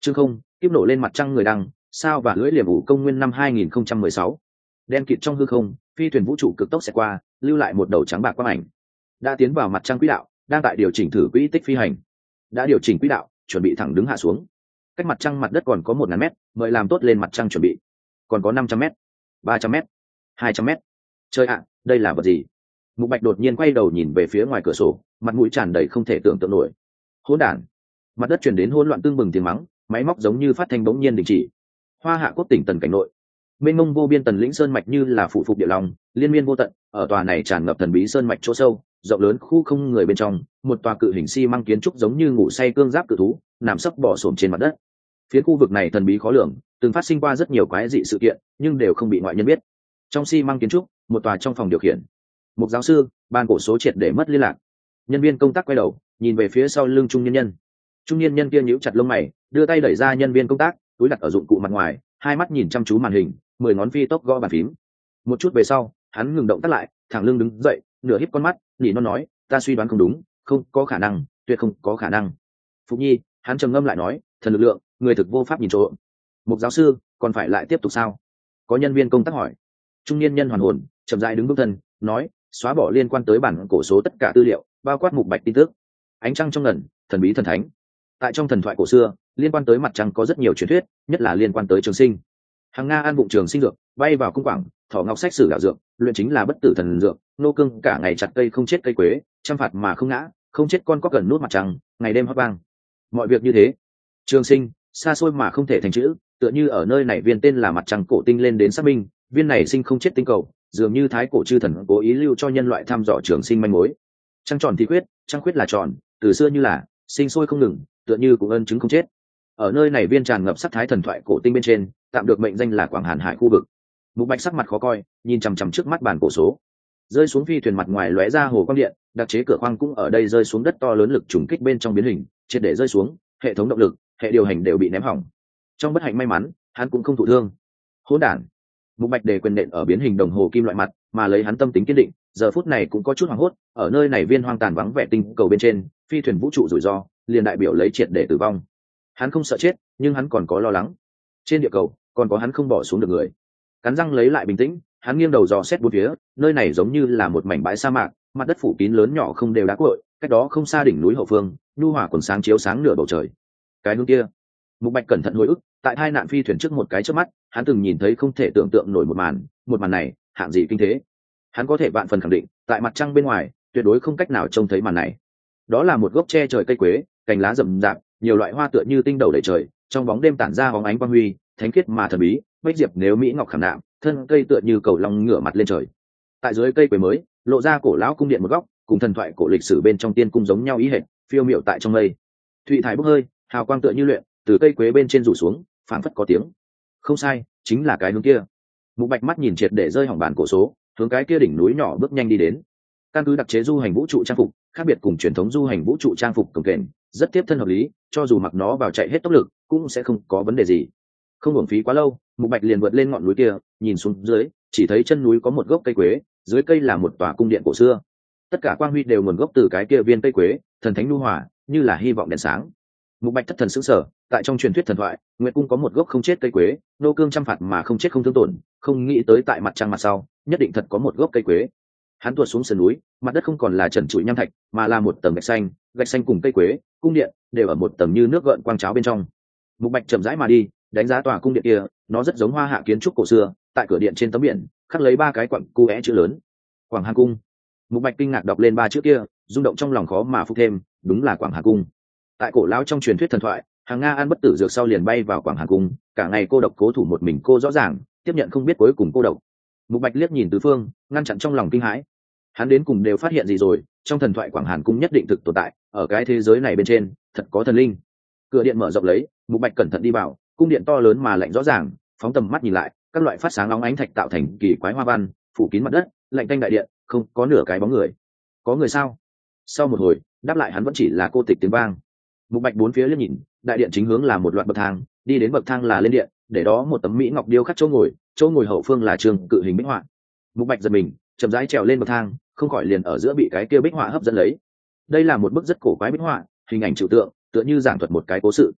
chương không tiếp nổ lên mặt trăng người đăng sao và lưỡi liềm ủ công nguyên năm 2016. Đen kịt trong hư không, phi thuyền vũ trụ cực tốc sẽ qua, lưu lại một đầu trắng bạc quang ảnh. Đã tiến vào mặt trăng quỹ đạo, đang tại điều chỉnh thử quỹ tích phi hành. Đã điều chỉnh quỹ đạo, chuẩn bị thẳng đứng hạ xuống. Cách mặt trăng mặt đất còn có 1.000 mét, mời làm tốt lên mặt trăng chuẩn bị. Còn có 500 mét, 300 mét, 200 mét. Chơi ạ, đây là vật gì? Mục Bạch đột nhiên quay đầu nhìn về phía ngoài cửa sổ, mặt mũi tràn đầy không thể tưởng tượng nổi. Hỗn đản! Mặt đất truyền đến hỗn loạn tương bừng tiếng mắng, máy móc giống như phát thanh bỗng nhiên đình chỉ. Hoa Hạ quốc tỉnh Tần cảnh nội, mênh mông vô biên Tần lĩnh sơn mạch như là phụ phục địa lòng, liên miên vô tận. Ở tòa này tràn ngập thần bí sơn mạch chỗ sâu, rộng lớn khu không người bên trong, một tòa cự hình xi măng kiến trúc giống như ngủ say cương giáp cự thú, nằm sấp bò xổm trên mặt đất. Phía khu vực này thần bí khó lường, từng phát sinh qua rất nhiều quái dị sự kiện, nhưng đều không bị ngoại nhân biết. Trong xi măng kiến trúc, một tòa trong phòng điều khiển, một giáo sư, ban cổ số triệt để mất liên lạc. Nhân viên công tác quay đầu, nhìn về phía sau lưng trung niên nhân. Trung niên nhân kia nhíu chặt lông mày, đưa tay đẩy ra nhân viên công tác, túi đặt ở dụng cụ mặt ngoài, hai mắt nhìn chăm chú màn hình, 10 ngón phi tốc gõ bàn phím. Một chút về sau, hắn ngừng động tác lại, thẳng lưng đứng dậy, nửa híp con mắt, nỉ non nói, ta suy đoán không đúng, không có khả năng, tuyệt không có khả năng. Phục Nhi, hắn trầm ngâm lại nói, thần lực lượng, người thực vô pháp nhìn trộm. Một giáo sư, còn phải lại tiếp tục sao? Có nhân viên công tác hỏi. Trung niên nhân hoàn hồn, chậm rãi đứng bước thân, nói, xóa bỏ liên quan tới bản cổ số tất cả tư liệu, bao quát Mục Bạch tin tức. Ánh trăng trong ngần, thần bí thần thánh. Tại trong thần thoại cổ xưa, liên quan tới mặt trăng có rất nhiều truyền thuyết, nhất là liên quan tới trường sinh. Hàng Nga ăn bụng trường sinh dược, bay vào cung quảng, thỏ ngọc sách sử đạo dược, luyện chính là bất tử thần dược. Nô cương cả ngày chặt cây không chết cây quế, trăm phạt mà không ngã, không chết con cóc gần nút mặt trăng, ngày đêm hót vang. Mọi việc như thế, trường sinh xa xôi mà không thể thành chữ, tựa như ở nơi này viên tên là mặt trăng cổ tinh lên đến xác minh, viên này sinh không chết tinh cầu, dường như thái cổ chư thần cố ý lưu cho nhân loại thăm dò trường sinh manh mối. Trăng tròn thì khuyết, trăng khuyết là tròn, từ xưa như là sinh sôi không ngừng, tựa như cũng ân chứng không chết. Ở nơi này viên tràn ngập sắc thái thần thoại cổ tinh bên trên, tạm được mệnh danh là Quảng Hàn Hải khu vực. Mục Bạch sắc mặt khó coi, nhìn chằm chằm trước mắt bản cổ số. Rơi xuống phi thuyền mặt ngoài lóe ra hồ quang điện, đặc chế cửa khoang cũng ở đây rơi xuống đất to lớn lực trùng kích bên trong biến hình, triệt để rơi xuống, hệ thống động lực, hệ điều hành đều bị ném hỏng. Trong bất hạnh may mắn, hắn cũng không thụ thương. Hỗn đản! Mục Bạch để quyền nện ở biến hình đồng hồ kim loại mặt, mà lấy hắn tâm tính kiên định, giờ phút này cũng có chút hoảng hốt, ở nơi này viên hoang tàn vắng vẻ tinh cầu bên trên, phi thuyền vũ trụ rủi ro, liền đại biểu lấy triệt để tử vong. Hắn không sợ chết, nhưng hắn còn có lo lắng. Trên địa cầu, còn có hắn không bỏ xuống được người. Cắn răng lấy lại bình tĩnh, hắn nghiêng đầu dò xét bốn phía, nơi này giống như là một mảnh bãi sa mạc, mặt đất phủ kín lớn nhỏ không đều đá cuội, cách đó không xa đỉnh núi hậu phương, nhu hòa quần sáng chiếu sáng nửa bầu trời. Cái hướng kia, Mục Bạch cẩn thận hồi ức, tại hai nạn phi thuyền trước một cái chớp mắt, hắn từng nhìn thấy không thể tưởng tượng nổi một màn này, hạng gì kinh thế. Hắn có thể vạn phần khẳng định, tại mặt trăng bên ngoài, tuyệt đối không cách nào trông thấy màn này. Đó là một gốc tre trời cây quế, cành lá rậm rạp, nhiều loại hoa tựa như tinh đầu đầy trời, trong bóng đêm tản ra bóng ánh quang huy, thánh khiết mà thần bí. Bách diệp nếu mỹ ngọc khảm nạm, thân cây tựa như cầu long ngửa mặt lên trời. Tại dưới cây quế mới, lộ ra cổ lão cung điện một góc, cùng thần thoại cổ lịch sử bên trong tiên cung giống nhau ý hệt, phiêu miểu tại trong mây. Thụy thải bốc hơi, hào quang tựa như luyện, từ cây quế bên trên rủ xuống, phảng phất có tiếng. Không sai, chính là cái hướng kia. Mục Bạch mắt nhìn triệt để rơi hỏng bản cổ số, hướng cái kia đỉnh núi nhỏ bước nhanh đi đến. Căn cứ đặc chế du hành vũ trụ trang phục, khác biệt cùng truyền thống du hành vũ trụ trang phục cồng kềnh, rất tiếp thân hợp lý, cho dù mặc nó vào chạy hết tốc lực, cũng sẽ không có vấn đề gì. Không uổng phí quá lâu, Mục Bạch liền vượt lên ngọn núi kia, nhìn xuống dưới, chỉ thấy chân núi có một gốc cây quế, dưới cây là một tòa cung điện cổ xưa. Tất cả quang huy đều nguồn gốc từ cái kia viên cây quế, thần thánh nhu hòa, như là hy vọng đèn sáng. Mục Bạch thất thần sững sờ, tại trong truyền thuyết thần thoại, Nguyệt cung có một gốc không chết cây quế, nô cương trăm phạt mà không chết không thương tổn, không nghĩ tới tại mặt trăng mặt sau, nhất định thật có một gốc cây quế. Hắn tuột xuống sườn núi, mặt đất không còn là trần trụi nham thạch, mà là một tầng gạch xanh cùng cây quế, cung điện đều ở một tầng như nước gợn quang cháo bên trong. Mục Bạch chậm rãi mà đi, đánh giá tòa cung điện kia, nó rất giống Hoa Hạ kiến trúc cổ xưa, tại cửa điện trên tấm biển khắc lấy ba cái quặng cu é chữ lớn, Quảng Hàn cung. Mục Bạch kinh ngạc đọc lên ba chữ kia, rung động trong lòng khó mà phục thêm, đúng là Quảng Hàn cung. Tại cổ lão trong truyền thuyết thần thoại, Hàng Nga ăn bất tử dược sau liền bay vào Quảng Hàn cung, cả ngày cô độc cố thủ một mình cô rõ ràng, tiếp nhận không biết cuối cùng cô độc. Mục Bạch liếc nhìn tứ phương, ngăn chặn trong lòng kinh hãi. Hắn đến cùng đều phát hiện gì rồi? Trong thần thoại Quảng Hàn cung nhất định thực tồn tại, ở cái thế giới này bên trên, thật có thần linh. Cửa điện mở rộng lấy, Mục Bạch cẩn thận đi vào, cung điện to lớn mà lạnh rõ ràng, phóng tầm mắt nhìn lại, các loại phát sáng óng ánh thạch tạo thành kỳ quái hoa văn, phủ kín mặt đất, lạnh tanh đại điện, không có nửa cái bóng người. Có người sao? Sau một hồi, đáp lại hắn vẫn chỉ là cô tịch tiếng vang. Mục Bạch bốn phía liếc nhìn, đại điện chính hướng là một loạt bậc thang, đi đến bậc thang là lên điện, để đó một tấm mỹ ngọc điêu khắc chỗ ngồi hậu phương là trường cự hình bích họa. Mục Bạch giật mình, chậm rãi trèo lên bậc thang, không khỏi liền ở giữa bị cái kia bích họa hấp dẫn lấy. Đây là một bức rất cổ quái bích họa, hình ảnh trừu tượng, tựa như giảng thuật một cái cố sự.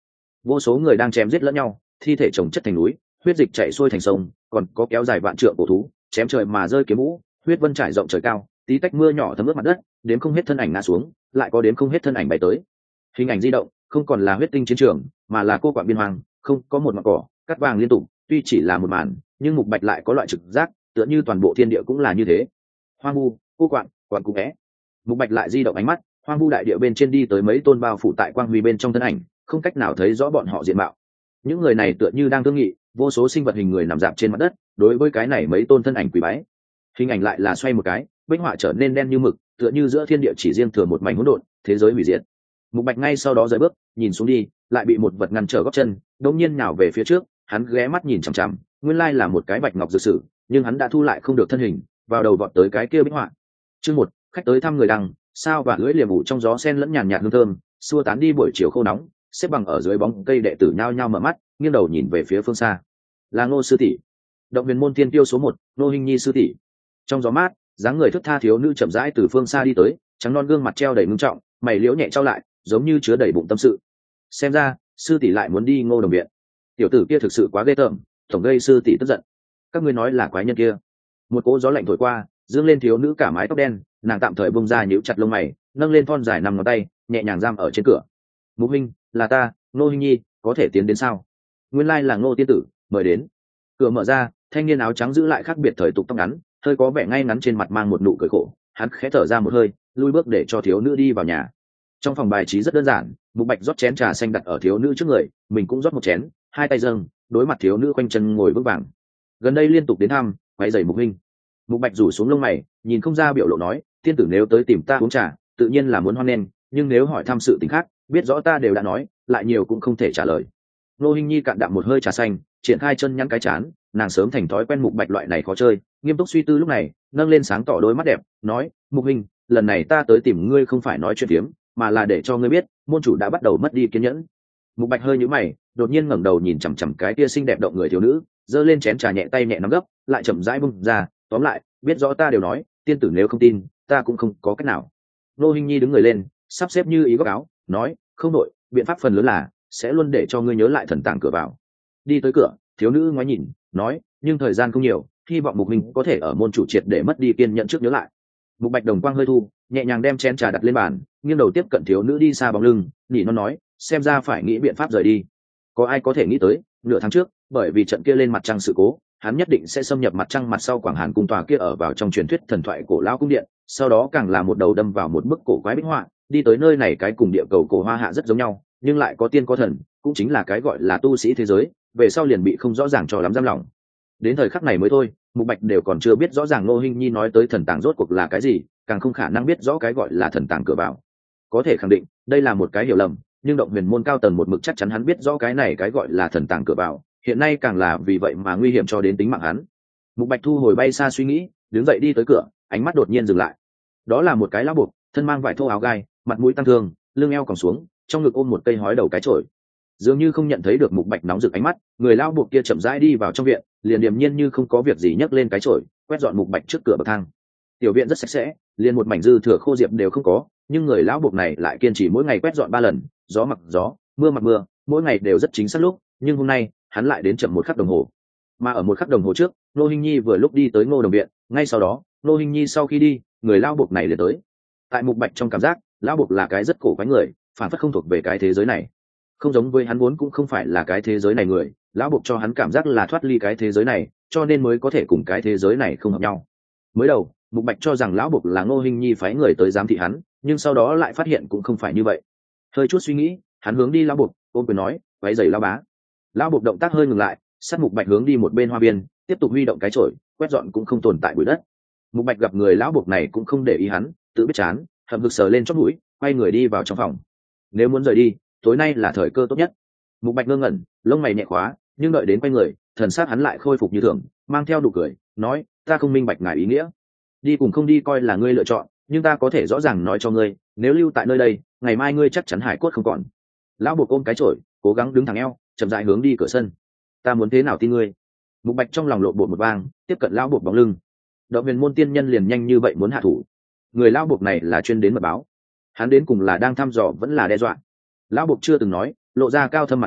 vô số người đang chém giết lẫn nhau, thi thể chồng chất thành núi, huyết dịch chảy xuôi thành sông, còn có kéo dài vạn trượng cổ thú chém trời mà rơi kiếm vũ, huyết vân trải rộng trời cao, tí tách mưa nhỏ thấm ướt mặt đất, đếm không hết thân ảnh ngã xuống, lại có đếm không hết thân ảnh bay tới. Hình ảnh di động không còn là huyết tinh chiến trường, mà là cô quạng biên hoang, không có một mặt cỏ, cắt vàng liên tục, tuy chỉ là một màn, nhưng Mục Bạch lại có loại trực giác, tựa như toàn bộ thiên địa cũng là như thế. Hoang vu, cô quạng, quạng cụ é. Mục Bạch lại di động ánh mắt, hoang vu đại địa bên trên đi tới mấy tôn bao phủ tại quang huy bên trong thân ảnh, không cách nào thấy rõ bọn họ diện mạo. Những người này tựa như đang thương nghị, vô số sinh vật hình người nằm dạp trên mặt đất, đối với cái này mấy tôn thân ảnh quỳ bái. Hình ảnh lại là xoay một cái, bích họa trở nên đen như mực, tựa như giữa thiên địa chỉ riêng thừa một mảnh hỗn độn, thế giới hủy diệt. Mục Bạch ngay sau đó rời bước, nhìn xuống đi, lại bị một vật ngăn trở gót chân, đột nhiên nhào về phía trước, hắn ghé mắt nhìn chằm chằm, nguyên lai là một cái bạch ngọc dược sử, nhưng hắn đã thu lại không được thân hình, vào đầu vọt tới cái kia bích họa. Chương 1, khách tới thăm người đằng, sao và lưỡi liềm ủ trong gió sen lẫn nhàn nhạt hương thơm, xua tán đi buổi chiều khô nóng, xếp bằng ở dưới bóng cây đệ tử nhao nhao mở mắt, nghiêng đầu nhìn về phía phương xa. Là Ngô sư tỷ, động huyền môn tiên tiêu số 1, Ngô Hinh Nhi sư tỷ. Trong gió mát, dáng người thướt tha thiếu nữ chậm rãi từ phương xa đi tới, trắng non gương mặt treo đầy ngưng trọng, mày liễu nhẹ trao lại, giống như chứa đầy bụng tâm sự. Xem ra sư tỷ lại muốn đi Ngô đồng viện. Tiểu tử kia thực sự quá ghê tởm, tổng gây sư tỷ tức giận. Các ngươi nói là quái nhân kia. Một cỗ gió lạnh thổi qua, dương lên thiếu nữ cả mái tóc đen, nàng tạm thời bông ra nhíu chặt lông mày, nâng lên thon dài năm ngón tay, nhẹ nhàng giam ở trên cửa. Mục huynh, là ta, Ngô Hinh Nhi, có thể tiến đến sao? Nguyên lai là Ngô tiên tử, mời đến. Cửa mở ra, thanh niên áo trắng giữ lại khác biệt thời tục tóc ngắn, hơi có vẻ ngay ngắn trên mặt mang một nụ cười khổ, hắn khẽ thở ra một hơi, lui bước để cho thiếu nữ đi vào nhà. Trong phòng bài trí rất đơn giản, Mục Bạch rót chén trà xanh đặt ở thiếu nữ trước người, mình cũng rót một chén, hai tay dâng, đối mặt thiếu nữ quanh chân ngồi vững vàng. Gần đây liên tục đến thăm, quấy rầy Mục huynh. Mục Bạch rủ xuống lông mày, nhìn không ra biểu lộ nói, tiên tử nếu tới tìm ta uống trà, tự nhiên là muốn hoan nghênh, nhưng nếu hỏi thăm sự tình khác, biết rõ ta đều đã nói, lại nhiều cũng không thể trả lời. Ngô Hinh Nhi cạn đạm một hơi trà xanh, triển khai chân nhăn cái chán, nàng sớm thành thói quen Mục Bạch loại này khó chơi, nghiêm túc suy tư lúc này, nâng lên sáng tỏ đôi mắt đẹp, nói, Mục huynh, lần này ta tới tìm ngươi không phải nói chuyện phiếm, mà là để cho ngươi biết, môn chủ đã bắt đầu mất đi kiên nhẫn. Mục Bạch hơi nhíu mày, đột nhiên ngẩng đầu nhìn chằm chằm cái kia xinh đẹp động người thiếu nữ, giơ lên chén trà nhẹ tay nhẹ nắm gấp, lại chậm rãi bung ra, tóm lại, biết rõ ta đều nói, tiên tử nếu không tin, ta cũng không có cách nào. Ngô Hinh Nhi đứng người lên, sắp xếp như ý góc áo, nói, không nội, biện pháp phần lớn là sẽ luôn để cho ngươi nhớ lại thần tàng cửa vào. Đi tới cửa, thiếu nữ ngoái nhìn, nói, nhưng thời gian không nhiều, hy vọng Mục huynh có thể ở môn chủ triệt để mất đi kiên nhẫn trước nhớ lại. Mục Bạch đồng quang hơi thu, nhẹ nhàng đem chén trà đặt lên bàn, nghiêng đầu tiếp cận thiếu nữ đi xa bóng lưng, nhỉ nó nói, xem ra phải nghĩ biện pháp rời đi. Có ai có thể nghĩ tới, nửa tháng trước, bởi vì trận kia lên mặt trăng sự cố, hắn nhất định sẽ xâm nhập mặt trăng mặt sau Quảng Hàn cung tòa kia ở vào trong truyền thuyết thần thoại cổ lão cung điện, sau đó càng là một đầu đâm vào một bức cổ quái bích họa, đi tới nơi này cái cùng địa cầu cổ hoa hạ rất giống nhau, nhưng lại có tiên có thần, cũng chính là cái gọi là tu sĩ thế giới, về sau liền bị không rõ ràng cho lắm giam lòng. Đến thời khắc này mới thôi, Mục Bạch đều còn chưa biết rõ ràng Ngô Hinh Nhi nói tới thần tàng rốt cuộc là cái gì, càng không khả năng biết rõ cái gọi là thần tàng cửa vào. Có thể khẳng định, đây là một cái hiểu lầm, nhưng động huyền môn cao tầng một mực chắc chắn hắn biết rõ cái này cái gọi là thần tàng cửa vào, hiện nay càng là vì vậy mà nguy hiểm cho đến tính mạng hắn. Mục Bạch thu hồi bay xa suy nghĩ, đứng dậy đi tới cửa, ánh mắt đột nhiên dừng lại. Đó là một cái lão buộc, thân mang vải thô áo gai, mặt mũi tăng thương, lưng eo còng xuống, trong ngực ôm một cây hói đầu cái chổi. Dường như không nhận thấy được Mục Bạch nóng rực ánh mắt, người lão buộc kia chậm rãi đi vào trong viện, liền điềm nhiên như không có việc gì nhấc lên cái chổi, quét dọn Mục Bạch trước cửa bậc thang. Tiểu viện rất sạch sẽ, liền một mảnh dư thừa khô diệp đều không có, nhưng người lão buộc này lại kiên trì mỗi ngày quét dọn 3 lần, gió mặc gió, mưa mặc mưa, mỗi ngày đều rất chính xác lúc, nhưng hôm nay, hắn lại đến chậm 1 khắc đồng hồ. Mà ở 1 khắc đồng hồ trước, Ngô Hinh Nhi vừa lúc đi tới Ngô đồng viện, ngay sau đó, Ngô Hinh Nhi sau khi đi, người lão buộc này liền tới. Tại Mục Bạch trong cảm giác, lão buộc là cái rất cổ quái người, phản phất không thuộc về cái thế giới này. Không giống với hắn vốn cũng không phải là cái thế giới này người, lão buộc cho hắn cảm giác là thoát ly cái thế giới này, cho nên mới có thể cùng cái thế giới này không hợp nhau. Mới đầu, Mục Bạch cho rằng lão buộc là Ngô Hinh Nhi phái người tới giám thị hắn, nhưng sau đó lại phát hiện cũng không phải như vậy. Hơi chút suy nghĩ, hắn hướng đi lão buộc, ôm quyền nói, váy giày lão bá. Lão buộc động tác hơi ngừng lại, sát Mục Bạch hướng đi một bên hoa viên, tiếp tục huy động cái chổi, quét dọn cũng không tồn tại bụi đất. Mục Bạch gặp người lão buộc này cũng không để ý hắn, tự biết chán, hậm hực sờ lên chóp mũi, quay người đi vào trong phòng. Nếu muốn rời đi, tối nay là thời cơ tốt nhất. Mục Bạch ngơ ngẩn, lông mày nhẹ khóa, nhưng đợi đến quay người, thần sắc hắn lại khôi phục như thường, mang theo nụ cười, nói, ta không minh bạch ngài ý nghĩa. Đi cùng không đi coi là ngươi lựa chọn, nhưng ta có thể rõ ràng nói cho ngươi, nếu lưu tại nơi đây, ngày mai ngươi chắc chắn hải cốt không còn. Lão buộc ôm cái chổi, cố gắng đứng thẳng eo, chậm rãi hướng đi cửa sân. Ta muốn thế nào tin ngươi? Mục Bạch trong lòng lộn bột một vang, tiếp cận lão buộc bóng lưng. Động huyền môn tiên nhân liền nhanh như vậy muốn hạ thủ. Người lão buộc này là chuyên đến mật báo. Hắn đến cùng là đang thăm dò vẫn là đe dọa. Lão buộc chưa từng nói, lộ ra cao thâm mặt chắc,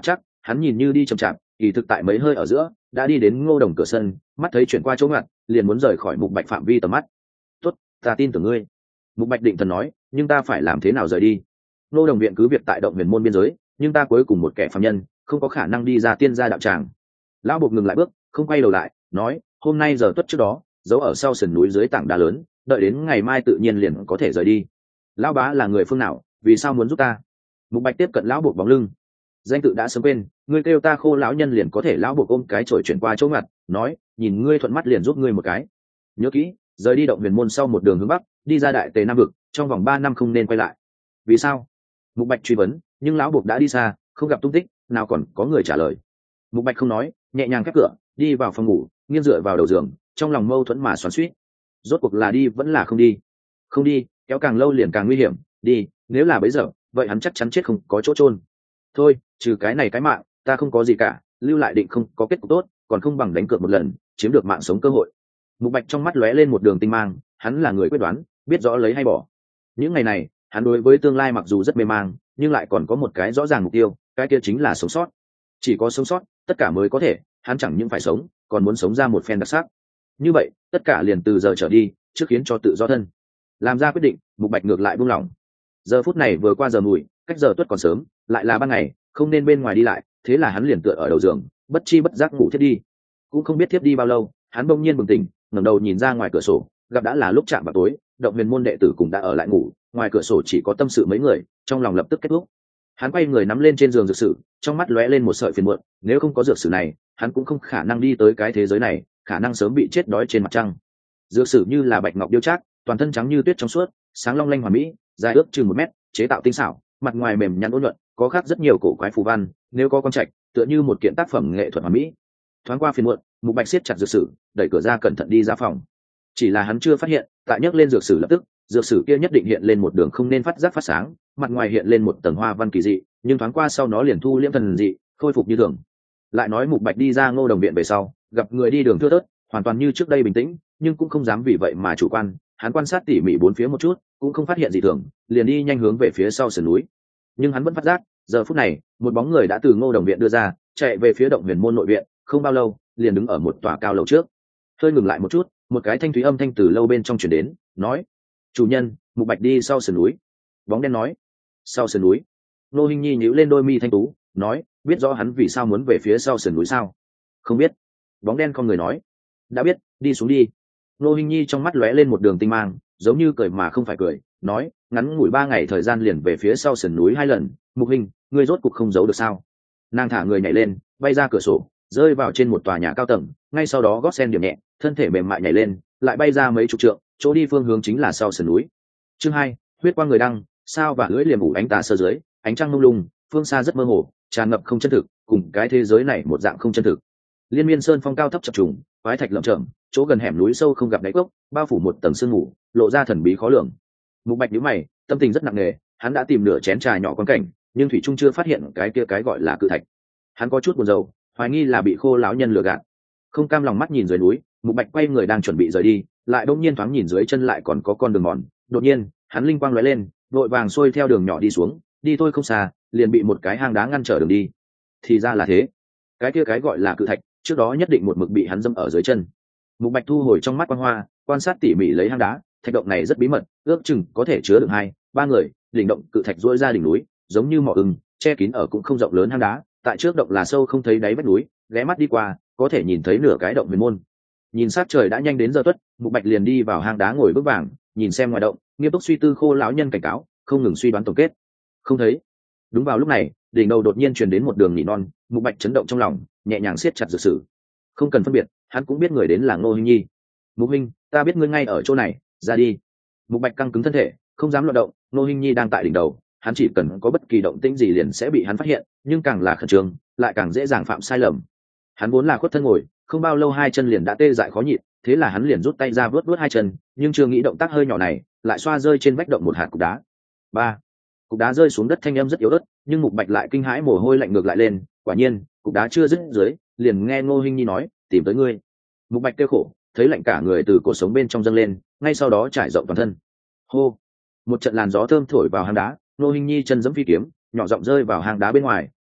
hắn nhìn như đi chậm chạp, kỳ thực tại mấy hơi ở giữa đã đi đến Ngô Đồng cửa sân, mắt thấy chuyển qua chỗ ngặt, liền muốn rời khỏi Mục Bạch phạm vi tầm mắt. "Tốt, ta tin tưởng ngươi." Mục Bạch định thần nói, "Nhưng ta phải làm thế nào rời đi? Ngô Đồng viện cứ việc tại động huyền môn biên giới, nhưng ta cuối cùng một kẻ phàm nhân, không có khả năng đi ra tiên gia đạo tràng." Lão Bộc ngừng lại bước, không quay đầu lại, nói, "Hôm nay giờ tuất trước đó, giấu ở sau sườn núi dưới tảng đá lớn, đợi đến ngày mai tự nhiên liền có thể rời đi." "Lão bá là người phương nào, vì sao muốn giúp ta?" Mục Bạch tiếp cận lão Bộc bóng lưng. "Danh tự đã sớm quên, ngươi kêu ta Khô lão nhân liền có thể." Lão Bộc ôm cái chổi chuyển qua chỗ ngặt, nói, "Nhìn ngươi thuận mắt liền giúp ngươi một cái. Nhớ kỹ, rời đi động huyền môn sau một đường hướng bắc, đi ra đại tề nam vực, trong vòng 3 năm không nên quay lại." "Vì sao?" Mục Bạch truy vấn, nhưng lão Bộc đã đi xa, không gặp tung tích, nào còn có người trả lời. Mục Bạch không nói, nhẹ nhàng khép cửa, đi vào phòng ngủ, nghiêng dựa vào đầu giường, trong lòng mâu thuẫn mà xoắn xuýt. Rốt cuộc là đi vẫn là không đi? Không đi, kéo càng lâu liền càng nguy hiểm, đi, nếu là bấy giờ, vậy hắn chắc chắn chết không có chỗ chôn. Thôi, trừ cái này cái mạng, ta không có gì cả, lưu lại định không có kết cục tốt, còn không bằng đánh cược một lần, chiếm được mạng sống cơ hội. Mục Bạch trong mắt lóe lên một đường tinh mang, hắn là người quyết đoán, biết rõ lấy hay bỏ. Những ngày này, hắn đối với tương lai mặc dù rất mê mang, nhưng lại còn có một cái rõ ràng mục tiêu, cái kia chính là sống sót. Chỉ có sống sót, tất cả mới có thể, hắn chẳng những phải sống, còn muốn sống ra một phen đặc sắc. Như vậy, tất cả liền từ giờ trở đi, trước khiến cho tự do thân. Làm ra quyết định, Mục Bạch ngược lại buông lỏng. Giờ phút này vừa qua giờ mùi, cách giờ tuất còn sớm, lại là ban ngày, không nên bên ngoài đi lại, thế là hắn liền tựa ở đầu giường, bất chi bất giác ngủ thiếp đi. Cũng không biết thiếp đi bao lâu, hắn bỗng nhiên bừng tỉnh, ngẩng đầu nhìn ra ngoài cửa sổ, gặp đã là lúc chạm vào tối, động huyền môn đệ tử cũng đã ở lại ngủ, ngoài cửa sổ chỉ có tâm sự mấy người, trong lòng lập tức kết thúc. Hắn quay người nắm lên trên giường dược sử, trong mắt lóe lên một sợi phiền muộn, nếu không có dược sử này, hắn cũng không khả năng đi tới cái thế giới này, khả năng sớm bị chết đói trên mặt trăng. Dược sử như là bạch ngọc điêu trác, toàn thân trắng như tuyết trong suốt, sáng long lanh hoàn mỹ, dài ước chừng 1 mét, chế tạo tinh xảo, mặt ngoài mềm nhẵn ôn nhuận, có khắc rất nhiều cổ quái phù văn, nếu có con trạch, tựa như một kiện tác phẩm nghệ thuật hoàn mỹ. Thoáng qua phiền muộn, Mục Bạch siết chặt dược sử, đẩy cửa ra cẩn thận đi ra phòng. Chỉ là hắn chưa phát hiện, tại nhấc lên dược sử lập tức, dược sử kia nhất định hiện lên một đường không nên phát giác phát sáng, mặt ngoài hiện lên một tầng hoa văn kỳ dị, nhưng thoáng qua sau nó liền thu liễm thần dị, khôi phục như thường. Lại nói Mục Bạch đi ra Ngô Đồng viện về sau, gặp người đi đường thưa thớt, hoàn toàn như trước đây bình tĩnh, nhưng cũng không dám vì vậy mà chủ quan, hắn quan sát tỉ mỉ bốn phía một chút, cũng không phát hiện gì thường, liền đi nhanh hướng về phía sau sườn núi. Nhưng hắn vẫn phát giác, giờ phút này, một bóng người đã từ Ngô Đồng viện đưa ra, chạy về phía động huyền môn nội viện, không bao lâu, liền đứng ở một tòa cao lầu trước. Hơi ngừng lại một chút, một cái thanh thúy âm thanh từ lâu bên trong truyền đến, nói: "Chủ nhân, Mục Bạch đi sau sườn núi." Bóng đen nói: "Sau sườn núi?" Nô Hinh Nhi nhíu lên đôi mi thanh tú, nói: "Biết rõ hắn vì sao muốn về phía sau sườn núi sao?" "Không biết." Bóng đen con người nói: "Đã biết, đi xuống đi." Nô Hinh Nhi trong mắt lóe lên một đường tinh mang, giống như cười mà không phải cười, nói: "Ngắn ngủi 3 ngày thời gian liền về phía sau sườn núi 2 lần, Mục Hình, ngươi rốt cuộc không giấu được sao?" Nàng thả người nhảy lên, bay ra cửa sổ, rơi vào trên một tòa nhà cao tầng, ngay sau đó gót sen điểm nhẹ, thân thể mềm mại nhảy lên, lại bay ra mấy chục trượng, chỗ đi phương hướng chính là sau sườn núi. Chương 2, huyết quang người đăng, sao và lưỡi liềm ủ ánh tà sơ dưới, ánh trăng mông lung, phương xa rất mơ hồ, tràn ngập không chân thực, cùng cái thế giới này một dạng không chân thực. Liên miên sơn phong cao thấp chập trùng, quái thạch lởm chởm, chỗ gần hẻm núi sâu không gặp đáy cốc, bao phủ một tầng sương mù, lộ ra thần bí khó lường. Mục Bạch nhíu mày, tâm tình rất nặng nề, hắn đã tìm nửa chén trà nhỏ quan cảnh, nhưng thủy trung chưa phát hiện cái kia cái gọi là cự thạch. Hắn có chút buồn rầu, hoài nghi là bị Khô lão nhân lừa gạt. Không cam lòng mắt nhìn dưới núi, Mục Bạch quay người đang chuẩn bị rời đi, lại đột nhiên thoáng nhìn dưới chân lại còn có con đường mòn, đột nhiên, hắn linh quang lóe lên, vội vàng xuôi theo đường nhỏ đi xuống, đi thôi không xa, liền bị một cái hang đá ngăn trở đường đi. Thì ra là thế, cái kia cái gọi là cự thạch, trước đó nhất định một mực bị hắn dâm ở dưới chân. Mục Bạch thu hồi trong mắt quang hoa, quan sát tỉ mỉ lấy hang đá, thạch động này rất bí mật, ước chừng có thể chứa được 2-3 người, đỉnh động cự thạch duỗi ra đỉnh núi, giống như mỏ ưng, che kín ở cũng không rộng lớn hang đá, tại trước động là sâu không thấy đáy vách núi, ghé mắt đi qua, có thể nhìn thấy nửa cái động huyền môn. Nhìn sát trời đã nhanh đến giờ tuất, Mục Bạch liền đi vào hang đá ngồi bước vàng, nhìn xem ngoài động, nghiêm túc suy tư Khô lão nhân cảnh cáo, không ngừng suy đoán tổng kết. Không thấy. Đúng vào lúc này, đỉnh đầu đột nhiên truyền đến một đường nỉ non, Mục Bạch chấn động trong lòng, nhẹ nhàng siết chặt dược sử. Không cần phân biệt, hắn cũng biết người đến là Ngô Hinh Nhi. "Mục Huynh, ta biết ngươi ngay ở chỗ này, ra đi." Mục Bạch căng cứng thân thể, không dám loạn động, Ngô Hinh Nhi đang tại đỉnh đầu, hắn chỉ cần có bất kỳ động tĩnh gì liền sẽ bị hắn phát hiện, nhưng càng là khẩn trương, lại càng dễ dàng phạm sai lầm. Hắn vốn là khuất thân ngồi, không bao lâu 2 chân liền đã tê dại khó nhịn, thế là hắn liền rút tay ra vớt 2 chân, nhưng chưa nghĩ động tác hơi nhỏ này, lại xoa rơi trên vách động một hạt cục đá. Ba, cục đá rơi xuống đất thanh âm rất yếu ớt, nhưng Mục Bạch lại kinh hãi mồ hôi lạnh ngược lại lên, quả nhiên, cục đá chưa dứt dưới, liền nghe Ngô Hinh Nhi nói, "Tìm tới ngươi." Mục Bạch kêu khổ, thấy lạnh cả người từ cổ sống bên trong dâng lên, ngay sau đó trải rộng toàn thân. Hô, một trận làn gió thơm thổi vào hang đá, Ngô Hinh Nhi chân giẫm phi kiếm, nhỏ giọng rơi vào hang đá bên ngoài,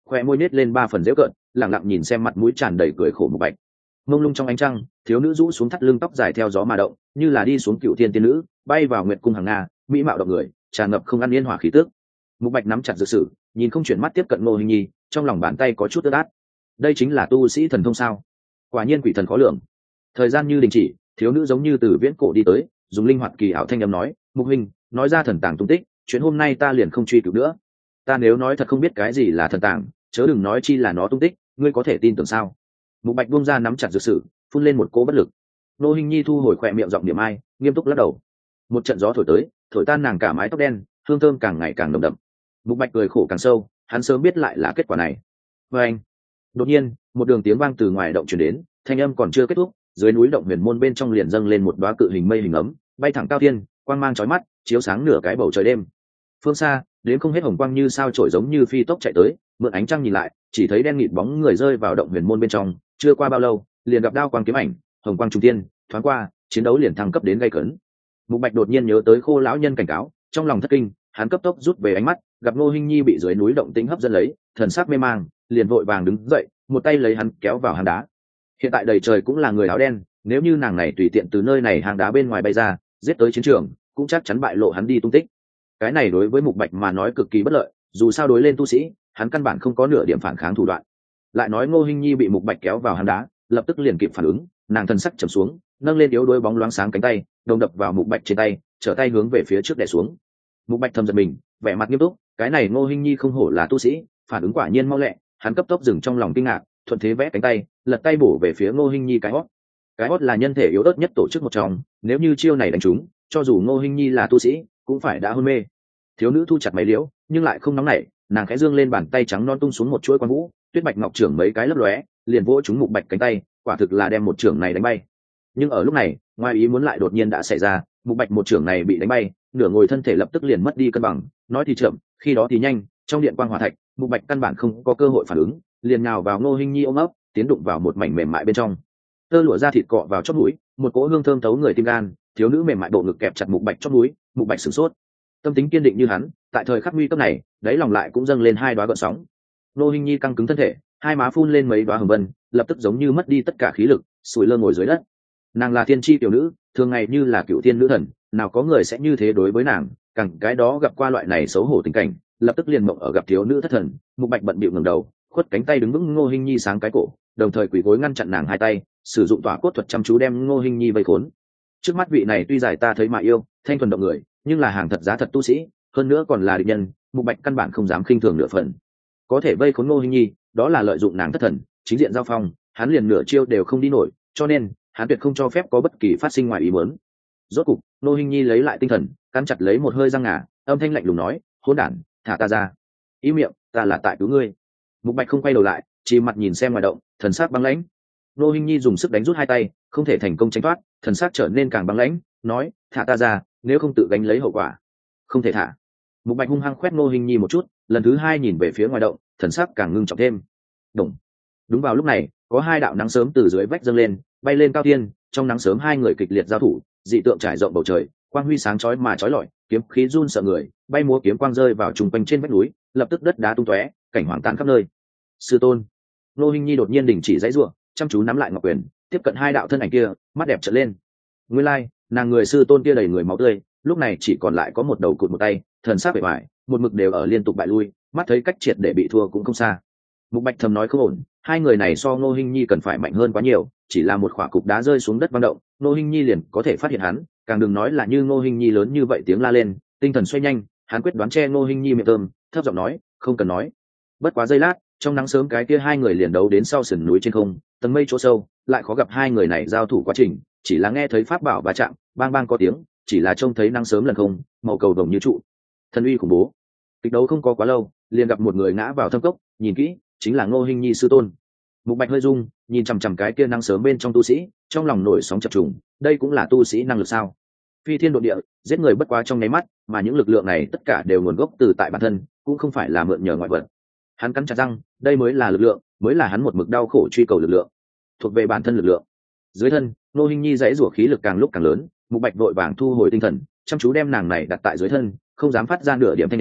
khoe môi nết lên 3 phần dễu cợt, lẳng lặng nhìn xem mặt mũi tràn đầy cười khổ Mục Bạch. Mông lung trong ánh trăng, thiếu nữ rũ xuống thắt lưng tóc dài theo gió mà động, như là đi xuống cựu thiên tiên nữ, bay vào nguyệt cung hàng nga, mỹ mạo động người, tràn ngập không ăn yên hỏa khí tức. Mục Bạch nắm chặt dược sử, nhìn không chuyển mắt tiếp cận Ngô Hinh Nhi, trong lòng bàn tay có chút ướt át. Đây chính là tu sĩ thần thông sao? Quả nhiên quỷ thần khó lường. Thời gian như đình chỉ, thiếu nữ giống như từ viễn cổ đi tới, dùng linh hoạt kỳ ảo thanh âm nói: "Mục huynh, nói ra thần tàng tung tích, chuyện hôm nay ta liền không truy cứu nữa. Ta nếu nói thật không biết cái gì là thần tàng, chớ đừng nói chi là nó tung tích, ngươi có thể tin tưởng sao?" Mục Bạch buông ra nắm chặt dược sử, phun lên một cỗ bất lực. Ngô Hinh Nhi thu hồi khỏe miệng giọng niệm ai, nghiêm túc lắc đầu. Một trận gió thổi tới, thổi tan nàng cả mái tóc đen, hương thơm càng ngày càng nồng đậm. Mục Bạch cười khổ càng sâu, hắn sớm biết lại là kết quả này. Và anh, đột nhiên, một đường tiếng vang từ ngoài động truyền đến, thanh âm còn chưa kết thúc, dưới núi động huyền môn bên trong liền dâng lên một đóa cự hình mây hình ấm, bay thẳng cao thiên, quang mang chói mắt, chiếu sáng nửa cái bầu trời đêm. Phương xa, đến không hết hồng quang như sao chổi giống như phi tốc chạy tới, mượn ánh trăng nhìn lại, chỉ thấy đen nghịt bóng người rơi vào động huyền môn bên trong, chưa qua bao lâu, liền gặp đao quang kiếm ảnh, hồng quang trung tiên, thoáng qua, chiến đấu liền thăng cấp đến gay cấn. Mục Bạch đột nhiên nhớ tới Khô lão nhân cảnh cáo, trong lòng thất kinh, hắn cấp tốc rút về ánh mắt, gặp Ngô Hinh Nhi bị dưới núi động tĩnh hấp dẫn lấy, thần sắc mê mang, liền vội vàng đứng dậy, một tay lấy hắn kéo vào hang đá. Hiện tại đầy trời cũng là người áo đen, nếu như nàng này tùy tiện từ nơi này hang đá bên ngoài bay ra, giết tới chiến trường, cũng chắc chắn bại lộ hắn đi tung tích. Cái này đối với Mục Bạch mà nói cực kỳ bất lợi, dù sao đối lên tu sĩ, hắn căn bản không có nửa điểm phản kháng thủ đoạn. Lại nói Ngô Hinh Nhi bị Mục Bạch kéo vào hang đá, lập tức liền kịp phản ứng, nàng thân sắc trầm xuống, nâng lên yếu đuối bóng loáng sáng cánh tay, đồng đập vào Mục Bạch trên tay, trở tay hướng về phía trước đè xuống. Mục Bạch thầm giật mình, vẻ mặt nghiêm túc, cái này Ngô Hinh Nhi không hổ là tu sĩ, phản ứng quả nhiên mau lẹ, hắn cấp tốc dừng trong lòng kinh ngạc, thuận thế vẽ cánh tay, lật tay bổ về phía Ngô Hinh Nhi cái hót. Cái hót là nhân thể yếu ớt nhất tổ chức một trong, nếu như chiêu này đánh trúng, cho dù Ngô Hinh Nhi là tu sĩ, cũng phải đã hôn mê. Thiếu nữ thu chặt máy liễu, nhưng lại không nóng nảy, nàng khẽ dương lên bàn tay trắng non tung xuống một chuỗi quang vũ, tuyết bạch ngọc trưởng mấy cái lấp lóe, liền vỗ trúng Mục Bạch cánh tay, quả thực là đem một trưởng này đánh bay. Nhưng ở lúc này, ngoài ý muốn lại đột nhiên đã xảy ra, Mục Bạch một trưởng này bị đánh bay, nửa ngồi thân thể lập tức liền mất đi cân bằng, nói thì chậm, khi đó thì nhanh, trong điện quang hỏa thạch, Mục Bạch căn bản không có cơ hội phản ứng, liền nhào vào Ngô Hinh Nhi ôm ấp, tiến đụng vào một mảnh mềm mại bên trong. Tơ lụa da thịt cọ vào chóp mũi, một cỗ hương thơm thấu người tim gan, thiếu nữ mềm mại bộ ngực kẹp chặt Mục Bạch chóp mũi, Mục Bạch sửng sốt. Tâm tính kiên định như hắn, tại thời khắc nguy cấp này, đáy lòng lại cũng dâng lên hai đóa gợn sóng. Ngô Hinh Nhi căng cứng thân thể, hai má phun lên mấy đóa hồng vân, lập tức giống như mất đi tất cả khí lực, sủi lơ ngồi dưới đất. Nàng là thiên chi tiểu nữ, thường ngày như là cựu thiên nữ thần, nào có người sẽ như thế đối với nàng, càng cái đó gặp qua loại này xấu hổ tình cảnh, lập tức liền mộng ở gặp thiếu nữ thất thần. Mục Bạch bận bịu ngẩng đầu, khuất cánh tay đứng vững Ngô Hinh Nhi sáng cái cổ, đồng thời quỳ gối ngăn chặn nàng hai tay, sử dụng tỏa cốt thuật chăm chú đem Ngô Hinh Nhi vây khốn. Trước mắt vị này tuy giải ta thấy mà yêu, thanh thuần động người, nhưng là hàng thật giá thật tu sĩ, hơn nữa còn là địch nhân, Mục Bạch căn bản không dám khinh thường nửa phần. Có thể vây khốn Ngô Hinh Nhi, đó là lợi dụng nàng thất thần, chính diện giao phong, hắn liền nửa chiêu đều không đi nổi, cho nên hắn tuyệt không cho phép có bất kỳ phát sinh ngoài ý muốn. Rốt cục, Ngô Hinh Nhi lấy lại tinh thần, cắn chặt lấy một hơi răng ngà, âm thanh lạnh lùng nói: "Hỗn đản, thả ta ra!" Ý miệng, ta là tại cứu ngươi. Mục Bạch không quay đầu lại, chỉ mặt nhìn xem ngoài động, thần sắc băng lãnh. Ngô Hinh Nhi dùng sức đánh rút hai tay, không thể thành công tránh thoát, thần sắc trở nên càng băng lãnh, nói: "Thả ta ra, nếu không tự gánh lấy hậu quả." Không thể thả. Mục Bạch hung hăng quét Ngô Hinh Nhi một chút, lần thứ hai nhìn về phía ngoài động, thần sắc càng ngưng trọng thêm. Đùng. Đúng vào lúc này, có hai đạo nắng sớm từ dưới vách dâng lên, bay lên cao thiên, trong nắng sớm hai người kịch liệt giao thủ, dị tượng trải rộng bầu trời, quang huy sáng chói mà chói lọi, kiếm khí run sợ người, bay múa kiếm quang rơi vào trùng quanh trên vách núi, lập tức đất đá tung tóe, cảnh hoàng tàn khắp nơi. Sư tôn. Ngô Hinh Nhi đột nhiên đình chỉ giãy giụa, chăm chú nắm lại ngọc quyền, tiếp cận hai đạo thân ảnh kia, mắt đẹp trợn lên. Nguyên lai, nàng người sư tôn kia đầy người máu tươi, lúc này chỉ còn lại có một đầu cụt một tay, thần sắc bề ngoài, một mực đều ở liên tục bại lui, mắt thấy cách triệt để bị thua cũng không xa. Mục Bạch thầm nói không ổn, hai người này so Ngô Hinh Nhi cần phải mạnh hơn quá nhiều, chỉ là một khỏa cục đá rơi xuống đất vang động, Ngô Hinh Nhi liền có thể phát hiện hắn, càng đừng nói là như Ngô Hinh Nhi lớn như vậy tiếng la lên, tinh thần xoay nhanh, hắn quyết đoán che Ngô Hinh Nhi miệng thơm, thấp giọng nói, không cần nói. Bất quá giây lát, trong nắng sớm cái kia hai người liền đấu đến sau sườn núi trên không, tầng mây chỗ sâu, lại khó gặp hai người này giao thủ quá trình, chỉ là nghe thấy pháp bảo va chạm, bang bang có tiếng, chỉ là trông thấy nắng sớm lần không, màu cầu vồng như trụ, thần uy khủng bố. Kịch đấu không có quá lâu, liền gặp một người ngã vào thâm cốc, nhìn kỹ, chính là Ngô Hinh Nhi sư tôn. Mục Bạch hơi rung, nhìn chằm chằm cái kia nắng sớm bên trong tu sĩ, trong lòng nổi sóng chập trùng, đây cũng là tu sĩ năng lực sao? Phi thiên độ địa, giết người bất quá trong nháy mắt, mà những lực lượng này tất cả đều nguồn gốc từ tại bản thân, cũng không phải là mượn nhờ ngoại vật. Hắn cắn chặt răng, đây mới là lực lượng, mới là hắn một mực đau khổ truy cầu lực lượng, thuộc về bản thân lực lượng. Dưới thân, Ngô Hinh Nhi dãy rủa khí lực càng lúc càng lớn, Mục Bạch vội vàng thu hồi tinh thần, chăm chú đem nàng này đặt tại dưới thân, không dám phát ra nửa điểm thanh âm,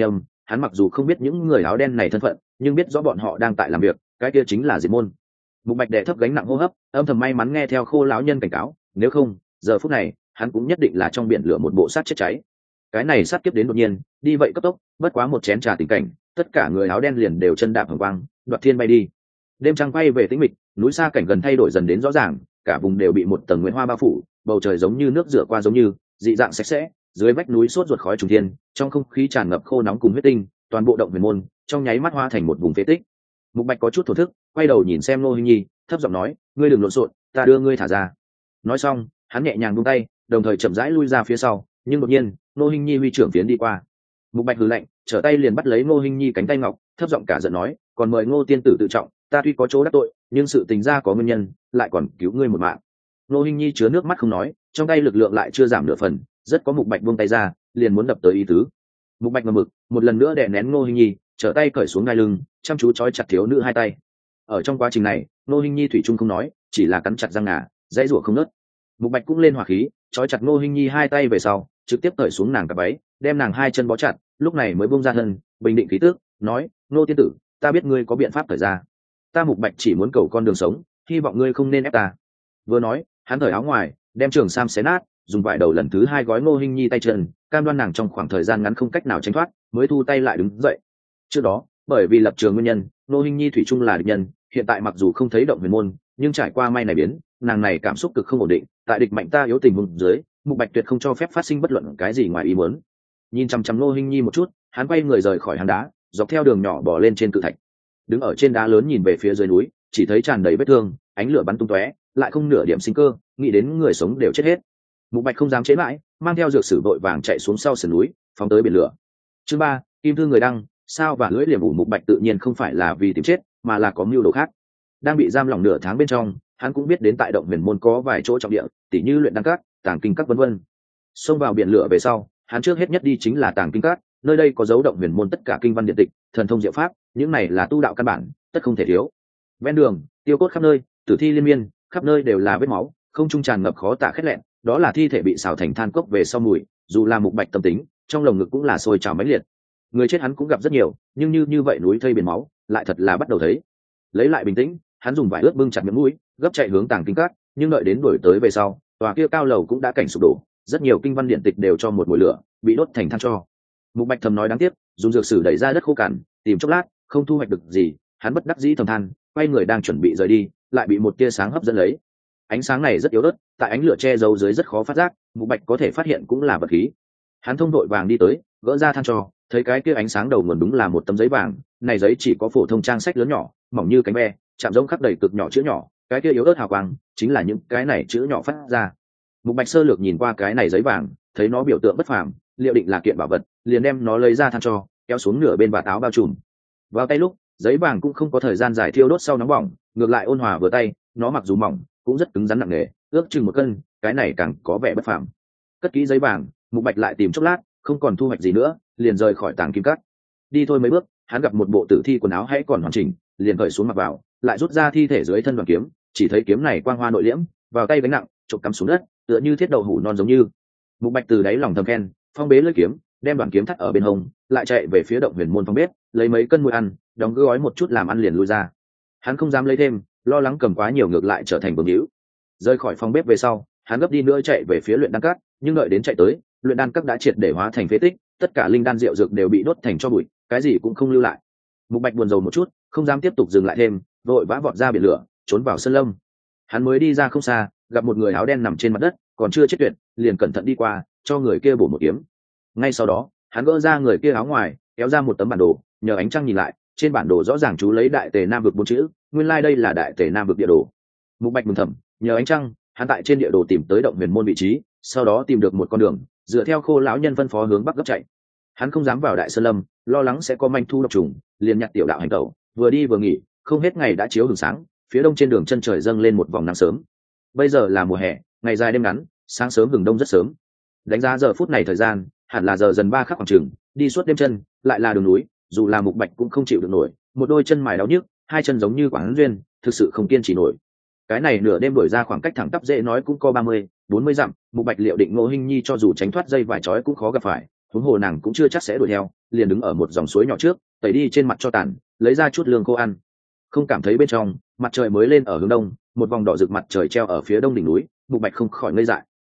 hắn mặc dù không biết những người áo đen này thân phận nhưng biết rõ bọn họ đang tại làm việc, cái kia chính là diệt môn. Mục Bạch đè thấp gánh nặng hô hấp, âm thầm may mắn nghe theo Khô lão nhân cảnh cáo, nếu không giờ phút này hắn cũng nhất định là trong biển lửa một bộ sát chết cháy. Cái này sát kiếp đến đột nhiên, đi vậy cấp tốc, bất quá một chén trà tình cảnh, tất cả người áo đen liền đều chân đạp hồng quang, đoạt thiên bay đi. Đêm trăng quay về tĩnh mịch, núi xa cảnh gần thay đổi dần đến rõ ràng, cả vùng đều bị một tầng nguyệt hoa bao phủ, bầu trời giống như nước rửa qua giống như dị dạng sạch sẽ, dưới vách núi sốt ruột khói trùng thiên, trong không khí tràn ngập khô nóng cùng huyết tinh, toàn bộ động huyền môn trong nháy mắt hoa thành một vùng phế tích. Mục Bạch có chút thổ thức, quay đầu nhìn xem Ngô Hinh Nhi, thấp giọng nói, ngươi đừng lộn xộn, ta đưa ngươi thả ra. Nói xong, hắn nhẹ nhàng buông tay, đồng thời chậm rãi lui ra phía sau, nhưng đột nhiên, Ngô Hinh Nhi huy trưởng tiến đi qua. Mục Bạch hừ lạnh, trở tay liền bắt lấy Ngô Hinh Nhi cánh tay ngọc, thấp giọng cả giận nói, còn mời Ngô tiên tử tự trọng, ta tuy có chỗ đắc tội, nhưng sự tình ra có nguyên nhân, lại còn cứu ngươi một mạng. Ngô Hinh Nhi chứa nước mắt không nói, trong tay lực lượng lại chưa giảm nửa phần, rất có Mục Bạch buông tay ra, liền muốn đập tới ý tứ. Mục Bạch ngầm mực, một lần nữa đè nén Ngô Hinh Nhi, trở tay cởi xuống ngai lưng, chăm chú trói chặt thiếu nữ hai tay. Ở trong quá trình này, Ngô Hinh Nhi thủy chung không nói, chỉ là cắn chặt răng ngà, dãy rủa không ngớt. Mục Bạch cũng lên hỏa khí, trói chặt Ngô Hinh Nhi hai tay về sau, trực tiếp cởi xuống nàng cả váy, đem nàng hai chân bó chặt, lúc này mới buông ra thân, bình định khí tức, nói, Ngô tiên tử, ta biết ngươi có biện pháp cởi ra. Ta Mục Bạch chỉ muốn cầu con đường sống, hy vọng ngươi không nên ép ta. Vừa nói, hắn cởi áo ngoài, đem trường sam xé nát, dùng vải đầu lần thứ hai gói Ngô Hinh Nhi tay chân, cam đoan nàng trong khoảng thời gian ngắn không cách nào tránh thoát, mới thu tay lại đứng dậy. Trước đó, bởi vì lập trường nguyên nhân, Ngô Hinh Nhi thủy chung là địch nhân, hiện tại mặc dù không thấy động huyền môn, nhưng trải qua may này biến, nàng này cảm xúc cực không ổn định, tại địch mạnh ta yếu tình huống dưới, Mục Bạch tuyệt không cho phép phát sinh bất luận cái gì ngoài ý muốn. Nhìn chăm chăm Ngô Hinh Nhi một chút, hắn quay người rời khỏi hang đá, dọc theo đường nhỏ bò lên trên cự thạch. Đứng ở trên đá lớn nhìn về phía dưới núi, chỉ thấy tràn đầy vết thương, ánh lửa bắn tung tóe, lại không nửa điểm sinh cơ, nghĩ đến người sống đều chết hết. Mục Bạch không dám chế mãi, mang theo dược sử vội vàng chạy xuống sau sườn núi, phóng tới biển lửa. Chương 3, kim thư người đăng, sao và lưỡi liềm ủ. Mục Bạch tự nhiên không phải là vì tìm chết, mà là có mưu đồ khác. Đang bị giam lỏng nửa tháng bên trong, hắn cũng biết đến tại động huyền môn có vài chỗ trọng địa, tỉ như luyện đăng các, tàng kinh các vân vân. Xông vào biển lửa về sau, hắn trước hết nhất đi chính là tàng kinh các, nơi đây có dấu động huyền môn tất cả kinh văn điện tịch, thần thông diệu pháp, những này là tu đạo căn bản, tất không thể thiếu. Ven đường, tiêu cốt khắp nơi, tử thi liên miên, khắp nơi đều là vết máu, không trung tràn ngập khó tả khét lẹn, đó là thi thể bị xào thành than cốc về sau mùi, dù là Mục Bạch tâm tính, trong lồng ngực cũng là sôi trào mãnh liệt. Người chết hắn cũng gặp rất nhiều, nhưng như vậy núi thây biển máu, lại thật là bắt đầu thấy. Lấy lại bình tĩnh, hắn dùng vải ướt bưng chặt miệng mũi, gấp chạy hướng tàng kinh các, nhưng đợi đến đuổi tới về sau, tòa kia cao lầu cũng đã cảnh sụp đổ, rất nhiều kinh văn điện tịch đều cho một mùi lửa, bị đốt thành than tro. Mục Bạch thầm nói đáng tiếc, dùng dược sử đẩy ra đất khô cằn, tìm chốc lát, không thu hoạch được gì, hắn bất đắc dĩ thầm than, quay người đang chuẩn bị rời đi, lại bị một tia sáng hấp dẫn lấy. Ánh sáng này rất yếu ớt, tại ánh lửa che giấu dưới rất khó phát giác, Mục Bạch có thể phát hiện cũng là vật khí. Hắn thông đội vàng đi tới, gỡ ra than tro, thấy cái kia ánh sáng đầu nguồn đúng là một tấm giấy vàng, này giấy chỉ có phổ thông trang sách lớn nhỏ, mỏng như cánh ve, chạm giống khắc đầy cực nhỏ chữ nhỏ, cái kia yếu ớt hào quang, chính là những cái này chữ nhỏ phát ra. Mục Bạch sơ lược nhìn qua cái này giấy vàng, thấy nó biểu tượng bất phàm, liệu định là kiện bảo vật, liền đem nó lấy ra than tro, kéo xuống nửa bên vạt áo bao trùm. Vào tay lúc, giấy vàng cũng không có thời gian dài thiêu đốt sau nóng bỏng, ngược lại ôn hòa vừa tay, nó mặc dù mỏng, cũng rất cứng rắn nặng nề, ước chừng 1 cân, cái này càng có vẻ bất phàm. Cất kỹ giấy vàng, Mục Bạch lại tìm chốc lát, không còn thu hoạch gì nữa, liền rời khỏi tàng kim các. Đi thôi mấy bước, hắn gặp một bộ tử thi quần áo hãy còn hoàn chỉnh, liền cởi xuống mặc vào, lại rút ra thi thể dưới thân đoàn kiếm, chỉ thấy kiếm này quang hoa nội liễm, vào tay gánh nặng, chộp cắm xuống đất, tựa như thiết đầu hủ non giống như. Mục Bạch từ đáy lòng thầm khen, phong bế lưỡi kiếm, đem đoàn kiếm thắt ở bên hông, lại chạy về phía động huyền môn phòng bếp, lấy mấy cân muối ăn, đóng gói một chút làm ăn liền lui ra. Hắn không dám lấy thêm, lo lắng cầm quá nhiều ngược lại trở thành bướng hữu. Rời khỏi phòng bếp về sau, hắn gấp đi nữa chạy về phía luyện đan các, nhưng đợi đến chạy tới, luyện đan các đã triệt để hóa thành phế tích, tất cả linh đan rượu dược đều bị đốt thành tro bụi, cái gì cũng không lưu lại. Mục Bạch buồn rầu một chút, không dám tiếp tục dừng lại thêm, vội vã vọt ra biển lửa, trốn vào sơn lâm. Hắn mới đi ra không xa, gặp một người áo đen nằm trên mặt đất, còn chưa chết tuyệt, liền cẩn thận đi qua, cho người kia bổ một kiếm. Ngay sau đó, hắn gỡ ra người kia áo ngoài, kéo ra một tấm bản đồ, nhờ ánh trăng nhìn lại, trên bản đồ rõ ràng chú lấy Đại Tề Nam vực 4 chữ, nguyên lai đây là Đại Tề Nam vực địa đồ. Mục Bạch mừng thầm, nhờ ánh trăng, hắn tại trên địa đồ tìm tới động huyền môn vị trí, sau đó tìm được một con đường, dựa theo Khô lão nhân phân phó hướng bắc gấp chạy. Hắn không dám vào Đại Sơn Lâm, lo lắng sẽ có manh thu độc trùng, liền nhặt tiểu đạo hành tẩu, vừa đi vừa nghỉ, không hết ngày đã chiếu hừng sáng, phía đông trên đường chân trời dâng lên một vòng nắng sớm. Bây giờ là mùa hè, ngày dài đêm ngắn, sáng sớm hừng đông rất sớm. Đánh giá giờ phút này thời gian, hẳn là giờ dần 3 khắc khoảng chừng, đi suốt đêm chân, lại là đường núi, dù là Mục Bạch cũng không chịu được nổi, một đôi chân mài đau nhức, hai chân giống như quảng duyên, thực sự không kiên trì nổi. Cái này nửa đêm đuổi ra khoảng cách thẳng tắp dễ nói cũng có 30, 40 dặm, Mục Bạch liệu định Ngô Hinh Nhi cho dù tránh thoát dây vải trói cũng khó gặp phải, huống hồ nàng cũng chưa chắc sẽ đuổi theo, liền đứng ở một dòng suối nhỏ trước, tẩy đi trên mặt cho tàn, lấy ra chút lương khô ăn. Không cảm thấy bên trong mặt trời mới lên ở hướng đông, một vòng đỏ rực mặt trời treo ở phía đông đỉnh núi. Mục Bạch không khỏi ngây dại.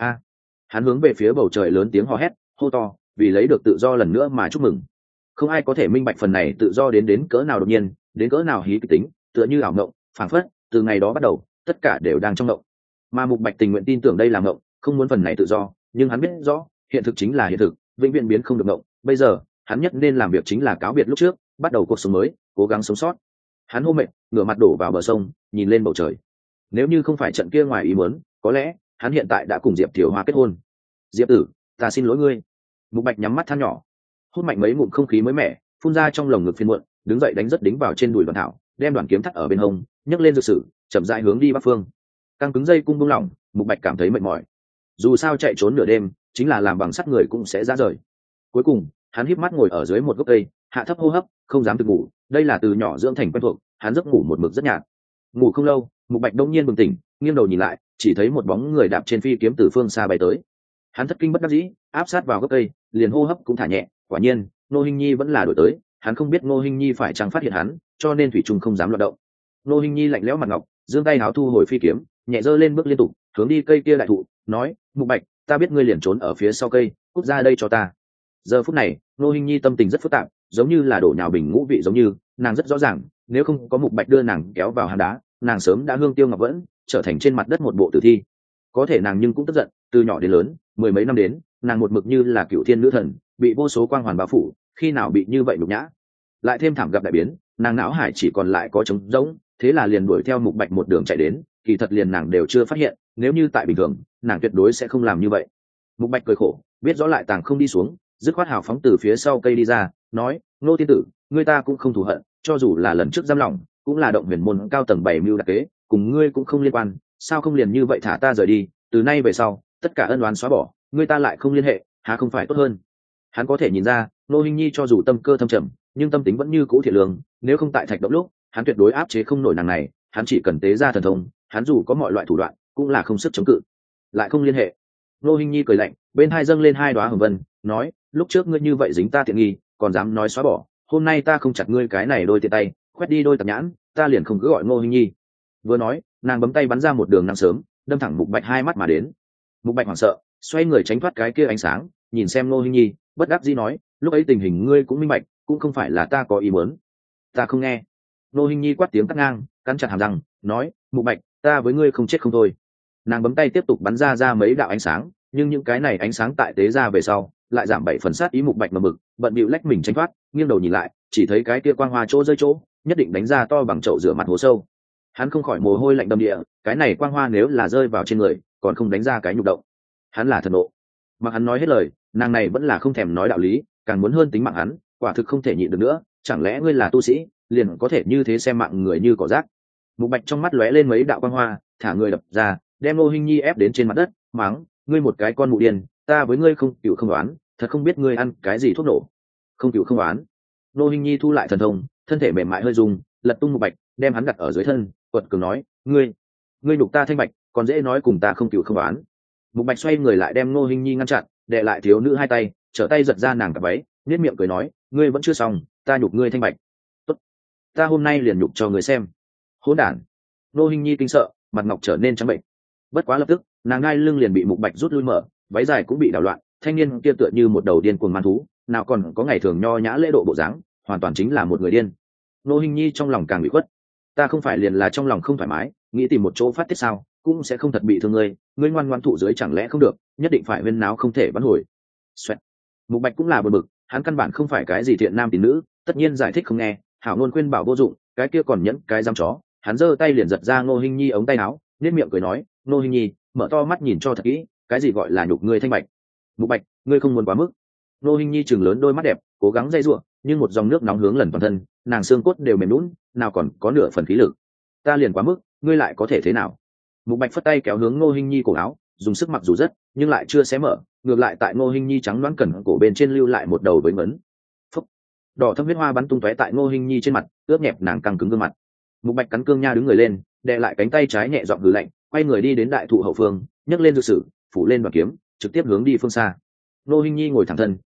Hắn hướng về phía bầu trời lớn tiếng hò hét, hô to, vì lấy được tự do lần nữa mà chúc mừng. Không ai có thể minh bạch phần này tự do đến cỡ nào đột nhiên, đến cỡ nào hí kịch tính, tựa như ảo mộng, phảng phất từ ngày đó bắt đầu tất cả đều đang trong mộng. Mà Mục Bạch tình nguyện tin tưởng đây là mộng, không muốn phần này tự do, nhưng hắn biết rõ hiện thực chính là hiện thực, vĩnh viễn biến không được mộng. Bây giờ hắn nhất nên làm việc chính là cáo biệt lúc trước, bắt đầu cuộc sống mới, cố gắng sống sót. Hắn hô mệt, ngửa mặt đổ vào bờ sông, nhìn lên bầu trời. Nếu như không phải trận kia ngoài ý muốn, có lẽ hắn hiện tại đã cùng Diệp Thiều Hoa kết hôn. Diệp tử, ta xin lỗi ngươi. Mục Bạch nhắm mắt than nhỏ, hút mạnh mấy ngụm không khí mới mẻ, phun ra trong lồng ngực phiền muộn, đứng dậy đánh rất đính vào trên đùi Đoàn Thảo, đem đoàn kiếm thắt ở bên hông, nhấc lên dược sử, chậm rãi hướng đi bắc phương. Căng cứng dây cung buông lỏng, Mục Bạch cảm thấy mệt mỏi. Dù sao chạy trốn nửa đêm, chính là làm bằng sắt người cũng sẽ ra rời. Cuối cùng, hắn híp mắt ngồi ở dưới một gốc cây, hạ thấp hô hấp, không dám thực ngủ. Đây là từ nhỏ dưỡng thành quen thuộc, hắn giấc ngủ một mực rất nhạt. Ngủ không lâu, Mục Bạch đông nhiên bừng tỉnh, nghiêng đầu nhìn lại, chỉ thấy một bóng người đạp trên phi kiếm từ phương xa bay tới. Hắn thất kinh bất đắc dĩ, áp sát vào gốc cây, liền hô hấp cũng thả nhẹ. Quả nhiên, Ngô Hinh Nhi vẫn là đuổi tới. Hắn không biết Ngô Hinh Nhi phải chăng phát hiện hắn, cho nên thủy trung không dám loạt động. Ngô Hinh Nhi lạnh lẽo mặt ngọc, giương tay háo thu hồi phi kiếm, nhẹ giơ lên bước liên tục, hướng đi cây kia đại thụ, nói: Mục Bạch, ta biết ngươi liền trốn ở phía sau cây, cút ra đây cho ta. Giờ phút này, Ngô Hinh Nhi tâm tình rất phức tạp, giống như là đổ nhào bình ngũ vị giống như, nàng rất rõ ràng, nếu không có Mục Bạch đưa nàng kéo vào hang đá, nàng sớm đã hương tiêu ngọc vẫn, trở thành trên mặt đất một bộ tử thi. Có thể nàng nhưng cũng tức giận, từ nhỏ đến lớn, mười mấy năm đến, nàng một mực như là cựu thiên nữ thần, bị vô số quang hoàn bao phủ, khi nào bị như vậy nhục nhã. Lại thêm thảm gặp đại biến, nàng não hải chỉ còn lại có trống rỗng, thế là liền đuổi theo Mục Bạch một đường chạy đến, kỳ thật liền nàng đều chưa phát hiện, nếu như tại bình thường, nàng tuyệt đối sẽ không làm như vậy. Mục Bạch cười khổ, biết rõ lại tàng không đi xuống, dứt khoát hào phóng từ phía sau cây đi ra, nói: Nô tiên tử, ngươi ta cũng không thù hận, cho dù là lần trước giam lỏng, cũng là động huyền môn cao tầng bày mưu đặc kế, cùng ngươi cũng không liên quan, sao không liền như vậy thả ta rời đi, từ nay về sau, tất cả ân oán xóa bỏ, ngươi ta lại không liên hệ, há không phải tốt hơn? Hắn có thể nhìn ra, Nô Hinh Nhi cho dù tâm cơ thâm trầm, nhưng tâm tính vẫn như cũ thiện lương, nếu không tại thạch động lúc, hắn tuyệt đối áp chế không nổi nàng này, hắn chỉ cần tế ra thần thông, hắn dù có mọi loại thủ đoạn, cũng là không sức chống cự. Lại không liên hệ. Nô Hinh Nhi cười lạnh, bên hai dâng lên hai đóa hồng vân, nói: lúc trước ngươi như vậy dính ta tiện nghi, còn dám nói xóa bỏ, hôm nay ta không chặt ngươi cái này đôi tiện tay, quét đi đôi tạp nhãn, ta liền không cứ gọi Ngô Hinh Nhi. Vừa nói, nàng bấm tay bắn ra một đường nắng sớm, đâm thẳng Mục Bạch hai mắt mà đến. Mục Bạch hoảng sợ, xoay người tránh thoát cái kia ánh sáng, nhìn xem Ngô Hinh Nhi, bất đắc dĩ nói: lúc ấy tình hình ngươi cũng minh bạch, cũng không phải là ta có ý muốn. Ta không nghe. Ngô Hinh Nhi quát tiếng cắt ngang, cắn chặt hàm răng, nói: Mục Bạch, ta với ngươi không chết không thôi. Nàng bấm tay tiếp tục bắn ra mấy đạo ánh sáng, nhưng những cái này ánh sáng tại tế ra về sau, lại giảm 7 phần sát ý. Mục Bạch mà bực, bận bịu lách mình tránh thoát, nghiêng đầu nhìn lại, chỉ thấy cái kia quang hoa chỗ rơi chỗ, nhất định đánh ra to bằng chậu rửa mặt hố sâu. Hắn không khỏi mồ hôi lạnh đầm địa, cái này quang hoa nếu là rơi vào trên người, còn không đánh ra cái nhục động. Hắn là thần nộ. Mà hắn nói hết lời, nàng này vẫn là không thèm nói đạo lý, càng muốn hơn tính mạng hắn, quả thực không thể nhịn được nữa. Chẳng lẽ ngươi là tu sĩ, liền có thể như thế xem mạng người như cỏ rác? Mục Bạch trong mắt lóe lên mấy đạo quang hoa, thả người đập ra, đem Ngô Hinh Nhi ép đến trên mặt đất, mắng: ngươi một cái con mụ điên, ta với ngươi không cựu không đoán, thật không biết ngươi ăn cái gì thuốc nổ. Không cựu không đoán. Ngô Hinh Nhi thu lại thần thông, thân thể mềm mại hơi rung, lật tung Mục Bạch, đem hắn đặt ở dưới thân, quật cường nói: ngươi nhục ta Thanh Bạch, còn dễ nói cùng ta không cựu không đoán. Mục Bạch xoay người lại đem Ngô Hinh Nhi ngăn chặn, đè lại thiếu nữ hai tay, trở tay giật ra nàng cả váy, nhếch miệng cười nói: ngươi vẫn chưa xong, ta nhục ngươi Thanh Bạch. Tốt, ta hôm nay liền nhục cho ngươi xem. Hỗn đản. Ngô Hinh Nhi kinh sợ, mặt ngọc trở nên trắng bệnh. Bất quá lập tức, nàng ngai lưng liền bị Mục Bạch rút lui mở, váy dài cũng bị đảo loạn, thanh niên kia tựa như một đầu điên cuồng man thú, nào còn có ngày thường nho nhã lễ độ bộ dáng, hoàn toàn chính là một người điên. Ngô Hinh Nhi trong lòng càng bị khuất. Ta không phải liền là trong lòng không thoải mái, nghĩ tìm một chỗ phát tiết sao, cũng sẽ không thật bị thương ngươi, ngươi ngoan ngoãn thụ dưới chẳng lẽ không được, nhất định phải huyên náo không thể vãn hồi. Xoẹt. Mục Bạch cũng là bực bực, hắn căn bản không phải cái gì thiện nam tín nữ, tất nhiên giải thích không nghe, hảo ngôn khuyên bảo vô dụng, cái kia còn nhẫn cái giam chó. Hắn giơ tay liền giật ra Ngô Hinh Nhi ống tay áo, nhếch miệng cười nói: Ngô Hinh Nhi, mở to mắt nhìn cho thật kỹ, cái gì gọi là nhục ngươi Thanh Bạch? Mục Bạch, ngươi không muốn quá mức. Ngô Hinh Nhi trừng lớn đôi mắt đẹp, cố gắng dây dụa, nhưng một dòng nước nóng hướng lần toàn thân, nàng xương cốt đều mềm nhũn, nào còn có nửa phần khí lực. Ta liền quá mức, ngươi lại có thể thế nào? Mục Bạch phất tay kéo hướng Ngô Hinh Nhi cổ áo, dùng sức mặc dù rất, nhưng lại chưa xé mở, ngược lại tại Ngô Hinh Nhi trắng loáng cẩn cổ bên trên lưu lại một đầu với ngấn. Phúc. Đỏ thâm huyết hoa bắn tung tóe tại Ngô Hinh Nhi trên mặt, ướt nhẹp nàng căng cứng gương mặt. Mục Bạch cắn cương nha đứng người lên, đè lại cánh tay trái nhẹ giọng hừ lạnh, quay người đi đến đại thụ hậu phương, nhấc lên dược sử, phủ lên đoàn kiếm, trực tiếp hướng đi phương xa. Ngô Hinh Nhi ngồi thẳng thân,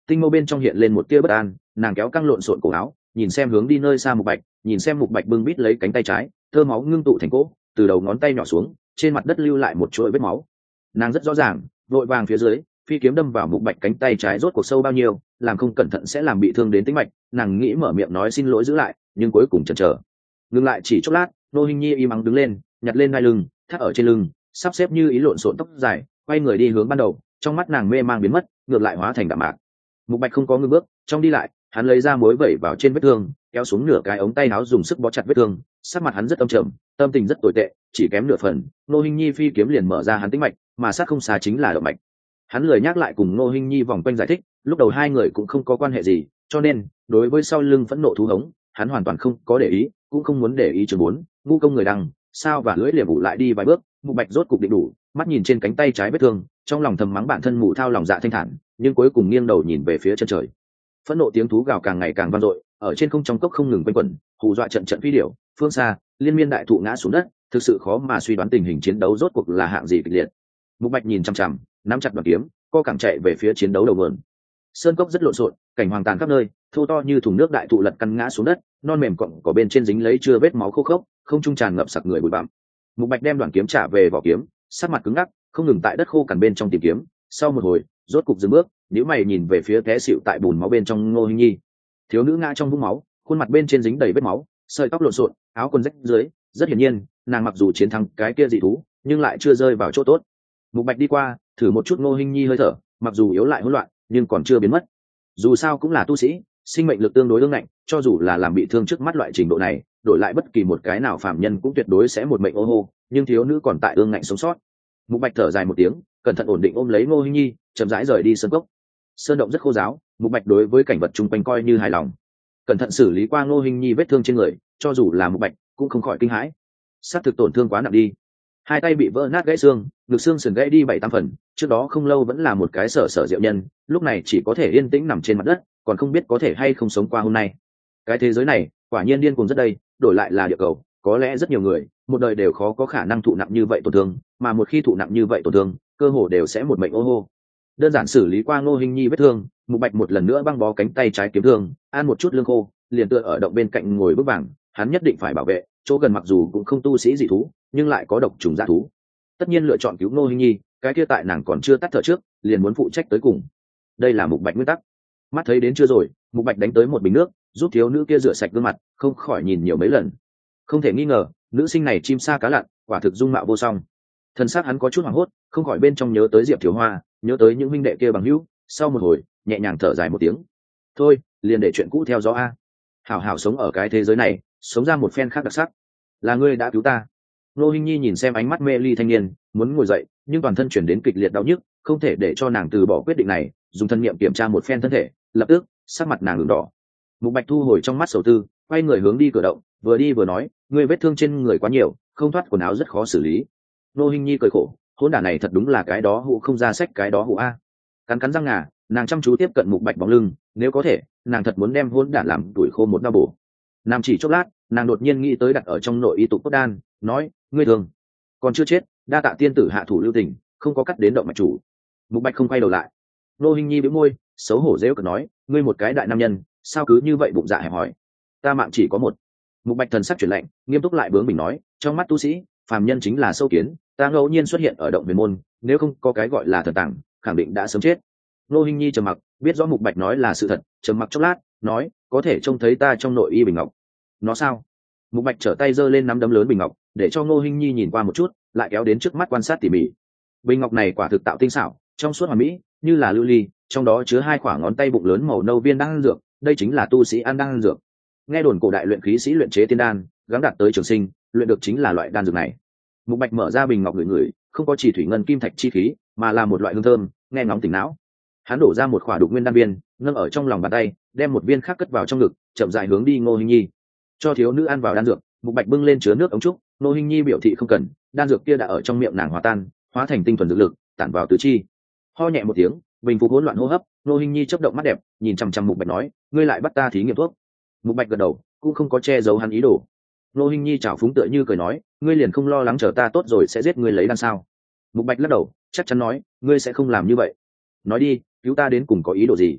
tinh mâu bên trong hiện lên một tia bất an, nàng kéo căng lộn xộn cổ áo, nhìn xem hướng đi nơi xa Mục Bạch, nhìn xem Mục Bạch bưng bít lấy cánh tay trái, thơ máu ngưng tụ thành cỗ, từ đầu ngón tay nhỏ xuống, trên mặt đất lưu lại một chuỗi vết máu. Nàng rất rõ ràng, vội vàng phía dưới, phi kiếm đâm vào Mục Bạch cánh tay trái rốt cuộc sâu bao nhiêu, làm không cẩn thận sẽ làm bị thương đến tính mạch. Nàng nghĩ mở miệng nói xin lỗi giữ lại, nhưng cuối cùng chần chờ. Ngừng lại chỉ chốc lát, Nô Hinh Nhi im ắng đứng lên, nhặt lên ngai lưng, thắt ở trên lưng, sắp xếp như ý lộn xộn tóc dài, quay người đi hướng ban đầu, trong mắt nàng mê mang biến mất, ngược lại hóa thành đạm mạc. Mục Bạch không có ngưng bước, trong đi lại, hắn lấy ra muối vẩy vào trên vết thương, kéo xuống nửa cái ống tay áo dùng sức bó chặt vết thương, sắc mặt hắn rất âm trầm, tâm tình rất tồi tệ, chỉ kém nửa phần, Nô Hinh Nhi phi kiếm liền mở ra hắn tĩnh mạch, mà sát không xa chính là động mạch. Hắn lười nhắc lại cùng Nô Hinh Nhi vòng quanh giải thích, lúc đầu hai người cũng không có quan hệ gì, cho nên đối với sau lưng phẫn nộ thú hống, hắn hoàn toàn không có để ý, cũng không muốn để ý trường bốn, ngu công người đằng, sao và lưỡi liềm ủ lại đi vài bước, Mục Bạch rốt cục định đủ, mắt nhìn trên cánh tay trái vết thương, trong lòng thầm mắng bản thân mù thao lòng dạ thanh thản, nhưng cuối cùng nghiêng đầu nhìn về phía chân trời. Phẫn nộ tiếng thú gào càng ngày càng vang dội, ở trên không trong cốc không ngừng quanh quẩn, hù dọa trận trận phi điểu, phương xa, liên miên đại thụ ngã xuống đất, thực sự khó mà suy đoán tình hình chiến đấu rốt cuộc là hạng gì kịch liệt. Mục Bạch nhìn chằm chằm, nắm chặt đoàn kiếm, co cẳng chạy về phía chiến đấu đầu nguồn. Sơn cốc rất lộn xộn, cảnh hoàng tàn khắp nơi, thô to như thùng nước đại thụ lật căn ngã xuống đất, non mềm cọng cỏ bên trên dính lấy chưa vết máu khô khốc, không trung tràn ngập sặc người bụi bặm. Mục Bạch đem đoàn kiếm trả về vỏ kiếm, sắc mặt cứng ngắc, không ngừng tại đất khô cằn bên trong tìm kiếm. Sau một hồi, rốt cục dừng bước, nhíu mày nhìn về phía té xịu tại bùn máu bên trong Ngô Hinh Nhi. Thiếu nữ ngã trong vũng máu, khuôn mặt bên trên dính đầy vết máu, sợi tóc lộn xộn, áo quần rách dưới, rất hiển nhiên, nàng mặc dù chiến thắng cái kia dị thú, nhưng lại chưa rơi vào chỗ tốt. Mục Bạch đi qua, thử một chút Ngô Hinh Nhi hơi thở, mặc dù yếu lại hỗn loạn, nhưng còn chưa biến mất. Dù sao cũng là tu sĩ, sinh mệnh lực tương đối ương ngạnh, cho dù là làm bị thương trước mắt loại trình độ này, đổi lại bất kỳ một cái nào phàm nhân cũng tuyệt đối sẽ một mệnh ô hô, nhưng thiếu nữ còn tại ương ngạnh sống sót. Mục Bạch thở dài một tiếng, cẩn thận ổn định ôm lấy Ngô Hinh Nhi, chậm rãi rời đi sơn cốc. Sơn động rất khô ráo, Mục Bạch đối với cảnh vật chung quanh coi như hài lòng. Cẩn thận xử lý qua Ngô Hinh Nhi vết thương trên người, cho dù là Mục Bạch cũng không khỏi kinh hãi. Sát thực tổn thương quá nặng đi. Hai tay bị vỡ nát gãy xương, ngực xương sườn gãy đi 7-8 phần, trước đó không lâu vẫn là một cái sở diệu nhân, lúc này chỉ có thể yên tĩnh nằm trên mặt đất, còn không biết có thể hay không sống qua hôm nay. Cái thế giới này, quả nhiên điên cuồng rất đây, đổi lại là địa cầu, có lẽ rất nhiều người, một đời đều khó có khả năng thụ nặng như vậy tổn thương, mà một khi thụ nặng như vậy tổn thương, cơ hồ đều sẽ một mệnh ô hô. Đơn giản xử lý qua Ngô Hinh Nhi vết thương, Mục Bạch một lần nữa băng bó cánh tay trái kiếm thương, ăn một chút lương khô, liền tựa ở động bên cạnh ngồi bức vàng, hắn nhất định phải bảo vệ, chỗ gần mặc dù cũng không tu sĩ dị thú, nhưng lại có độc trùng dã thú. Tất nhiên lựa chọn cứu Ngô Hinh Nhi, cái kia tại nàng còn chưa tắt thở trước, liền muốn phụ trách tới cùng. Đây là Mục Bạch nguyên tắc. Mắt thấy đến chưa rồi, Mục Bạch đánh tới một bình nước, giúp thiếu nữ kia rửa sạch gương mặt, không khỏi nhìn nhiều mấy lần. Không thể nghi ngờ, nữ sinh này chim sa cá lặn, quả thực dung mạo vô song. Thân xác hắn có chút hoảng hốt, không khỏi bên trong nhớ tới Diệp Thiếu Hoa, nhớ tới những huynh đệ kia bằng hữu, sau một hồi, nhẹ nhàng thở dài một tiếng. Thôi, liền để chuyện cũ theo gió a. Hảo hảo sống ở cái thế giới này, sống ra một phen khác đặc sắc. Là ngươi đã cứu ta. Nô Hinh Nhi nhìn xem ánh mắt mê ly thanh niên, muốn ngồi dậy, nhưng toàn thân chuyển đến kịch liệt đau nhức, không thể để cho nàng từ bỏ quyết định này, dùng thân niệm kiểm tra một phen thân thể, lập tức, sắc mặt nàng ửng đỏ. Mục Bạch thu hồi trong mắt sầu tư, quay người hướng đi cửa động, vừa đi vừa nói, ngươi vết thương trên người quá nhiều, không thoát quần áo rất khó xử lý. Nô Hinh Nhi cười khổ, hỗn đản này thật đúng là cái đó hụ không ra sách cái đó hụ a. Cắn cắn răng ngà, nàng chăm chú tiếp cận Mục Bạch bóng lưng, nếu có thể, nàng thật muốn đem hỗn đản làm tuổi khô một đau bổ. Nam chỉ chốc lát, nàng đột nhiên nghĩ tới đặt ở trong nội y tục cốt đan, nói, ngươi thường còn chưa chết, đa tạ tiên tử hạ thủ lưu tình, không có cắt đến động mạch chủ. Mục Bạch không quay đầu lại. Nô Hinh Nhi bĩu môi, xấu hổ giễu cợt nói, ngươi một cái đại nam nhân, sao cứ như vậy bụng dạ hẹp hòi. Ta mạng chỉ có một. Mục Bạch thần sắc chuyển lạnh, nghiêm túc lại bướng bỉnh nói, trong mắt tu sĩ, phàm nhân chính là sâu kiến, ta ngẫu nhiên xuất hiện ở động huyền môn, nếu không có cái gọi là thần tàng, khẳng định đã sớm chết. Nô Hinh Nhi trầm mặc, biết rõ Mục Bạch nói là sự thật, trầm mặc chốc lát, nói, có thể trông thấy ta trong nội y bình ngọc. Nó sao? Mục Bạch trở tay giơ lên nắm đấm lớn bình ngọc, để cho Ngô Hinh Nhi nhìn qua một chút, lại kéo đến trước mắt quan sát tỉ mỉ. Bình ngọc này quả thực tạo tinh xảo, trong suốt hoàn mỹ, như là lưu ly, trong đó chứa hai khoảng ngón tay bụng lớn màu nâu viên đan dược, đây chính là tu sĩ ăn đan dược. Nghe đồn cổ đại luyện khí sĩ luyện chế tiên đan, gắng đạt tới trường sinh, luyện được chính là loại đan dược này. Mục Bạch mở ra bình ngọc ngửi, không có chỉ thủy ngân kim thạch chi khí, mà là một loại hương thơm, nghe ngóng tỉnh não. Hắn đổ ra một khỏa đục nguyên đan viên, nâng ở trong lòng bàn tay, đem một viên khác cất vào trong ngực, chậm rãi hướng đi Ngô Hinh Nhi. Cho thiếu nữ ăn vào đan dược, Mục Bạch bưng lên chứa nước ống trúc, Ngô Hinh Nhi biểu thị không cần, đan dược kia đã ở trong miệng nàng hòa tan, hóa thành tinh thuần dược lực, tản vào tứ chi. Ho nhẹ một tiếng, bình phục hỗn loạn hô hấp, Ngô Hinh Nhi chớp động mắt đẹp, nhìn chằm chằm Mục Bạch nói, ngươi lại bắt ta thí nghiệm thuốc. Mục Bạch gật đầu, cũng không có che giấu hắn ý đồ. Ngô Hinh Nhi chảo phúng tựa như cười nói, ngươi liền không lo lắng chờ ta tốt rồi sẽ giết ngươi lấy đan sao? Mục Bạch lắc đầu, chắc chắn nói, ngươi sẽ không làm như vậy. Nói đi, cứu ta đến cùng có ý đồ gì?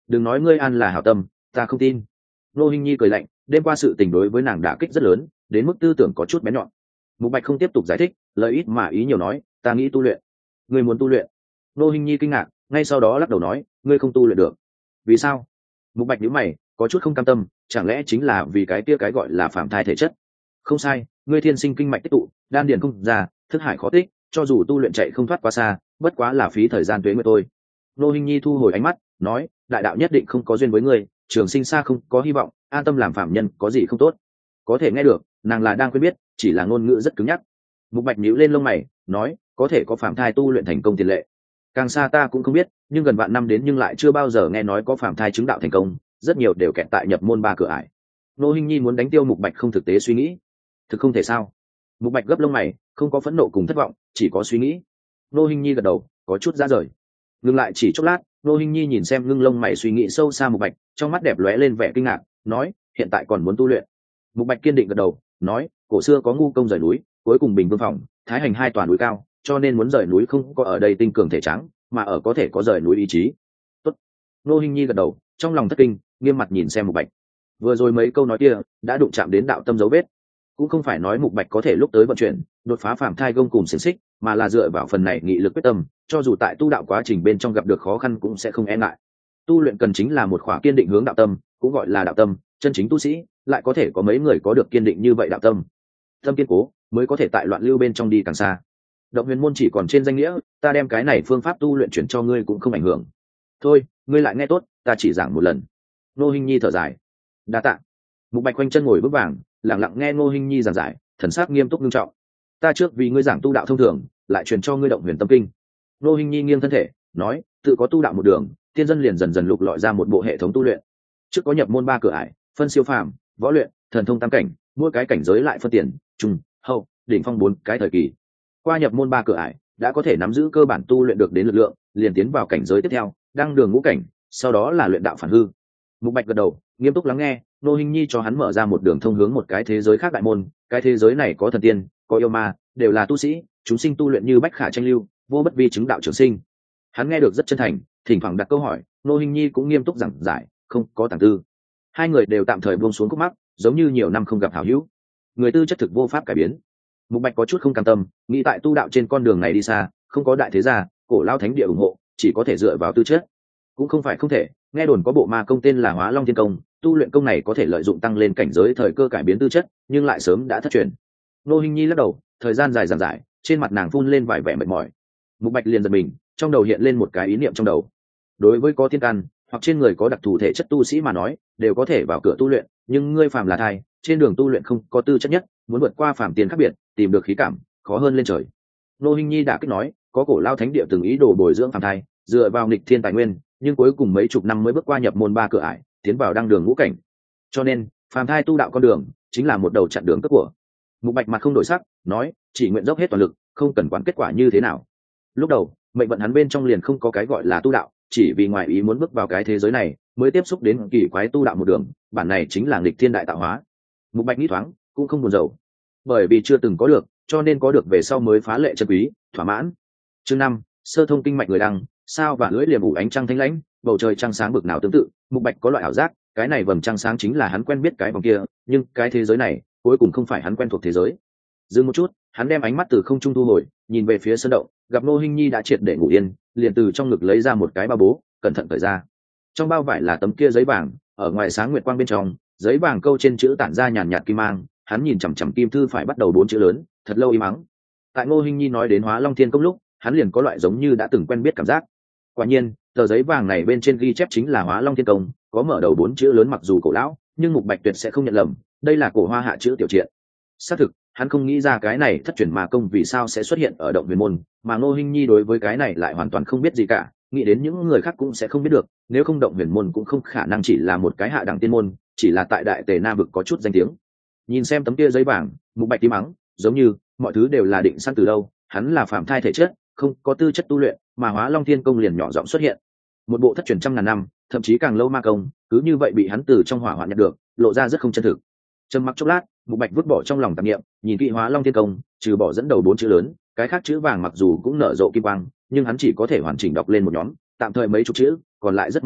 đừng nói ngươi an là hảo tâm, ta không tin. Ngô Hinh Nhi cười lạnh, đêm qua sự tình đối với nàng đả kích rất lớn, đến mức tư tưởng có chút bén nhọn. Mục Bạch không tiếp tục giải thích, lời ít mà ý nhiều nói, ta nghĩ tu luyện. Ngươi muốn tu luyện? Ngô Hinh Nhi kinh ngạc, ngay sau đó lắc đầu nói, ngươi không tu luyện được. Vì sao? Mục Bạch nhíu mày, có chút không cam tâm, chẳng lẽ chính là vì cái kia cái gọi là phạm thai thể chất? Không sai, ngươi thiên sinh kinh mạch tích tụ, đan điền không ra, thức hải khó tích, cho dù tu luyện chạy không thoát quá xa, bất quá là phí thời gian tuế nguyệt thôi. Ngô Hinh Nhi thu hồi ánh mắt, nói, đại đạo nhất định không có duyên với ngươi, trường sinh xa không có hy vọng, an tâm làm phạm nhân có gì không tốt. Có thể nghe được, nàng là đang quên biết, chỉ là ngôn ngữ rất cứng nhắc. Mục Bạch nhíu lên lông mày, nói, có thể có phạm thai tu luyện thành công tiền lệ. Càng xa ta cũng không biết, nhưng gần vạn năm đến nhưng lại chưa bao giờ nghe nói có phạm thai chứng đạo thành công, rất nhiều đều kẹt tại nhập môn 3 cửa ải. Ngô Hinh Nhi muốn đánh tiêu Mục Bạch không thực tế suy nghĩ. Thực không thể sao? Mục Bạch gấp lông mày, không có phẫn nộ cùng thất vọng, chỉ có suy nghĩ. Ngô Hinh Nhi gật đầu, có chút ra rời. Ngừng lại chỉ chốc lát, Ngô Hinh Nhi nhìn xem ngưng lông mày suy nghĩ sâu xa Mục Bạch, trong mắt đẹp lóe lên vẻ kinh ngạc, nói, hiện tại còn muốn tu luyện. Mục Bạch kiên định gật đầu, nói, cổ xưa có ngu công rời núi, cuối cùng bình vương phòng, thái hành 2 tòa núi cao, cho nên muốn rời núi không có ở đây tinh cường thể trắng, mà ở có thể có rời núi ý chí. Tốt. Ngô Hinh Nhi gật đầu, trong lòng thất kinh, nghiêm mặt nhìn xem Mục Bạch. Vừa rồi mấy câu nói kia đã đụng chạm đến đạo tâm dấu vết, cũng không phải nói Mục Bạch có thể lúc tới vận chuyển đột phá phạm thai gông cùng xiềng xích, mà là dựa vào phần này nghị lực quyết tâm, cho dù tại tu đạo quá trình bên trong gặp được khó khăn cũng sẽ không e ngại. Tu luyện cần chính là một khỏa kiên định hướng đạo tâm, cũng gọi là đạo tâm. Chân chính tu sĩ lại có thể có mấy người có được kiên định như vậy đạo tâm. Tâm kiên cố mới có thể tại loạn lưu bên trong đi càng xa. Động Huyền môn chỉ còn trên danh nghĩa, ta đem cái này phương pháp tu luyện chuyển cho ngươi cũng không ảnh hưởng. Thôi, ngươi lại nghe tốt, ta chỉ giảng một lần. Ngô Hinh Nhi thở dài, đa tạ. Mục Bạch quanh chân ngồi vững vàng, lặng lặng nghe Ngô Hinh Nhi giảng giải, thần sắc nghiêm túc nghiêm trọng. Ta trước vì ngươi giảng tu đạo thông thường, lại truyền cho ngươi Động Huyền tâm kinh. Ngô Hinh Nhi nghiêng thân thể, nói, tự có tu đạo một đường, tiên dân liền dần dần lục lọi ra một bộ hệ thống tu luyện. Trước có nhập môn 3 cửa ải, phân siêu phàm, võ luyện, thần thông tam cảnh, mỗi cái cảnh giới lại phân tiền, trung, hậu, đỉnh phong 4 cái thời kỳ. Qua nhập môn 3 cửa ải, đã có thể nắm giữ cơ bản tu luyện được đến lực lượng, liền tiến vào cảnh giới tiếp theo, đăng đường ngũ cảnh, sau đó là luyện đạo phản hư. Mục Bạch gật đầu, nghiêm túc lắng nghe. Ngô Hinh Nhi cho hắn mở ra một đường thông hướng một cái thế giới khác đại môn, cái thế giới này có thần tiên, có yêu ma, đều là tu sĩ, chúng sinh tu luyện như bách khả tranh lưu, vô bất vi chứng đạo trường sinh. Hắn nghe được rất chân thành, thỉnh thoảng đặt câu hỏi, Ngô Hinh Nhi cũng nghiêm túc giảng giải, không có tàng tư. Hai người đều tạm thời buông xuống khúc mắc, giống như nhiều năm không gặp hảo hữu. Người tư chất thực vô pháp cải biến. Mục Bạch có chút không cam tâm, nghĩ tại tu đạo trên con đường này đi xa, không có đại thế gia, cổ lao thánh địa ủng hộ, chỉ có thể dựa vào tư chất. Cũng không phải không thể, nghe đồn có bộ ma công tên là Hóa Long Thiên Công, tu luyện công này có thể lợi dụng tăng lên cảnh giới thời cơ cải biến tư chất, nhưng lại sớm đã thất truyền. Ngô Hinh Nhi lắc đầu, thời gian dài giảng giải, trên mặt nàng phun lên vài vẻ mệt mỏi. Mục Bạch liền giật mình, trong đầu hiện lên một cái ý niệm trong đầu. Đối với có thiên căn hoặc trên người có đặc thù thể chất tu sĩ mà nói, đều có thể vào cửa tu luyện, nhưng ngươi phàm là thai, trên đường tu luyện không có tư chất nhất, muốn vượt qua phàm tiền khác biệt, tìm được khí cảm, khó hơn lên trời. Ngô Hinh Nhi đã kích nói, có cổ lao thánh địa từng ý đồ bồi dưỡng phàm thai, dựa vào nghịch thiên tài nguyên, nhưng cuối cùng mấy chục năm mới bước qua nhập môn 3 cửa ải, tiến vào đăng đường ngũ cảnh. Cho nên, phàm thai tu đạo con đường chính là một đầu chặn đường cấp của. Mục Bạch mặt không đổi sắc, nói, chỉ nguyện dốc hết toàn lực, không cần quản kết quả như thế nào. Lúc đầu, mệnh vận hắn bên trong liền không có cái gọi là tu đạo, chỉ vì ngoài ý muốn bước vào cái thế giới này, mới tiếp xúc đến kỳ quái tu đạo một đường, bản này chính là nghịch thiên đại tạo hóa. Mục Bạch nghĩ thoáng, cũng không buồn rầu, bởi vì chưa từng có được, cho nên có được về sau mới phá lệ chân quý, thỏa mãn. Chương 5, sơ thông kinh mạch người đăng, sao và lưỡi liềm ủ ánh trăng thanh lãnh, bầu trời trăng sáng bực nào tương tự. Mục Bạch có loại ảo giác, cái này vầng trăng sáng chính là hắn quen biết cái vòng kia, nhưng cái thế giới này cuối cùng không phải hắn quen thuộc thế giới. Dừng một chút, hắn đem ánh mắt từ không trung thu hồi, nhìn về phía sân động, gặp Ngô Hinh Nhi đã triệt để ngủ yên, liền từ trong ngực lấy ra một cái bao bố, cẩn thận cởi ra. Trong bao vải là tấm kia giấy vàng, ở ngoài sáng nguyệt quang bên trong, giấy vàng câu trên chữ tản ra nhàn nhạt kim mang. Hắn nhìn chằm chằm kim thư phải bắt đầu 4 chữ lớn, thật lâu im mắng. Tại Ngô Hinh Nhi nói đến Hóa Long Thiên Công lúc, hắn liền có loại giống như đã từng quen biết cảm giác. Quả nhiên, tờ giấy vàng này bên trên ghi chép chính là Hóa Long Thiên Công, có mở đầu 4 chữ lớn mặc dù cổ lão, nhưng Mục Bạch tuyệt sẽ không nhận lầm, đây là cổ hoa hạ chữ tiểu triện. Xác thực, hắn không nghĩ ra cái này thất truyền ma công vì sao sẽ xuất hiện ở Động Huyền môn, mà Ngô Hinh Nhi đối với cái này lại hoàn toàn không biết gì cả, nghĩ đến những người khác cũng sẽ không biết được, nếu không Động Huyền môn cũng không khả năng chỉ là một cái hạ đẳng tiên môn, chỉ là tại Đại Tề Nam vực có chút danh tiếng. Nhìn xem tấm kia giấy vàng, Mục Bạch tím mắng, giống như mọi thứ đều là định sẵn từ lâu, hắn là phàm thai thể chất, không có tư chất tu luyện, mà Hóa Long Thiên Công liền nhỏ giọng xuất hiện. Một bộ thất truyền trăm ngàn năm, thậm chí càng lâu ma công, cứ như vậy bị hắn từ trong hỏa hoạn nhận được, lộ ra rất không chân thực. Trầm mặc chốc lát, Mục Bạch vứt bỏ trong lòng tạp niệm, nhìn kỹ Hóa Long Thiên Công, trừ bỏ dẫn đầu 4 chữ lớn, cái khác chữ vàng mặc dù cũng nở rộ kim quang, nhưng hắn chỉ có thể hoàn chỉnh đọc lên một nhóm, tạm thời mấy chục chữ, còn lại rất mơ hồ.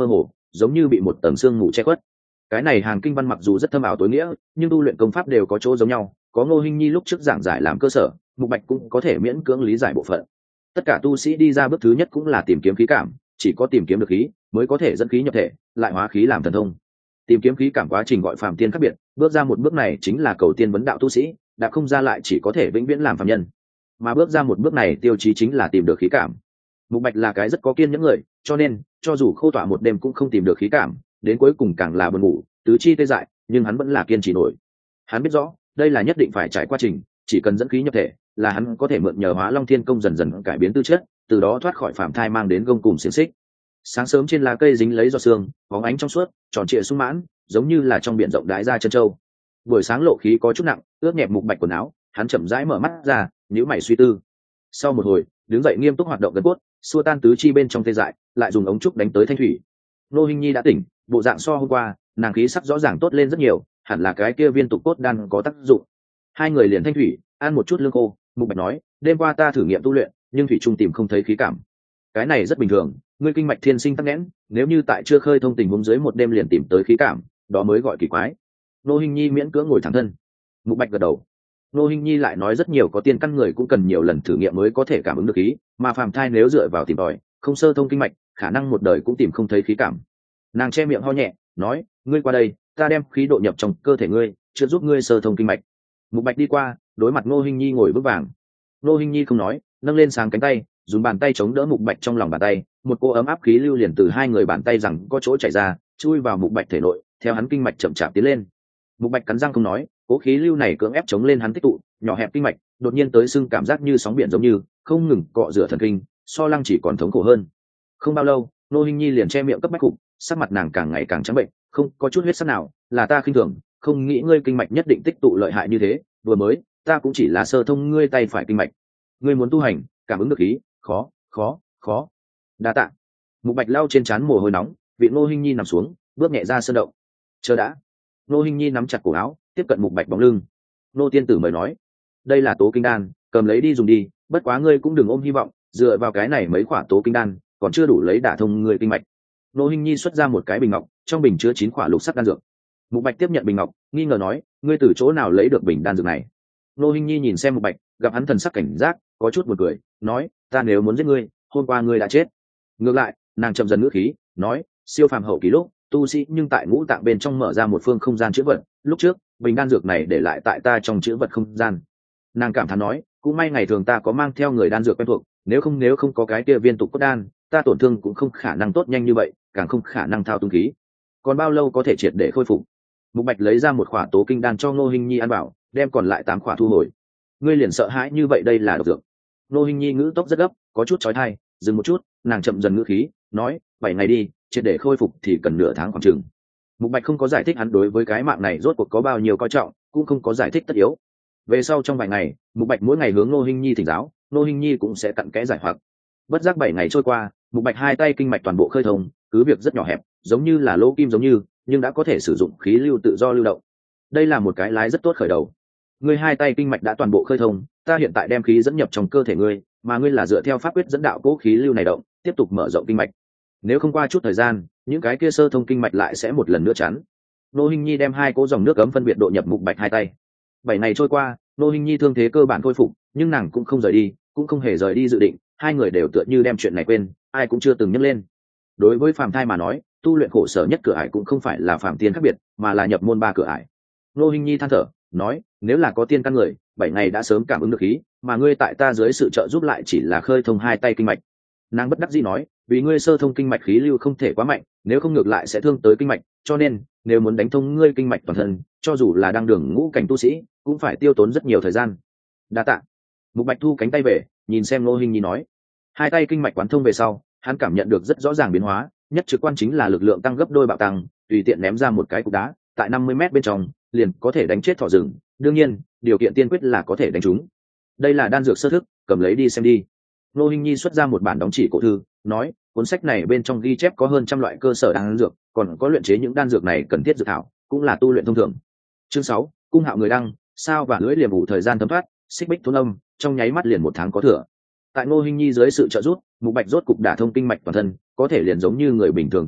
giống như bị một tầng sương mù che khuất. Cái này Hàn Kinh văn mặc dù rất thâm ảo tối nghĩa, nhưng tu luyện công pháp đều có chỗ giống nhau, có Ngô Hinh Nhi lúc trước giảng giải làm cơ sở, Mục Bạch cũng có thể miễn cưỡng lý giải bộ phận. Tất cả tu sĩ đi ra bước thứ nhất cũng là tìm kiếm khí cảm, chỉ có tìm kiếm được khí mới có thể dẫn khí nhập thể, lại hóa khí làm thần thông. Tìm kiếm khí cảm quá trình gọi phàm tiên khác biệt, bước ra một bước này chính là cầu tiên vấn đạo tu sĩ, đã không ra lại chỉ có thể vĩnh viễn làm phàm nhân. Mà bước ra một bước này tiêu chí chính là tìm được khí cảm. Mục Bạch là cái rất có kiên nhẫn người, cho nên cho dù khô tỏa một đêm cũng không tìm được khí cảm, đến cuối cùng càng là buồn ngủ, tứ chi tê dại, nhưng hắn vẫn là kiên trì nổi. Hắn biết rõ, đây là nhất định phải trải qua trình, chỉ cần dẫn khí nhập thể, là hắn có thể mượn nhờ Hóa Long Thiên Công dần dần cải biến tư chất, từ đó thoát khỏi phạm thai mang đến gông cùm xiềng xích. Sáng sớm trên lá cây dính lấy giọt sương, bóng ánh trong suốt, tròn trịa sung mãn, giống như là trong biển rộng đái ra chân châu. Buổi sáng lộ khí có chút nặng, ướt nhẹp Mục Bạch quần áo, hắn chậm rãi mở mắt ra, nhíu mày suy tư. Sau một hồi, đứng dậy nghiêm túc hoạt động gân cốt, xua tan tứ chi bên trong tê dại, lại dùng ống trúc đánh tới thanh thủy. Ngô Hinh Nhi đã tỉnh, bộ dạng so hôm qua, nàng khí sắc rõ ràng tốt lên rất nhiều, hẳn là cái kia viên tụ cốt đan có tác dụng. Hai người liền thanh thủy, ăn một chút lương khô. Mục Bạch nói, đêm qua ta thử nghiệm tu luyện, nhưng thủy trung tìm không thấy khí cảm. Cái này rất bình thường, ngươi kinh mạch thiên sinh tắc nghẽn, nếu như tại chưa khơi thông tình huống dưới một đêm liền tìm tới khí cảm, đó mới gọi kỳ quái. Ngô Hinh Nhi miễn cưỡng ngồi thẳng thân. Mục Bạch gật đầu. Ngô Hinh Nhi lại nói rất nhiều có tiên căn người cũng cần nhiều lần thử nghiệm mới có thể cảm ứng được khí, mà phàm thai nếu dựa vào tìm tòi, không sơ thông kinh mạch, khả năng một đời cũng tìm không thấy khí cảm. Nàng che miệng ho nhẹ, nói, ngươi qua đây, ta đem khí độ nhập trong cơ thể ngươi, chưa giúp ngươi sơ thông kinh mạch. Mục Bạch đi qua, đối mặt Ngô Hinh Nhi ngồi vững vàng. Ngô Hinh Nhi không nói, nâng lên sáng cánh tay, dùng bàn tay chống đỡ Mục Bạch trong lòng bàn tay, một cô ấm áp khí lưu liền từ hai người bàn tay rằng có chỗ chảy ra, chui vào Mục Bạch thể nội, theo hắn kinh mạch chậm chạp tiến lên. Mục Bạch cắn răng không nói, cố khí lưu này cưỡng ép chống lên hắn tích tụ, nhỏ hẹp kinh mạch, đột nhiên tới sưng cảm giác như sóng biển giống như không ngừng cọ rửa thần kinh, so lăng chỉ còn thống khổ hơn. Không bao lâu, Ngô Hinh Nhi liền che miệng cấp bách cục, sắc mặt nàng càng ngày càng trắng bệnh, không có chút huyết sắc nào, là ta khinh thường, không nghĩ ngươi kinh mạch nhất định tích tụ lợi hại như thế, vừa mới, ta cũng chỉ là sơ thông ngươi tay phải kinh mạch. Ngươi muốn tu hành, cảm ứng được khí, khó. Đa tạ. Mục Bạch lau trên trán mồ hôi nóng, vị Ngô Hinh Nhi nằm xuống, bước nhẹ ra sơn động. Chờ đã. Ngô Hinh Nhi nắm chặt cổ áo, tiếp cận Mục Bạch bóng lưng. Ngô tiên tử mời nói, đây là tố kinh đan, cầm lấy đi dùng đi, bất quá ngươi cũng đừng ôm hy vọng, dựa vào cái này mấy quả tố kinh đan, còn chưa đủ lấy đả thông ngươi kinh mạch. Ngô Hinh Nhi xuất ra một cái bình ngọc, trong bình chứa 9 quả lục sắc đan dược. Mục Bạch tiếp nhận bình ngọc, nghi ngờ nói, ngươi từ chỗ nào lấy được bình đan dược này? Ngô Hinh Nhi nhìn xem Mục Bạch, gặp hắn thần sắc cảnh giác, có chút buồn cười, nói, ta nếu muốn giết ngươi, hôm qua ngươi đã chết. Ngược lại, nàng chậm dần ngữ khí, nói, siêu phàm hậu kỳ lúc, tu sĩ nhưng tại ngũ tạng bên trong mở ra một phương không gian chữ vật, lúc trước, bình đan dược này để lại tại ta trong chữ vật không gian. Nàng cảm thán nói, cũng may ngày thường ta có mang theo người đan dược quen thuộc, nếu không có cái kia viên tụ cốt đan, ta tổn thương cũng không khả năng tốt nhanh như vậy, càng không khả năng thao tung khí. Còn bao lâu có thể triệt để khôi phục? Mục Bạch lấy ra một khỏa tố kinh đan cho Ngô Hinh Nhi ăn vào, đem còn lại 8 khỏa thu hồi. Ngươi liền sợ hãi như vậy đây là độc dược? Ngô Hinh Nhi ngữ tốc rất gấp, có chút chói tai, dừng một chút, nàng chậm dần ngữ khí, nói, 7 ngày đi, triệt để khôi phục thì cần nửa tháng khoảng chừng. Mục Bạch không có giải thích hắn đối với cái mạng này rốt cuộc có bao nhiêu coi trọng, cũng không có giải thích tất yếu. Về sau trong vài ngày, Mục Bạch mỗi ngày hướng Ngô Hinh Nhi thỉnh giáo, Ngô Hinh Nhi cũng sẽ cặn kẽ giải hoặc. Bất giác 7 ngày trôi qua, Mục Bạch hai tay kinh mạch toàn bộ khơi thông, cứ việc rất nhỏ hẹp, giống như là lỗ kim giống như, nhưng đã có thể sử dụng khí lưu tự do lưu động. Đây là một cái lái rất tốt khởi đầu. Ngươi hai tay kinh mạch đã toàn bộ khơi thông, ta hiện tại đem khí dẫn nhập trong cơ thể ngươi, mà ngươi là dựa theo pháp quyết dẫn đạo cố khí lưu này động, tiếp tục mở rộng kinh mạch. Nếu không qua chút thời gian, những cái kia sơ thông kinh mạch lại sẽ một lần nữa chắn. Ngô Hinh Nhi đem hai cỗ dòng nước ấm phân biệt độ nhập Mục Bạch hai tay. 7 ngày trôi qua, Ngô Hinh Nhi thương thế cơ bản khôi phục, nhưng nàng cũng không rời đi, cũng không hề rời đi dự định, hai người đều tựa như đem chuyện này quên, ai cũng chưa từng nhắc lên. Đối với phàm thai mà nói, tu luyện khổ sở nhất cửa ải cũng không phải là phàm tiên khác biệt, mà là nhập môn 3 cửa ải. Ngô Hinh Nhi than thở, nói, nếu là có tiên căn người, 7 ngày đã sớm cảm ứng được khí, mà ngươi tại ta dưới sự trợ giúp lại chỉ là khơi thông hai tay kinh mạch. Nàng bất đắc dĩ nói, vì ngươi sơ thông kinh mạch khí lưu không thể quá mạnh, nếu không ngược lại sẽ thương tới kinh mạch, cho nên nếu muốn đánh thông ngươi kinh mạch toàn thân, cho dù là đang đường ngũ cảnh tu sĩ, cũng phải tiêu tốn rất nhiều thời gian. Đa tạ. Mục Bạch thu cánh tay về, nhìn xem Ngô Hinh Nhi nói, hai tay kinh mạch quán thông về sau, hắn cảm nhận được rất rõ ràng biến hóa, nhất trực quan chính là lực lượng tăng gấp đôi bạo tăng, tùy tiện ném ra một cái cục đá, tại 50 m bên trong, liền có thể đánh chết thỏ rừng, đương nhiên, điều kiện tiên quyết là có thể đánh trúng. Đây là đan dược sơ thức, cầm lấy đi xem đi. Ngô Hinh Nhi xuất ra một bản đóng chỉ cổ thư, nói, cuốn sách này bên trong ghi chép có hơn trăm loại cơ sở đan dược, còn có luyện chế những đan dược này cần thiết dược thảo, cũng là tu luyện thông thường. Chương 6, cung hạo người đăng, sao và lưỡi liềm ủ thời gian thấm thoát, xích bích thôn âm, trong nháy mắt liền 1 tháng có thừa. Tại Ngô Hinh Nhi dưới sự trợ giúp, Mục Bạch rốt cục đả thông kinh mạch toàn thân, có thể liền giống như người bình thường tu luyện,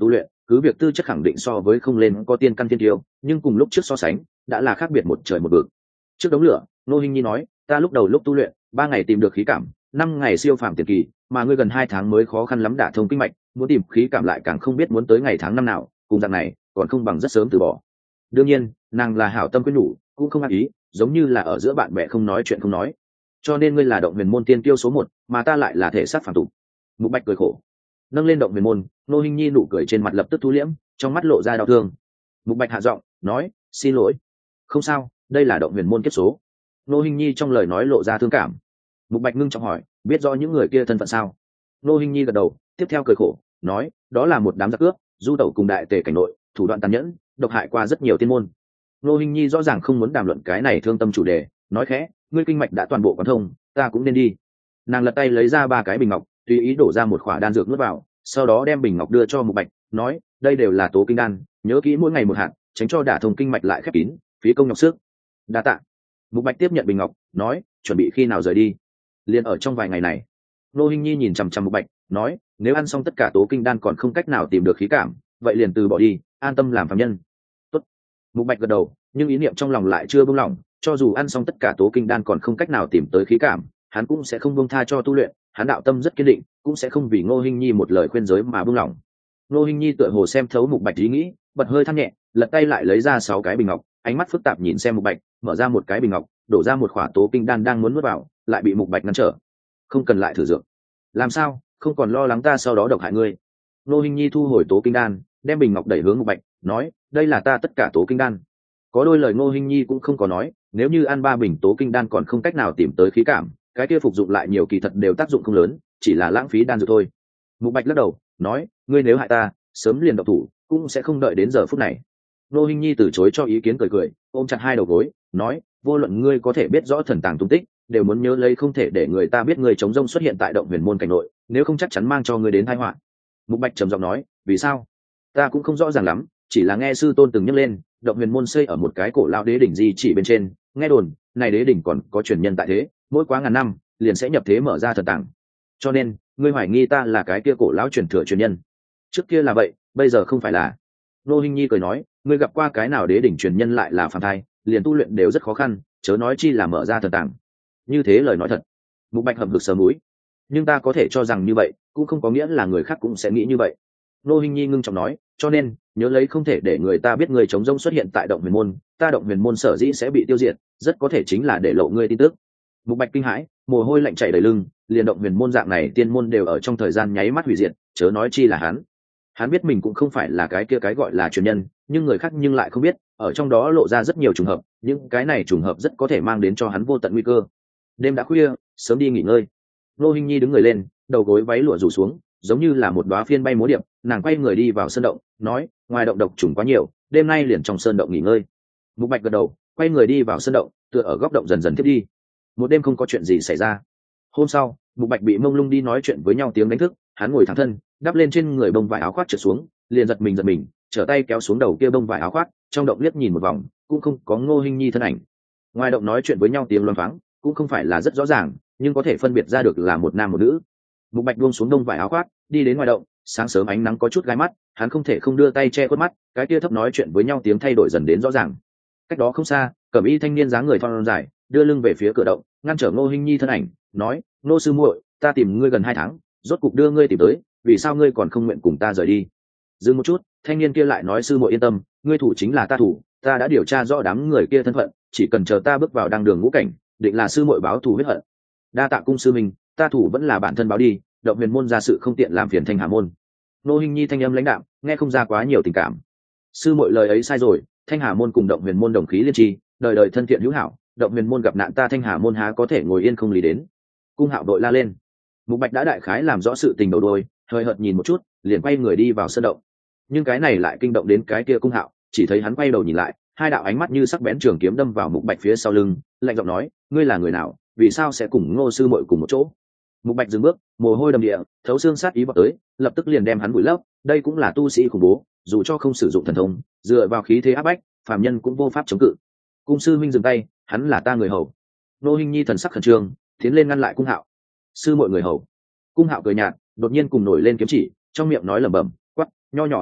cứ việc tư chất khẳng định so với không lên có tiên căn thiên tiêu, nhưng cùng lúc trước so sánh đã là khác biệt một trời một vực. Trước đống lửa, Ngô Hinh Nhi nói, ta lúc đầu lúc tu luyện 3 ngày tìm được khí cảm, 5 ngày siêu phàm tiền kỳ, mà ngươi gần 2 tháng mới khó khăn lắm đả thông kinh mạch, muốn tìm khí cảm lại càng không biết muốn tới ngày tháng năm nào, cùng dạng này còn không bằng rất sớm từ bỏ. Đương nhiên nàng là hảo tâm quyết nhủ, cũng không ác ý, giống như là ở giữa bạn bè không nói chuyện không nói. Cho nên ngươi là động huyền môn tiên tiêu số 1, mà ta lại là thể xác phàm tục. Mục Bạch cười khổ, nâng lên động huyền môn. Ngô Hinh Nhi nụ cười trên mặt lập tức thu liễm, trong mắt lộ ra đau thương. Mục Bạch hạ giọng nói, xin lỗi. Không sao, đây là động huyền môn kiếp số. Ngô Hinh Nhi trong lời nói lộ ra thương cảm. Mục Bạch ngưng trọng hỏi, biết rõ những người kia thân phận sao? Ngô Hinh Nhi gật đầu, tiếp theo cười khổ nói, đó là một đám giặc cướp, du tẩu cùng đại tề cảnh nội, thủ đoạn tàn nhẫn, độc hại qua rất nhiều tiên môn. Ngô Hinh Nhi rõ ràng không muốn đàm luận cái này thương tâm chủ đề, nói khẽ, ngươi kinh mạch đã toàn bộ quán thông, ta cũng nên đi. Nàng lật tay lấy ra 3 cái bình ngọc, tùy ý đổ ra một khỏa đan dược nuốt vào, sau đó đem bình ngọc đưa cho Mục Bạch, nói, đây đều là tố kinh đan, nhớ kỹ mỗi ngày một hạt, tránh cho đả thông kinh mạch lại khép kín, phí công nhọc sức. Đa tạ. Mục Bạch tiếp nhận bình ngọc, nói, chuẩn bị khi nào rời đi? Liền ở trong vài ngày này. Ngô Hinh Nhi nhìn chằm chằm Mục Bạch, nói, nếu ăn xong tất cả tố kinh đan còn không cách nào tìm được khí cảm, vậy liền từ bỏ đi, an tâm làm phàm nhân. Tốt. Mục Bạch gật đầu, nhưng ý niệm trong lòng lại chưa buông lỏng, cho dù ăn xong tất cả tố kinh đan còn không cách nào tìm tới khí cảm, hắn cũng sẽ không buông tha cho tu luyện, hắn đạo tâm rất kiên định, cũng sẽ không vì Ngô Hinh Nhi một lời khuyên giới mà buông lỏng. Ngô Hinh Nhi tựa hồ xem thấu Mục Bạch ý nghĩ, bật hơi than nhẹ, lật tay lại lấy ra 6 cái bình ngọc, ánh mắt phức tạp nhìn xem Mục Bạch, mở ra một cái bình ngọc, đổ ra một khỏa tố kinh đan đang muốn nuốt vào, lại bị Mục Bạch ngăn trở. Không cần lại thử dược. Làm sao? Không còn lo lắng ta sau đó độc hại ngươi. Ngô Hinh Nhi thu hồi tố kinh đan, đem bình ngọc đẩy hướng Mục Bạch, nói, đây là ta tất cả tố kinh đan. Có đôi lời Ngô Hinh Nhi cũng không có nói, nếu như ăn 3 bình tố kinh đan còn không cách nào tìm tới khí cảm, cái kia phục dụng lại nhiều kỳ thật đều tác dụng không lớn, chỉ là lãng phí đan dược thôi. Mục Bạch lắc đầu, nói, ngươi nếu hại ta, sớm liền độc thủ, cũng sẽ không đợi đến giờ phút này. Ngô Hinh Nhi từ chối cho ý kiến, cười cười, ôm chặt hai đầu gối, nói, vô luận ngươi có thể biết rõ thần tàng tung tích, đều muốn nhớ lấy không thể để người ta biết ngươi chống rông xuất hiện tại động huyền môn cảnh nội, nếu không chắc chắn mang cho ngươi đến tai họa. Mục Bạch trầm giọng nói, vì sao? Ta cũng không rõ ràng lắm, chỉ là nghe sư tôn từng nhắc lên, động huyền môn xây ở một cái cổ lao đế đỉnh di chỉ bên trên, nghe đồn này đế đỉnh còn có truyền nhân tại thế, mỗi quá ngàn năm liền sẽ nhập thế mở ra thần tàng. Cho nên ngươi hoài nghi ta là cái kia cổ lão truyền thừa truyền nhân. Trước kia là vậy, bây giờ không phải là. Ngô Hinh Nhi cười nói, ngươi gặp qua cái nào đế đỉnh truyền nhân lại là phàm thai, liền tu luyện đều rất khó khăn, chớ nói chi là mở ra thần tàng. Như thế lời nói thật. Mục Bạch hậm hực sờ mũi. Nhưng ta có thể cho rằng như vậy, cũng không có nghĩa là người khác cũng sẽ nghĩ như vậy. Ngô Hinh Nhi ngưng trọng nói, cho nên nhớ lấy không thể để người ta biết người chống rông xuất hiện tại động huyền môn, ta động huyền môn sở dĩ sẽ bị tiêu diệt, rất có thể chính là để lộ ngươi tin tức. Mục Bạch kinh hãi, mồ hôi lạnh chảy đầy lưng, liền động huyền môn dạng này tiên môn đều ở trong thời gian nháy mắt hủy diệt, chớ nói chi là hắn. Hắn biết mình cũng không phải là cái kia cái gọi là truyền nhân, nhưng người khác nhưng lại không biết, ở trong đó lộ ra rất nhiều trùng hợp, những cái này trùng hợp rất có thể mang đến cho hắn vô tận nguy cơ. Đêm đã khuya, sớm đi nghỉ ngơi. Ngô Hinh Nhi đứng người lên, đầu gối váy lụa rủ xuống, giống như là một đóa phiên bay múa điệp, nàng quay người đi vào sơn động, nói, ngoài động độc trùng quá nhiều, đêm nay liền trong sơn động nghỉ ngơi. Mục Bạch gật đầu, quay người đi vào sơn động, tựa ở góc động dần dần tiếp đi. Một đêm không có chuyện gì xảy ra. Hôm sau, Mục Bạch bị mông lung đi nói chuyện với nhau tiếng đánh thức, hắn ngồi thẳng thân, đắp lên trên người bông vải áo khoác trượt xuống, liền giật mình, trở tay kéo xuống đầu kia bông vải áo khoác, trong động liếc nhìn một vòng, cũng không có Ngô Hinh Nhi thân ảnh. Ngoài động nói chuyện với nhau tiếng loáng thoáng, cũng không phải là rất rõ ràng, nhưng có thể phân biệt ra được là một nam một nữ. Mục Bạch buông xuống bông vải áo khoác, đi đến ngoài động, sáng sớm ánh nắng có chút gai mắt, hắn không thể không đưa tay che khuất mắt, cái kia thấp nói chuyện với nhau tiếng thay đổi dần đến rõ ràng. Cách đó không xa, cẩm y thanh niên dáng người thon dài, đưa lưng về phía cửa động, ngăn trở Ngô Hinh Nhi thân ảnh, nói, Ngô sư muội, ta tìm ngươi gần 2 tháng, rốt cục đưa ngươi tìm tới, vì sao ngươi còn không nguyện cùng ta rời đi? Dừng một chút, thanh niên kia lại nói, sư muội yên tâm, ngươi thủ chính là ta thủ, ta đã điều tra rõ đám người kia thân phận, chỉ cần chờ ta bước vào đăng đường ngũ cảnh, định là sư muội báo thù huyết hận. Đa tạ cung sư mình, ta thủ vẫn là bản thân báo đi, động huyền môn ra sự không tiện làm phiền Thanh Hà môn. Ngô Hinh Nhi thanh âm lãnh đạm, nghe không ra quá nhiều tình cảm. Sư muội lời ấy sai rồi, Thanh Hà môn cùng động huyền môn đồng khí liên tri, đời đời thân thiện hữu hảo, động huyền môn gặp nạn ta Thanh Hà môn há có thể ngồi yên không lý đến. Cung Hạo đội la lên. Mục Bạch đã đại khái làm rõ sự tình đầu đuôi, hơi hợt nhìn một chút, liền quay người đi vào sân động. Nhưng cái này lại kinh động đến cái kia Cung Hạo, chỉ thấy hắn quay đầu nhìn lại, hai đạo ánh mắt như sắc bén trường kiếm đâm vào Mục Bạch phía sau lưng, lạnh giọng nói, ngươi là người nào, vì sao sẽ cùng Ngô sư muội cùng một chỗ? Mục Bạch dừng bước, mồ hôi đầm địa, thấu xương sát ý vọt tới, lập tức liền đem hắn vùi lấp. Đây cũng là tu sĩ khủng bố, dù cho không sử dụng thần thông, dựa vào khí thế áp bách, phàm nhân cũng vô pháp chống cự. Cung sư huynh dừng tay, hắn là ta người hầu. Ngô Hinh Nhi thần sắc khẩn trương, tiến lên ngăn lại Cung Hạo. Sư muội người hầu. Cung Hạo cười nhạt, đột nhiên cùng nổi lên kiếm chỉ, trong miệng nói lẩm bẩm, quắc, nho nhỏ An Nô,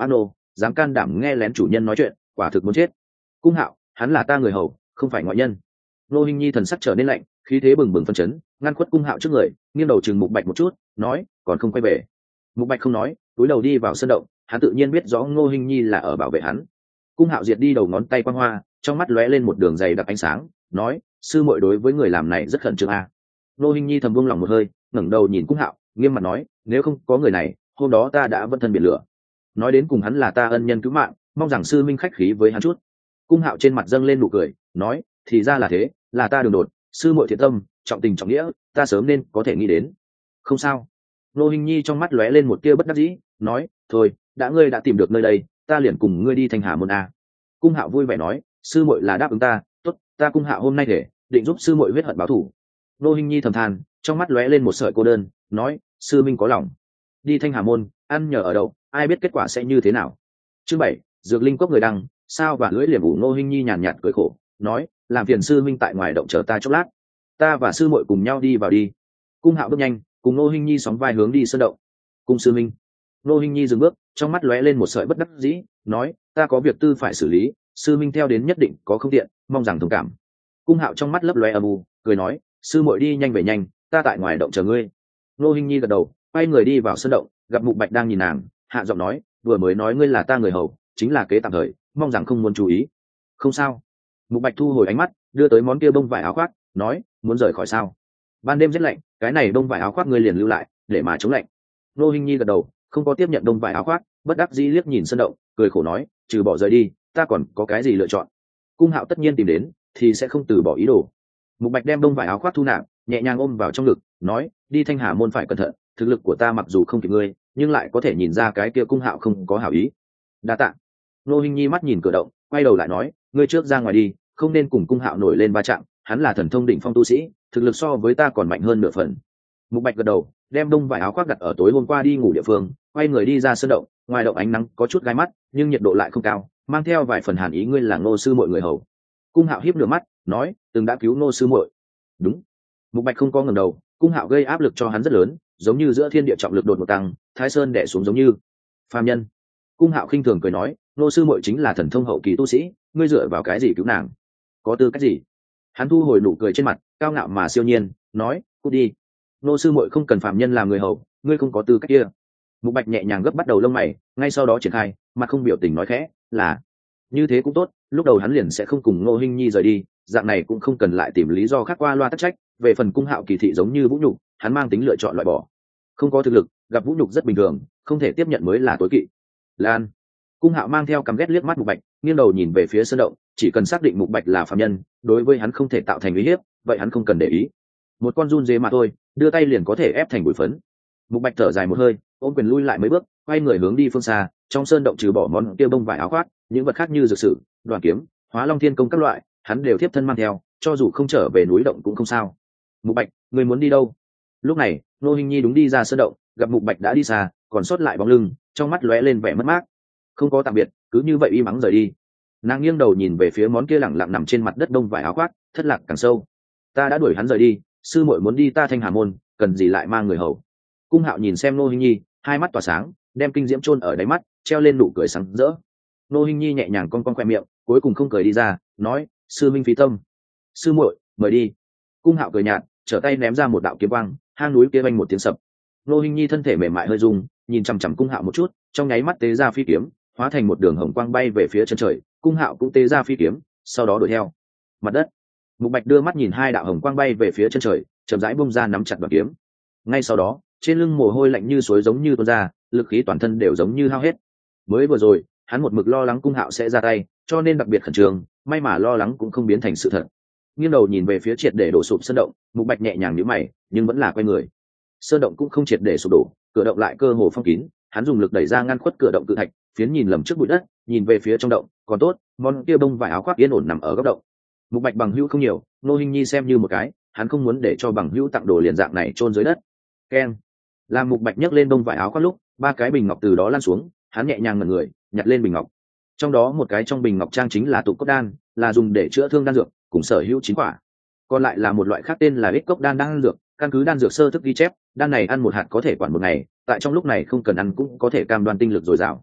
dám can đảm nghe lén chủ nhân nói chuyện, quả thực muốn chết. Cung Hạo, hắn là ta người hầu, không phải ngoại nhân. Ngô Hinh Nhi thần sắc trở nên lạnh, khí thế bừng bừng phân chấn, ngăn khuất Cung Hạo trước người, nghiêng đầu chừng Mục Bạch một chút, nói, còn không quay về. Mục Bạch không nói, cúi đầu đi vào sân động, hắn tự nhiên biết rõ Ngô Hinh Nhi là ở bảo vệ hắn. Cung Hạo diệt đi đầu ngón tay quang hoa, trong mắt lóe lên một đường dày đặc ánh sáng, nói, sư muội đối với người làm này rất khẩn trương a. Ngô Hinh Nhi thầm buông lòng một hơi, ngẩng đầu nhìn Cung Hạo, nghiêm mặt nói, nếu không có người này, hôm đó ta đã vân thân biển lửa. Nói đến cùng hắn là ta ân nhân cứu mạng, mong rằng sư minh khách khí với hắn chút. Cung Hạo trên mặt dâng lên nụ cười, nói, thì ra là thế, là ta đường đột, sư muội thiện tâm, trọng tình trọng nghĩa, ta sớm nên có thể nghĩ đến. Không sao. Ngô Hinh Nhi trong mắt lóe lên một tia bất đắc dĩ, nói, thôi, ngươi đã tìm được nơi đây, ta liền cùng ngươi đi Thanh Hà môn a. Cung Hạo vui vẻ nói, sư muội là đáp ứng ta, tốt, ta Cung Hạo hôm nay thể định giúp sư muội huyết hận báo thù. Ngô Hinh Nhi thầm than, trong mắt lóe lên một sợi cô đơn, nói, sư minh có lòng. Đi Thanh Hà môn, ăn nhờ ở đậu, ai biết kết quả sẽ như thế nào. Chương 7, dược linh cốc người đăng, sao và lưỡi liềm ủ. Ngô Hinh Nhi nhàn nhạt cười khổ, nói, làm phiền sư minh tại ngoài động chờ ta chốc lát, ta và sư muội cùng nhau đi vào đi. Cung Hạo bước nhanh, cùng Ngô Hinh Nhi sóng vai hướng đi sơn động. Cung sư minh. Ngô Hinh Nhi dừng bước, trong mắt lóe lên một sợi bất đắc dĩ, nói, ta có việc tư phải xử lý, sư minh theo đến nhất định có không tiện, mong rằng thông cảm. Cung Hạo trong mắt lấp lóe âm u, cười nói, sư muội đi nhanh về nhanh, ta tại ngoài động chờ ngươi. Ngô Hinh Nhi gật đầu, quay người đi vào sơn động, gặp Mục Bạch đang nhìn nàng, hạ giọng nói, vừa mới nói ngươi là ta người hầu, chính là kế tạm thời, mong rằng không muốn chú ý. Không sao. Mục Bạch thu hồi ánh mắt, đưa tới món kia bông vải áo khoác, nói, muốn rời khỏi sao? Ban đêm rét lạnh, cái này bông vải áo khoác ngươi liền lưu lại, để mà chống lạnh. Ngô Hinh Nhi gật đầu, không có tiếp nhận bông vải áo khoác, bất đắc dĩ liếc nhìn sơn động, cười khổ nói, trừ bỏ rời đi, ta còn có cái gì lựa chọn? Cung Hạo tất nhiên tìm đến, thì sẽ không từ bỏ ý đồ. Mục Bạch đem bông vải áo khoác thu nạp, nhẹ nhàng ôm vào trong ngực, nói, đi Thanh Hà môn phải cẩn thận, thực lực của ta mặc dù không kịp ngươi, nhưng lại có thể nhìn ra cái kia Cung Hạo không có hảo ý. Đa tạ. Ngô Hinh Nhi mắt nhìn cửa động, quay đầu lại nói, ngươi trước ra ngoài đi, không nên cùng Cung Hạo nổi lên va chạm, hắn là thần thông đỉnh phong tu sĩ, thực lực so với ta còn mạnh hơn nửa phần. Mục Bạch gật đầu, đem đông vải áo khoác đặt ở tối hôm qua đi ngủ địa phương, quay người đi ra sơn động. Ngoài động ánh nắng có chút gai mắt, nhưng nhiệt độ lại không cao, mang theo vài phần hàn ý. Ngươi là Ngô sư muội người hầu. Cung Hạo hiếp nửa mắt, nói, từng đã cứu Ngô sư muội. Đúng. Mục Bạch không có ngẩng đầu, Cung Hạo gây áp lực cho hắn rất lớn, giống như giữa thiên địa trọng lực đột ngột tăng, Thái Sơn đè xuống giống như phàm nhân. Cung Hạo khinh thường cười nói, Ngô sư muội chính là thần thông hậu kỳ tu sĩ, ngươi dựa vào cái gì cứu nàng? Có tư cách gì? Hắn thu hồi nụ cười trên mặt, cao ngạo mà siêu nhiên, nói, cút đi. Ngô sư muội không cần phàm nhân làm người hầu, ngươi không có tư cách kia. Mục Bạch nhẹ nhàng gấp bắt đầu lông mày, ngay sau đó triển khai, mặt không biểu tình nói khẽ, là như thế cũng tốt, lúc đầu hắn liền sẽ không cùng Ngô Hinh Nhi rời đi, dạng này cũng không cần lại tìm lý do khác qua loa tắc trách. Về phần Cung Hạo kỳ thị giống như vũ nhục, hắn mang tính lựa chọn loại bỏ. Không có thực lực, gặp vũ nhục rất bình thường, không thể tiếp nhận mới là tối kỵ. Lan. Cung Hạo mang theo căm ghét liếc mắt Mục Bạch, nghiêng đầu nhìn về phía sơn động, chỉ cần xác định Mục Bạch là phàm nhân, đối với hắn không thể tạo thành uy hiếp, vậy hắn không cần để ý. Một con run dế mà thôi, đưa tay liền có thể ép thành bụi phấn. Mục Bạch thở dài một hơi, ôm quyền lui lại mấy bước, quay người hướng đi phương xa. Trong sơn động trừ bỏ món kia bông vải áo khoác, những vật khác như dược sử, đoàn kiếm, Hóa Long Thiên công các loại, hắn đều tiếp thân mang theo, cho dù không trở về núi động cũng không sao. Mục Bạch, người muốn đi đâu? Lúc này, Ngô Hinh Nhi đúng đi ra sơn động, gặp Mục Bạch đã đi xa, còn sót lại bóng lưng, trong mắt lóe lên vẻ mất mát. Không có tạm biệt, cứ như vậy im ắng rời đi. Nàng nghiêng đầu nhìn về phía món kia lẳng lặng nằm trên mặt đất đông vải áo khoác, thất lạc càng sâu. Ta đã đuổi hắn rời đi, sư muội muốn đi ta Thanh Hà môn, cần gì lại mang người hầu? Cung Hạo nhìn xem Ngô Hinh Nhi, hai mắt tỏa sáng, đem kinh diễm chôn ở đáy mắt, treo lên nụ cười sáng rỡ. Ngô Hinh Nhi nhẹ nhàng cong cong khoe miệng, cuối cùng không cười đi ra, nói, sư minh phí tâm. Sư muội, mời đi. Cung Hạo cười nhạt, trở tay ném ra một đạo kiếm quang, hang núi kia vang một tiếng sập. Ngô Hinh Nhi thân thể mềm mại hơi rung, nhìn chằm chằm Cung Hạo một chút, trong nháy mắt tế ra phi kiếm, hóa thành một đường hồng quang bay về phía chân trời. Cung Hạo cũng tế ra phi kiếm, sau đó đuổi theo. Mặt đất. Mục Bạch đưa mắt nhìn hai đạo hồng quang bay về phía chân trời, chậm rãi bung ra nắm chặt đoạn kiếm. Ngay sau đó, trên lưng mồ hôi lạnh như suối giống như tuôn ra, lực khí toàn thân đều giống như hao hết. Mới vừa rồi, hắn một mực lo lắng Cung Hạo sẽ ra tay, cho nên đặc biệt khẩn trương, may mà lo lắng cũng không biến thành sự thật. Nghiêng đầu nhìn về phía triệt để đổ sụp sơn động, Mục Bạch nhẹ nhàng nhíu mày, nhưng vẫn là quay người. Sơn động cũng không triệt để sụp đổ, cửa động lại cơ hồ phong kín, hắn dùng lực đẩy ra ngăn khuất cửa động cự thạch, phiến nhìn lầm trước bụi đất, nhìn về phía trong động, còn tốt, món kia bông vải áo khoác yên ổn nằm ở góc động. Mục Bạch bằng hữu không nhiều, Ngô Hinh Nhi xem như một cái, hắn không muốn để cho bằng hữu tặng đồ liền dạng này chôn dưới đất. Keng. Làm Mục Bạch nhấc lên bông vải áo khoác lúc, ba cái bình ngọc từ đó lan xuống, hắn nhẹ nhàng ngẩng người, nhặt lên bình ngọc. Trong đó một cái trong bình ngọc trang chính là tụ cốt đan, là dùng để chữa thương đan dược, cùng sở hữu 9 quả. Còn lại là một loại khác tên là ích cốc đan dược, căn cứ đan dược sơ thức ghi chép, đan này ăn một hạt có thể quản một ngày, tại trong lúc này không cần ăn cũng có thể cam đoan tinh lực dồi dào.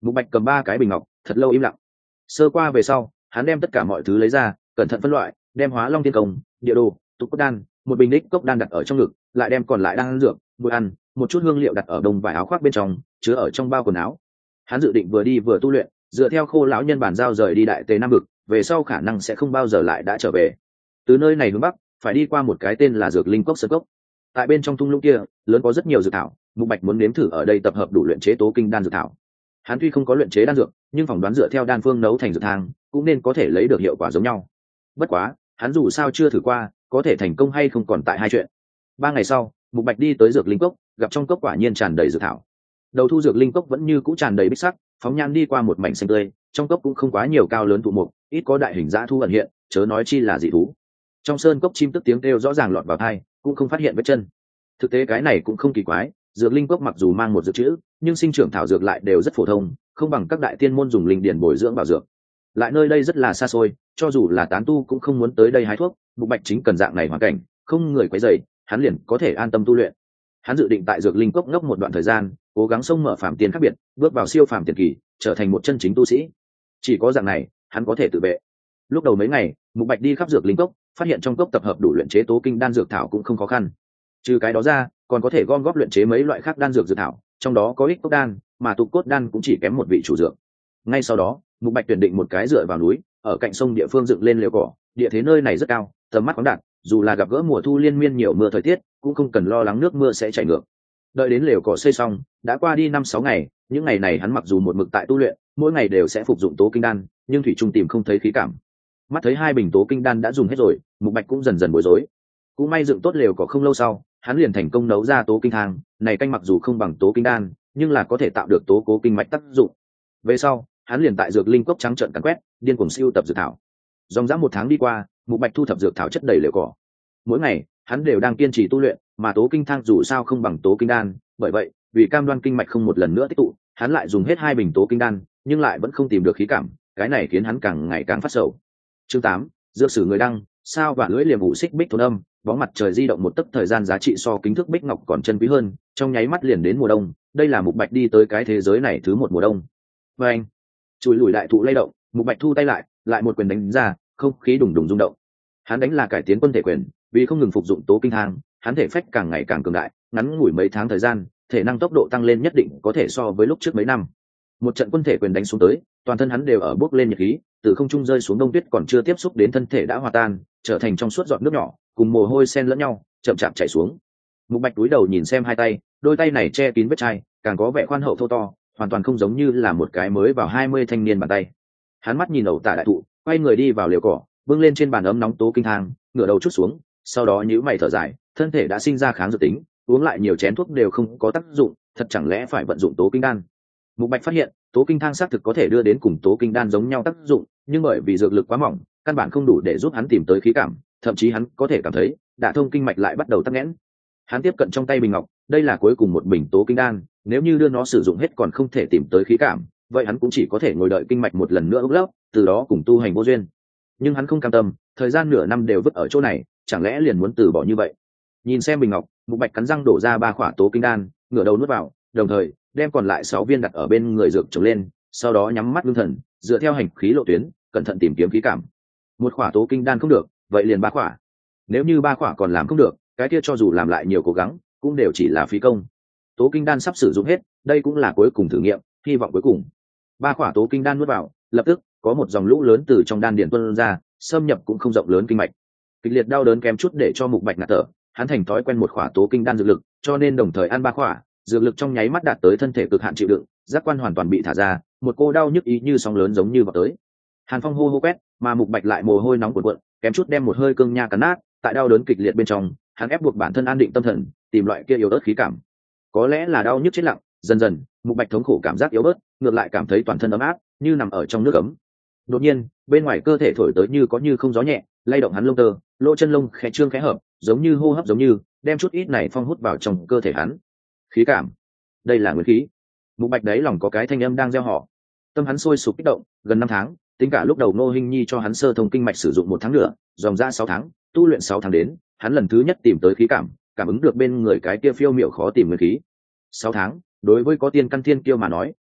Mục Bạch cầm 3 cái bình ngọc, thật lâu im lặng. Sơ qua về sau, hắn đem tất cả mọi thứ lấy ra, cẩn thận phân loại, đem Hóa Long Tiên Công, địa đồ, tụ cốt đan, một bình đích cốc đan đặt ở trong ngực, lại đem còn lại đan dược, bữa ăn, một chút hương liệu đặt ở đông vải áo khoác bên trong, chứa ở trong bao quần áo. Hắn dự định vừa đi vừa tu luyện, dựa theo Khô lão nhân bản giao rời đi Đại Tề Nam vực, về sau khả năng sẽ không bao giờ lại đã trở về. Từ nơi này hướng bắc, phải đi qua một cái tên là Dược Linh Cốc sơn cốc. Tại bên trong thung lũng kia, lớn có rất nhiều dược thảo, Mục Bạch muốn nếm thử ở đây tập hợp đủ luyện chế tố kinh đan dược thảo. Hắn tuy không có luyện chế đan dược, nhưng phỏng đoán dựa theo đan phương nấu thành dược thang, cũng nên có thể lấy được hiệu quả giống nhau. Bất quá, hắn dù sao chưa thử qua, có thể thành công hay không còn tại hai chuyện. 3 ngày sau, Mục Bạch đi tới Dược Linh Cốc, gặp trong cốc quả nhiên tràn đầy dược thảo. Đầu thu Dược Linh Cốc vẫn như cũ tràn đầy bích sắc, phóng nhan đi qua một mảnh xanh tươi, trong cốc cũng không quá nhiều cao lớn thụ mục, ít có đại hình dã thu ẩn hiện, chớ nói chi là dị thú. Trong sơn cốc chim tức tiếng kêu rõ ràng lọt vào tai, cũng không phát hiện vết chân. Thực tế cái này cũng không kỳ quái, Dược Linh Cốc mặc dù mang một dược chữ, nhưng sinh trưởng thảo dược lại đều rất phổ thông, không bằng các đại tiên môn dùng linh điển bồi dưỡng bảo dược. Lại nơi đây rất là xa xôi, cho dù là tán tu cũng không muốn tới đây hái thuốc. Mục Bạch chính cần dạng này hoàn cảnh, không người quấy rầy, hắn liền có thể an tâm tu luyện. Hắn dự định tại Dược Linh Cốc ngốc một đoạn thời gian, cố gắng xông mở phàm tiên khác biệt, bước vào siêu phàm tiền kỳ, trở thành một chân chính tu sĩ. Chỉ có dạng này, hắn có thể tự vệ. Lúc đầu mấy ngày, Mục Bạch đi khắp Dược Linh Cốc, phát hiện trong cốc tập hợp đủ luyện chế tố kinh đan dược thảo cũng không khó khăn. Trừ cái đó ra, còn có thể gom góp luyện chế mấy loại khác đan dược dược thảo, trong đó có ích cốt đan, mà tụ cốt đan cũng chỉ kém một vị chủ dược. Ngay sau đó, Mục Bạch tuyển định một cái dựa vào núi, ở cạnh sông địa phương dựng lên lều cỏ, địa thế nơi này rất cao, tầm mắt khoáng đạt, dù là gặp gỡ mùa thu liên miên nhiều mưa thời tiết, cũng không cần lo lắng nước mưa sẽ chảy ngược. Đợi đến lều cỏ xây xong, đã qua đi 5-6 ngày, những ngày này hắn mặc dù một mực tại tu luyện, mỗi ngày đều sẽ phục dụng tố kinh đan, nhưng thủy trung tìm không thấy khí cảm. Mắt thấy 2 bình tố kinh đan đã dùng hết rồi, Mục Bạch cũng dần dần bối rối. Cũng may dựng tốt lều cỏ không lâu sau, hắn liền thành công nấu ra tố kinh thang, này canh mặc dù không bằng tố kinh đan, nhưng là có thể tạo được tố cố kinh mạch tác dụng. Về sau, hắn liền tại Dược Linh Cốc trắng trợn càn quét, điên cuồng siêu tập dược thảo. Dòng dã 1 tháng đi qua, Mục Bạch thu thập dược thảo chất đầy lều cỏ. Mỗi ngày, hắn đều đang kiên trì tu luyện, mà tố kinh thang dù sao không bằng tố kinh đan, bởi vậy, vì cam đoan kinh mạch không một lần nữa tích tụ, hắn lại dùng hết 2 bình tố kinh đan, nhưng lại vẫn không tìm được khí cảm, cái này khiến hắn càng ngày càng phát sầu. Chương 8, dược sử người đăng, sao và lưỡi liềm vũ xích bích thôn âm, bóng mặt trời di động một tấc thời gian giá trị so kính thước bích ngọc còn chân quý hơn, trong nháy mắt liền đến mùa đông, đây là Mục Bạch đi tới cái thế giới này thứ 1 mùa đông. Và anh, chùi lùi đại thụ lay động, Mục Bạch thu tay lại một quyền đánh ra, không khí đùng đùng rung động. Hắn đánh là cải tiến quân thể quyền, vì không ngừng phục dụng tố kinh thang, hắn thể phách càng ngày càng cường đại, ngắn ngủi mấy tháng thời gian, thể năng tốc độ tăng lên nhất định có thể so với lúc trước mấy năm. Một trận quân thể quyền đánh xuống tới, toàn thân hắn đều ở bốc lên nhiệt khí, từ không trung rơi xuống đông tuyết còn chưa tiếp xúc đến thân thể đã hòa tan, trở thành trong suốt giọt nước nhỏ, cùng mồ hôi xen lẫn nhau, chậm chạp chảy xuống. Mục Bạch cúi đầu nhìn xem 2 tay, đôi tay này che kín vết chai, càng có vẻ khoan hậu thô to, hoàn toàn không giống như là một cái mới vào 20 thanh niên bàn tay. Hắn mắt nhìn ẩu tả đại thụ, quay người đi vào liều cỏ, bưng lên trên bàn ấm nóng tố kinh thang, ngửa đầu chút xuống, sau đó nhíu mày thở dài, thân thể đã sinh ra kháng dược tính, uống lại nhiều chén thuốc đều không có tác dụng, thật chẳng lẽ phải vận dụng tố kinh đan. Mục Bạch phát hiện, tố kinh thang xác thực có thể đưa đến cùng tố kinh đan giống nhau tác dụng, nhưng bởi vì dược lực quá mỏng, căn bản không đủ để giúp hắn tìm tới khí cảm, thậm chí hắn có thể cảm thấy, đả thông kinh mạch lại bắt đầu tắc nghẽn. Hắn tiếp cận trong tay bình ngọc, đây là cuối cùng một bình tố kinh đan, nếu như đưa nó sử dụng hết còn không thể tìm tới khí cảm, vậy hắn cũng chỉ có thể ngồi đợi kinh mạch một lần nữa ốc lốc, từ đó cùng tu hành vô duyên. Nhưng hắn không cam tâm, thời gian nửa năm đều vứt ở chỗ này, chẳng lẽ liền muốn từ bỏ như vậy? Nhìn xem bình ngọc, Mục Bạch cắn răng đổ ra 3 khỏa tố kinh đan, ngửa đầu nuốt vào, đồng thời đem còn lại 6 viên đặt ở bên người dược trồng lên, sau đó nhắm mắt ngưng thần, dựa theo hành khí lộ tuyến, cẩn thận tìm kiếm khí cảm. 1 khỏa tố kinh đan không được, vậy liền 3 khỏa. Nếu như 3 khỏa còn làm không được, cái kia cho dù làm lại nhiều cố gắng, cũng đều chỉ là phí công. Tố kinh đan sắp sử dụng hết, đây cũng là cuối cùng thử nghiệm, hy vọng cuối cùng. 3 khỏa tố kinh đan nuốt vào, lập tức có một dòng lũ lớn từ trong đan điền tuôn ra, xâm nhập cũng không rộng lớn kinh mạch. Kịch liệt đau đớn kém chút để cho Mục Bạch ngạt thở, hắn thành thói quen 1 khỏa tố kinh đan dược lực, cho nên đồng thời ăn 3 khỏa, dược lực trong nháy mắt đạt tới thân thể cực hạn chịu đựng, giác quan hoàn toàn bị thả ra, một cô đau nhức ý như sóng lớn giống như vào tới. Hàn phong hô hô quét, mà Mục Bạch lại mồ hôi nóng cuộn cuộn, kém chút đem một hơi cương nha cắn nát, tại đau đớn kịch liệt bên trong, hắn ép buộc bản thân an định tâm thần, tìm loại kia yếu ớt khí cảm. Có lẽ là đau nhức chết lặng, dần dần, Mục Bạch thống khổ cảm giác yếu bớt, ngược lại cảm thấy toàn thân ấm áp, như nằm ở trong nước ấm. Đột nhiên, bên ngoài cơ thể thổi tới như có như không gió nhẹ, lay động hắn lông tơ, lỗ chân lông khẽ trương khẽ hợp, giống như hô hấp giống như, đem chút ít này phong hút vào trong cơ thể hắn. Khí cảm, đây là nguyên khí. Mục Bạch đấy lòng có cái thanh âm đang gieo họ. Tâm hắn sôi sục kích động, gần 5 tháng, tính cả lúc đầu Ngô Hinh Nhi cho hắn sơ thông kinh mạch sử dụng 1 tháng nữa, dòng ra 6 tháng, tu luyện 6 tháng đến, hắn lần thứ nhất tìm tới khí cảm, cảm ứng được bên người cái kia phiêu miểu khó tìm nguyên khí. 6 tháng, đối với có tiên căn thiên kiêu mà nói,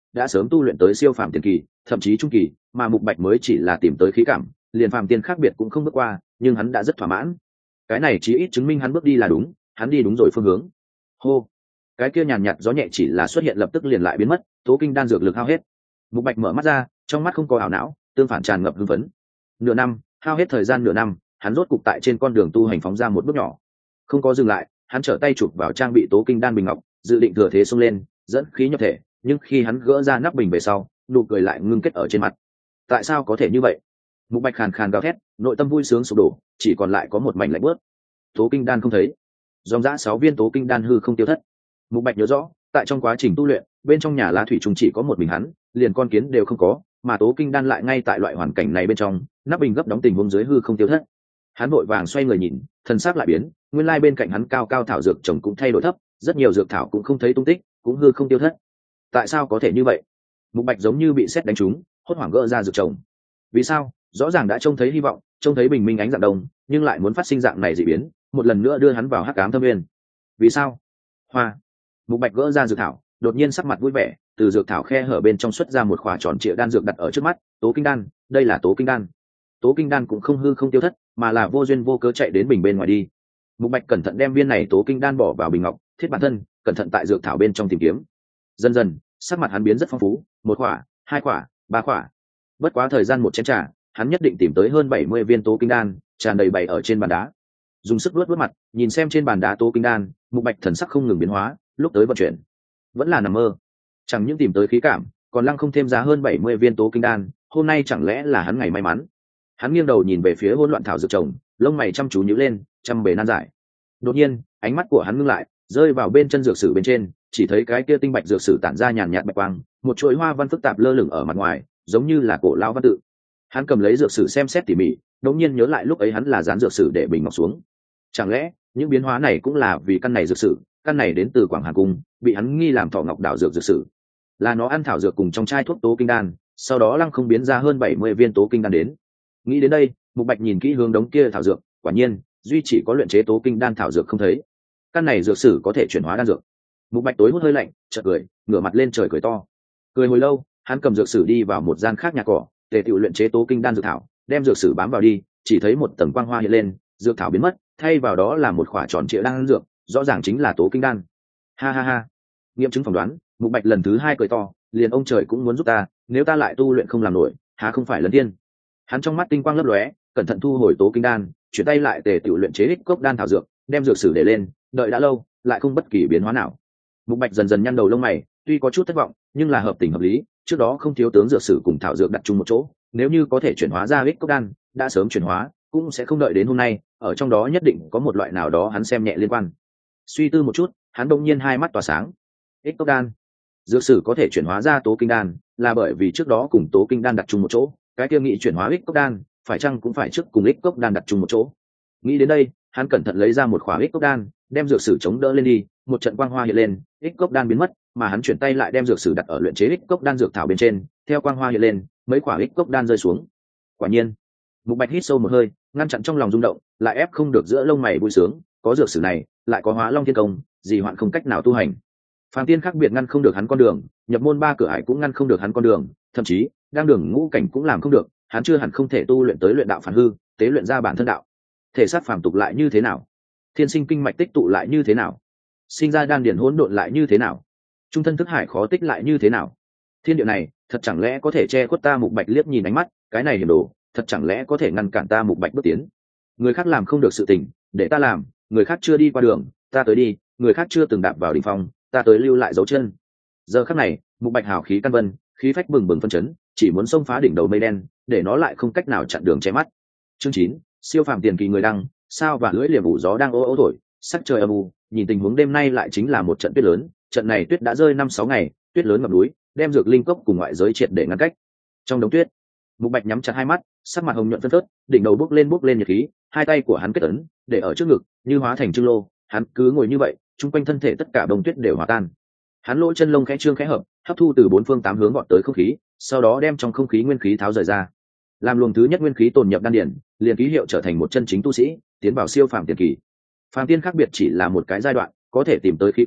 đã sớm tu luyện tới siêu phàm tiền kỳ, thậm chí trung kỳ, mà Mục Bạch mới chỉ là tìm tới khí cảm, liền phàm tiên khác biệt cũng không bước qua, nhưng hắn đã rất thỏa mãn. Cái này chí ít chứng minh hắn bước đi là đúng, hắn đi đúng rồi phương hướng. Hô, cái kia nhàn nhạt gió nhẹ chỉ là xuất hiện lập tức liền lại biến mất, tố kinh đan dược lực hao hết. Mục Bạch mở mắt ra, trong mắt không có ảo não, tương phản tràn ngập hưng phấn. Nửa năm, hao hết thời gian nửa năm, hắn rốt cục tại trên con đường tu hành phóng ra một bước nhỏ. Không có dừng lại, hắn trở tay chụp vào trang bị tố kinh đan bình ngọc, dự định thừa thế xông lên, dẫn khí nhập thể, nhưng khi hắn gỡ ra nắp bình về sau, nụ cười lại ngưng kết ở trên mặt. Tại sao có thể như vậy? Mục Bạch khàn khàn gào thét, nội tâm vui sướng sụp đổ, chỉ còn lại có một mảnh lạnh bớt. Tố kinh đan không thấy, dòng dã 6 viên tố kinh đan hư không tiêu thất. Mục Bạch nhớ rõ, tại trong quá trình tu luyện, bên trong nhà lá thủy trùng chỉ có một mình hắn, liền con kiến đều không có, mà tố kinh đan lại ngay tại loại hoàn cảnh này bên trong, nắp bình gấp đóng tình huống dưới hư không tiêu thất. Hắn vội vàng xoay người nhìn, thân xác lại biến, nguyên lai bên cạnh hắn cao cao thảo dược trồng cũng thay đổi thấp, rất nhiều dược thảo cũng không thấy tung tích, cũng hư không tiêu thất. Tại sao có thể như vậy? Mục Bạch giống như bị sét đánh trúng, hốt hoảng gỡ ra dược trồng. Vì sao? Rõ ràng đã trông thấy hy vọng, trông thấy bình minh ánh dạng đông, nhưng lại muốn phát sinh dạng này dị biến, một lần nữa đưa hắn vào hắc ám thâm nguyên. Vì sao? Hoa. Mục Bạch gỡ ra dược thảo, đột nhiên sắc mặt vui vẻ, từ dược thảo khe hở bên trong xuất ra một khỏa tròn trịa đan dược đặt ở trước mắt. Tố kinh đan, đây là tố kinh đan. Tố kinh đan cũng không hư không tiêu thất, mà là vô duyên vô cớ chạy đến bình bên ngoài đi. Mục Bạch cẩn thận đem viên này tố kinh đan bỏ vào bình ngọc, thiết bản thân, cẩn thận tại dược thảo bên trong tìm kiếm. Dần dần, sắc mặt hắn biến rất phong phú, một khỏa, hai khỏa, ba khỏa. Bất quá thời gian một chén trà, hắn nhất định tìm tới hơn 70 viên tố kinh đan, tràn đầy bày ở trên bàn đá. Dùng sức luốt mặt, nhìn xem trên bàn đá tố kinh đan, Mục Bạch thần sắc không ngừng biến hóa, lúc tới vận chuyển, vẫn là nằm mơ. Chẳng những tìm tới khí cảm, còn lăng không thêm ra hơn 70 viên tố kinh đan, hôm nay chẳng lẽ là hắn ngày may mắn. Hắn nghiêng đầu nhìn về phía hỗn loạn thảo dược trồng, lông mày chăm chú nhíu lên, trăm bề nan giải. Đột nhiên, ánh mắt của hắn ngưng lại, rơi vào bên chân dược sử bên trên, chỉ thấy cái kia tinh bạch dược sử tản ra nhàn nhạt bạch quang, một chuỗi hoa văn phức tạp lơ lửng ở mặt ngoài, giống như là cổ lao văn tự. Hắn cầm lấy dược sử xem xét tỉ mỉ, đột nhiên nhớ lại lúc ấy hắn là dán dược sử để bình ngọc xuống. Chẳng lẽ những biến hóa này cũng là vì căn này dược sử, căn này đến từ Quảng Hà cung, bị hắn nghi làm thọ ngọc đảo dược dược sử, là nó ăn thảo dược cùng trong chai thuốc tố kinh đan, sau đó lăng không biến ra hơn 70 viên tố kinh đan đến. Nghĩ đến đây, Mục Bạch nhìn kỹ hướng đống kia thảo dược, quả nhiên, duy chỉ có luyện chế tố kinh đan thảo dược không thấy. Căn này dược sử có thể chuyển hóa đan dược. Mục Bạch tối hút hơi lạnh, chợt cười, ngửa mặt lên trời cười to. Cười hồi lâu, hắn cầm dược sử đi vào một gian khác nhà cỏ, tề tựu luyện chế tố kinh đan dược thảo, đem dược sử bám vào đi, chỉ thấy một tầng quang hoa hiện lên, dược thảo biến mất, thay vào đó là một khỏa tròn trịa đan dược, rõ ràng chính là tố kinh đan. Ha ha ha. Nghiệm chứng phỏng đoán, Mục Bạch lần thứ hai cười to, liền ông trời cũng muốn giúp ta, nếu ta lại tu luyện không làm nổi, há không phải lần tiên. Hắn trong mắt tinh quang lấp lóe, cẩn thận thu hồi tố kinh đan, chuyển tay lại tề tựu luyện chế ích cốc đan thảo dược, đem dược sử để lên, đợi đã lâu, lại không bất kỳ biến hóa nào. Mục Bạch dần dần nhăn đầu lông mày, tuy có chút thất vọng, nhưng là hợp tình hợp lý, trước đó không thiếu tướng dược sử cùng thảo dược đặt chung một chỗ, nếu như có thể chuyển hóa ra ích cốc đan, đã sớm chuyển hóa, cũng sẽ không đợi đến hôm nay, ở trong đó nhất định có một loại nào đó hắn xem nhẹ liên quan. Suy tư một chút, hắn đột nhiên hai mắt tỏa sáng. Ích cốc đan, dược sử có thể chuyển hóa ra tố kinh đan, là bởi vì trước đó cùng tố kinh đan đặt chung một chỗ, cái kia nghị chuyển hóa ích cốc đan, phải chăng cũng phải trước cùng ích cốc đan đặt chung một chỗ. Nghĩ đến đây, hắn cẩn thận lấy ra một khỏa ích cốc đan, đem dược sử chống đỡ lên đi, một trận quang hoa hiện lên, ích cốc đan biến mất, mà hắn chuyển tay lại đem dược sử đặt ở luyện chế ích cốc đan dược thảo bên trên, theo quang hoa hiện lên, mấy quả ích cốc đan rơi xuống. Quả nhiên, Mục Bạch hít sâu một hơi, ngăn chặn trong lòng rung động, lại ép không được giữa lông mày vui sướng, có dược sử này, lại có Hóa Long Thiên Công, gì hoạn không cách nào tu hành. Phàm tiên khác biệt ngăn không được hắn con đường, nhập môn ba cửa ải cũng ngăn không được hắn con đường, thậm chí, đang đường ngũ cảnh cũng làm không được, hắn chưa hẳn không thể tu luyện tới luyện đạo phản hư, tế luyện ra bản thân đạo. Thể xác phàm tục lại như thế nào? Thiên sinh kinh mạch tích tụ lại như thế nào? Sinh ra đan điển hỗn độn lại như thế nào? Trung thân thức hải khó tích lại như thế nào? Thiên địa này, thật chẳng lẽ có thể che khuất ta Mục Bạch liếc nhìn ánh mắt, cái này hiểm đồ, thật chẳng lẽ có thể ngăn cản ta Mục Bạch bước tiến? Người khác làm không được sự tình, để ta làm, người khác chưa đi qua đường, ta tới đi, người khác chưa từng đạp vào đỉnh phong, ta tới lưu lại dấu chân. Giờ khắc này, Mục Bạch hào khí căn vân, khí phách bừng bừng phân chấn, chỉ muốn xông phá đỉnh đầu mây đen, để nó lại không cách nào chặn đường che mắt. Chương 9, siêu phàm tiền kỳ người đăng, sao và lưỡi liềm ủ gió đang ô ô thổi, sắc trời âm u, nhìn tình huống đêm nay lại chính là một trận tuyết lớn, trận này tuyết đã rơi 5-6 ngày, tuyết lớn ngập núi, đem dược linh cốc cùng ngoại giới triệt để ngăn cách. Trong đống tuyết, Mục Bạch nhắm chặt hai mắt, sắc mặt hồng nhuận phân phớt, đỉnh đầu bốc lên nhiệt khí, hai tay của hắn kết ấn, để ở trước ngực, như hóa thành trưng lô, hắn cứ ngồi như vậy, chung quanh thân thể tất cả bông tuyết đều hòa tan. Hắn lỗ chân lông khẽ trương khẽ hợp, hấp thu từ bốn phương tám hướng gọn tới không khí, sau đó đem trong không khí nguyên khí tháo rời ra, làm luồng thứ nhất nguyên khí tồn nhập đan điển, liền ký hiệu trở thành một chân chính tu sĩ, tiến vào siêu phàm tiền kỳ. Phàm tiên khác biệt chỉ là một cái giai đoạn, có thể tìm tới khí cảm,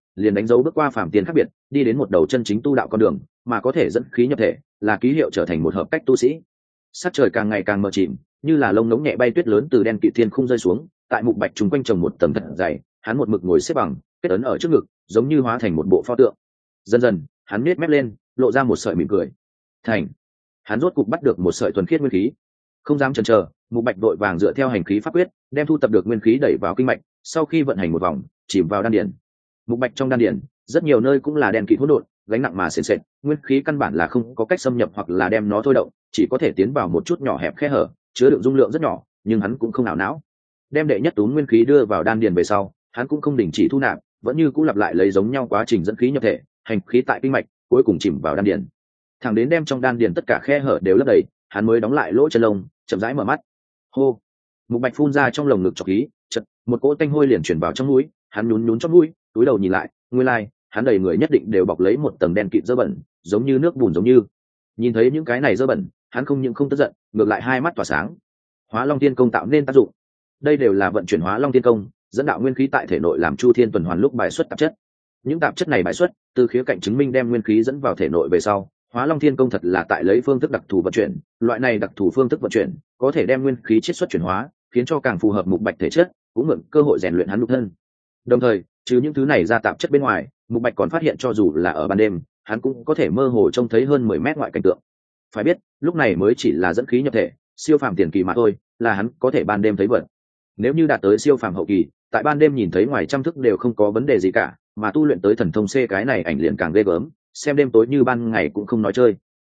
liền đánh dấu bước qua phàm tiền khác biệt, đi đến một đầu chân chính tu đạo con đường, mà có thể dẫn khí nhập thể, là ký hiệu trở thành một hợp cách tu sĩ. Sắc trời càng ngày càng mờ chìm, như là lông ngỗng nhẹ bay tuyết lớn từ đen kịt thiên khung rơi xuống, tại Mục Bạch chúng quanh trồng một tầng thật dày, hắn một mực ngồi xếp bằng, kết ấn ở trước ngực, giống như hóa thành một bộ pho tượng. Dần dần, hắn nhếch mép lên, lộ ra một sợi mỉm cười. Thành. Hắn rốt cục bắt được một sợi thuần khiết nguyên khí. Không dám chần chờ, Mục Bạch vội vàng dựa theo hành khí pháp quyết, đem thu tập được nguyên khí đẩy vào kinh mạch, sau khi vận hành một vòng, chìm vào đan điền. Mục Bạch trong đan điền, rất nhiều nơi cũng là đen kịt hỗn độn, gánh nặng mà sền sệt, nguyên khí căn bản là không có cách xâm nhập hoặc là đem nó thôi động, chỉ có thể tiến vào một chút nhỏ hẹp khe hở, chứa đựng dung lượng rất nhỏ, nhưng hắn cũng không ảo não. Đem đệ nhất tún nguyên khí đưa vào đan điền về sau, hắn cũng không đình chỉ thu nạp, vẫn như cũng lặp lại lấy giống nhau quá trình dẫn khí nhập thể, hành khí tại kinh mạch, cuối cùng chìm vào đan điền. Thẳng đến đem trong đan điền tất cả khe hở đều lấp đầy, hắn mới đóng lại lỗ chân lông, chậm rãi mở mắt. Hô. Mục Bạch phun ra trong lồng ngực trọc khí, chợt một cỗ tanh hôi liền chuyển vào trong mũi, hắn nhún nhún trong mũi, túi đầu nhìn lại, nguyên lai, hắn đầy người nhất định đều bọc lấy một tầng đen kịt dơ bẩn, giống như nước bùn giống như. Nhìn thấy những cái này dơ bẩn, hắn không những không tức giận, ngược lại hai mắt tỏa sáng. Hóa Long Thiên Công tạo nên tác dụng. Đây đều là vận chuyển Hóa Long Thiên Công, dẫn đạo nguyên khí tại thể nội làm chu thiên tuần hoàn lúc bài xuất tạp chất. Những tạp chất này bài xuất, từ khía cạnh chứng minh đem nguyên khí dẫn vào thể nội về sau, Hóa Long Thiên Công thật là tại lấy phương thức đặc thù vận chuyển, loại này đặc thù phương thức vận chuyển, có thể đem nguyên khí chiết xuất chuyển hóa, khiến cho càng phù hợp Mục Bạch thể chất, cũng mượn cơ hội rèn luyện hắn nhục thân. Đồng thời, trừ những thứ này ra tạp chất bên ngoài, Mục Bạch còn phát hiện cho dù là ở ban đêm, hắn cũng có thể mơ hồ trông thấy hơn 10 mét ngoại cảnh tượng. Phải biết, lúc này mới chỉ là dẫn khí nhập thể, siêu phàm tiền kỳ mà thôi, là hắn có thể ban đêm thấy vật. Nếu như đạt tới siêu phàm hậu kỳ, tại ban đêm nhìn thấy ngoài trăm thức đều không có vấn đề gì cả, mà tu luyện tới thần thông C cái này ảnh liền càng ghê gớm, xem đêm tối như ban ngày cũng không nói chơi.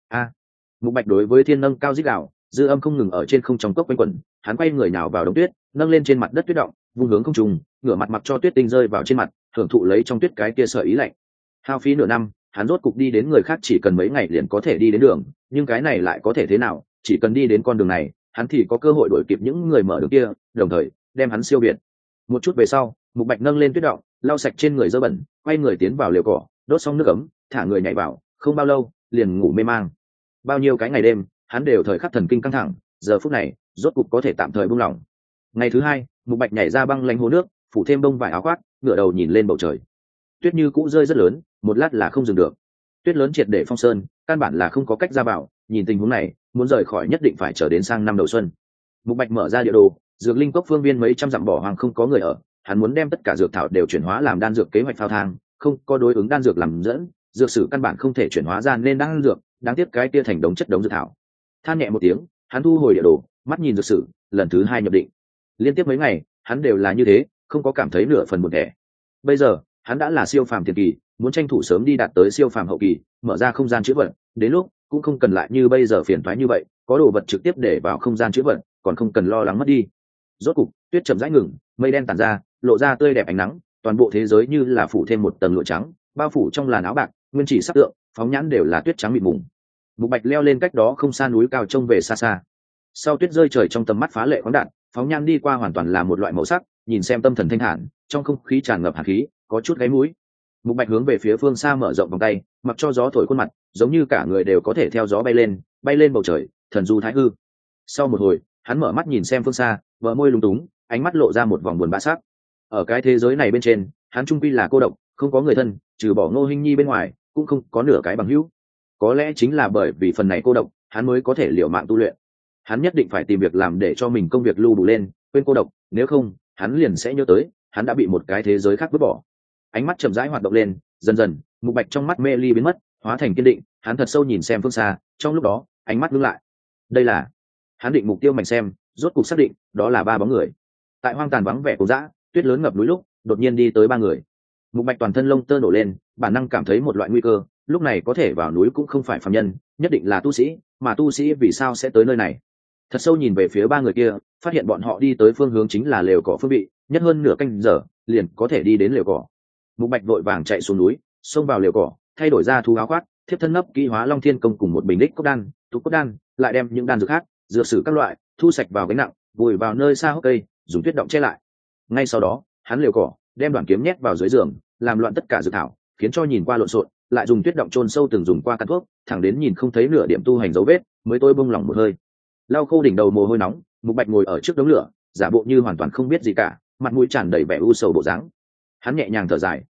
Mục Bạch đối với thiên nâng cao rít gào, dư âm không ngừng ở trên không trong cốc quanh quẩn, hắn quay người nào vào đống tuyết, nâng lên trên mặt đất tuyết động, vung hướng không trung, ngửa mặt mặc cho tuyết tinh rơi vào trên mặt, hưởng thụ lấy trong tuyết cái kia sợi ý lạnh. Hao phí nửa năm, hắn rốt cục đi đến người khác chỉ cần mấy ngày liền có thể đi đến đường, nhưng cái này lại có thể thế nào, chỉ cần đi đến con đường này, hắn thì có cơ hội đuổi kịp những người mở đường kia, đồng thời đem hắn siêu việt. Một chút về sau, Mục Bạch nâng lên tuyết động, lau sạch trên người dơ bẩn, quay người tiến vào liều cỏ, đốt xong nước ấm, thả người nhảy vào, không bao lâu, liền ngủ mê mang. Bao nhiêu cái ngày đêm, hắn đều thời khắc thần kinh căng thẳng, giờ phút này, rốt cục có thể tạm thời buông lỏng. Ngày thứ hai, Mục Bạch nhảy ra băng lánh hồ nước, phủ thêm bông vải áo khoác, ngửa đầu nhìn lên bầu trời. Tuyết như cũ rơi rất lớn, một lát là không dừng được. Tuyết lớn triệt để phong sơn, căn bản là không có cách ra vào, nhìn tình huống này, muốn rời khỏi nhất định phải chờ đến sang năm đầu xuân. Mục Bạch mở ra địa đồ, dược linh cốc phương viên mấy trăm dặm bỏ hoang không có người ở, hắn muốn đem tất cả dược thảo đều chuyển hóa làm đan dược kế hoạch phao thang, không có đối ứng đan dược làm dẫn, dược sử căn bản không thể chuyển hóa ra nên đan dược, đáng tiếc cái kia thành đống chất đống dược thảo. Than nhẹ một tiếng, hắn thu hồi địa đồ, mắt nhìn dược sử, lần thứ hai nhập định. Liên tiếp mấy ngày, hắn đều là như thế, không có cảm thấy nửa phần buồn thẻ. Bây giờ, hắn đã là siêu phàm tiền kỳ, muốn tranh thủ sớm đi đạt tới siêu phàm hậu kỳ, mở ra không gian chữ vật, đến lúc cũng không cần lại như bây giờ phiền toái như vậy, có đồ vật trực tiếp để vào không gian chữ vật, còn không cần lo lắng mất đi. Rốt cục, tuyết chậm rãi ngừng, mây đen tản ra, lộ ra tươi đẹp ánh nắng, toàn bộ thế giới như là phủ thêm một tầng lụa trắng, bao phủ trong làn áo bạc, nguyên chỉ sắc tượng, phóng nhãn đều là tuyết trắng mịt mùng. Mục Bạch leo lên cách đó không xa núi cao trông về xa xa. Sau tuyết rơi trời trong tầm mắt phá lệ khoáng đạt, phóng nhan đi qua hoàn toàn là một loại màu sắc, nhìn xem tâm thần thanh thản, trong không khí tràn ngập hàn khí, có chút gáy mũi. Mục Bạch hướng về phía phương xa mở rộng vòng tay, mặc cho gió thổi khuôn mặt, giống như cả người đều có thể theo gió bay lên bầu trời, thần du thái hư. Sau một hồi, hắn mở mắt nhìn xem phương xa, bờ môi lúng túng, ánh mắt lộ ra một vòng buồn bã sắc. Ở cái thế giới này bên trên, hắn trung quy là cô độc, không có người thân, trừ bỏ Ngô Hinh Nhi bên ngoài, cũng không có nửa cái bằng hữu. Có lẽ chính là bởi vì phần này cô độc, hắn mới có thể liều mạng tu luyện. Hắn nhất định phải tìm việc làm để cho mình công việc lưu đủ lên, quên cô độc, nếu không, hắn liền sẽ nhớ tới, hắn đã bị một cái thế giới khác vứt bỏ. Ánh mắt chậm rãi hoạt động lên, dần dần, Mục Bạch trong mắt mê ly biến mất, hóa thành kiên định, hắn thật sâu nhìn xem phương xa, trong lúc đó, ánh mắt ngưng lại. Đây là, hắn định mục tiêu mảnh xem, rốt cục xác định, đó là ba bóng người. Tại hoang tàn vắng vẻ cổ dã, tuyết lớn ngập núi lúc, đột nhiên đi tới ba người. Mục Bạch toàn thân lông tơ nổ lên, bản năng cảm thấy một loại nguy cơ, lúc này có thể vào núi cũng không phải phàm nhân, nhất định là tu sĩ, mà tu sĩ vì sao sẽ tới nơi này? Thật sâu nhìn về phía ba người kia, phát hiện bọn họ đi tới phương hướng chính là lều cỏ phương vị, nhất hơn nửa canh giờ, liền có thể đi đến lều cỏ. Mục Bạch vội vàng chạy xuống núi, xông vào lều cỏ, thay đổi ra thú áo khoác, thiếp thân nấp kỹ Hóa Long Thiên Công cùng một bình đích cốc đan, thuốc cốt đan, lại đem những đan dược khác, dược sử các loại, thu sạch vào gánh nặng, vùi vào nơi xa hốc cây, dùng tuyết động che lại. Ngay sau đó, hắn lều cỏ, đem đoạn kiếm nhét vào dưới giường, làm loạn tất cả dược thảo, khiến cho nhìn qua lộn xộn, lại dùng tuyết động chôn sâu từng dùng qua căn thuốc, thẳng đến nhìn không thấy nửa điểm tu hành dấu vết, mới tôi bông lòng một hơi. Lau khô đỉnh đầu mồ hôi nóng, Mục Bạch ngồi ở trước đống lửa, giả bộ như hoàn toàn không biết gì cả, mặt mũi tràn đầy vẻ u sầu bộ dáng. Hắn nhẹ nhàng thở dài,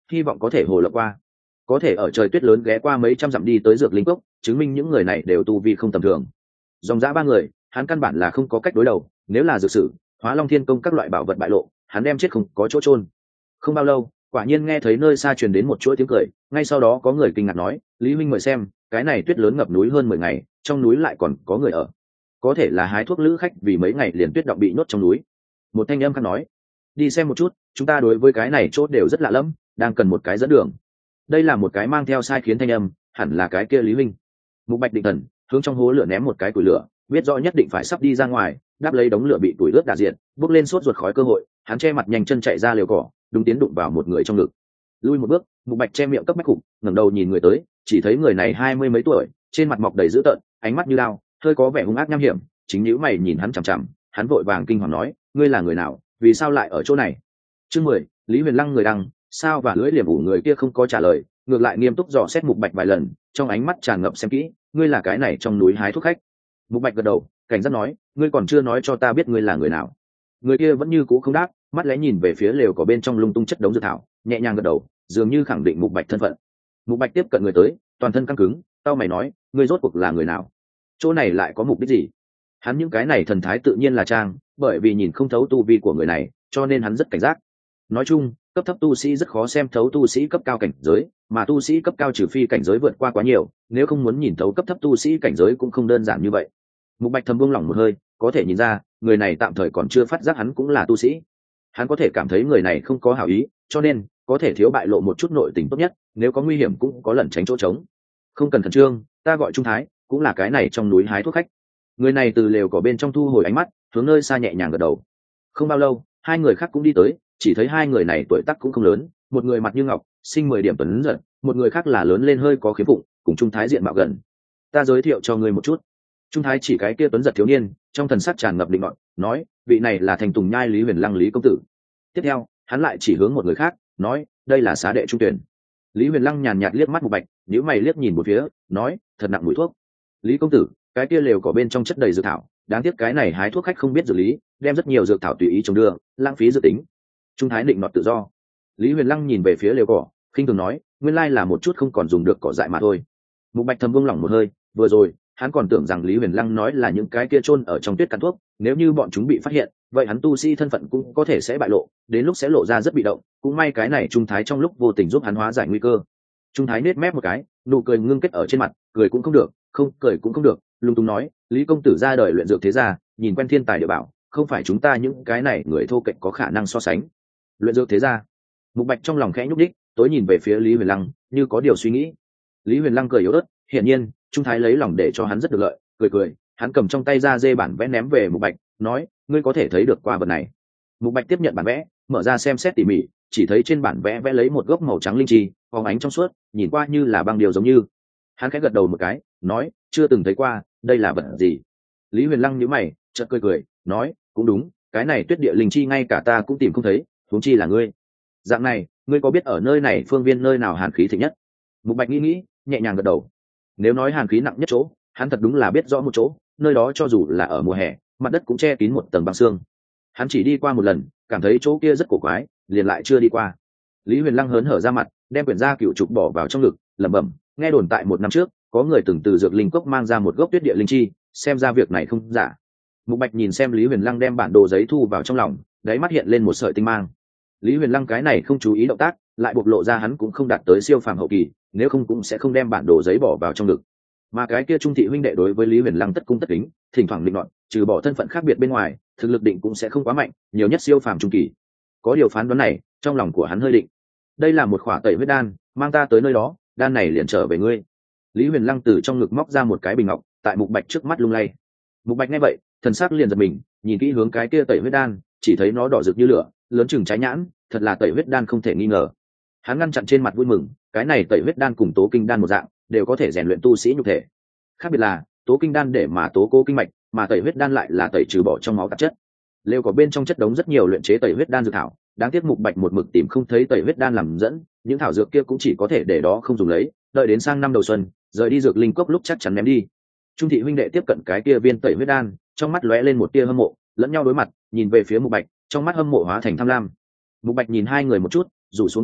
hy vọng có thể hồ lộng qua, có thể ở trời tuyết lớn ghé qua mấy trăm dặm đi tới dược linh cốc, chứng minh những người này đều tu vi không tầm thường. Dòng dã ba người, hắn căn bản là không có cách đối đầu, nếu là dược sử, Hóa Long Thiên Công các loại bảo vật bại lộ, hắn đem chết không có chỗ chôn. Không bao lâu, quả nhiên nghe thấy nơi xa truyền đến một chuỗi tiếng cười, ngay sau đó có người kinh ngạc nói, Lý huynh mời xem, cái này tuyết lớn ngập núi hơn 10 ngày, trong núi lại còn có người ở. Có thể là hái thuốc lữ khách vì mấy ngày liền tuyết động bị nhốt trong núi. Một thanh âm khác nói, đi xem một chút, chúng ta đối với cái này chốt đều rất lạ lẫm, đang cần một cái dẫn đường. Đây là một cái mang theo sai khiến thanh âm, hẳn là cái kia Lý huynh. Mục Bạch định thần, hướng trong hố lửa ném một cái củi lửa, biết rõ nhất định phải sắp đi ra ngoài, đáp lấy đống lửa bị tuổi ướt đả diện, bốc lên sốt ruột khói cơ hội, hắn che mặt nhanh chân chạy ra liều cỏ, đúng tiến đụng vào một người trong ngực. Lui một bước, Mục Bạch che miệng cấp bách khủng, ngẩng đầu nhìn người tới, chỉ thấy người này 20 mấy tuổi, trên mặt mọc đầy dữ tợn, ánh mắt như lao, hơi có vẻ hung ác nham hiểm, chính nhíu mày nhìn hắn chằm chằm, hắn vội vàng kinh hoàng nói, ngươi là người nào, vì sao lại ở chỗ này? Chương 10, Lý Huyền Lăng người đăng, sao và lưỡi liềm ủ người kia không có trả lời, ngược lại nghiêm túc dò xét Mục Bạch vài lần, trong ánh mắt tràn ngập xem kỹ, ngươi là cái này trong núi hái thuốc khách. Mục Bạch gật đầu, cảnh giác nói, ngươi còn chưa nói cho ta biết ngươi là người nào. Người kia vẫn như cũ không đáp, mắt lẽ nhìn về phía lều có bên trong lung tung chất đống dược thảo, nhẹ nhàng gật đầu, dường như khẳng định Mục Bạch thân phận. Mục Bạch tiếp cận người tới, toàn thân căng cứng, tao mày nói, ngươi rốt cuộc là người nào? Chỗ này lại có mục đích gì? Hắn những cái này thần thái tự nhiên là trang, bởi vì nhìn không thấu tu vi của người này, cho nên hắn rất cảnh giác. Nói chung, cấp thấp tu sĩ rất khó xem thấu tu sĩ cấp cao cảnh giới, mà tu sĩ cấp cao trừ phi cảnh giới vượt qua quá nhiều, nếu không muốn nhìn thấu cấp thấp tu sĩ cảnh giới cũng không đơn giản như vậy. Mục Bạch thầm buông lỏng một hơi, có thể nhìn ra, người này tạm thời còn chưa phát giác hắn cũng là tu sĩ. Hắn có thể cảm thấy người này không có hảo ý, cho nên có thể thiếu bại lộ một chút nội tình tốt nhất, nếu có nguy hiểm cũng có lẩn tránh chỗ trống. Không cần khẩn trương, ta gọi Trung Thái, cũng là cái này trong núi hái thuốc khách. Người này từ lều cỏ bên trong thu hồi ánh mắt, hướng nơi xa nhẹ nhàng gật đầu. Không bao lâu, hai người khác cũng đi tới, chỉ thấy hai người này tuổi tác cũng không lớn, một người mặt như ngọc, sinh 10 điểm tuấn giật, một người khác là lớn lên hơi có khiếm vụng, cùng Trung Thái diện mạo gần. Ta giới thiệu cho ngươi một chút. Trung Thái chỉ cái kia tuấn giật thiếu niên, trong thần sắc tràn ngập định ngọn, nói, vị này là Thành Tùng Nhai Lý Huyền Lăng Lý công tử. Tiếp theo, hắn lại chỉ hướng một người khác, nói, đây là xá đệ Trung Tuyển. Lý Huyền Lăng nhàn nhạt liếc mắt Mục Bạch, nhíu mày liếc nhìn một phía, nói, thật nặng mùi thuốc. Lý công tử, cái kia lều cỏ bên trong chất đầy dược thảo, đáng tiếc cái này hái thuốc khách không biết dược lý, đem rất nhiều dược thảo tùy ý trồng đưa, lãng phí dự tính. Trung Thái định nọt tự do. Lý Huyền Lăng nhìn về phía lều cỏ, khinh thường nói, nguyên lai là một chút không còn dùng được cỏ dại mà thôi. Mục Bạch thầm buông lỏng một hơi, vừa rồi hắn còn tưởng rằng Lý Huyền Lăng nói là những cái kia chôn ở trong tuyết cắn thuốc, nếu như bọn chúng bị phát hiện, vậy hắn tu sĩ thân phận cũng có thể sẽ bại lộ, đến lúc sẽ lộ ra rất bị động, cũng may cái này Trung Thái trong lúc vô tình giúp hắn hóa giải nguy cơ. Trung Thái nết mép một cái, nụ cười ngưng kết ở trên mặt, cười cũng không được, không cười cũng không được, lung tung nói, Lý công tử ra đời luyện dược thế gia, nhìn quen thiên tài địa bảo, không phải chúng ta những cái này người thô kệch có khả năng so sánh. Luyện dược thế gia. Mục Bạch trong lòng khẽ nhúc đích, tối nhìn về phía Lý Huyền Lăng, như có điều suy nghĩ. Lý Huyền Lăng cười yếu ớt, hiển nhiên, Trung Thái lấy lòng để cho hắn rất được lợi, cười, hắn cầm trong tay ra dê bản vẽ ném về Mục Bạch, nói, ngươi có thể thấy được qua vật này. Mục Bạch tiếp nhận bản vẽ, mở ra xem xét tỉ mỉ, chỉ thấy trên bản vẽ vẽ lấy một gốc màu trắng linh chi, phóng ánh trong suốt, nhìn qua như là băng điều giống như. Hắn khẽ gật đầu một cái, nói, chưa từng thấy qua, đây là vật gì? Lý Huyền Lăng nhíu mày, chợt cười, nói, cũng đúng, cái này tuyết địa linh chi ngay cả ta cũng tìm không thấy, huống chi là ngươi. Dạng này, ngươi có biết ở nơi này phương viên nơi nào hàn khí thịnh nhất? Mục Bạch nghĩ, nhẹ nhàng gật đầu. Nếu nói hàn khí nặng nhất chỗ, hắn thật đúng là biết rõ một chỗ, nơi đó cho dù là ở mùa hè, mặt đất cũng che kín một tầng băng sương. Hắn chỉ đi qua một lần, cảm thấy chỗ kia rất cổ quái, liền lại chưa đi qua. Lý Huyền Lăng hớn hở ra mặt, đem quyển gia cựu trục bỏ vào trong ngực, lẩm bẩm, nghe đồn tại 1 năm trước, có người từng từ dược linh cốc mang ra một gốc tuyết địa linh chi, xem ra việc này không giả. Mục Bạch nhìn xem Lý Huyền Lăng đem bản đồ giấy thu vào trong lòng, đáy mắt hiện lên một sợi tinh mang. Lý Huyền Lăng cái này không chú ý động tác, lại bộc lộ ra hắn cũng không đạt tới siêu phàm hậu kỳ, nếu không cũng sẽ không đem bản đồ giấy bỏ vào trong ngực. Mà cái kia Trung thị huynh đệ đối với Lý Huyền Lăng tất cung tất kính, thỉnh thoảng định luận, trừ bỏ thân phận khác biệt bên ngoài, thực lực định cũng sẽ không quá mạnh, nhiều nhất siêu phàm trung kỳ. Có điều phán đoán này, trong lòng của hắn hơi định. Đây là một khỏa tẩy huyết đan, mang ta tới nơi đó, đan này liền trở về ngươi. Lý Huyền Lăng từ trong ngực móc ra một cái bình ngọc, tại Mục Bạch trước mắt lung lay. Mục Bạch nghe vậy, thần sắc liền giật mình, nhìn kỹ hướng cái kia tẩy huyết đan, chỉ thấy nó đỏ rực như lửa, lớn chừng trái nhãn, thật là tẩy huyết đan không thể nghi ngờ. Hắn ngăn chặn trên mặt vui mừng, cái này tẩy huyết đan cùng tố kinh đan một dạng, đều có thể rèn luyện tu sĩ nhục thể. Khác biệt là, tố kinh đan để mà tố cố kinh mạch, mà tẩy huyết đan lại là tẩy trừ bỏ trong máu tạp chất. Lều có bên trong chất đống rất nhiều luyện chế tẩy huyết đan dược thảo, đáng tiếc Mục Bạch một mực tìm không thấy tẩy huyết đan làm dẫn, những thảo dược kia cũng chỉ có thể để đó không dùng lấy, đợi đến sang năm đầu xuân, rời đi dược linh cốc lúc chắc chắn ném đi. Trung thị huynh đệ tiếp cận cái kia viên tẩy huyết đan, trong mắt lóe lên một tia hâm mộ, lẫn nhau đối mặt, nhìn về phía Mục Bạch, trong mắt hâm mộ hóa thành tham lam. Mục Bạch nhìn hai người một chút, rủ xuống tầm mắt,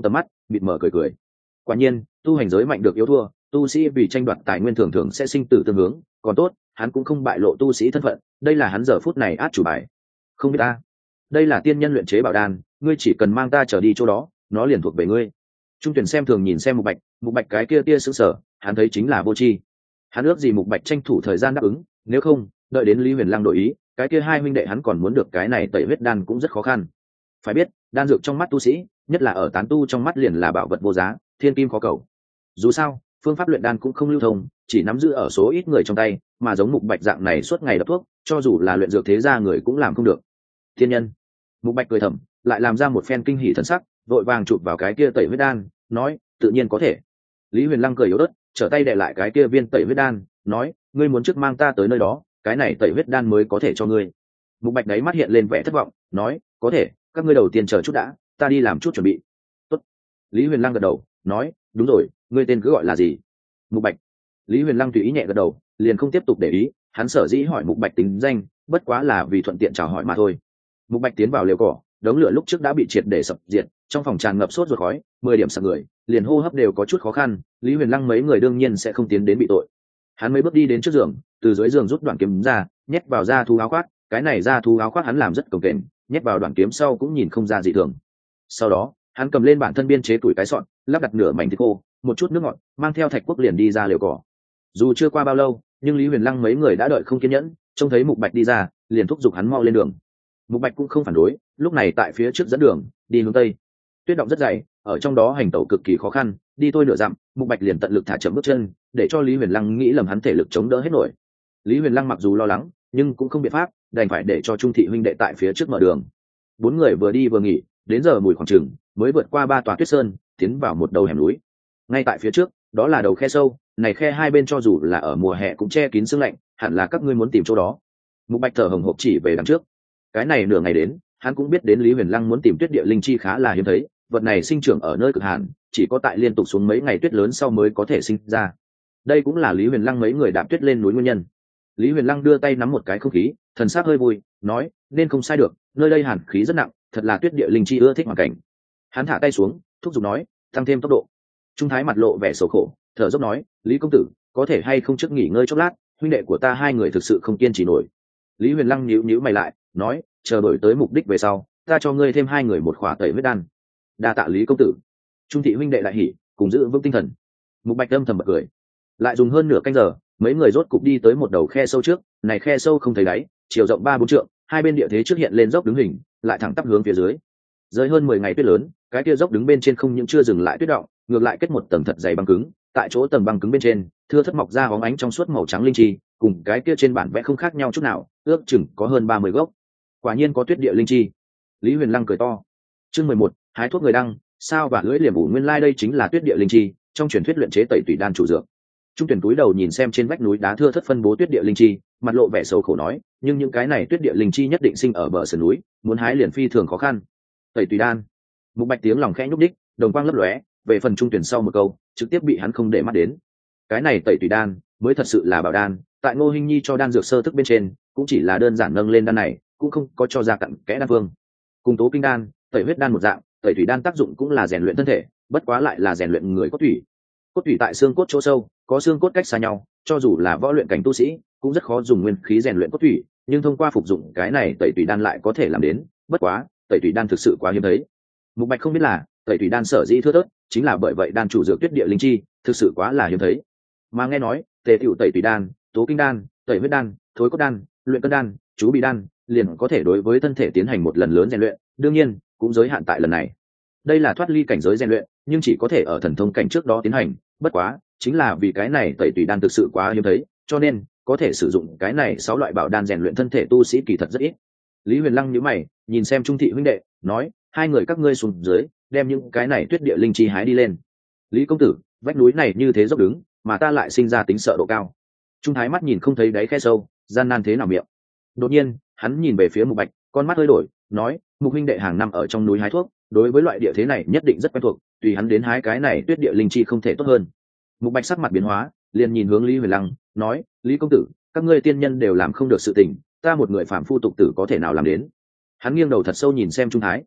bịt mở cười cười. Quả nhiên tu hành giới mạnh được yếu thua, tu sĩ vì tranh đoạt tài nguyên thường thường sẽ sinh tử tương hướng, còn tốt hắn cũng không bại lộ tu sĩ thân phận, đây là hắn giờ phút này át chủ bài. Không biết ta, đây là tiên nhân luyện chế bảo đan, ngươi chỉ cần mang ta trở đi chỗ đó, nó liền thuộc về ngươi. Trung tuyển xem thường nhìn xem Mục Bạch cái kia tia sững sờ, hắn thấy chính là vô tri. Hắn ước gì Mục Bạch tranh thủ thời gian đáp ứng, nếu không đợi đến Lý Huyền Lăng đổi ý, cái kia hai huynh đệ hắn còn muốn được cái này tẩy huyết đan cũng rất khó khăn. Phải biết đan dược trong mắt tu sĩ, nhất là ở tán tu trong mắt liền là bảo vật vô giá, thiên kim khó cầu. Dù sao phương pháp luyện đan cũng không lưu thông, chỉ nắm giữ ở số ít người trong tay, mà giống Mục Bạch dạng này suốt ngày đập thuốc, cho dù là luyện dược thế gia người cũng làm không được. Thiên nhân. Mục Bạch cười thầm, lại làm ra một phen kinh hỉ thần sắc, vội vàng chụp vào cái kia tẩy huyết đan, nói tự nhiên có thể. Lý Huyền Lăng cười yếu ớt, trở tay đè lại cái kia viên tẩy huyết đan, nói ngươi muốn trước mang ta tới nơi đó, cái này tẩy huyết đan mới có thể cho ngươi. Mục Bạch đáy mắt hiện lên vẻ thất vọng, nói có thể, các ngươi đầu tiên chờ chút đã, ta đi làm chút chuẩn bị. Tốt. Lý Huyền Lăng gật đầu, nói đúng rồi, ngươi tên cứ gọi là gì? Mục Bạch. Lý Huyền Lăng tùy ý nhẹ gật đầu, liền không tiếp tục để ý, hắn sở dĩ hỏi Mục Bạch tính danh, bất quá là vì thuận tiện chào hỏi mà thôi. Mục Bạch tiến vào liều cỏ, đống lửa lúc trước đã bị triệt để sập diệt, trong phòng tràn ngập sốt ruột khói, 10 điểm sặc người, liền hô hấp đều có chút khó khăn. Lý Huyền Lăng mấy người đương nhiên sẽ không tiến đến bị tội. Hắn mấy bước đi đến trước giường, từ dưới giường rút đoạn kiếm ra, nhét vào da thú áo khoác, cái này da thú áo khoác hắn làm rất cồng kềnh, nhét vào đoạn kiếm sau cũng nhìn không ra gì thường. Sau đó hắn cầm lên bản thân biên chế tuổi cái sọn, lắp đặt nửa mảnh thịt khô, một chút nước ngọt, mang theo Thạch Quốc liền đi ra liều cỏ. Dù chưa qua bao lâu, nhưng Lý Huyền Lăng mấy người đã đợi không kiên nhẫn, trông thấy Mục Bạch đi ra, liền thúc giục hắn mau lên đường. Mục Bạch cũng không phản đối, lúc này tại phía trước dẫn đường, đi hướng tây. Tuyết động rất dày, ở trong đó hành tẩu cực kỳ khó khăn, đi tôi nửa dặm, Mục Bạch liền tận lực thả chậm bước chân, để cho Lý Huyền Lăng nghĩ lầm hắn thể lực chống đỡ hết nổi. Lý Huyền Lăng mặc dù lo lắng, nhưng cũng không biện pháp, đành phải để cho Trung thị huynh đệ tại phía trước mở đường. Bốn người vừa đi vừa nghỉ, đến giờ mùi khoảng chừng mới vượt qua 3 tòa tuyết sơn, tiến vào một đầu hẻm núi. Ngay tại phía trước, đó là đầu khe sâu, này khe hai bên cho dù là ở mùa hè cũng che kín sương lạnh, hẳn là các ngươi muốn tìm chỗ đó. Mục Bạch thở hồng hộc chỉ về đằng trước. Cái này nửa ngày đến, hắn cũng biết đến Lý Huyền Lăng muốn tìm tuyết địa linh chi khá là hiếm thấy, vật này sinh trưởng ở nơi cực hàn, chỉ có tại liên tục xuống mấy ngày tuyết lớn sau mới có thể sinh ra. Đây cũng là Lý Huyền Lăng mấy người đạp tuyết lên núi nguyên nhân. Lý Huyền Lăng đưa tay nắm một cái không khí, thần sắc hơi vui, nói nên không sai được, nơi đây hàn khí rất nặng, thật là tuyết địa linh chi ưa thích hoàn cảnh. Hắn thả tay xuống, thúc giục nói tăng thêm tốc độ. Trung Thái mặt lộ vẻ sầu khổ, thở dốc nói Lý công tử, có thể hay không trước nghỉ ngơi chốc lát, huynh đệ của ta hai người thực sự không kiên trì nổi. Lý Huyền Lăng nhíu nhíu mày lại, nói chờ đổi tới mục đích về sau, ta cho ngươi thêm hai người một khỏa tẩy huyết đan. Đa tạ Lý công tử. Trung thị huynh đệ lại hỉ, cùng giữ vững tinh thần. Mục Bạch âm thầm bật cười. Lại dùng hơn nửa canh giờ, mấy người rốt cục đi tới một đầu khe sâu trước, này khe sâu không thấy đáy, chiều rộng 3-4 trượng, hai bên địa thế trước hiện lên dốc đứng hình, lại thẳng tắp hướng phía dưới. Rơi hơn 10 ngày tuyết lớn, cái kia dốc đứng bên trên không những chưa dừng lại tuyết động, ngược lại kết một tầng thật dày băng cứng, tại chỗ tầng băng cứng bên trên, thưa thất mọc ra bóng ánh trong suốt màu trắng linh chi, cùng cái kia trên bản vẽ không khác nhau chút nào, ước chừng có hơn 30 gốc. Quả nhiên có tuyết địa linh chi. Lý Huyền Lăng cười to. Chương 11, hái thuốc người đăng, sao và lưỡi liềm ủ nguyên lai đây chính là tuyết địa linh chi, trong truyền thuyết luyện chế tẩy tủy đan chủ dược. Trung tuyển túi đầu nhìn xem trên vách núi đá thưa thất phân bố tuyết địa linh chi, mặt lộ vẻ sầu khổ nói, nhưng những cái này tuyết địa linh chi nhất định sinh ở bờ sườn núi, muốn hái liền phi thường khó khăn. Tẩy tùy đan. Mục Bạch tiếng lòng khẽ nhúc đích, đồng quang lấp lóe, về phần trung tuyển sau một câu, trực tiếp bị hắn không để mắt đến. Cái này tẩy tùy đan mới thật sự là bảo đan, tại Ngô Hinh Nhi cho đan dược sơ thức bên trên, cũng chỉ là đơn giản nâng lên đan này, cũng không có cho ra cặn kẽ đan phương. Cùng tố kinh đan, tẩy huyết đan một dạng, tẩy thủy đan tác dụng cũng là rèn luyện thân thể, bất quá lại là rèn luyện người cốt thủy. Cốt thủy tại xương cốt chỗ sâu, có xương cốt cách xa nhau, cho dù là võ luyện cảnh tu sĩ, cũng rất khó dùng nguyên khí rèn luyện cốt thủy, nhưng thông qua phục dụng cái này tẩy thủy đan lại có thể làm đến, bất quá, tẩy thủy đan thực sự quá hiếm thấy. Mục Bạch không biết là, tẩy thủy đan sở dĩ thưa thớt, chính là bởi vậy đan chủ dược tuyết địa linh chi, thực sự quá là hiếm thấy. Mà nghe nói, tề tiểu tẩy thủy đan, tố kinh đan, tẩy huyết đan, thối cốt đan, luyện cân đan, chú bị đan, liền có thể đối với thân thể tiến hành một lần lớn rèn luyện, đương nhiên, cũng giới hạn tại lần này. Đây là thoát ly cảnh giới rèn luyện, nhưng chỉ có thể ở thần thông cảnh trước đó tiến hành, bất quá, chính là vì cái này tẩy tùy đan thực sự quá hiếm thấy, cho nên có thể sử dụng cái này 6 loại bảo đan rèn luyện thân thể tu sĩ kỳ thật rất ít. Lý Huyền Lăng nhíu mày, nhìn xem Trung thị huynh đệ, nói, hai người các ngươi xuống dưới, đem những cái này tuyết địa linh chi hái đi lên. Lý công tử, vách núi này như thế dốc đứng, mà ta lại sinh ra tính sợ độ cao. Trung Thái mắt nhìn không thấy đáy khe sâu, gian nan thế nào miệng. Đột nhiên, hắn nhìn về phía Mục Bạch, con mắt hơi đổi, nói, Mục huynh đệ hàng năm ở trong núi hái thuốc, đối với loại địa thế này nhất định rất quen thuộc, tùy hắn đến hái cái này tuyết địa linh chi không thể tốt hơn. Mục Bạch sắc mặt biến hóa, liền nhìn hướng Lý Huyền Lăng, nói, Lý công tử, các ngươi tiên nhân đều làm không được sự tình, ta một người phàm phu tục tử có thể nào làm đến. Hắn nghiêng đầu thật sâu nhìn xem Trung Thái.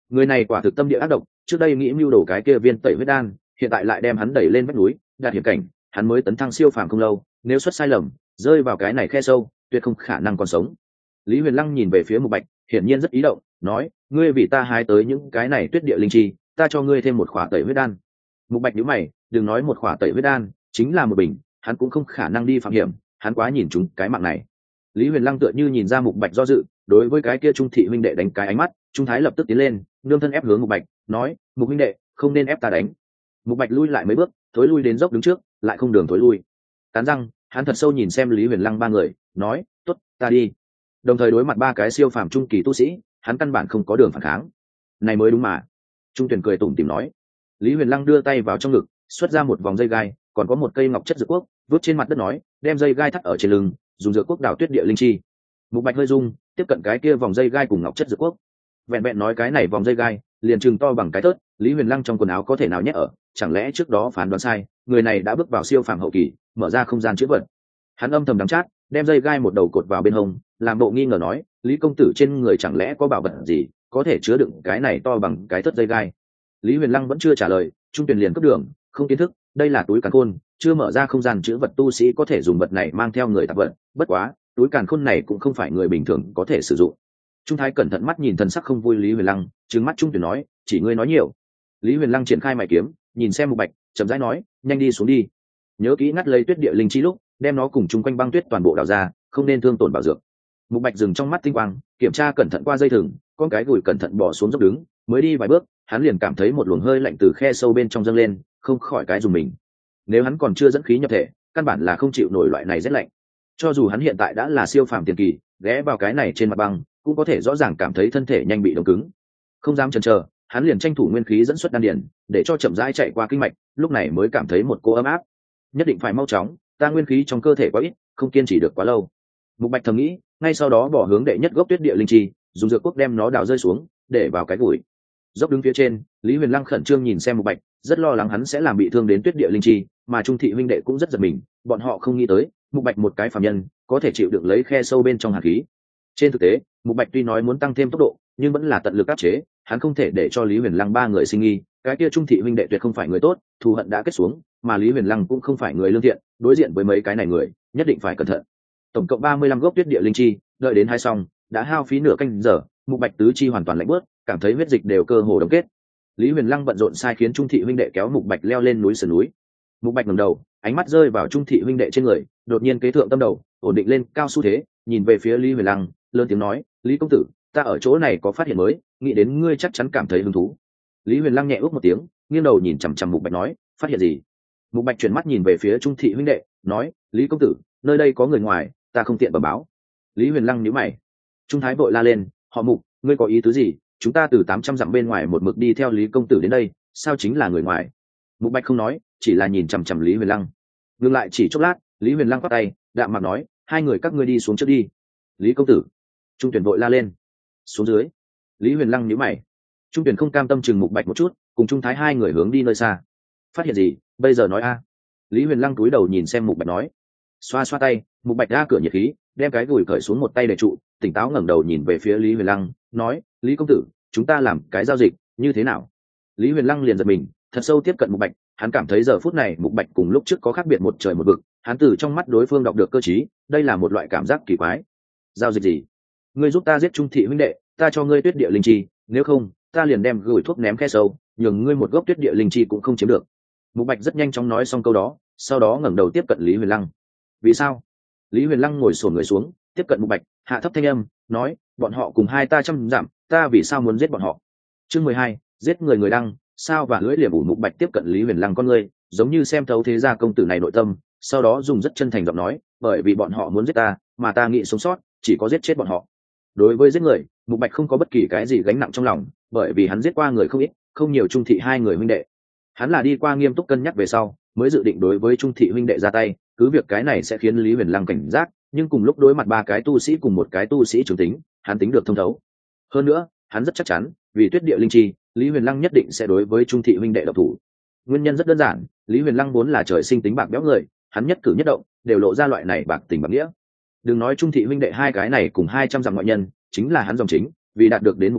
Người này quả thực tâm địa ác độc, trước đây nghĩ mưu đồ cái kia viên tẩy huyết đan, hiện tại lại đem hắn đẩy lên vách núi đạt hiểm cảnh, hắn mới tấn thăng siêu phàm không lâu, nếu xuất sai lầm rơi vào cái này khe sâu tuyệt không khả năng còn sống. Lý Huyền Lăng nhìn về phía Mục Bạch, hiển nhiên rất ý động, nói: ngươi vì ta hái tới những cái này tuyết địa linh chi, ta cho ngươi thêm một khỏa tẩy huyết đan. Mục Bạch nhíu mày, đừng nói một khỏa tẩy huyết đan, chính là một bình hắn cũng không khả năng đi phạm hiểm, hắn quá nhìn chúng cái mạng này. Lý Huyền Lăng tựa như nhìn ra Mục Bạch do dự, đối với cái kia Trung thị huynh đệ đánh cái ánh mắt, Trung Thái lập tức tiến lên, nương thân ép hướng Mục Bạch, nói: Mục huynh đệ, không nên ép ta đánh. Mục Bạch lui lại mấy bước, thối lui đến dốc đứng trước, lại không đường thối lui. Cắn răng, hắn thật sâu nhìn xem Lý Huyền Lăng ba người, nói: tốt, ta đi. Đồng thời đối mặt ba cái siêu phàm trung kỳ tu sĩ, hắn căn bản không có đường phản kháng. Này mới đúng mà. Trung Tuyền cười tủm tỉm nói. Lý Huyền Lăng đưa tay vào trong ngực, xuất ra một vòng dây gai, còn có một cây ngọc chất dược quốc, vứt trên mặt đất nói: đem dây gai thắt ở trên lưng, dùng dược quốc đào tuyết địa linh chi. Mục Bạch hơi rung, tiếp cận cái kia vòng dây gai cùng ngọc chất dược quốc. Vẹn vẹn nói cái này vòng dây gai, liền chừng to bằng cái tớt, Lý Huyền Lăng trong quần áo có thể nào nhét ở, chẳng lẽ trước đó phán đoán sai, người này đã bước vào siêu phàm hậu kỳ, mở ra không gian chứa vật. Hắn âm thầm đắng chát, đem dây gai một đầu cột vào bên hông, làm bộ nghi ngờ nói: Lý công tử trên người chẳng lẽ có bảo vật gì có thể chứa đựng cái này to bằng cái tớt dây gai? Lý Huyền Lăng vẫn chưa trả lời, Trung Tuyền liền cấp đường: không kiến thức, đây là túi càn khôn, chưa mở ra không gian chứa vật tu sĩ có thể dùng vật này mang theo người tạp vật, bất quá túi càn khôn này cũng không phải người bình thường có thể sử dụng. Trung Thái cẩn thận mắt nhìn thần sắc không vui Lý Huyền Lăng, trừng mắt Trung Tuyền nói: chỉ ngươi nói nhiều. Lý Huyền Lăng triển khai mày kiếm, nhìn xem Mục Bạch, chậm rãi nói: nhanh đi xuống đi, nhớ kỹ ngắt lấy tuyết địa linh chi lúc, đem nó cùng chung quanh băng tuyết toàn bộ đào ra, không nên thương tổn bảo dược. Mục Bạch dừng trong mắt tinh quang, kiểm tra cẩn thận qua dây thừng, con cái gùi cẩn thận bỏ xuống dốc đứng, mới đi vài bước, hắn liền cảm thấy một luồng hơi lạnh từ khe sâu bên trong dâng lên, không khỏi cái dùng mình. Nếu hắn còn chưa dẫn khí nhập thể, căn bản là không chịu nổi loại này rét lạnh. Cho dù hắn hiện tại đã là siêu phàm tiền kỳ, ghé vào cái này trên mặt băng, cũng có thể rõ ràng cảm thấy thân thể nhanh bị đông cứng. Không dám chần chờ, hắn liền tranh thủ nguyên khí dẫn xuất đan điền, để cho chậm rãi chạy qua kinh mạch, lúc này mới cảm thấy một cô ấm áp. Nhất định phải mau chóng, ta nguyên khí trong cơ thể quá ít, không kiên trì được quá lâu. Mục Bạch thầm nghĩ, ngay sau đó bỏ hướng đệ nhất gốc tuyết địa linh chi, dùng dược quốc đem nó đào rơi xuống, để vào cái gùi. Dốc đứng phía trên, Lý Huyền Lăng khẩn trương nhìn xem Mục Bạch, rất lo lắng hắn sẽ làm bị thương đến tuyết địa linh chi, mà Trung thị huynh đệ cũng rất giật mình, bọn họ không nghĩ tới, Mục Bạch một cái phàm nhân, có thể chịu được lấy khe sâu bên trong hàn khí. Trên thực tế, Mục Bạch tuy nói muốn tăng thêm tốc độ, nhưng vẫn là tận lực áp chế, hắn không thể để cho Lý Huyền Lăng ba người sinh nghi, cái kia Trung thị huynh đệ tuyệt không phải người tốt, thù hận đã kết xuống, mà Lý Huyền Lăng cũng không phải người lương thiện, đối diện với mấy cái này người, nhất định phải cẩn thận. Tổng cộng 35 gốc tuyết địa linh chi, đợi đến hai xong, đã hao phí nửa canh giờ, Mục Bạch tứ chi hoàn toàn lạnh bớt, cảm thấy huyết dịch đều cơ hồ đóng kết. Lý Huyền Lăng bận rộn sai khiến Trung thị huynh đệ kéo Mục Bạch leo lên núi sườn núi. Mục Bạch ngẩng đầu, ánh mắt rơi vào Trung thị huynh đệ trên người, đột nhiên kế thượng tâm đầu, ổn định lên cao xu thế, nhìn về phía Lý Huyền Lăng, lớn tiếng nói: Lý công tử, ta ở chỗ này có phát hiện mới, nghĩ đến ngươi chắc chắn cảm thấy hứng thú. Lý Huyền Lăng nhẹ ước một tiếng, nghiêng đầu nhìn chằm chằm Mục Bạch nói: phát hiện gì? Mục Bạch chuyển mắt nhìn về phía Trung thị huynh đệ, nói: Lý công tử, nơi đây có người ngoài, ta không tiện bẩm báo. Lý Huyền Lăng nhíu mày. Trung Thái vội la lên: họ Mục, ngươi có ý tứ gì? Chúng ta từ 800 dặm bên ngoài một mực đi theo Lý công tử đến đây, sao chính là người ngoài? Mục Bạch không nói, chỉ là nhìn chằm chằm Lý Huyền Lăng. Ngừng lại chỉ chốc lát, Lý Huyền Lăng quát tay, đạm mạc nói: hai người các ngươi đi xuống trước đi. Lý công tử. Trung Tuyển vội la lên: xuống dưới. Lý Huyền Lăng nhíu mày. Trung Tuyển không cam tâm chừng Mục Bạch một chút, cùng Trung Thái hai người hướng đi nơi xa. Phát hiện gì? Bây giờ nói a. Lý Huyền Lăng cúi đầu nhìn xem Mục Bạch nói. Xoa xoa tay, Mục Bạch ra cửa nhiệt khí, đem cái gùi cởi xuống một tay để trụ, tỉnh táo ngẩng đầu nhìn về phía Lý Huyền Lăng, nói: Lý công tử, chúng ta làm cái giao dịch như thế nào? Lý Huyền Lăng liền giật mình, thật sâu tiếp cận Mục Bạch, hắn cảm thấy giờ phút này Mục Bạch cùng lúc trước có khác biệt một trời một vực, hắn từ trong mắt đối phương đọc được cơ trí, đây là một loại cảm giác kỳ quái. Giao dịch gì? Ngươi giúp ta giết Trung thị huynh đệ, ta cho ngươi tuyết địa linh chi, nếu không, ta liền đem gửi thuốc ném khe sâu, nhường ngươi một gốc tuyết địa linh chi cũng không chiếm được. Mục Bạch rất nhanh chóng nói xong câu đó, sau đó ngẩng đầu tiếp cận Lý Huyền Lăng. Vì sao? Lý Huyền Lăng ngồi xổm người xuống, tiếp cận Mục Bạch, hạ thấp thanh âm, nói: bọn họ cùng hai ta trăm dặm, ta vì sao muốn giết bọn họ? Chương 12, giết người người đăng, sao và lưỡi liềm ủ. Mục Bạch tiếp cận Lý Huyền Lăng con ngươi, giống như xem thấu thế gia công tử này nội tâm, sau đó dùng rất chân thành giọng nói: bởi vì bọn họ muốn giết ta, mà ta nghĩ sống sót, chỉ có giết chết bọn họ. Đối với giết người, Mục Bạch không có bất kỳ cái gì gánh nặng trong lòng, bởi vì hắn giết qua người không ít, không nhiều Trung thị hai người huynh đệ. Hắn là đi qua nghiêm túc cân nhắc về sau, mới dự định đối với Trung thị huynh đệ ra tay, cứ việc cái này sẽ khiến Lý Huyền Lăng cảnh giác, nhưng cùng lúc đối mặt ba cái tu sĩ cùng một cái tu sĩ trưởng tính, hắn tính được thông thấu. Hơn nữa, hắn rất chắc chắn, vì tuyết địa linh chi, Lý Huyền Lăng nhất định sẽ đối với Trung thị huynh đệ độc thủ. Nguyên nhân rất đơn giản, Lý Huyền Lăng vốn là trời sinh tính bạc béo người, hắn nhất cử nhất động đều lộ ra loại này bạc tình bạc nghĩa. Đừng nói Trung thị huynh đệ hai cái này cùng 200 dặm ngoại nhân, chính là hắn dòng chính, vì đạt được đến mục tiêu,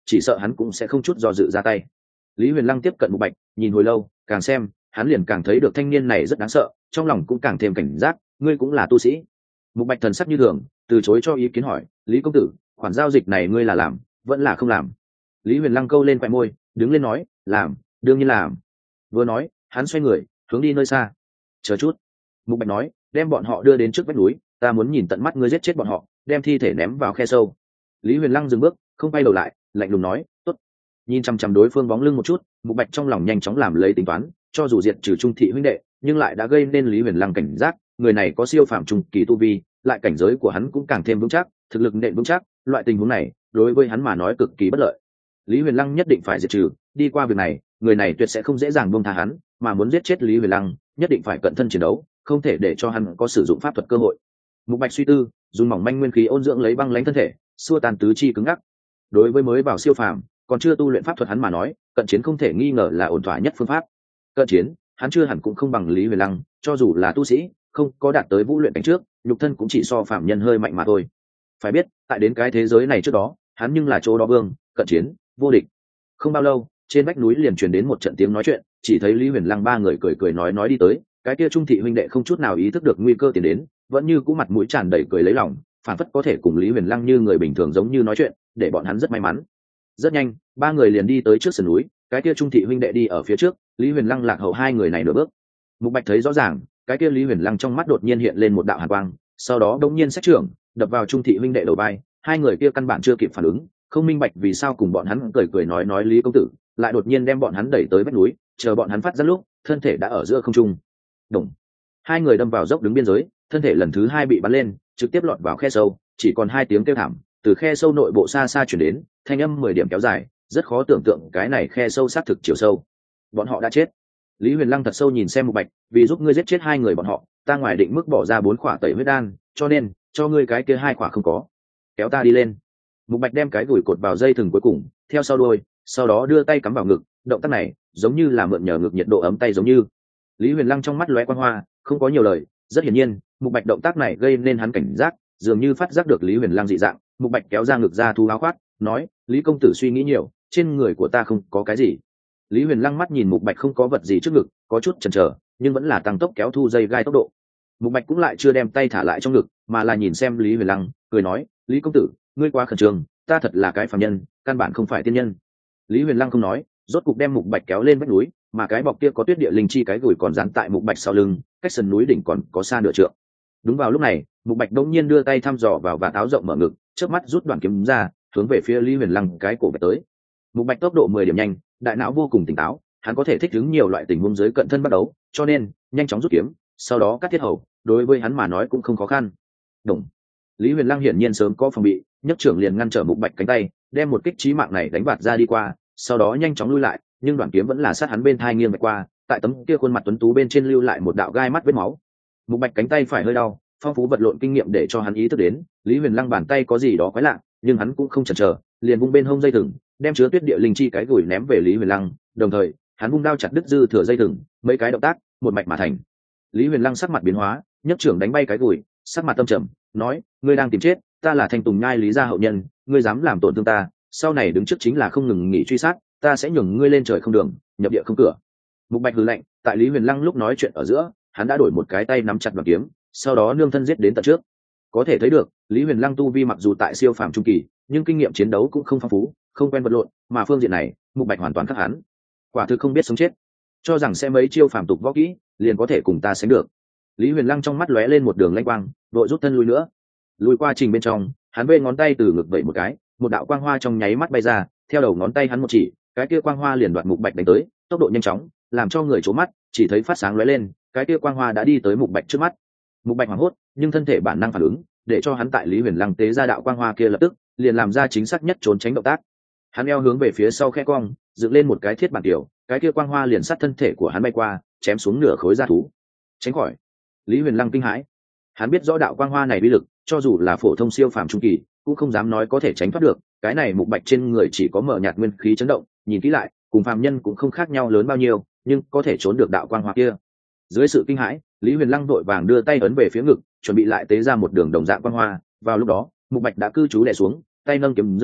chỉ sợ hắn cũng sẽ không chút do dự ra tay. Lý Huyền Lăng tiếp cận Mục Bạch, nhìn hồi lâu, càng xem hắn liền càng thấy được thanh niên này rất đáng sợ, trong lòng cũng càng thêm cảnh giác. Ngươi cũng là tu sĩ? Mục Bạch thần sắc như thường, từ chối cho ý kiến hỏi. Lý công tử, khoản giao dịch này ngươi là làm vẫn là không làm? Lý Huyền Lăng câu lên khoẻ môi, đứng lên nói, làm, đương nhiên làm. Vừa nói hắn xoay người hướng đi nơi xa. Chờ chút. Mục Bạch nói, đem bọn họ đưa đến trước vách núi, ta muốn nhìn tận mắt ngươi giết chết bọn họ, đem thi thể ném vào khe sâu. Lý Huyền Lăng dừng bước, không quay đầu lại, lạnh lùng nói, tốt. Nhìn chăm chăm đối phương bóng lưng một chút, Mục Bạch trong lòng nhanh chóng làm lấy tính toán, cho dù diệt trừ Trung thị huynh đệ, nhưng lại đã gây nên Lý Huyền Lăng cảnh giác, người này có siêu phàm trung kỳ tu vi, lại cảnh giới của hắn cũng càng thêm vững chắc, thực lực nện vững chắc, loại tình huống này, đối với hắn mà nói cực kỳ bất lợi. Lý Huyền Lăng nhất định phải diệt trừ, đi qua việc này, người này tuyệt sẽ không dễ dàng buông tha hắn, mà muốn giết chết Lý Huyền Lăng, nhất định phải cận thân chiến đấu, không thể để cho hắn có sử dụng pháp thuật cơ hội. Mục Bạch suy tư, dùng mỏng manh nguyên khí ôn dưỡng lấy băng lãnh thân thể, xua tan tứ chi cứng ngắc. Đối với mới vào siêu phàm, còn chưa tu luyện pháp thuật hắn mà nói, cận chiến không thể nghi ngờ là ổn thỏa nhất phương pháp. Cận chiến, hắn chưa hẳn cũng không bằng Lý Huyền Lăng, cho dù là tu sĩ, không có đạt tới vũ luyện cảnh trước, nhục thân cũng chỉ so phàm nhân hơi mạnh mà thôi. Phải biết, tại đến cái thế giới này trước đó, hắn nhưng là chỗ đó vương, cận chiến, vô địch. Không bao lâu, trên vách núi liền truyền đến một trận tiếng nói chuyện, chỉ thấy Lý Huyền Lăng ba người cười cười nói đi tới, cái kia Trung thị huynh đệ không chút nào ý thức được nguy cơ tiến đến, vẫn như cũ mặt mũi tràn đầy cười lấy lòng, phản phất có thể cùng Lý Huyền Lăng như người bình thường giống như nói chuyện, để bọn hắn rất may mắn. Rất nhanh, ba người liền đi tới trước sườn núi, cái kia Trung thị huynh đệ đi ở phía trước, Lý Huyền Lăng lạc hậu hai người này nửa bước. Mục Bạch thấy rõ ràng, cái kia Lý Huyền Lăng trong mắt đột nhiên hiện lên một đạo hàn quang, sau đó đột nhiên xét trưởng, đập vào Trung thị huynh đệ đầu vai, hai người kia căn bản chưa kịp phản ứng, không minh bạch vì sao cùng bọn hắn cười cười nói Lý công tử, lại đột nhiên đem bọn hắn đẩy tới vách núi, chờ bọn hắn phát ra lúc, thân thể đã ở giữa không trung. Đồng. Hai người đâm vào dốc đứng biên giới, thân thể lần thứ hai bị bắn lên, trực tiếp lọt vào khe sâu, chỉ còn hai tiếng kêu thảm từ khe sâu nội bộ xa xa chuyển đến, thanh âm 10 điểm kéo dài, rất khó tưởng tượng cái này khe sâu xác thực chiều sâu. Bọn họ đã chết. Lý Huyền Lăng thật sâu nhìn xem Mục Bạch, vì giúp ngươi giết chết hai người bọn họ, ta ngoài định mức bỏ ra 4 khỏa tẩy huyết đan, cho nên cho ngươi cái kia 2 khỏa không có. Kéo ta đi lên. Mục Bạch đem cái gùi cột vào dây thừng cuối cùng, theo sau đuôi, sau đó đưa tay cắm vào ngực, động tác này giống như là mượn nhờ ngực nhiệt độ ấm tay giống như. Lý Huyền Lăng trong mắt lóe quang hoa, không có nhiều lời, rất hiển nhiên, Mục Bạch động tác này gây nên hắn cảnh giác, dường như phát giác được Lý Huyền Lăng dị dạng. Mục Bạch kéo ra ngực ra thu áo khoác, nói, Lý công tử suy nghĩ nhiều, trên người của ta không có cái gì. Lý Huyền Lăng mắt nhìn Mục Bạch không có vật gì trước ngực, có chút chần chờ, nhưng vẫn là tăng tốc kéo thu dây gai tốc độ. Mục Bạch cũng lại chưa đem tay thả lại trong ngực, mà là nhìn xem Lý Huyền Lăng, cười nói, Lý công tử, ngươi quá khẩn trương, ta thật là cái phàm nhân, căn bản không phải tiên nhân. Lý Huyền Lăng không nói, rốt cục đem Mục Bạch kéo lên vách núi, mà cái bọc kia có tuyết địa linh chi cái gùi còn dán tại Mục Bạch sau lưng, cách sườn núi đỉnh còn có xa nửa trượng. Đúng vào lúc này, Mục Bạch đống nhiên đưa tay thăm dò vào vạt áo rộng mở ngực, chớp mắt rút đoạn kiếm ra, hướng về phía Lý Huyền Lăng cái cổ vạch tới. Mục Bạch tốc độ 10 điểm nhanh, đại não vô cùng tỉnh táo, hắn có thể thích ứng nhiều loại tình huống dưới cận thân bắt đấu, cho nên nhanh chóng rút kiếm, sau đó cắt thiết hầu, đối với hắn mà nói cũng không khó khăn. Đùng. Lý Huyền Lăng hiển nhiên sớm có phòng bị, nhấc trưởng liền ngăn trở Mục Bạch cánh tay, đem một kích chí mạng này đánh bạt ra đi qua, sau đó nhanh chóng lui lại, nhưng đoạn kiếm vẫn là sát hắn bên thai nghiêng vạch qua, tại tấm kia khuôn mặt tuấn tú bên trên lưu lại một đạo gai mắt vết máu. Mục Bạch cánh tay phải hơi đau, phong phú vật lộn kinh nghiệm để cho hắn ý thức đến, Lý Huyền Lăng bàn tay có gì đó quái lạ, nhưng hắn cũng không chần chờ, liền vung bên hông dây thừng, đem chứa tuyết địa linh chi cái gùi ném về Lý Huyền Lăng, đồng thời, hắn vung đao chặt đứt dư thừa dây thừng, mấy cái động tác, một mạch mà thành. Lý Huyền Lăng sắc mặt biến hóa, nhấc trưởng đánh bay cái gùi, sắc mặt tâm trầm, nói, ngươi đang tìm chết, ta là Thanh Tùng Nhai Lý gia hậu nhân, ngươi dám làm tổn thương ta, sau này đứng trước chính là không ngừng nghỉ truy sát, ta sẽ nhường ngươi lên trời không đường, nhập địa không cửa. Mục Bạch hừ lạnh, tại Lý Huyền Lăng lúc nói chuyện ở giữa, hắn đã đổi một cái tay nắm chặt đoạn kiếm, sau đó nương thân giết đến tận trước. Có thể thấy được, Lý Huyền Lăng tu vi mặc dù tại siêu phàm trung kỳ, nhưng kinh nghiệm chiến đấu cũng không phong phú, không quen vật lộn, mà phương diện này, Mục Bạch hoàn toàn khác hắn. Quả thực không biết sống chết, cho rằng sẽ mấy chiêu phàm tục võ kỹ, liền có thể cùng ta sánh được. Lý Huyền Lăng trong mắt lóe lên một đường lanh quang, đội rút thân lui nữa. Lùi qua trình bên trong, hắn vê ngón tay từ ngực vậy một cái, một đạo quang hoa trong nháy mắt bay ra, theo đầu ngón tay hắn một chỉ, cái kia quang hoa liền đoạt Mục Bạch đánh tới, tốc độ nhanh chóng, làm cho người chố mắt, chỉ thấy phát sáng lóe lên, cái kia quang hoa đã đi tới Mục Bạch trước mắt. Mục Bạch hoảng hốt, nhưng thân thể bản năng phản ứng, để cho hắn tại Lý Huyền Lăng tế ra đạo quang hoa kia lập tức liền làm ra chính xác nhất trốn tránh động tác. Hắn eo hướng về phía sau khẽ cong, dựng lên một cái thiết bản tiểu, cái kia quang hoa liền sát thân thể của hắn bay qua, chém xuống nửa khối da thú. Tránh khỏi. Lý Huyền Lăng kinh hãi. Hắn biết rõ đạo quang hoa này uy lực, cho dù là phổ thông siêu phàm trung kỳ, cũng không dám nói có thể tránh thoát được. Cái này Mục Bạch trên người chỉ có mở nhạt nguyên khí chấn động, nhìn kỹ lại, cùng phàm nhân cũng không khác nhau lớn bao nhiêu, nhưng có thể trốn được đạo quang hoa kia. Dưới sự kinh hãi, Lý Huyền Lăng vội vàng đưa tay ấn về phía ngực, chuẩn bị lại tế ra một đường đồng dạng quang hoa. Vào lúc đó, Mục Bạch đã cư trú đè xuống, tay nâng kiếm rơi,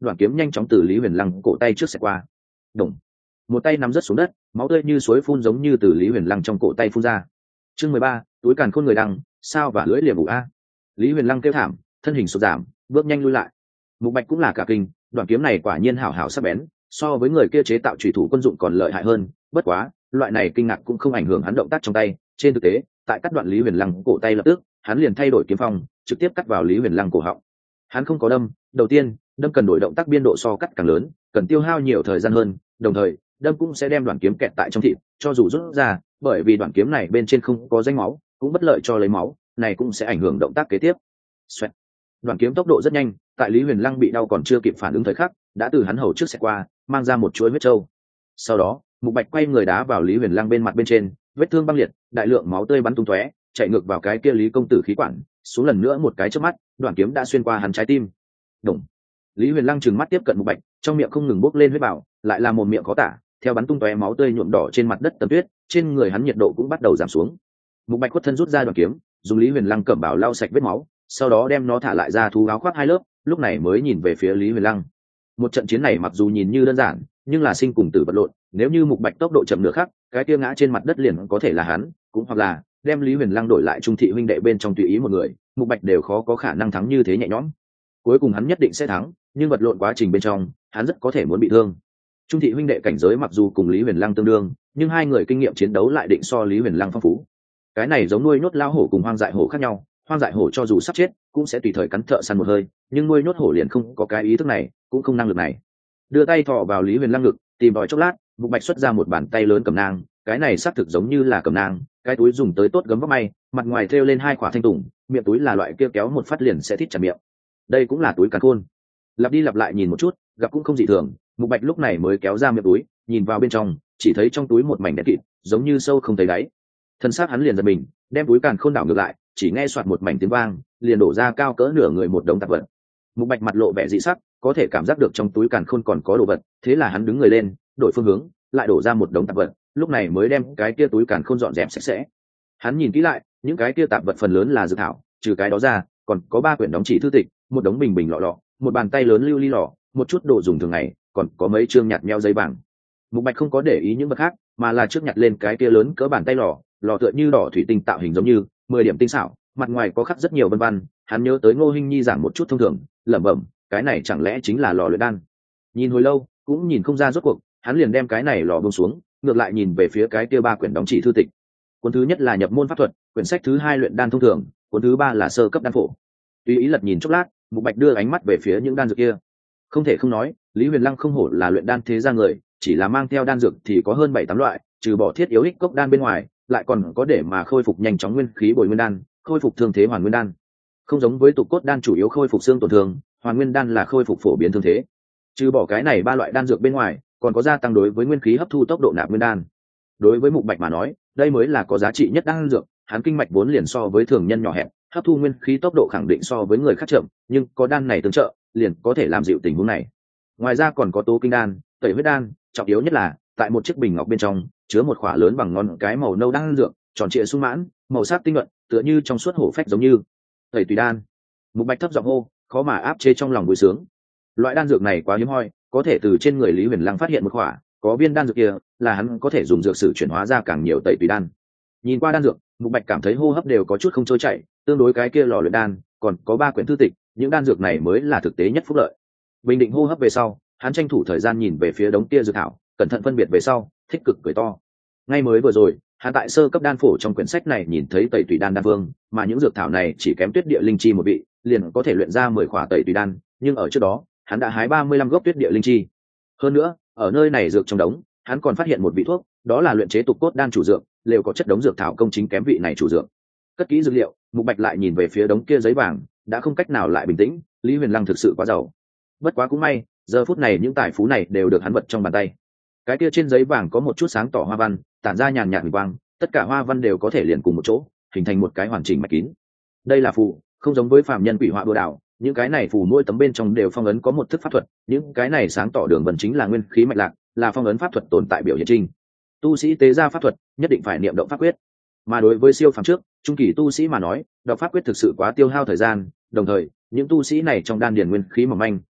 đoạn kiếm nhanh chóng từ Lý Huyền Lăng cổ tay trước xẹt qua. Đồng, một tay nắm rớt xuống đất, máu tươi như suối phun giống như từ Lý Huyền Lăng trong cổ tay phun ra. Chương 13, túi càn khôn người đằng, sao và lưỡi liềm ủ a. Lý Huyền Lăng kêu thảm, thân hình sụt giảm, bước nhanh lui lại. Mục Bạch cũng là cả kinh, đoạn kiếm này quả nhiên hảo hảo sắc bén, so với người kia chế tạo chủy thủ quân dụng còn lợi hại hơn. Bất quá, loại này kinh ngạc cũng không ảnh hưởng hắn động tác trong tay. Trên thực tế, tại cắt đoạn Lý Huyền Lăng cổ tay lập tức, hắn liền thay đổi kiếm phong, trực tiếp cắt vào Lý Huyền Lăng cổ họng. Hắn không có đâm, đầu tiên, đâm cần đổi động tác biên độ so cắt càng lớn, cần tiêu hao nhiều thời gian hơn, đồng thời, đâm cũng sẽ đem đoạn kiếm kẹt tại trong thịt, cho dù rút ra, bởi vì đoạn kiếm này bên trên không có rãnh máu, cũng bất lợi cho lấy máu, này cũng sẽ ảnh hưởng động tác kế tiếp. Xoẹt. Đoạn kiếm tốc độ rất nhanh, tại Lý Huyền Lăng bị đau còn chưa kịp phản ứng thời khắc, đã từ hắn hầu trước xẹt qua, mang ra một chuỗi huyết trâu. Sau đó, Mục Bạch quay người đá vào Lý Huyền Lăng bên mặt bên trên, vết thương băng liệt, đại lượng máu tươi bắn tung tóe, chạy ngược vào cái kia Lý công tử khí quản, xuống lần nữa một cái chớp mắt, đoạn kiếm đã xuyên qua hắn trái tim. Đùng. Lý Huyền Lăng trừng mắt tiếp cận Mục Bạch, trong miệng không ngừng bốc lên huyết bào, lại là một miệng khó tả, theo bắn tung tóe máu tươi nhuộm đỏ trên mặt đất tầm tuyết, trên người hắn nhiệt độ cũng bắt đầu giảm xuống. Mục Bạch khuất thân rút ra đoạn kiếm, dùng Lý Huyền Lăng cẩm bảo lau sạch vết máu, sau đó đem nó thả lại ra thú áo khoác hai lớp, lúc này mới nhìn về phía Lý Huyền Lăng. Một trận chiến này mặc dù nhìn như đơn giản, nhưng là sinh cùng tử vật lộn, nếu như Mục Bạch tốc độ chậm nửa khắc, cái kia ngã trên mặt đất liền có thể là hắn, cũng hoặc là đem Lý Huyền Lăng đổi lại trung thị huynh đệ bên trong tùy ý một người, Mục Bạch đều khó có khả năng thắng như thế nhẹ nhõm. Cuối cùng hắn nhất định sẽ thắng, nhưng vật lộn quá trình bên trong, hắn rất có thể muốn bị thương. Trung thị huynh đệ cảnh giới mặc dù cùng Lý Huyền Lăng tương đương, nhưng hai người kinh nghiệm chiến đấu lại định so Lý Huyền Lăng phong phú. Cái này giống nuôi nhốt lao hổ cùng hoang dại hổ khác nhau, hoang dại hổ cho dù sắp chết, cũng sẽ tùy thời cắn thợ săn một hơi, nhưng nuôi nhốt hổ liền không có cái ý thức này, cũng không năng lực này. Đưa tay thò vào Lý Huyền Lăng ngực, tìm tòi chốc lát, Mục Bạch xuất ra một bàn tay lớn cầm nang, cái này xác thực giống như là cầm nang, cái túi dùng tới tốt gấm vóc may, mặt ngoài thêu lên hai quả thanh tùng, miệng túi là loại kia kéo một phát liền sẽ thít chặt miệng. Đây cũng là túi càn khôn. Lặp đi lặp lại nhìn một chút, gặp cũng không dị thường, Mục Bạch lúc này mới kéo ra miệng túi, nhìn vào bên trong, chỉ thấy trong túi một mảnh đen kịt, giống như sâu không thấy đáy. Thân xác hắn liền giật mình, đem túi càn khôn đảo ngược lại, chỉ nghe soạt một mảnh tiếng vang, liền đổ ra cao cỡ nửa người một đống tạp vật. Mục Bạch mặt lộ vẻ dị sắc, có thể cảm giác được trong túi càn khôn còn có đồ vật, thế là hắn đứng người lên, đổi phương hướng, lại đổ ra một đống tạp vật, lúc này mới đem cái kia túi càn khôn dọn dẹp sạch sẽ. Hắn nhìn kỹ lại, những cái kia tạp vật phần lớn là dược thảo, trừ cái đó ra, còn có 3 quyển đóng chỉ thư tịch, một đống bình bình lọ lọ, một bàn tay lớn lưu ly lọ, một chút đồ dùng thường ngày, còn có mấy chương nhạt nhẽo giấy bảng. Mục Bạch không có để ý những vật khác, mà là trước nhặt lên cái kia lớn cỡ bàn tay lọ tựa như đỏ thủy tinh tạo hình giống như 10 điểm tinh xảo, mặt ngoài có khắc rất nhiều vân vân. Hắn nhớ tới Ngô Hinh Nhi giảng một chút thông thường, lẩm bẩm, cái này chẳng lẽ chính là lò luyện đan? Nhìn hồi lâu, cũng nhìn không ra rốt cuộc, hắn liền đem cái này lò buông xuống, ngược lại nhìn về phía cái kia 3 quyển đóng chỉ thư tịch. Cuốn thứ nhất là nhập môn pháp thuật, quyển sách thứ 2 luyện đan thông thường, cuốn thứ 3 là sơ cấp đan phổ. Tùy ý lật nhìn chốc lát, Mục Bạch đưa ánh mắt về phía những đan dược kia. Không thể không nói, Lý Huyền Lăng không hổ là luyện đan thế gia người, chỉ là mang theo đan dược thì có hơn 7-8 loại, trừ bỏ thiết yếu ích cốc đan bên ngoài, lại còn có để mà khôi phục nhanh chóng nguyên khí bồi nguyên đan, khôi phục thương thế hoàn nguyên đan. Không giống với tục cốt đan chủ yếu khôi phục xương tổn thương, hoàn nguyên đan là khôi phục phổ biến thương thế. Trừ bỏ cái này 3 loại đan dược bên ngoài, còn có gia tăng đối với nguyên khí hấp thu tốc độ nạp nguyên đan. Đối với Mục Bạch mà nói, đây mới là có giá trị nhất đan dược, hắn kinh mạch vốn liền so với thường nhân nhỏ hẹp, hấp thu nguyên khí tốc độ khẳng định so với người khác chậm, nhưng có đan này tương trợ, liền có thể làm dịu tình huống này. Ngoài ra còn có tố kinh đan, tẩy huyết đan, trọng yếu nhất là tại một chiếc bình ngọc bên trong chứa một khỏa lớn bằng ngón cái màu nâu đan dược, tròn trịa sung mãn, màu sắc tinh luận, tựa như trong suốt hổ phách giống như. Tẩy tùy đan. Mục Bạch thấp giọng hô, khó mà áp chế trong lòng vui sướng. Loại đan dược này quá hiếm hoi, có thể từ trên người Lý Huyền Lăng phát hiện một khỏa, có viên đan dược kia, là hắn có thể dùng dược sử chuyển hóa ra càng nhiều tẩy tùy đan. Nhìn qua đan dược, Mục Bạch cảm thấy hô hấp đều có chút không trôi chảy, tương đối cái kia lò luyện đan, còn có 3 quyển thư tịch, những đan dược này mới là thực tế nhất phúc lợi. Bình định hô hấp về sau, hắn tranh thủ thời gian nhìn về phía đống kia dược thảo, cẩn thận phân biệt về sau, thích cực cười to. Ngay mới vừa rồi, hắn tại sơ cấp đan phổ trong quyển sách này nhìn thấy tẩy tùy đan đan vương, mà những dược thảo này chỉ kém tuyết địa linh chi một vị, liền có thể luyện ra 10 khỏa tẩy tùy đan, nhưng ở trước đó, hắn đã hái 35 gốc tuyết địa linh chi. Hơn nữa, ở nơi này dược trong đống, hắn còn phát hiện một vị thuốc, đó là luyện chế tục cốt đan chủ dược, đều có chất đống dược thảo công chính kém vị này chủ dược. Cất kỹ dược liệu, Mục Bạch lại nhìn về phía đống kia giấy vàng, đã không cách nào lại bình tĩnh, Lý Huyền Lăng thực sự quá giàu. Bất quá cũng may, giờ phút này những tài phú này đều được hắn vật trong bàn tay. Cái kia trên giấy vàng có một chút sáng tỏ hoa văn, tản ra nhàn nhạt huỳnh quang, tất cả hoa văn đều có thể liền cùng một chỗ, hình thành một cái hoàn chỉnh mạch kín. Đây là phù, không giống với phàm nhân quỷ họa bừa đảo, những cái này phù mỗi tấm bên trong đều phong ấn có một thức pháp thuật, những cái này sáng tỏ đường vân chính là nguyên khí mạch lạc, là phong ấn pháp thuật tồn tại biểu hiện trình. Tu sĩ tế ra pháp thuật, nhất định phải niệm động pháp quyết. Mà đối với siêu phàm trước, trung kỳ tu sĩ mà nói, đọc pháp quyết thực sự quá tiêu hao thời gian, đồng thời, những tu sĩ này trong đan điền nguyên khí mỏng manh,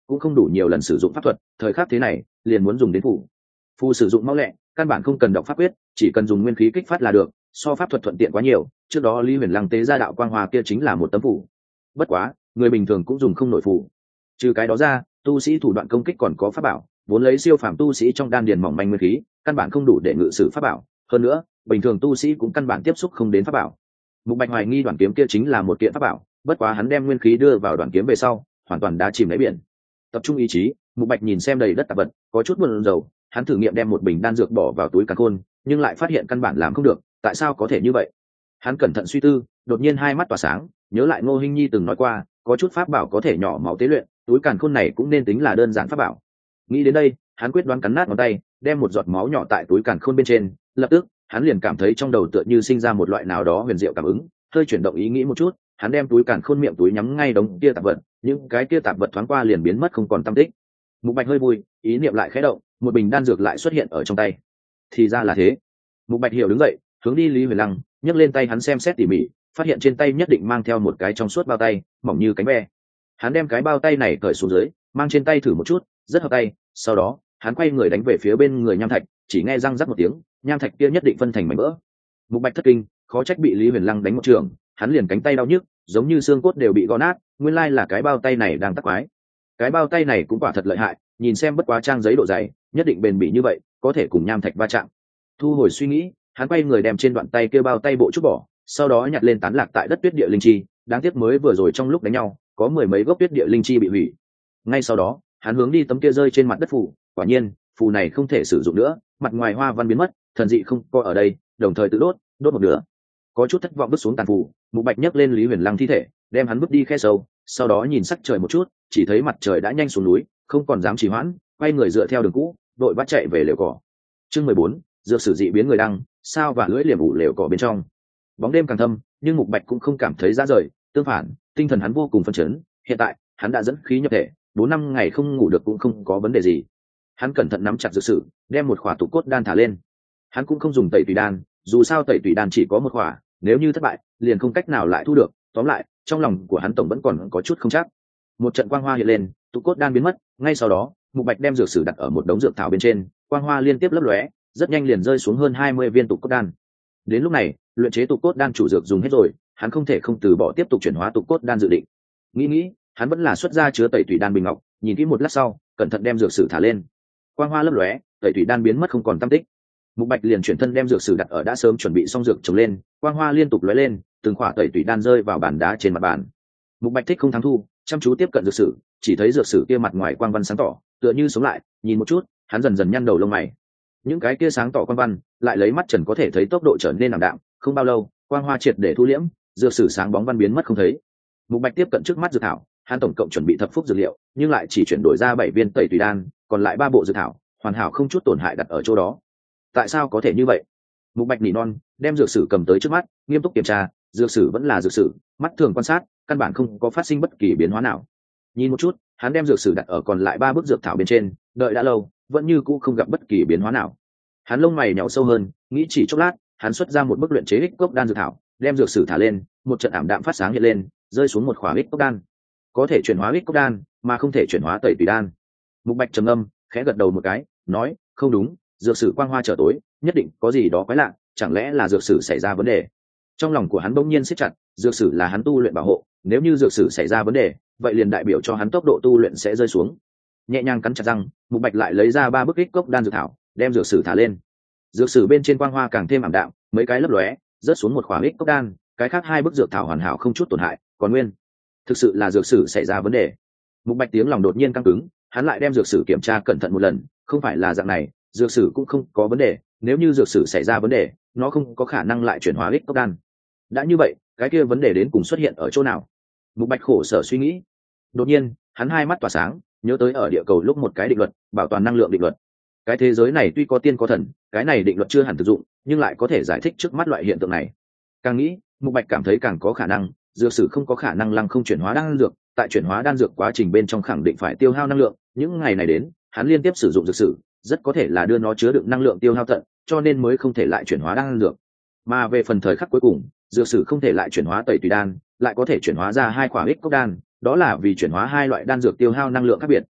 cũng không đủ nhiều lần sử dụng pháp thuật, thời khắc thế này liền muốn dùng đến phù sử dụng mau lẹ, căn bản không cần đọc pháp quyết, chỉ cần dùng nguyên khí kích phát là được, so pháp thuật thuận tiện quá nhiều. Trước đó Lý Huyền Lăng tế ra đạo quang hoa kia chính là một tấm phù, bất quá người bình thường cũng dùng không nổi phù. Trừ cái đó ra, tu sĩ thủ đoạn công kích còn có pháp bảo, vốn lấy siêu phàm tu sĩ trong đan điền mỏng manh nguyên khí, căn bản không đủ để ngự sử pháp bảo, hơn nữa bình thường tu sĩ cũng căn bản tiếp xúc không đến pháp bảo. Mục Bạch hoài nghi đoạn kiếm kia chính là một kiện pháp bảo, bất quá hắn đem nguyên khí đưa vào đoạn kiếm về sau, hoàn toàn đã chìm đáy biển. Tập trung ý chí, Mục Bạch nhìn xem đầy đất tạp vật, có chút buồn rầu. Hắn thử nghiệm đem một bình đan dược bỏ vào túi càn khôn, nhưng lại phát hiện căn bản làm không được. Tại sao có thể như vậy? Hắn cẩn thận suy tư, đột nhiên hai mắt tỏa sáng, nhớ lại Ngô Hinh Nhi từng nói qua, có chút pháp bảo có thể nhỏ máu tế luyện, túi càn khôn này cũng nên tính là đơn giản pháp bảo. Nghĩ đến đây, hắn quyết đoán cắn nát ngón tay, đem một giọt máu nhỏ tại túi càn khôn bên trên. Lập tức, hắn liền cảm thấy trong đầu tựa như sinh ra một loại nào đó huyền diệu cảm ứng, hơi chuyển động ý nghĩ một chút, hắn đem túi càn khôn miệng túi nhắm ngay đống kia tạp vật, những cái kia tạp vật thoáng qua liền biến mất không còn tăm tích. Mục Bạch hơi vui, ý niệm lại khẽ động, một bình đan dược lại xuất hiện ở trong tay. Thì ra là thế. Mục Bạch hiểu đứng dậy, hướng đi Lý Huyền Lăng, nhấc lên tay hắn xem xét tỉ mỉ, phát hiện trên tay nhất định mang theo một cái trong suốt bao tay, mỏng như cánh ve. Hắn đem cái bao tay này cởi xuống dưới, mang trên tay thử một chút, rất hợp tay. Sau đó, hắn quay người đánh về phía bên người nham thạch, chỉ nghe răng rắc một tiếng, nham thạch kia nhất định phân thành mảnh vỡ. Mục Bạch thất kinh, khó trách bị Lý Huyền Lăng đánh một trường, hắn liền cánh tay đau nhức, giống như xương cốt đều bị gõ nát, nguyên lai là cái bao tay này đang tắc quái. Cái bao tay này cũng quả thật lợi hại, nhìn xem bất quá trang giấy độ dày, nhất định bền bỉ như vậy, có thể cùng nham thạch va chạm. Thu hồi suy nghĩ, hắn quay người đem trên đoạn tay kia bao tay bộ chút bỏ, sau đó nhặt lên tán lạc tại đất tuyết địa linh chi, đáng tiếc mới vừa rồi trong lúc đánh nhau, có mười mấy gốc tuyết địa linh chi bị hủy. Ngay sau đó, hắn hướng đi tấm kia rơi trên mặt đất phù, quả nhiên, phù này không thể sử dụng nữa, mặt ngoài hoa văn biến mất, thần dị không có ở đây, đồng thời tự đốt một nửa. Có chút thất vọng bước xuống tàn phù, Mục Bạch nhấc lên Lý Huyền Lăng thi thể, đem hắn bước đi khe sâu, sau đó nhìn sắc trời một chút, chỉ thấy mặt trời đã nhanh xuống núi, không còn dám trì hoãn, quay người dựa theo đường cũ, đội bắt chạy về lều cỏ. Chương 14, dược sử dị biến người đăng, sao và lưỡi liềm ủ lều cỏ bên trong. Bóng đêm càng thâm, nhưng Mục Bạch cũng không cảm thấy ra rời, tương phản, tinh thần hắn vô cùng phấn chấn, hiện tại, hắn đã dẫn khí nhập thể, 4-5 ngày không ngủ được cũng không có vấn đề gì. Hắn cẩn thận nắm chặt dược sử, đem một khỏa tụ cốt đan thả lên. Hắn cũng không dùng tẩy tùy đan, dù sao tẩy tùy đan chỉ có một khỏa, nếu như thất bại, liền không cách nào lại thu được. Tóm lại, trong lòng của hắn tổng vẫn còn có chút không chắc. Một trận quang hoa hiện lên, tụ cốt đan biến mất, ngay sau đó, Mục Bạch đem dược sử đặt ở một đống dược thảo bên trên, quang hoa liên tiếp lấp lóe, rất nhanh liền rơi xuống hơn 20 viên tụ cốt đan. Đến lúc này, luyện chế tụ cốt đan chủ dược dùng hết rồi, hắn không thể không từ bỏ tiếp tục chuyển hóa tụ cốt đan dự định. Nghĩ, hắn vẫn là xuất ra chứa tẩy tùy đan bình ngọc, nhìn kỹ một lát sau, cẩn thận đem dược sử thả lên. Quang hoa lấp lóe, tẩy tùy đan biến mất không còn tăm tích. Mục Bạch liền chuyển thân đem dược sử đặt ở đã sớm chuẩn bị xong dược trồng lên, quang hoa liên tục lóe lên, từng khỏa tẩy tùy đan rơi vào bàn đá trên mặt bàn. Mục Bạch thích không thắng thu, chăm chú tiếp cận dược sử, chỉ thấy dược sử kia mặt ngoài quang văn sáng tỏ, tựa như sống lại, nhìn một chút, hắn dần dần nhăn đầu lông mày. Những cái kia sáng tỏ quang văn, lại lấy mắt trần có thể thấy tốc độ trở nên ảm đạm, không bao lâu, quang hoa triệt để thu liễm, dược sử sáng bóng văn biến mất không thấy. Mục Bạch tiếp cận trước mắt dược thảo, hắn tổng cộng chuẩn bị thập phúc dược liệu, nhưng lại chỉ chuyển đổi ra 7 viên tẩy tùy đan, còn lại 3 bộ dược thảo, hoàn hảo không chút tổn hại đặt ở chỗ đó. Tại sao có thể như vậy? Mục Bạch nỉ non, đem dược sử cầm tới trước mắt, nghiêm túc kiểm tra, dược sử vẫn là dược sử, mắt thường quan sát, căn bản không có phát sinh bất kỳ biến hóa nào. Nhìn một chút, hắn đem dược sử đặt ở còn lại 3 bức dược thảo bên trên, đợi đã lâu, vẫn như cũ không gặp bất kỳ biến hóa nào. Hắn lông mày nhíu sâu hơn, nghĩ chỉ chốc lát, hắn xuất ra một bức luyện chế ích cốc đan dược thảo, đem dược sử thả lên, một trận ảm đạm phát sáng hiện lên, rơi xuống một khỏa ích cốc đan. Có thể chuyển hóa ích cốc đan, mà không thể chuyển hóa tẩy tùy đan. Mục Bạch trầm ngâm, khẽ gật đầu một cái, nói, không đúng, dược sử quang hoa trở tối, nhất định có gì đó quái lạ, chẳng lẽ là dược sử xảy ra vấn đề? Trong lòng của hắn bỗng nhiên siết chặt, dược sử là hắn tu luyện bảo hộ, nếu như dược sử xảy ra vấn đề, vậy liền đại biểu cho hắn tốc độ tu luyện sẽ rơi xuống. Nhẹ nhàng cắn chặt răng, Mục Bạch lại lấy ra 3 bức ích cốc đan dược thảo, đem dược sử thả lên. Dược sử bên trên quang hoa càng thêm ảm đạm, mấy cái lấp lóe, rớt xuống một khỏa ích cốc đan, cái khác 2 bức dược thảo hoàn hảo không chút tổn hại, còn nguyên. Thực sự là dược sử xảy ra vấn đề. Mục Bạch tiếng lòng đột nhiên căng cứng, hắn lại đem dược sử kiểm tra cẩn thận một lần, không phải là dạng này, dược sử cũng không có vấn đề, nếu như dược sử xảy ra vấn đề, nó không có khả năng lại chuyển hóa ích cốc đan. Đã như vậy, cái kia vấn đề đến cùng xuất hiện ở chỗ nào? Mục Bạch khổ sở suy nghĩ. Đột nhiên, hắn hai mắt tỏa sáng, nhớ tới ở địa cầu lúc một cái định luật, bảo toàn năng lượng định luật. Cái thế giới này tuy có tiên có thần, cái này định luật chưa hẳn thực dụng, nhưng lại có thể giải thích trước mắt loại hiện tượng này. Càng nghĩ, Mục Bạch cảm thấy càng có khả năng, dược sử không có khả năng lăng không chuyển hóa đan dược, tại chuyển hóa đan dược quá trình bên trong khẳng định phải tiêu hao năng lượng, những ngày này đến, hắn liên tiếp sử dụng dược sử, rất có thể là đưa nó chứa đựng năng lượng tiêu hao tận, cho nên mới không thể lại chuyển hóa đan dược. Mà về phần thời khắc cuối cùng, dược sử không thể lại chuyển hóa tẩy tùy đan, lại có thể chuyển hóa ra 2 quả ích cốc đan, đó là vì chuyển hóa 2 loại đan dược tiêu hao năng lượng khác biệt,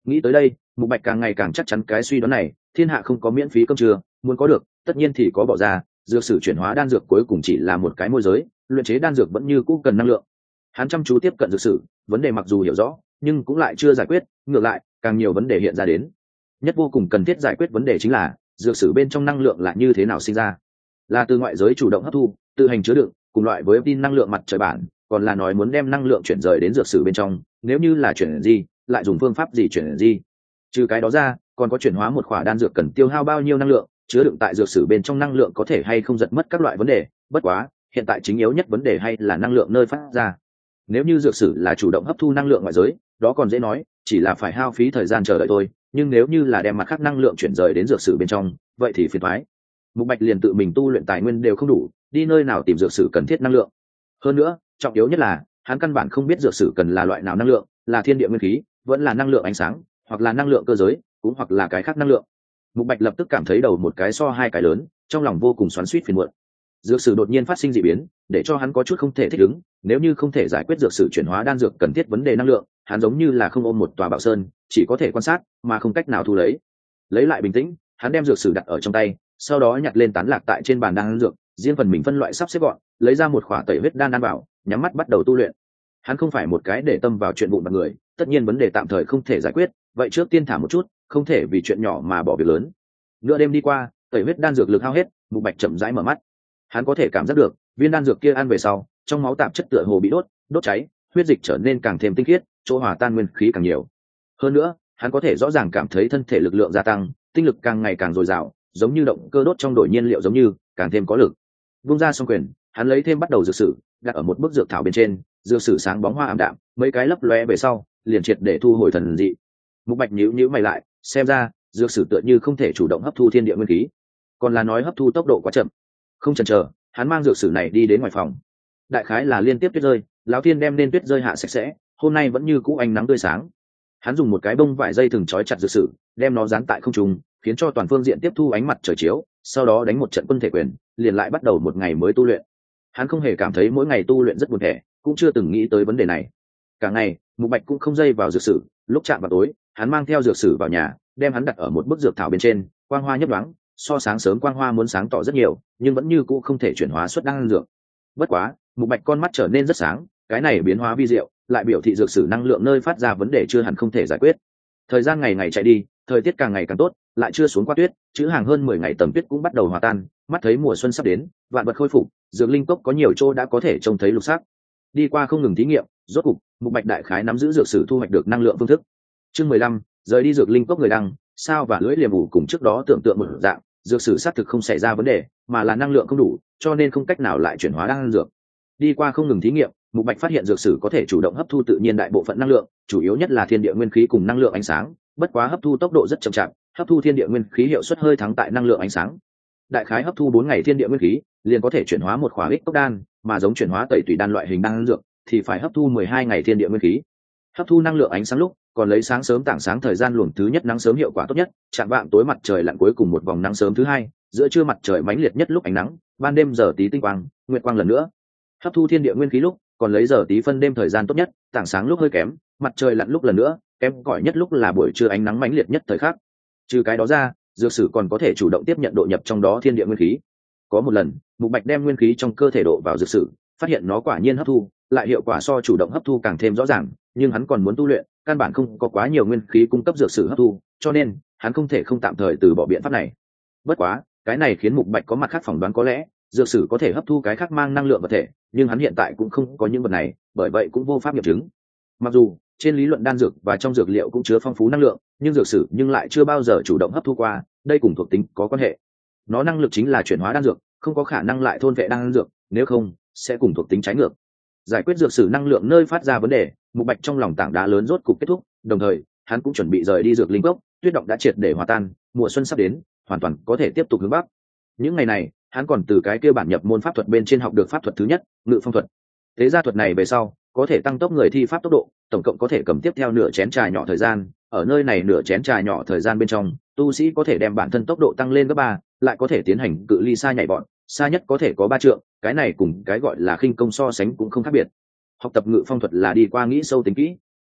Nghĩ tới đây, Mục Bạch càng ngày càng chắc chắn cái suy đoán này, thiên hạ không có miễn phí cơm trưa, muốn có được tất nhiên thì có bỏ ra, dược sử chuyển hóa đan dược cuối cùng chỉ là một cái môi giới, luyện chế đan dược vẫn như cũ cần năng lượng. Hắn chăm chú tiếp cận dược sử, vấn đề mặc dù hiểu rõ nhưng cũng lại chưa giải quyết, ngược lại càng nhiều vấn đề hiện ra đến. Nhất vô cùng cần thiết giải quyết vấn đề chính là dược sử bên trong năng lượng là như thế nào sinh ra, là từ ngoại giới chủ động hấp thu, tự hành chứa đựng, cùng loại với tin năng lượng mặt trời bản, còn là nói muốn đem năng lượng chuyển rời đến dược sử bên trong, nếu như là chuyển gì, lại dùng phương pháp gì chuyển gì. Trừ cái đó ra, còn có chuyển hóa một khỏa đan dược cần tiêu hao bao nhiêu năng lượng, chứa đựng tại dược sử bên trong năng lượng có thể hay không giật mất các loại vấn đề. Bất quá hiện tại chính yếu nhất vấn đề hay là năng lượng nơi phát ra. Nếu như dược sử là chủ động hấp thu năng lượng ngoại giới, đó còn dễ nói, chỉ là phải hao phí thời gian chờ đợi thôi, nhưng nếu như là đem mặt khác năng lượng chuyển rời đến dược sử bên trong, vậy thì phiền toái. Mục Bạch liền tự mình tu luyện tài nguyên đều không đủ, đi nơi nào tìm dược sử cần thiết năng lượng. Hơn nữa trọng yếu nhất là hắn căn bản không biết dược sử cần là loại nào năng lượng, là thiên địa nguyên khí, vẫn là năng lượng ánh sáng, hoặc là năng lượng cơ giới, cũng hoặc là cái khác năng lượng. Mục Bạch lập tức cảm thấy đầu một cái so hai cái lớn, trong lòng vô cùng xoắn xuýt phiền muộn. Dược sử đột nhiên phát sinh dị biến, để cho hắn có chút không thể thích ứng, nếu như không thể giải quyết dược sử chuyển hóa đan dược cần thiết vấn đề năng lượng, hắn giống như là không ôm một tòa bảo sơn, chỉ có thể quan sát mà không cách nào thu lấy. Lấy lại bình tĩnh, hắn đem dược sử đặt ở trong tay, sau đó nhặt lên tán lạc tại trên bàn đan dược, riêng phần mình phân loại sắp xếp gọn, lấy ra một khỏa tẩy huyết đan ăn vào, nhắm mắt bắt đầu tu luyện. Hắn không phải một cái để tâm vào chuyện vụn vặt người, tất nhiên vấn đề tạm thời không thể giải quyết, vậy trước tiên thả một chút, không thể vì chuyện nhỏ mà bỏ việc lớn. Nửa đêm đi qua, tẩy huyết đan dược lực hao hết, Mục Bạch chậm rãi mở mắt. Hắn có thể cảm giác được, viên đan dược kia ăn về sau, trong máu tạp chất tựa hồ bị đốt cháy, huyết dịch trở nên càng thêm tinh khiết, chỗ hòa tan nguyên khí càng nhiều. Hơn nữa, hắn có thể rõ ràng cảm thấy thân thể lực lượng gia tăng, tinh lực càng ngày càng dồi dào, giống như động cơ đốt trong đổi nhiên liệu giống như, càng thêm có lực. Vung ra xong quyền, hắn lấy thêm bắt đầu dược sử, đặt ở một bức dược thảo bên trên, dược sử sáng bóng hoa ảm đạm, mấy cái lấp lóe về sau, liền triệt để thu hồi thần dị. Mục Bạch nhíu mày lại, xem ra dược sử tựa như không thể chủ động hấp thu thiên địa nguyên khí, còn là nói hấp thu tốc độ quá chậm. Không chần chờ, hắn mang dược sử này đi đến ngoài phòng. Đại khái là liên tiếp tuyết rơi, lão thiên đem nên tuyết rơi hạ sạch sẽ, hôm nay vẫn như cũ ánh nắng tươi sáng. Hắn dùng một cái bông vải dây thừng trói chặt dược sử, đem nó dán tại không trung, khiến cho toàn phương diện tiếp thu ánh mặt trời chiếu, sau đó đánh một trận quân thể quyền, liền lại bắt đầu một ngày mới tu luyện. Hắn không hề cảm thấy mỗi ngày tu luyện rất buồn tẻ, cũng chưa từng nghĩ tới vấn đề này. Cả ngày, Mục Bạch cũng không dây vào dược sử, lúc chạm vào tối, hắn mang theo dược sử vào nhà, đem hắn đặt ở một bức dược thảo bên trên, quang hoa nhấp nhoáng, so sáng sớm quang hoa muốn sáng tỏ rất nhiều, nhưng vẫn như cũ không thể chuyển hóa xuất đan dược. Bất quá, Mục Bạch con mắt trở nên rất sáng, cái này biến hóa vi diệu, lại biểu thị dược sử năng lượng nơi phát ra vấn đề chưa hẳn không thể giải quyết. Thời gian ngày ngày chạy đi, thời tiết càng ngày càng tốt, lại chưa xuống qua tuyết, chữ hàng hơn 10 ngày tầm tuyết cũng bắt đầu hòa tan, mắt thấy mùa xuân sắp đến, vạn vật khôi phục, dược linh cốc có nhiều chỗ đã có thể trông thấy lục sắc. Đi qua không ngừng thí nghiệm, rốt cục, Mục Bạch đại khái nắm giữ dược sử thu hoạch được năng lượng phương thức. Chương 15, rời đi dược linh cốc người đăng, sao và lưỡi liềm ủ cùng trước đó tưởng tượng một dạng, dược sử xác thực không xảy ra vấn đề, mà là năng lượng không đủ, cho nên không cách nào lại chuyển hóa đan dược. Đi qua không ngừng thí nghiệm, Mục Bạch phát hiện dược sử có thể chủ động hấp thu tự nhiên đại bộ phận năng lượng, chủ yếu nhất là thiên địa nguyên khí cùng năng lượng ánh sáng, bất quá hấp thu tốc độ rất chậm chạp, hấp thu thiên địa nguyên khí hiệu suất hơi thắng tại năng lượng ánh sáng. Đại khái hấp thu 4 ngày thiên địa nguyên khí, liền có thể chuyển hóa một khỏa ích cốc đan, mà giống chuyển hóa tẩy tùy đan loại hình đan dược thì phải hấp thu 12 ngày thiên địa nguyên khí. Hấp thu năng lượng ánh sáng lúc, còn lấy sáng sớm tảng sáng thời gian luồng thứ nhất nắng sớm hiệu quả tốt nhất, chạm vạng tối mặt trời lặn cuối cùng một vòng nắng sớm thứ hai, giữa trưa mặt trời mãnh liệt nhất lúc ánh nắng, ban đêm giờ tí tinh quang, nguyệt quang lần nữa. Hấp thu thiên địa nguyên khí lúc, còn lấy giờ tí phân đêm thời gian tốt nhất, tảng sáng lúc hơi kém, mặt trời lặn lúc lần nữa, kém cỏi nhất lúc là buổi trưa ánh nắng mãnh liệt nhất thời khắc. Trừ cái đó ra, dược sử còn có thể chủ động tiếp nhận độ nhập trong đó thiên địa nguyên khí. Có một lần, Mục Bạch đem nguyên khí trong cơ thể độ vào dược sử, phát hiện nó quả nhiên hấp thu, lại hiệu quả so chủ động hấp thu càng thêm rõ ràng, nhưng hắn còn muốn tu luyện, căn bản không có quá nhiều nguyên khí cung cấp dược sử hấp thu, cho nên hắn không thể không tạm thời từ bỏ biện pháp này. Bất quá, cái này khiến Mục Bạch có mặt khác phỏng đoán có lẽ dược sử có thể hấp thu cái khác mang năng lượng vật thể, nhưng hắn hiện tại cũng không có những vật này, bởi vậy cũng vô pháp nghiệm chứng. Mặc dù trên lý luận đan dược và trong dược liệu cũng chứa phong phú năng lượng, nhưng dược sử nhưng lại chưa bao giờ chủ động hấp thu qua, đây cùng thuộc tính có quan hệ. Nó năng lực chính là chuyển hóa đan dược, không có khả năng lại thôn vệ đan dược, nếu không sẽ cùng thuộc tính trái ngược. Giải quyết dược sử năng lượng nơi phát ra vấn đề, Mục Bạch trong lòng tảng đá lớn rốt cục kết thúc, đồng thời hắn cũng chuẩn bị rời đi dược linh cốc, tuyết động đã triệt để hòa tan, mùa xuân sắp đến, hoàn toàn có thể tiếp tục hướng bắc. Những ngày này, hắn còn từ cái kia bản nhập môn pháp thuật bên trên học được pháp thuật thứ nhất, ngự phong thuật. Thế gia thuật này về sau, có thể tăng tốc người thi pháp tốc độ, tổng cộng có thể cầm tiếp theo nửa chén trà nhỏ thời gian, ở nơi này nửa chén trà nhỏ thời gian bên trong, tu sĩ có thể đem bản thân tốc độ tăng lên gấp 3, lại có thể tiến hành cự ly xa nhảy vọt, xa nhất có thể có 3 trượng, cái này cùng cái gọi là khinh công so sánh cũng không khác biệt. Học tập ngự phong thuật là đi qua nghĩ sâu tính kỹ.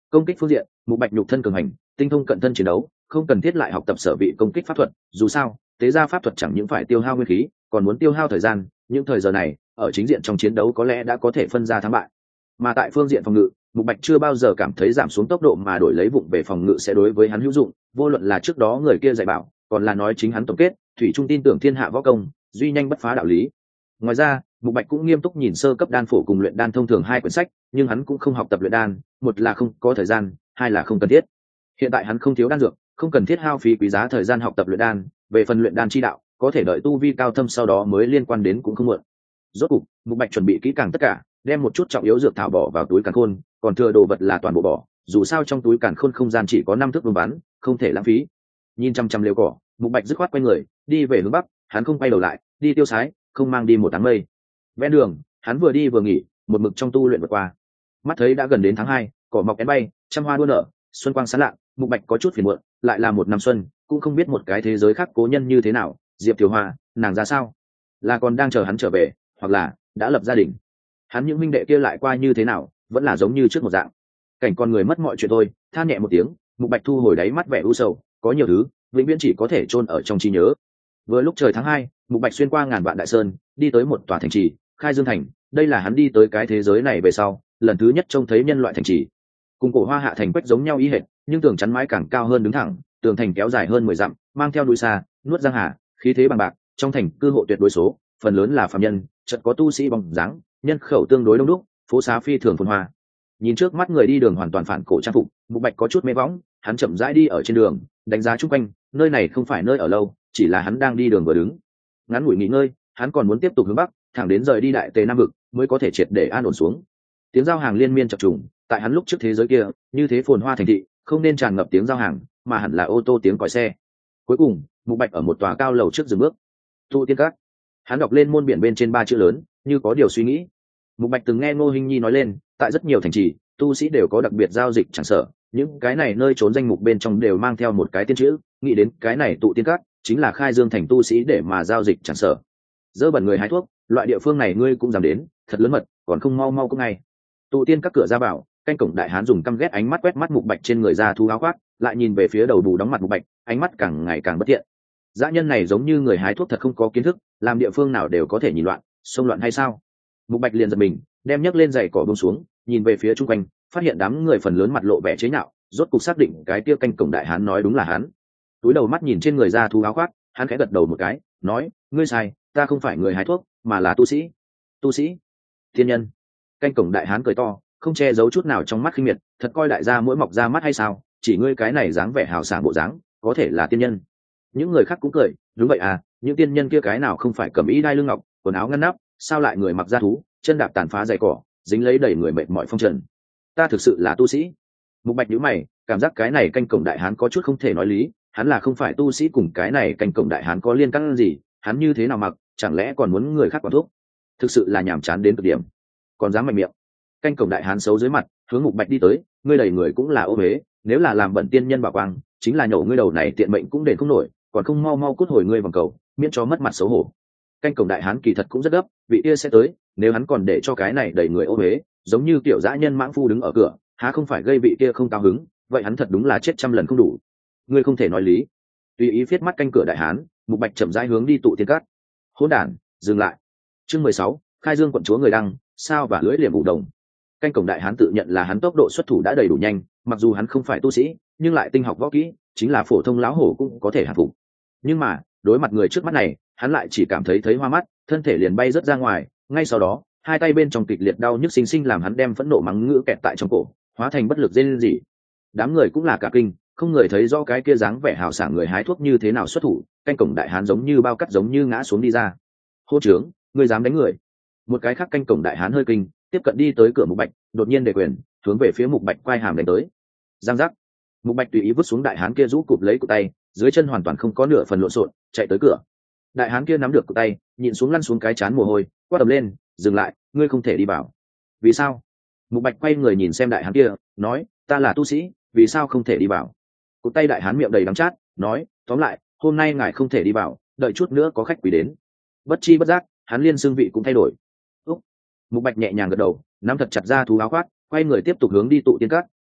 Công kích phương diện, Mục Bạch nhục thân cường hành, tinh thông cận thân chiến đấu, không cần thiết lại học tập sở vị công kích pháp thuật, dù sao tế gia pháp thuật chẳng những phải tiêu hao nguyên khí, còn muốn tiêu hao thời gian, những thời giờ này ở chính diện trong chiến đấu có lẽ đã có thể phân ra thắng bại. Mà tại phương diện phòng ngự, Mục Bạch chưa bao giờ cảm thấy giảm xuống tốc độ mà đổi lấy vụng về phòng ngự sẽ đối với hắn hữu dụng, vô luận là trước đó người kia dạy bảo, còn là nói chính hắn tổng kết, thủy trung tin tưởng thiên hạ võ công, duy nhanh bất phá đạo lý. Ngoài ra, Mục Bạch cũng nghiêm túc nhìn sơ cấp đan phổ cùng luyện đan thông thường hai quyển sách, nhưng hắn cũng không học tập luyện đan, một là không có thời gian, hai là không cần thiết. Hiện tại hắn không thiếu đan dược, không cần thiết hao phí quý giá thời gian học tập luyện đan, về phần luyện đan chi đạo, có thể đợi tu vi cao thâm sau đó mới liên quan đến cũng không muộn. Rốt cục, Mục Bạch chuẩn bị kỹ càng tất cả, đem một chút trọng yếu dược thảo bỏ vào túi càn khôn, còn thừa đồ vật là toàn bộ bỏ, dù sao trong túi càn khôn không gian chỉ có 5 thước vuông bắn, không thể lãng phí. Nhìn chăm chăm liều cỏ, Mục Bạch dứt khoát quay người, đi về hướng bắc, hắn không quay đầu lại, đi tiêu sái, không mang đi một tháng mây. Ven đường, hắn vừa đi vừa nghỉ, một mực trong tu luyện vượt qua. Mắt thấy đã gần đến tháng 2, cỏ mọc én bay, trăm hoa đua nở, xuân quang sáng lạng, Mục Bạch có chút phiền muộn, lại là một năm xuân, cũng không biết một cái thế giới khác cố nhân như thế nào, Diệp Tiểu Hoa, nàng ra sao? Là còn đang chờ hắn trở về, hoặc là đã lập gia đình. Hắn những minh đệ kia lại qua như thế nào, vẫn là giống như trước một dạng. Cảnh con người mất mọi chuyện thôi, than nhẹ một tiếng, Mục Bạch thu hồi đáy mắt vẻ u sầu, có nhiều thứ, vĩnh viễn chỉ có thể chôn ở trong trí nhớ. Vừa lúc trời tháng 2, Mục Bạch xuyên qua ngàn vạn đại sơn, đi tới một tòa thành trì, Khai Dương thành. Đây là hắn đi tới cái thế giới này về sau, lần thứ nhất trông thấy nhân loại thành trì. Cùng cổ Hoa Hạ thành quách giống nhau ý hệt, nhưng tường chắn mái càng cao hơn đứng thẳng, tường thành kéo dài hơn 10 dặm, mang theo núi xa, nuốt giang hà, khí thế bằng bạc. Trong thành cư hộ tuyệt đối số, phần lớn là phàm nhân, chợt có tu sĩ bóng dáng, nhân khẩu tương đối đông đúc, phố xá phi thường phồn hoa. Nhìn trước mắt người đi đường hoàn toàn phản cổ trang phục, Mục Bạch có chút mê võng, hắn chậm rãi đi ở trên đường, đánh giá chung quanh, nơi này không phải nơi ở lâu, chỉ là hắn đang đi đường vừa đứng. Ngắn ngủi nghỉ ngơi, hắn còn muốn tiếp tục hướng bắc, thẳng đến rời đi Đại Tề Nam vực, mới có thể triệt để an ổn xuống. Tiếng giao hàng liên miên chập trùng, tại hắn lúc trước thế giới kia, như thế phồn hoa thành thị, không nên tràn ngập tiếng giao hàng, mà hẳn là ô tô tiếng còi xe. Cuối cùng, Mục Bạch ở một tòa cao lầu trước dừng bước. Tu Tiên Các. Hắn đọc lên môn biển bên trên 3 chữ lớn, như có điều suy nghĩ. Mục Bạch từng nghe Ngô Hinh Nhi nói lên, tại rất nhiều thành trì, tu sĩ đều có đặc biệt giao dịch chẳng sợ, những cái này nơi trốn danh mục bên trong đều mang theo một cái tiên chữ, nghĩ đến cái này Tụ Tiên Các chính là Khai Dương thành tu sĩ để mà giao dịch chẳng sợ. Dơ bẩn người hái thuốc, loại địa phương này ngươi cũng dám đến, thật lớn mật, còn không mau mau cũng ngay. Tụ Tiên Các cửa ra vào, canh cổng đại hán dùng căm ghét ánh mắt quét mắt Mục Bạch trên người ra thu áo khoác, lại nhìn về phía đầu bù đóng mặt Mục Bạch, ánh mắt càng ngày càng bất thiện. Dã nhân này giống như người hái thuốc thật không có kiến thức, làm địa phương nào đều có thể nhìn loạn, xông loạn hay sao? Mục Bạch liền giật mình, đem nhấc lên giày cỏ buông xuống, nhìn về phía chung quanh, phát hiện đám người phần lớn mặt lộ vẻ chế nhạo, rốt cục xác định cái kia canh cổng đại hán nói đúng là hắn. Túi đầu mắt nhìn trên người ra thu áo khoác, hắn khẽ gật đầu một cái, nói: "Ngươi sai, ta không phải người hái thuốc, mà là tu sĩ." "Tu sĩ? Thiên nhân?" Canh cổng đại hán cười to, không che giấu chút nào trong mắt khinh miệt, thật coi đại gia mũi mọc ra mắt hay sao? Chỉ ngươi cái này dáng vẻ hào sảng bộ dáng, có thể là tiên nhân. Những người khác cũng cười, đúng vậy à, những tiên nhân kia cái nào không phải cầm y đai lưng ngọc, quần áo ngăn nắp, sao lại người mặc da thú, chân đạp tàn phá dày cỏ, dính lấy đầy người mệt mỏi phong trần. Ta thực sự là tu sĩ. Mục Bạch nhíu mày, cảm giác cái này canh cổng đại hán có chút không thể nói lý, hắn là không phải tu sĩ cùng cái này canh cổng đại hán có liên căn gì, hắn như thế nào mặc, chẳng lẽ còn muốn người khác quản thúc? Thực sự là nhàm chán đến cực điểm. Còn dám mạnh miệng. Canh cổng đại hán xấu dưới mặt, hướng Mục Bạch đi tới, ngươi đầy người cũng là ô uế, nếu là làm bẩn tiên nhân bảo quang, chính là nhổ ngươi đầu này tiện mệnh cũng đền không nổi, còn không mau mau cút hồi ngươi vòng cầu, miễn cho mất mặt xấu hổ. Canh cổng đại hán kỳ thật cũng rất gấp, vị kia sẽ tới, nếu hắn còn để cho cái này đầy người ô uế, giống như tiểu dã nhân mãng phu đứng ở cửa, há không phải gây vị kia không cao hứng, vậy hắn thật đúng là chết trăm lần không đủ. Ngươi không thể nói lý. Tùy ý viết mắt canh cửa đại hán, Mục Bạch chậm rãi hướng đi Tụ Tiên Các. Hỗn đản, dừng lại. Chương 16, Khai Dương quận chúa người đăng, sao và lưỡi liềm vụ đồng. Canh cổng đại hán tự nhận là hắn tốc độ xuất thủ đã đầy đủ nhanh, mặc dù hắn không phải tu sĩ, nhưng lại tinh học võ kỹ, chính là phổ thông lão hổ cũng có thể hạ phục. Nhưng mà, đối mặt người trước mắt này, hắn lại chỉ cảm thấy hoa mắt, thân thể liền bay rất ra ngoài, ngay sau đó, hai tay bên trong kịch liệt đau nhức sinh sinh làm hắn đem phẫn nộ mắng ngữ kẹt tại trong cổ, hóa thành bất lực rên rỉ. Đám người cũng là cả kinh, không người thấy rõ cái kia dáng vẻ hào sảng người hái thuốc như thế nào xuất thủ, canh cổng đại hán giống như bao cắt giống như ngã xuống đi ra. Hô trướng, ngươi dám đánh người? Một cái khác canh cổng đại hán hơi kinh, tiếp cận đi tới cửa Mục Bạch, đột nhiên đề quyền, hướng về phía Mục Bạch quay hàm đánh tới. Giang giác. Mục Bạch tùy ý vứt xuống đại hán kia rũ cụp lấy cụ tay, dưới chân hoàn toàn không có nửa phần lộn xộn, chạy tới cửa. Đại hán kia nắm được cụ tay, nhìn xuống lăn xuống cái chán mồ hôi, quát ầm lên, dừng lại, ngươi không thể đi vào. Vì sao? Mục Bạch quay người nhìn xem đại hán kia, nói, ta là tu sĩ, vì sao không thể đi vào? Cụ tay đại hán miệng đầy đắng chát, nói, tóm lại, hôm nay ngài không thể đi vào, đợi chút nữa có khách quý đến. Bất chi bất giác, hắn liên xương vị cũng thay đổi. Úc. Mục Bạch nhẹ nhàng gật đầu, nắm thật chặt ra thú áo khoác, quay người tiếp tục hướng đi Tụ Tiên Các,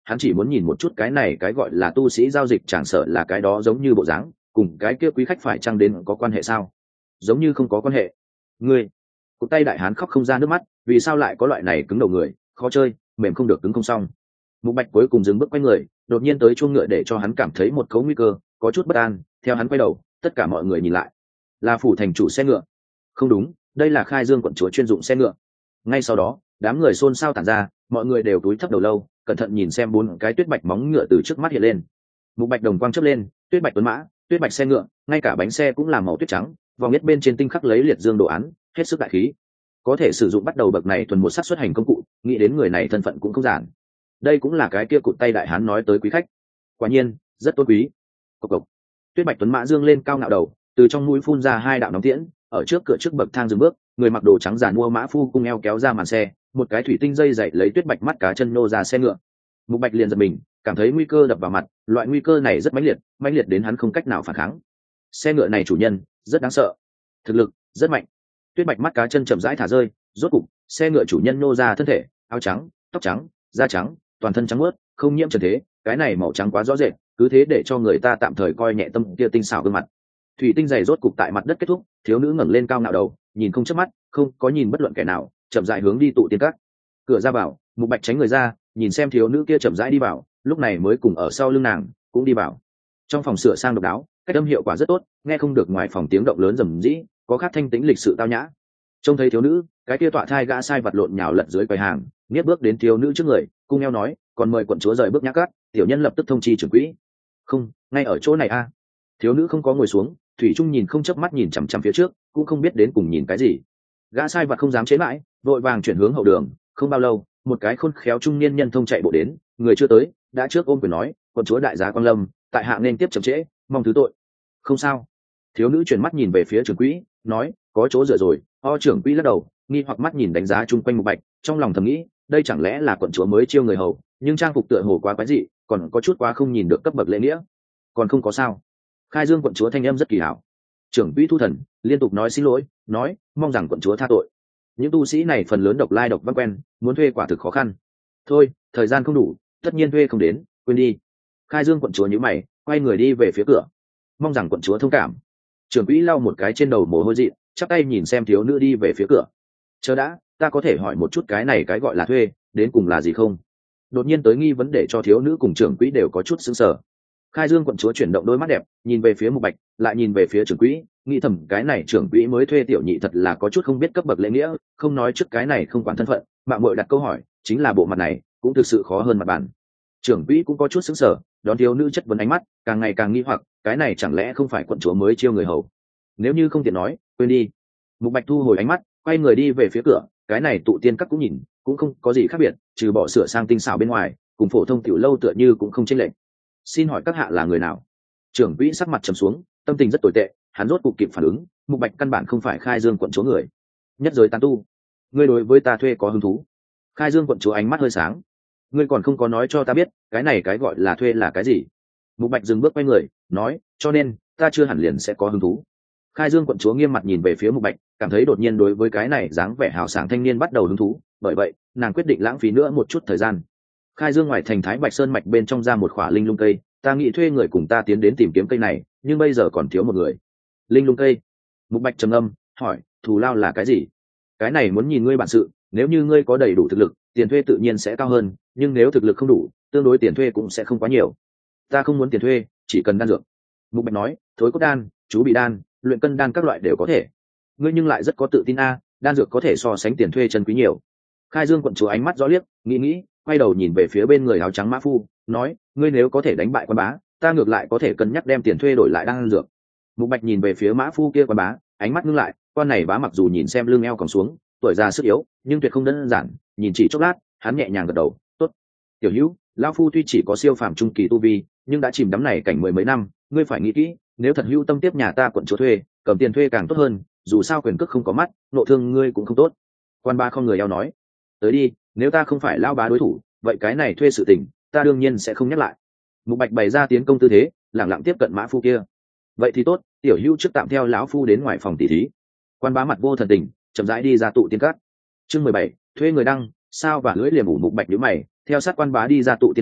hắn chỉ muốn nhìn một chút cái này cái gọi là tu sĩ giao dịch chẳng sợ là cái đó giống như bộ dáng, cùng cái kia quý khách phải chăng đến có quan hệ sao? Giống như không có quan hệ. Ngươi, cụt tay đại hán khóc không ra nước mắt, vì sao lại có loại này cứng đầu người, khó chơi, mềm không được cứng không xong. Mục Bạch cuối cùng dừng bước quay người, đột nhiên tới chuông ngựa để cho hắn cảm thấy một cấu nguy cơ, có chút bất an. Theo hắn quay đầu, tất cả mọi người nhìn lại, là phủ thành chủ xe ngựa. Không đúng, đây là Khai Dương quận chúa chuyên dụng xe ngựa. Ngay sau đó, đám người xôn xao tản ra, mọi người đều cúi thấp đầu lâu, cẩn thận nhìn xem 4 cái tuyết bạch móng ngựa từ trước mắt hiện lên. Mục Bạch đồng quang chớp lên, tuyết bạch tuấn mã, tuyết bạch xe ngựa, ngay cả bánh xe cũng là màu tuyết trắng, vòng nhất bên trên tinh khắc lấy liệt dương đồ án, hết sức đại khí. Có thể sử dụng bắt đầu bậc này thuần một xác xuất hành công cụ, nghĩ đến người này thân phận cũng không giản. Đây cũng là cái kia cụt tay đại hán nói tới quý khách. Quả nhiên, rất tôn quý. Cộc cộc. Tuyết bạch tuấn mã dương lên cao ngạo đầu, từ trong mũi phun ra 2 đạo nóng tiễn, ở trước cửa trước bậc thang dừng bước, người mặc đồ trắng giản mua mã phu cung eo kéo ra màn xe, một cái thủy tinh dây dậy lấy tuyết bạch mắt cá chân nô ra xe ngựa. Mục Bạch liền giật mình, cảm thấy nguy cơ đập vào mặt, loại nguy cơ này rất mãnh liệt đến hắn không cách nào phản kháng. Xe ngựa này chủ nhân rất đáng sợ, thực lực rất mạnh. Tuyết bạch mắt cá chân chậm rãi thả rơi, rốt cục xe ngựa chủ nhân nô ra thân thể, áo trắng, tóc trắng, da trắng, toàn thân trắng muốt, không nhiễm trần thế, cái này màu trắng quá rõ rệt, cứ thế để cho người ta tạm thời coi nhẹ tâm kia tinh xảo gương mặt. Thủy tinh dày rốt cục tại mặt đất kết thúc, thiếu nữ ngẩng lên cao ngạo đầu, nhìn không chớp mắt, không có nhìn bất luận kẻ nào, chậm rãi hướng đi tụ tiên các. Cửa ra vào, Mục Bạch tránh người ra, nhìn xem thiếu nữ kia chậm rãi đi vào, lúc này mới cùng ở sau lưng nàng cũng đi vào. Trong phòng sửa sang độc đáo, cách âm hiệu quả rất tốt, nghe không được ngoài phòng tiếng động lớn rầm rĩ, có khác thanh tĩnh lịch sự tao nhã. Trông thấy thiếu nữ, cái kia tọa thai gã sai vật lộn nhào lật dưới quầy hàng, nghiết bước đến thiếu nữ trước người, cung eo nói, còn mời quận chúa rời bước nhã cát, tiểu nhân lập tức thông chi trưởng quỹ. Không, ngay ở chỗ này a. Thiếu nữ không có ngồi xuống, thủy trung nhìn không chớp mắt nhìn chằm chằm phía trước, cũng không biết đến cùng nhìn cái gì. Gã sai vật không dám chế mãi, vội vàng chuyển hướng hậu đường. Không bao lâu, một cái khôn khéo trung niên nhân thông chạy bộ đến, người chưa tới, đã trước ôm quyền nói, quận chúa đại giá Quang Lâm, tại hạ nên tiếp chậm trễ, mong thứ tội. Không sao. Thiếu nữ chuyển mắt nhìn về phía trưởng quỹ, nói, có chỗ dựa rồi. Trưởng quỹ lắc đầu, nghi hoặc mắt nhìn đánh giá chung quanh Mục Bạch, trong lòng thầm nghĩ, đây chẳng lẽ là quận chúa mới chiêu người hầu, nhưng trang phục tựa hồ quá quái dị, còn có chút quá không nhìn được cấp bậc lễ nghĩa. Còn không có sao. Khai Dương quận chúa thanh âm rất kỳ hảo. Trưởng quỹ thu thần, liên tục nói xin lỗi, nói, mong rằng quận chúa tha tội. Những tu sĩ này phần lớn độc lai độc văn quen, muốn thuê quả thực khó khăn. Thôi, thời gian không đủ, tất nhiên thuê không đến, quên đi. Khai Dương quận chúa nhíu mày, quay người đi về phía cửa. Mong rằng quận chúa thông cảm. Trưởng quỹ lau một cái trên đầu mồ hôi dị, chắp tay nhìn xem thiếu nữ đi về phía cửa. Chờ đã, ta có thể hỏi một chút cái này cái gọi là thuê, đến cùng là gì không? Đột nhiên tới nghi vấn để cho thiếu nữ cùng trưởng quỹ đều có chút sững sờ. Khai Dương quận chúa chuyển động đôi mắt đẹp, nhìn về phía Mục Bạch, lại nhìn về phía trưởng quỹ, nghĩ thầm cái này trưởng quỹ mới thuê tiểu nhị thật là có chút không biết cấp bậc lễ nghĩa, không nói trước cái này không quản thân phận, mạng muội đặt câu hỏi, chính là bộ mặt này, cũng thực sự khó hơn mặt bàn. Trưởng quỹ cũng có chút sững sờ, đón thiếu nữ chất vấn ánh mắt, càng ngày càng nghi hoặc, cái này chẳng lẽ không phải quận chúa mới chiêu người hầu? Nếu như không tiện nói, quên đi. Mục Bạch thu hồi ánh mắt, quay người đi về phía cửa, cái này tụ tiên các cũng nhìn, cũng không có gì khác biệt, trừ bỏ sửa sang tinh xảo bên ngoài, cùng phổ thông tiểu lâu tựa như cũng không chênh lệch. Xin hỏi các hạ là người nào? Trưởng quỹ sắc mặt trầm xuống, tâm tình rất tồi tệ, hắn rốt cuộc kịp phản ứng, Mục Bạch căn bản không phải Khai Dương quận chúa người. Nhất giới tán tu, ngươi đối với ta thuê có hứng thú? Khai Dương quận chúa ánh mắt hơi sáng, ngươi còn không có nói cho ta biết, cái này cái gọi là thuê là cái gì? Mục Bạch dừng bước quay người, nói, cho nên ta chưa hẳn liền sẽ có hứng thú. Khai Dương quận chúa nghiêm mặt nhìn về phía Mục Bạch, cảm thấy đột nhiên đối với cái này dáng vẻ hào sảng thanh niên bắt đầu hứng thú, bởi vậy nàng quyết định lãng phí nữa một chút thời gian. Khai Dương ngoài thành Thái Bạch Sơn mạch bên trong ra một khỏa linh lung cây, ta nghĩ thuê người cùng ta tiến đến tìm kiếm cây này, nhưng bây giờ còn thiếu một người. Linh lung cây. Mục Bạch trầm âm, hỏi, thù lao là cái gì? Cái này muốn nhìn ngươi bản sự, nếu như ngươi có đầy đủ thực lực, tiền thuê tự nhiên sẽ cao hơn, nhưng nếu thực lực không đủ, tương đối tiền thuê cũng sẽ không quá nhiều. Ta không muốn tiền thuê, chỉ cần đan dược. Mục Bạch nói, thối cốt đan, chú bị đan, luyện cân đan các loại đều có thể. Ngươi nhưng lại rất có tự tin a, đan dược có thể so sánh tiền thuê chân quý nhiều. Khai Dương quận chúa ánh mắt rõ liếc, nghĩ, quay đầu nhìn về phía bên người áo trắng mã phu, nói, ngươi nếu có thể đánh bại quan bá, ta ngược lại có thể cân nhắc đem tiền thuê đổi lại đan dược. Mục Bạch nhìn về phía mã phu kia quan bá, ánh mắt ngưng lại, quan này bá mặc dù nhìn xem lưng eo còng xuống, tuổi già sức yếu, nhưng tuyệt không đơn giản, nhìn chỉ chốc lát, hắn nhẹ nhàng gật đầu, tốt. Tiểu Hữu, lão phu tuy chỉ có siêu phàm trung kỳ tu vi, nhưng đã chìm đắm này cảnh 10 mấy năm, ngươi phải nghĩ kỹ, nếu thật hữu tâm tiếp nhà ta quận chúa thuê, cầm tiền thuê càng tốt hơn, dù sao quyền cước không có mắt, nộ thương ngươi cũng không tốt. Quan bá không người eo nói, tới đi, nếu ta không phải lão bá đối thủ, vậy cái này thuê sự tình, ta đương nhiên sẽ không nhắc lại. Mục Bạch bày ra tiến công tư thế, lẳng lặng tiếp cận mã phu kia. Vậy thì tốt, tiểu Hữu trước tạm theo lão phu đến ngoài phòng tỉ thí. Quan bá mặt vô thần tình, chậm rãi đi ra tụ tiên cát. Chương 17, thuê người đăng, sao và lưỡi liềm ủ. Mục Bạch nhíu mày, theo sát quan bá đi ra tụ tiên cát,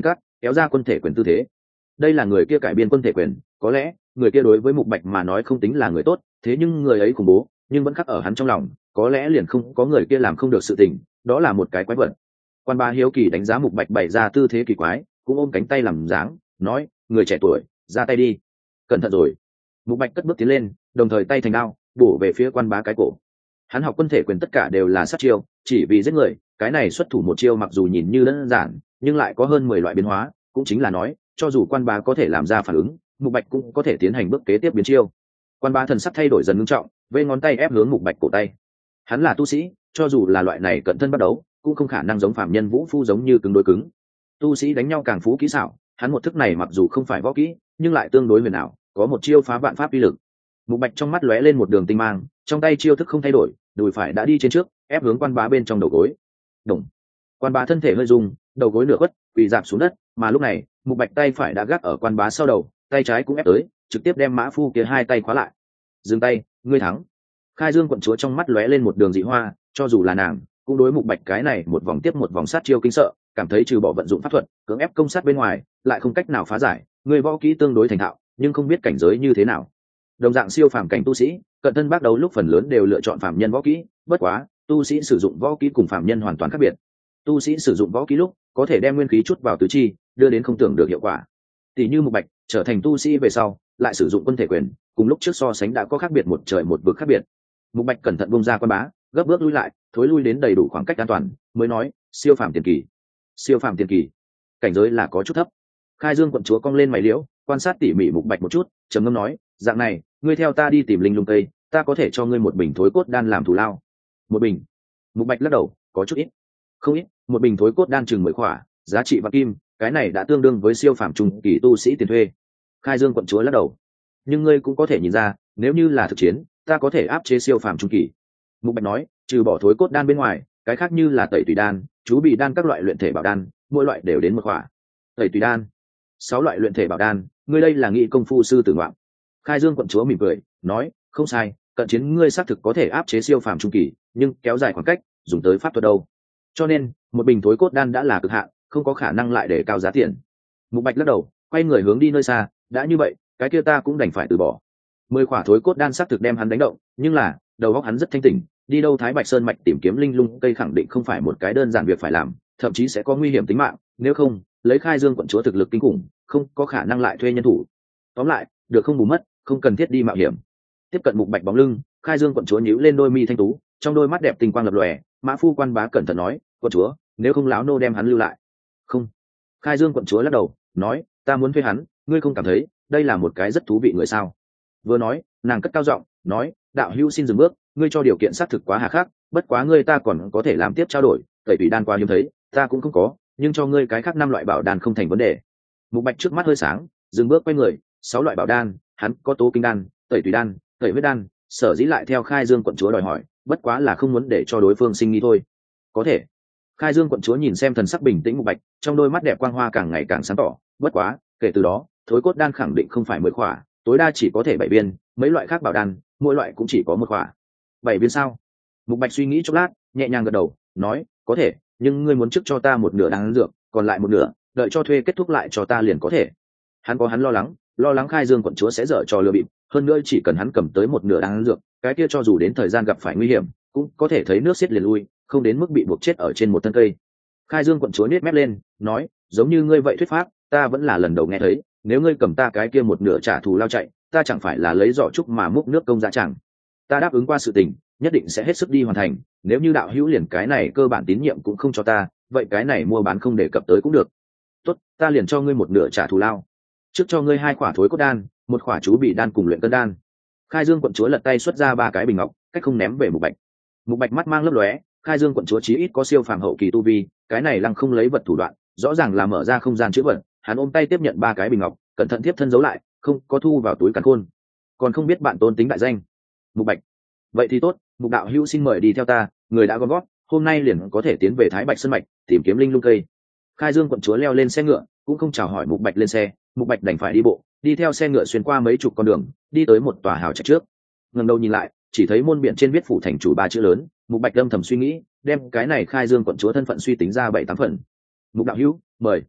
kéo ra quân thể quyền tư thế. Đây là người kia cải biên quân thể quyền, có lẽ người kia đối với Mục Bạch mà nói không tính là người tốt, thế nhưng người ấy khủng bố nhưng vẫn khắc ở hắn trong lòng, có lẽ liền không có người kia làm không được sự tình, đó là một cái quái vật. Quan Bá hiếu kỳ đánh giá Mục Bạch bày ra tư thế kỳ quái, cũng ôm cánh tay làm dáng, nói: người trẻ tuổi, ra tay đi. Cẩn thận rồi. Mục Bạch cất bước tiến lên, đồng thời tay thành đao bổ về phía Quan Bá cái cổ. Hắn học quân thể quyền tất cả đều là sát chiêu, chỉ vì giết người, cái này xuất thủ một chiêu mặc dù nhìn như đơn giản nhưng lại có hơn 10 loại biến hóa, cũng chính là nói cho dù Quan Bá có thể làm ra phản ứng, Mục Bạch cũng có thể tiến hành bước kế tiếp biến chiêu. Quan Bá thần sắc thay đổi dần ngưng trọng, vây ngón tay ép hướng Mục Bạch cổ tay. Hắn là tu sĩ, cho dù là loại này cận thân bắt đấu cũng không khả năng giống phạm nhân vũ phu giống như cứng đối cứng. Tu sĩ đánh nhau càng phú kỹ xảo, hắn một thức này mặc dù không phải võ kỹ nhưng lại tương đối huyền ảo, có một chiêu phá vạn pháp uy lực. Mục Bạch trong mắt lóe lên một đường tinh mang, trong tay chiêu thức không thay đổi, đùi phải đã đi trên trước, ép hướng Quan Bá bên trong đầu gối. Đồng. Quan Bá thân thể hơi rung, đầu gối nửa quất, quỳ rạp xuống đất, mà lúc này, Mục Bạch tay phải đã gác ở Quan Bá sau đầu, tay trái cũng ép tới, trực tiếp đem mã phu kia hai tay khóa lại. Dừng tay, ngươi thắng. Khai Dương quận chúa trong mắt lóe lên một đường dị hoa, cho dù là nàng cũng đối Mục Bạch cái này một vòng tiếp một vòng sát chiêu kinh sợ, cảm thấy trừ bỏ vận dụng pháp thuật cưỡng ép công sát bên ngoài lại không cách nào phá giải. Người võ kỹ tương đối thành thạo nhưng không biết cảnh giới như thế nào. Đồng dạng siêu phàm cảnh tu sĩ cận thân bác đấu lúc phần lớn đều lựa chọn phàm nhân võ kỹ, bất quá tu sĩ sử dụng võ kỹ cùng phàm nhân hoàn toàn khác biệt. Tu sĩ sử dụng võ kỹ lúc có thể đem nguyên khí chút vào tứ chi, đưa đến không tưởng được hiệu quả. Tỷ như Mục Bạch trở thành tu sĩ về sau lại sử dụng quân thể quyền, cùng lúc trước so sánh đã có khác biệt một trời một vực khác biệt. Mục Bạch cẩn thận bung ra Quan Bá, gấp bước lui lại, thối lui đến đầy đủ khoảng cách an toàn, mới nói: siêu phàm tiền kỳ. Siêu phàm tiền kỳ, cảnh giới là có chút thấp. Khai Dương quận chúa cong lên mày liễu, quan sát tỉ mỉ Mục Bạch một chút, trầm ngâm nói: dạng này, ngươi theo ta đi tìm linh lung tây, ta có thể cho ngươi một bình thối cốt đan làm thù lao. Một bình? Mục Bạch lắc đầu, có chút ít. Không ít, một bình thối cốt đan chừng 10 khỏa, giá trị vạn kim, cái này đã tương đương với siêu phàm trung kỳ tu sĩ tiền thuê. Khai Dương quận chúa lắc đầu. Nhưng ngươi cũng có thể nhìn ra, nếu như là thực chiến, ta có thể áp chế siêu phàm trung kỳ. Mục Bạch nói, trừ bỏ thối cốt đan bên ngoài, cái khác như là tẩy tùy đan, chú bị đan, các loại luyện thể bảo đan, mỗi loại đều đến 1 khỏa. Tẩy tùy đan, 6 loại luyện thể bảo đan, ngươi đây là nghị công phu sư tử ngoạm. Khai Dương quận chúa mỉm cười, nói, không sai, cận chiến ngươi xác thực có thể áp chế siêu phàm trung kỳ, nhưng kéo dài khoảng cách, dùng tới pháp thuật đâu. Cho nên, một bình thối cốt đan đã là cực hạn, không có khả năng lại để cao giá tiền. Mục Bạch lắc đầu, quay người hướng đi nơi xa, đã như vậy, cái kia ta cũng đành phải từ bỏ. 10 khỏa thối cốt đan xác thực đem hắn đánh động, nhưng là, đầu óc hắn rất thanh tỉnh, đi đâu Thái Bạch Sơn mạch tìm kiếm linh lung cây khẳng định không phải một cái đơn giản việc phải làm, thậm chí sẽ có nguy hiểm tính mạng, nếu không, lấy Khai Dương quận chúa thực lực kinh khủng, không có khả năng lại thuê nhân thủ. Tóm lại, được không bù mất, không cần thiết đi mạo hiểm. Tiếp cận Mục Bạch bóng lưng, Khai Dương quận chúa nhíu lên đôi mi thanh tú, trong đôi mắt đẹp tinh quang lập lòe, Mã phu Quan Bá cẩn thận nói, quận chúa, nếu không láo nô đem hắn lưu lại. Không. Khai Dương quận chúa lắc đầu, nói, ta muốn thuê hắn, ngươi không cảm thấy đây là một cái rất thú vị người sao? Vừa nói, nàng cất cao giọng, nói, đạo hữu xin dừng bước, ngươi cho điều kiện xác thực quá hà khắc, bất quá ngươi ta còn có thể làm tiếp trao đổi, tẩy tùy đan qua hiếm thấy, ta cũng không có, nhưng cho ngươi cái khác 5 loại bảo đan không thành vấn đề. Mục Bạch trước mắt hơi sáng, dừng bước quay người, 6 loại bảo đan, hắn có tố kinh đan, tẩy tùy đan, tẩy huyết đan, sở dĩ lại theo Khai Dương quận chúa đòi hỏi, bất quá là không muốn để cho đối phương sinh nghi thôi. Có thể. Khai Dương quận chúa nhìn xem thần sắc bình tĩnh Mục Bạch, trong đôi mắt đẹp quang hoa càng ngày càng sáng tỏ, bất quá, kể từ đó, thối cốt đan khẳng định không phải 10 khỏa, tối đa chỉ có thể 7 viên, mấy loại khác bảo đan, mỗi loại cũng chỉ có 1 khỏa. 7 viên sao? Mục Bạch suy nghĩ chốc lát, nhẹ nhàng gật đầu, nói, có thể, nhưng ngươi muốn trước cho ta một nửa đan dược, còn lại một nửa, đợi cho thuê kết thúc lại cho ta liền có thể. Hắn có hắn lo lắng Khai Dương quận chúa sẽ dở trò lừa bịp, hơn nữa chỉ cần hắn cầm tới một nửa đan dược, cái kia cho dù đến thời gian gặp phải nguy hiểm, cũng có thể thấy nước xiết liền lui, không đến mức bị buộc chết ở trên một thân cây. Khai Dương quận chúa nhếch mép lên, nói, giống như ngươi vậy thuyết pháp, ta vẫn là lần đầu nghe thấy, nếu ngươi cầm ta cái kia một nửa trả thù lao chạy, ta chẳng phải là lấy giỏ trúc mà múc nước công dạ chẳng. Ta đáp ứng qua sự tình, nhất định sẽ hết sức đi hoàn thành, nếu như đạo hữu liền cái này cơ bản tín nhiệm cũng không cho ta, vậy cái này mua bán không đề cập tới cũng được. Tốt, ta liền cho ngươi một nửa trả thù lao. Trước cho ngươi 2 khỏa thối cốt đan, 1 khỏa chú bị đan cùng luyện cân đan. Khai Dương quận chúa lật tay xuất ra 3 cái bình ngọc, cách không ném về Mục Bạch. Mục Bạch mắt mang lấp lóe, Khai Dương quận chúa chí ít có siêu phàm hậu kỳ tu vi, cái này lăng không lấy vật thủ đoạn, rõ ràng là mở ra không gian chứa vật. Hắn ôm tay tiếp nhận 3 cái bình ngọc, cẩn thận tiếp thân giấu lại, không có thu vào túi càn khôn. Còn không biết bạn tôn tính đại danh. Mục Bạch. Vậy thì tốt, Mục đạo hữu xin mời đi theo ta, người đã gom gót, hôm nay liền có thể tiến về Thái Bạch Sơn mạch, tìm kiếm linh lung cây. Khai Dương quận chúa leo lên xe ngựa, cũng không chào hỏi Mục Bạch lên xe, Mục Bạch đành phải đi bộ, đi theo xe ngựa xuyên qua mấy chục con đường, đi tới một tòa hào trạch trước. Ngẩng đầu nhìn lại, chỉ thấy môn biển trên viết phủ thành chủ 3 chữ lớn. Mục Bạch âm thầm suy nghĩ, đem cái này Khai Dương quận chúa thân phận suy tính ra 7-8 phần. Mục đạo hữu, mời.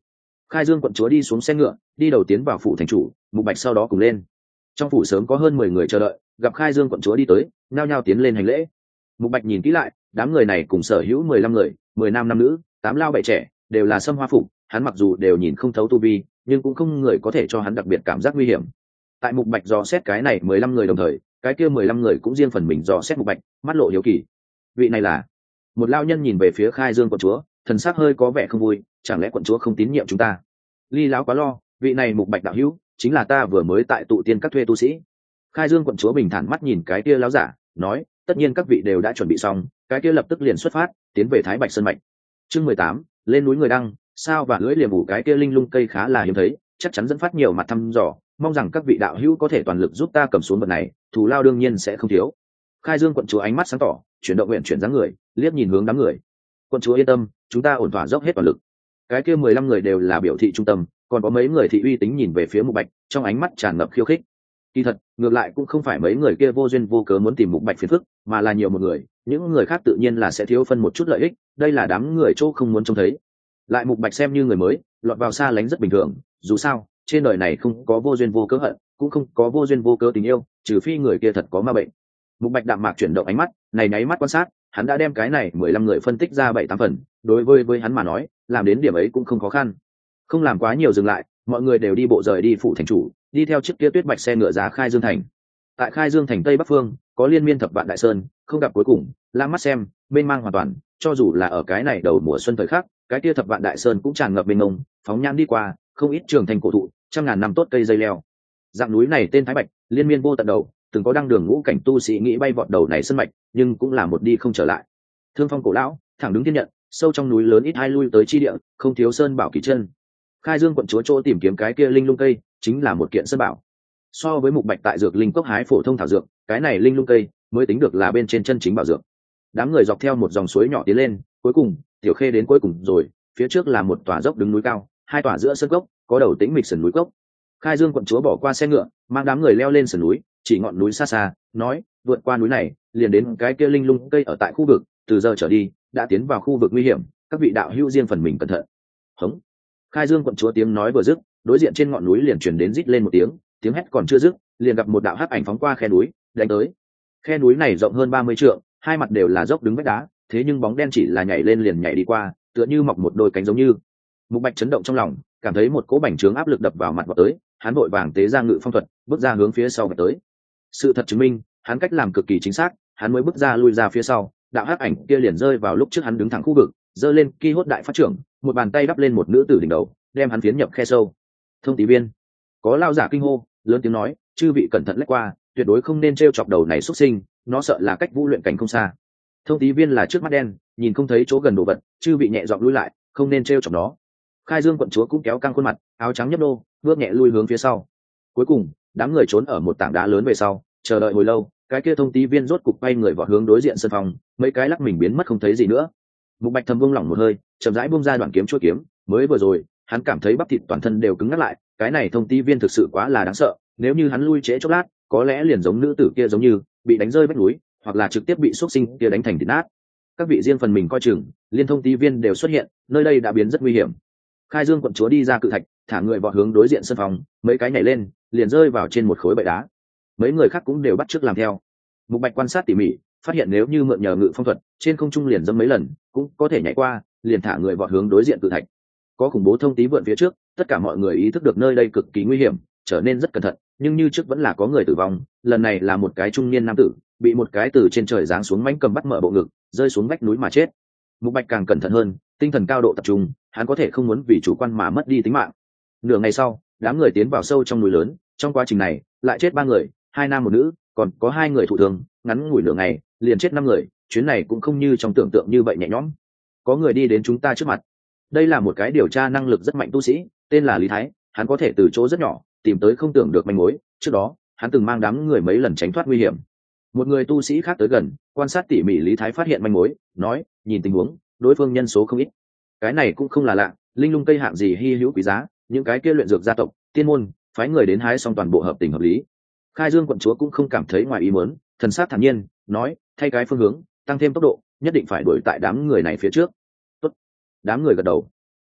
Khai Dương quận chúa đi xuống xe ngựa, đi đầu tiến vào phủ thành chủ, Mục Bạch sau đó cùng lên. Trong phủ sớm có hơn 10 người chờ đợi, gặp Khai Dương quận chúa đi tới, nhao nhao tiến lên hành lễ. Mục Bạch nhìn kỹ lại, đám người này cùng sở hữu 15 người, 10 nam 5 nữ, 8 lao 7 trẻ, đều là sâm hoa phục, hắn mặc dù đều nhìn không thấu tu vi, nhưng cũng không người có thể cho hắn đặc biệt cảm giác nguy hiểm. Tại Mục Bạch dò xét cái này 15 người đồng thời, cái kia 15 người cũng riêng phần mình dò xét Mục Bạch, mắt lộ hiếu kỳ. Vị này là? Một lao nhân nhìn về phía Khai Dương quận chúa, thần sắc hơi có vẻ không vui, chẳng lẽ quận chúa không tín nhiệm chúng ta? Ly lão quá lo, vị này Mục Bạch đạo hữu, chính là ta vừa mới tại tụ tiên các thuê tu sĩ. Khai Dương quận chúa bình thản mắt nhìn cái kia lão giả, nói, tất nhiên các vị đều đã chuẩn bị xong, cái kia lập tức liền xuất phát, tiến về Thái Bạch Sơn mạch. Chương 18, lên núi người đăng, sao và lưỡi liềm ủ cái kia linh lung cây khá là hiếm thấy, chắc chắn dẫn phát nhiều mặt thăm dò, mong rằng các vị đạo hữu có thể toàn lực giúp ta cầm xuống vật này, thù lao đương nhiên sẽ không thiếu. Khai Dương quận chúa ánh mắt sáng tỏ, chuyển động nguyện chuyển dáng người, liếc nhìn hướng đám người. Quận chúa yên tâm, chúng ta ổn thỏa dốc hết toàn lực. Cái kia 15 người đều là biểu thị trung tâm, còn có mấy người thị uy tính nhìn về phía Mục Bạch, trong ánh mắt tràn ngập khiêu khích. Kỳ thật, ngược lại cũng không phải mấy người kia vô duyên vô cớ muốn tìm Mục Bạch phiền phức, mà là nhiều một người, những người khác tự nhiên là sẽ thiếu phân một chút lợi ích, đây là đám người chỗ không muốn trông thấy. Lại Mục Bạch xem như người mới, lọt vào xa lánh rất bình thường, dù sao, trên đời này không có vô duyên vô cớ hận, cũng không có vô duyên vô cớ tình yêu, trừ phi người kia thật có ma bệnh. Mục Bạch đạm mạc chuyển động ánh mắt, này nháy mắt quan sát, hắn đã đem cái này 15 người phân tích ra 7-8 phần, đối với hắn mà nói, làm đến điểm ấy cũng không khó khăn. Không làm quá nhiều dừng lại, mọi người đều đi bộ rời đi phủ thành chủ, đi theo chiếc kia tuyết bạch xe ngựa ra Khai Dương thành. Tại Khai Dương thành tây bắc phương, có liên miên thập vạn đại sơn, không gặp cuối cùng, lãng mắt xem, mênh mang hoàn toàn, cho dù là ở cái này đầu mùa xuân thời khắc, cái kia thập vạn đại sơn cũng tràn ngập mênh mông, phóng nhãn đi qua, không ít trường thành cổ thụ, trăm ngàn năm tốt cây dây leo. Dạng núi này tên Thái Bạch, liên miên vô tận đầu, từng có đăng đường ngũ cảnh tu sĩ nghĩ bay vọt đầu này sân mạch, nhưng cũng là một đi không trở lại. Thương phong cổ lão, thẳng đứng thiên nhận, sâu trong núi lớn ít hai lui tới chi địa, không thiếu sơn bảo kỳ chân. Khai Dương quận chúa chỗ tìm kiếm cái kia linh lung cây, chính là một kiện sơn bảo. So với Mục Bạch tại dược linh cốc hái phổ thông thảo dược, cái này linh lung cây mới tính được là bên trên chân chính bảo dược. Đám người dọc theo một dòng suối nhỏ tiến lên, cuối cùng Tiểu Khê đến cuối cùng rồi, phía trước là một tòa dốc đứng núi cao, hai tòa giữa sơn cốc, có đầu tĩnh mịch sườn núi cốc. Khai Dương quận chúa bỏ qua xe ngựa, mang đám người leo lên sườn núi, chỉ ngọn núi xa xa, nói, vượt qua núi này, liền đến cái kia linh lung cây ở tại khu vực, từ giờ trở đi, đã tiến vào khu vực nguy hiểm, các vị đạo hữu riêng phần mình cẩn thận. Hống. Khai Dương quận chúa tiếng nói vừa dứt, đối diện trên ngọn núi liền truyền đến rít lên một tiếng hét còn chưa dứt, liền gặp một đạo hắc ảnh phóng qua khe núi, đánh tới. Khe núi này rộng hơn 30 trượng, hai mặt đều là dốc đứng vách đá, thế nhưng bóng đen chỉ là nhảy lên liền nhảy đi qua, tựa như mọc một đôi cánh giống như. Mục Bạch chấn động trong lòng, cảm thấy một cỗ bành trướng áp lực đập vào mặt vọt tới, hắn vội vàng tế ra ngự phong thuật, bước ra hướng phía sau vọt tới. Sự thật chứng minh, hắn cách làm cực kỳ chính xác, hắn mới bước ra lui ra phía sau, đạo hắc ảnh kia liền rơi vào lúc trước hắn đứng thẳng khu vực, giơ lên ki hốt đại phát trưởng, một bàn tay đắp lên một nữ tử đỉnh đầu, đem hắn phiến nhập khe sâu. Thông tí viên, có lao giả kinh hô, lớn tiếng nói, chư vị cẩn thận lách qua, tuyệt đối không nên trêu chọc đầu này xuất sinh, nó sợ là cách vũ luyện cảnh không xa. Thông tí viên là trước mắt đen, nhìn không thấy chỗ gần đồ vật, chư vị nhẹ giọng lui lại, không nên trêu chọc nó. Khai Dương quận chúa cũng kéo căng khuôn mặt, áo trắng nhấp nô, bước nhẹ lui hướng phía sau. Cuối cùng, đám người trốn ở một tảng đá lớn về sau, chờ đợi hồi lâu, cái kia thông tí viên rốt cục quay người vọt hướng đối diện sân phòng, mấy cái lắc mình biến mất không thấy gì nữa. Mục Bạch thầm buông lỏng một hơi, chậm rãi buông ra đoạn kiếm chuôi kiếm, mới vừa rồi, hắn cảm thấy bắp thịt toàn thân đều cứng ngắc lại, cái này thông tí viên thực sự quá là đáng sợ, nếu như hắn lui trễ chốc lát, có lẽ liền giống nữ tử kia giống như bị đánh rơi vách núi, hoặc là trực tiếp bị xuất sinh kia đánh thành thịt nát. Các vị riêng phần mình coi chừng, liên thông tí viên đều xuất hiện, nơi đây đã biến rất nguy hiểm. Khai Dương quận chúa đi ra cự thạch, thả người vọt hướng đối diện sân phòng, mấy cái nhảy lên, liền rơi vào trên một khối bệ đá. Mấy người khác cũng đều bắt chước làm theo. Mục Bạch quan sát tỉ mỉ, phát hiện nếu như mượn nhờ ngự phong thuật, trên không trung liền dẫm mấy lần, cũng có thể nhảy qua, liền thả người vọt hướng đối diện cự thạch. Có khủng bố thông tí vượn phía trước, tất cả mọi người ý thức được nơi đây cực kỳ nguy hiểm, trở nên rất cẩn thận, nhưng như trước vẫn là có người tử vong, lần này là một cái trung niên nam tử, bị một cái từ trên trời giáng xuống mãnh cầm bắt mở bộ ngực, rơi xuống vách núi mà chết. Mục Bạch càng cẩn thận hơn, tinh thần cao độ tập trung, hắn có thể không muốn vì chủ quan mà mất đi tính mạng. Nửa ngày sau, đám người tiến vào sâu trong núi lớn, trong quá trình này, lại chết 3 người, 2 nam 1 nữ, còn có 2 người thụ thương, ngắn ngủi nửa ngày, liền chết 5 người, chuyến này cũng không như trong tưởng tượng như vậy nhẹ nhõm. Có người đi đến chúng ta trước mặt. Đây là một cái điều tra năng lực rất mạnh tu sĩ, tên là Lý Thái, hắn có thể từ chỗ rất nhỏ tìm tới không tưởng được manh mối, trước đó, hắn từng mang đám người mấy lần tránh thoát nguy hiểm. Một người tu sĩ khác tới gần, quan sát tỉ mỉ Lý Thái phát hiện manh mối, nói, nhìn tình huống, đối phương nhân số không ít. Cái này cũng không là lạ, linh lung cây hạng gì hi hữu quý giá, những cái kia luyện dược gia tộc, tiên môn, phái người đến hái xong toàn bộ hợp tình hợp lý. Khai Dương quận chúa cũng không cảm thấy ngoài ý muốn, thần sắc thản nhiên, nói, thay cái phương hướng, tăng thêm tốc độ, nhất định phải đuổi tại đám người này phía trước. Tốt. Đám người gật đầu.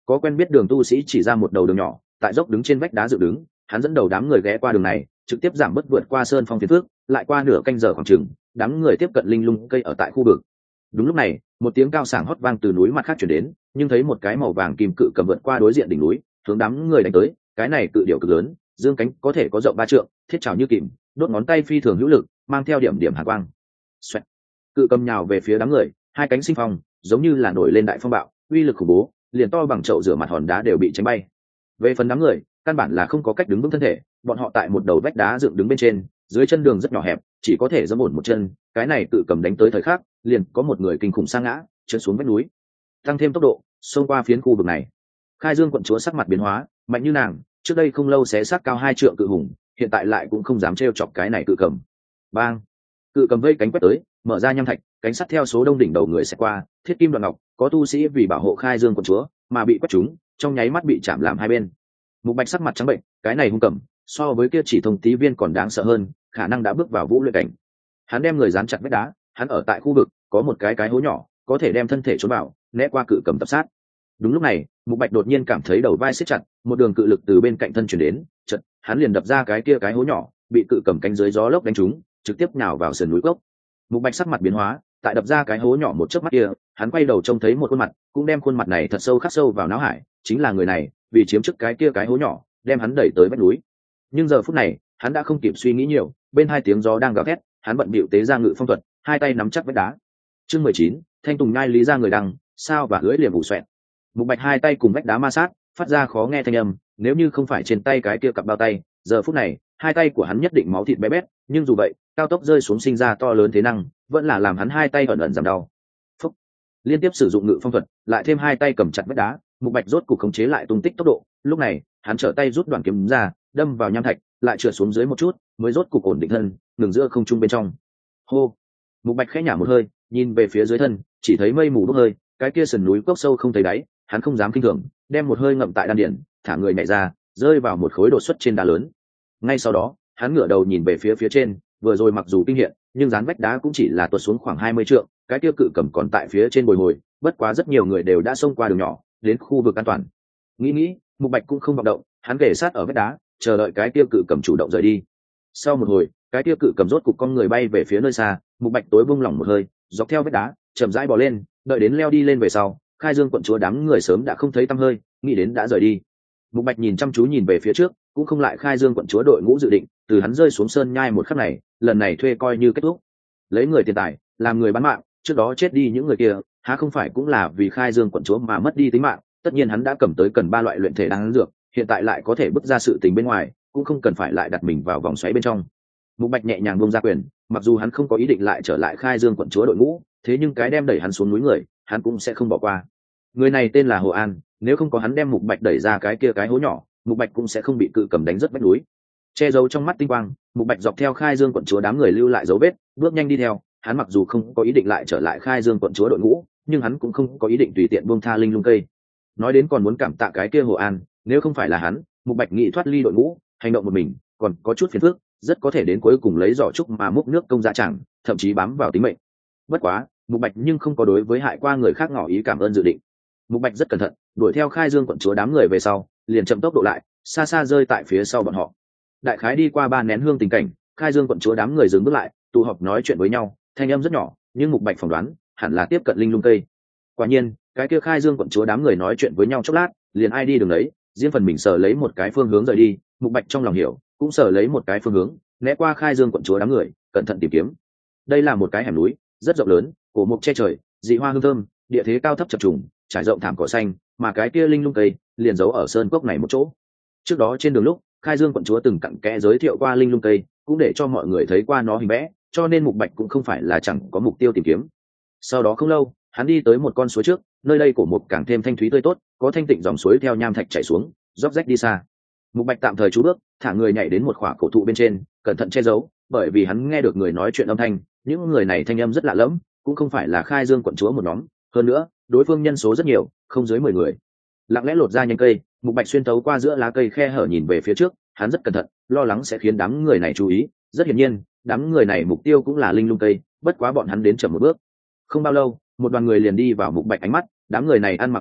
Có quen biết đường tu sĩ chỉ ra một đầu đường nhỏ, tại dốc đứng trên vách đá dựng đứng, hắn dẫn đầu đám người ghé qua đường này, trực tiếp giảm bớt vượt qua sơn phong phiến phước, lại qua nửa canh giờ khoảng chừng, đám người tiếp cận linh lung cây ở tại khu vực. Đúng lúc này, một tiếng cao sảng hót vang từ núi mặt khác chuyển đến, nhưng thấy một cái màu vàng kim cự cầm vượt qua đối diện đỉnh núi, hướng đám người đánh tới. Cái này cự điểu cực lớn, dương cánh có thể có rộng 3 trượng, thiết trảo như kìm, đốt ngón tay phi thường hữu lực, mang theo điểm điểm hàn quang. Xoẹt. Cự cầm nhào về phía đám người, hai cánh sinh phong, giống như là nổi lên đại phong bạo, uy lực khủng bố, liền to bằng chậu rửa mặt hòn đá đều bị tránh bay. Về phần đám người, căn bản là không có cách đứng vững thân thể, bọn họ tại một đầu vách đá dựng đứng bên trên, dưới chân đường rất nhỏ hẹp, chỉ có thể giẫm ổn một chân. Cái này cự cầm đánh tới thời khắc, liền có một người kinh khủng sa ngã, trượt xuống vách núi, tăng thêm tốc độ, xông qua phiến khu vực này. Khai Dương quận chúa sắc mặt biến hóa, mạnh như nàng, trước đây không lâu xé xác cao 2 trượng cự hùng, hiện tại lại cũng không dám trêu chọc cái này cự cầm. Bang! Cự cầm vây cánh quét tới, mở ra nham thạch, cánh sắt theo số đông đỉnh đầu người sẽ qua, thiết kim đoạn ngọc, có tu sĩ vì bảo hộ Khai Dương quận chúa mà bị quét trúng, trong nháy mắt bị chạm làm hai bên. Mục Bạch sắc mặt trắng bệnh, cái này hung cầm, so với kia chỉ thông tí viên còn đáng sợ hơn, khả năng đã bước vào vũ luyện cảnh. Hắn đem người dán chặt vách đá, hắn ở tại khu vực có một cái hố nhỏ, có thể đem thân thể trốn vào, né qua cự cầm tập sát. Đúng lúc này, Mục Bạch đột nhiên cảm thấy đầu vai siết chặt, một đường cự lực từ bên cạnh thân truyền đến, chợt hắn liền đập ra cái hố nhỏ, bị cự cầm cánh dưới gió lốc đánh trúng, trực tiếp nhào vào sườn núi gốc. Mục Bạch sắc mặt biến hóa, tại đập ra cái hố nhỏ một chớp mắt kia, hắn quay đầu trông thấy một khuôn mặt, cũng đem khuôn mặt này thật sâu khắc sâu vào não hải, chính là người này, vì chiếm trước cái hố nhỏ, đem hắn đẩy tới vách núi. Nhưng giờ phút này, hắn đã không kịp suy nghĩ nhiều, bên hai tiếng gió đang gào thét, hắn bận bịu tế ra ngự phong thuật, hai tay nắm chắc vách đá. Chương 19, Thanh Tùng nhai lý ra người đằng, sao và lưỡi liềm vụ xoẹt. Mục Bạch hai tay cùng vách đá ma sát, phát ra khó nghe thanh âm, nếu như không phải trên tay cái kia cặp bao tay, giờ phút này, hai tay của hắn nhất định máu thịt bé bét, nhưng dù vậy, cao tốc rơi xuống sinh ra to lớn thế năng, vẫn là làm hắn hai tay ẩn ẩn giảm đau. Phúc. Liên tiếp sử dụng ngự phong thuật, lại thêm hai tay cầm chặt vách đá, Mục Bạch rốt cục khống chế lại tung tích tốc độ, lúc này, hắn trở tay rút đoạn kiếm ra, đâm vào nham thạch, lại trượt xuống dưới một chút, mới rốt cục ổn định thân, ngừng giữa không trung bên trong. Hô. Mục Bạch khẽ nhả một hơi, nhìn về phía dưới thân, chỉ thấy mây mù bốc hơi, cái kia sườn núi cốc sâu không thấy đáy, hắn không dám kinh thường, đem một hơi ngậm tại đan điền, thả người nhảy ra, rơi vào một khối đột xuất trên đá lớn. Ngay sau đó, hắn ngửa đầu nhìn về phía trên, vừa rồi mặc dù kinh hiện, nhưng dán vách đá cũng chỉ là tuột xuống khoảng 20 trượng, cái kia cự cầm còn tại phía trên bồi hồi, bất quá rất nhiều người đều đã xông qua đường nhỏ, đến khu vực an toàn. Nghĩ, Mục Bạch cũng không vọng động, hắn kề sát ở vách đá, chờ đợi cái kia cự cầm chủ động rời đi. Sau một hồi, cái kia cự cầm rốt cục con người bay về phía nơi xa, Mục Bạch tối buông lỏng một hơi, dọc theo vách đá, chậm rãi bò lên, đợi đến leo đi lên về sau, Khai Dương quận chúa đám người sớm đã không thấy tăm hơi, nghĩ đến đã rời đi. Mục Bạch nhìn chăm chú nhìn về phía trước, cũng không lại Khai Dương quận chúa đội ngũ dự định, từ hắn rơi xuống sơn nhai một khắc này, lần này thuê coi như kết thúc. Lấy người tiền tài, làm người bán mạng, trước đó chết đi những người kia, há không phải cũng là vì Khai Dương quận chúa mà mất đi tính mạng, tất nhiên hắn đã cầm tới cần 3 loại luyện thể đan dược, hiện tại lại có thể bước ra sự tình bên ngoài, cũng không cần phải lại đặt mình vào vòng xoáy bên trong. Mục Bạch nhẹ nhàng buông ra quyền, mặc dù hắn không có ý định lại trở lại Khai Dương quận chúa đội ngũ, thế nhưng cái đem đẩy hắn xuống núi người, hắn cũng sẽ không bỏ qua. Người này tên là Hồ An, nếu không có hắn đem Mục Bạch đẩy ra cái hố nhỏ, Mục Bạch cũng sẽ không bị cự cầm đánh rất vách núi. Che giấu trong mắt tinh quang, Mục Bạch dọc theo Khai Dương quận chúa đám người lưu lại dấu vết, bước nhanh đi theo. Hắn mặc dù không có ý định lại trở lại Khai Dương quận chúa đội ngũ, nhưng hắn cũng không có ý định tùy tiện buông tha linh lung cây. Nói đến còn muốn cảm tạ cái kia Hồ An, nếu không phải là hắn, Mục Bạch nghĩ thoát ly đội ngũ, hành động một mình, còn có chút phiền phức, rất có thể đến cuối cùng lấy giỏ trúc mà múc nước công dạ chẳng, thậm chí bám vào tính mệnh. Bất quá, Mục Bạch nhưng không có đối với hại qua người khác ngỏ ý cảm ơn dự định. Mục Bạch rất cẩn thận, đuổi theo Khai Dương quận chúa đám người về sau, liền chậm tốc độ lại, xa xa rơi tại phía sau bọn họ. Đại khái đi qua 3 nén hương tình cảnh, Khai Dương quận chúa đám người dừng bước lại, tụ họp nói chuyện với nhau, thanh âm rất nhỏ, nhưng Mục Bạch phỏng đoán, hẳn là tiếp cận linh lung cây. Quả nhiên, cái kia Khai Dương quận chúa đám người nói chuyện với nhau chốc lát, liền ai đi đường đấy, riêng phần mình sở lấy một cái phương hướng rời đi. Mục Bạch trong lòng hiểu, cũng sở lấy một cái phương hướng, né qua Khai Dương quận chúa đám người, cẩn thận tìm kiếm. Đây là một cái hẻm núi, rất rộng lớn, cổ mục che trời, dị hoa hương thơm, địa thế cao thấp chập trùng, trải rộng thảm cỏ xanh, mà cái kia linh lung cây liền giấu ở sơn cốc này một chỗ. Trước đó trên đường lúc, Khai Dương quận chúa từng cặn kẽ giới thiệu qua linh lung cây, cũng để cho mọi người thấy qua nó hình vẽ, cho nên Mục Bạch cũng không phải là chẳng có mục tiêu tìm kiếm. Sau đó không lâu, hắn đi tới một con suối trước, nơi đây cổ mục càng thêm thanh thúy tươi tốt, có thanh tịnh dòng suối theo nham thạch chảy xuống, róc rách đi xa. Mục Bạch tạm thời trú bước, thả người nhảy đến một khỏa cổ thụ bên trên, cẩn thận che giấu, bởi vì hắn nghe được người nói chuyện âm thanh, những người này thanh âm rất lạ lẫm, cũng không phải là Khai Dương quận chúa một nhóm, hơn nữa, đối phương nhân số rất nhiều, không dưới 10 người. Lặng lẽ lột ra nhánh cây, Mục Bạch xuyên tấu qua giữa lá cây khe hở nhìn về phía trước, hắn rất cẩn thận, lo lắng sẽ khiến đám người này chú ý. Rất hiển nhiên, đám người này mục tiêu cũng là linh lung cây, bất quá bọn hắn đến chậm một bước. Không bao lâu, một đoàn người liền đi vào Mục Bạch ánh mắt, đám người này ăn mặc thống nhất,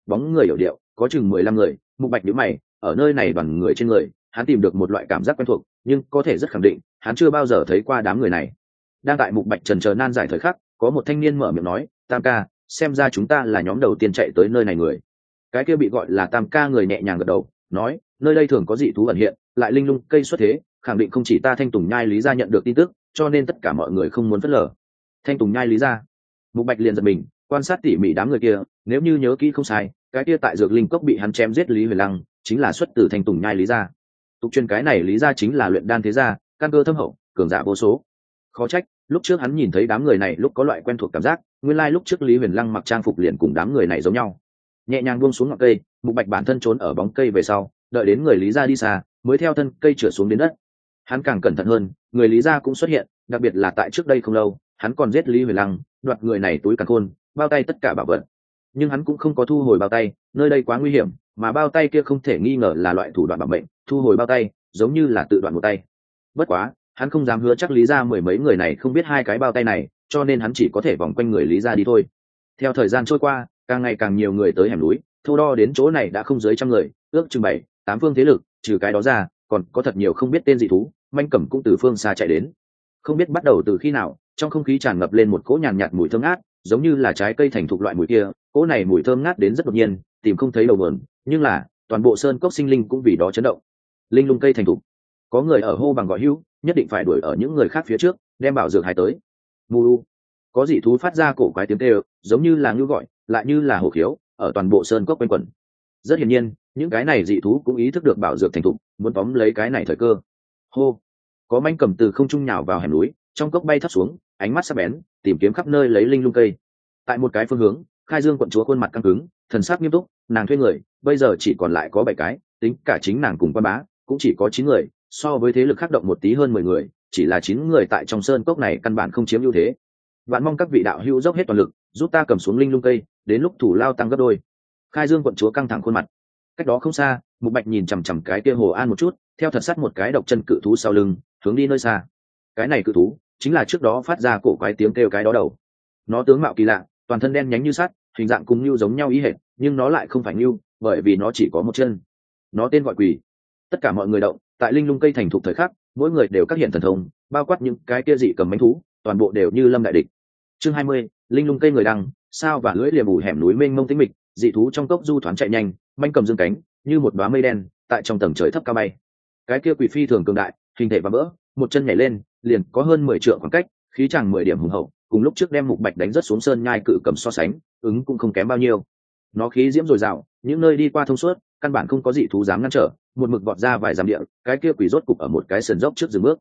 bóng người hiểu điệu, có chừng 15 người. Mục Bạch nhíu mày, ở nơi này đoàn người trên người, hắn tìm được một loại cảm giác quen thuộc, nhưng có thể rất khẳng định, hắn chưa bao giờ thấy qua đám người này. Đang tại Mục Bạch trần chờ nan giải thời khắc, có một thanh niên mở miệng nói, Tam ca, xem ra chúng ta là nhóm đầu tiên chạy tới nơi này người. Cái kia bị gọi là Tam ca người nhẹ nhàng gật đầu, nói, nơi đây thường có dị thú ẩn hiện, lại linh lung cây xuất thế, khẳng định không chỉ ta Thanh Tùng Nhai Lý gia nhận được tin tức, cho nên tất cả mọi người không muốn phớt lờ. Thanh Tùng Nhai Lý gia. Mục Bạch liền giật mình, quan sát tỉ mỉ đám người kia, nếu như nhớ kỹ không sai, cái kia tại dược linh cốc bị hắn chém giết Lý Huyền Lăng, chính là xuất từ Thanh Tùng Nhai Lý gia. Tục truyền cái này Lý gia chính là luyện đan thế gia, căn cơ thâm hậu, cường giả vô số. Khó trách, lúc trước hắn nhìn thấy đám người này lúc có loại quen thuộc cảm giác, nguyên lai lúc trước Lý Huyền Lăng mặc trang phục liền cùng đám người này giống nhau. Nhẹ nhàng buông xuống ngọn cây, Mục Bạch bản thân trốn ở bóng cây về sau, đợi đến người Lý gia đi xa, mới theo thân cây trượt xuống đến đất. Hắn càng cẩn thận hơn, người Lý gia cũng xuất hiện, đặc biệt là tại trước đây không lâu, hắn còn giết Lý Huyền Lăng, đoạt người này túi càn khôn, bao tay tất cả bảo vật. Nhưng hắn cũng không có thu hồi bao tay, nơi đây quá nguy hiểm, mà bao tay kia không thể nghi ngờ là loại thủ đoạn bảo mệnh, thu hồi bao tay, giống như là tự đoạn một tay. Bất quá, hắn không dám hứa chắc Lý gia mười mấy người này không biết hai cái bao tay này, cho nên hắn chỉ có thể vòng quanh người Lý gia đi thôi. Theo thời gian trôi qua, càng ngày càng nhiều người tới hẻm núi, thô đo đến chỗ này đã không dưới 100 người, ước chừng 7-8 phương thế lực, trừ cái đó ra, còn có thật nhiều không biết tên dị thú, manh cẩm cũng từ phương xa chạy đến. Không biết bắt đầu từ khi nào, trong không khí tràn ngập lên một cỗ nhàn nhạt mùi thơm ngát, giống như là trái cây thành thục loại mùi kia. Cỗ này mùi thơm ngát đến rất đột nhiên, tìm không thấy đầu nguồn, nhưng là toàn bộ sơn cốc sinh linh cũng vì đó chấn động. Linh lung cây thành thục, có người ở hô bằng gọi hữu, nhất định phải đuổi ở những người khác phía trước, đem bảo dược hái tới. Mù, có dị thú phát ra cổ quái tiếng kêu, giống như là ngưu gọi, lại như là hổ khiếu, ở toàn bộ sơn cốc quanh quẩn. Rất hiển nhiên, những cái này dị thú cũng ý thức được bảo dược thành thục, muốn tóm lấy cái này thời cơ. Hô, có manh cầm từ không trung nhào vào hẻm núi, trong cốc bay thấp xuống, ánh mắt sắc bén, tìm kiếm khắp nơi lấy linh lung cây. Tại một cái phương hướng, Khai Dương quận chúa khuôn mặt căng cứng, thần sắc nghiêm túc, nàng thuê người, bây giờ chỉ còn lại có 7 cái, tính cả chính nàng cùng quan bá, cũng chỉ có 9 người, so với thế lực khác động một tí hơn 10 người, chỉ là 9 người tại trong sơn cốc này căn bản không chiếm ưu thế. Vạn mong các vị đạo hữu dốc hết toàn lực, giúp ta cầm xuống linh lung cây, đến lúc thủ lao tăng gấp đôi. Khai Dương quận chúa căng thẳng khuôn mặt. Cách đó không xa, Mục Bạch nhìn chằm chằm cái kia Hồ An một chút, theo thật sát một cái độc chân cự thú sau lưng, hướng đi nơi xa. Cái này cự thú chính là trước đó phát ra cổ quái tiếng kêu cái đó đầu. Nó tướng mạo kỳ lạ, toàn thân đen nhánh như sắt, hình dạng cùng nhu giống nhau ý hệt, nhưng nó lại không phải nhu, bởi vì nó chỉ có một chân. Nó tên gọi Quỷ. Tất cả mọi người động, tại linh lung cây thành thục thời khắc, mỗi người đều các hiện thần thông, bao quát những cái kia dị cầm mãnh thú, toàn bộ đều như lâm đại địch. Chương 20, linh lung cây người đăng, sao và lưỡi liềm ủ hẻm núi mênh mông tĩnh mịch, dị thú trong cốc du thoáng chạy nhanh, manh cầm dương cánh, như một đóa mây đen, tại trong tầng trời thấp cao bay. Cái kia quỷ phi thường cường đại, hình thể và vỡ, một chân nhảy lên, liền có hơn 10 trượng khoảng cách, khí chàng 10 điểm hùng hậu, cùng lúc trước đem Mục Bạch đánh rất xuống sơn nhai cự cầm so sánh, ứng cũng không kém bao nhiêu. Nó khí diễm dồi dào, những nơi đi qua thông suốt, căn bản không có dị thú dám ngăn trở, một mực vọt ra vài dặm địa, cái kia quỷ rốt cục ở một cái sườn dốc trước dừng bước.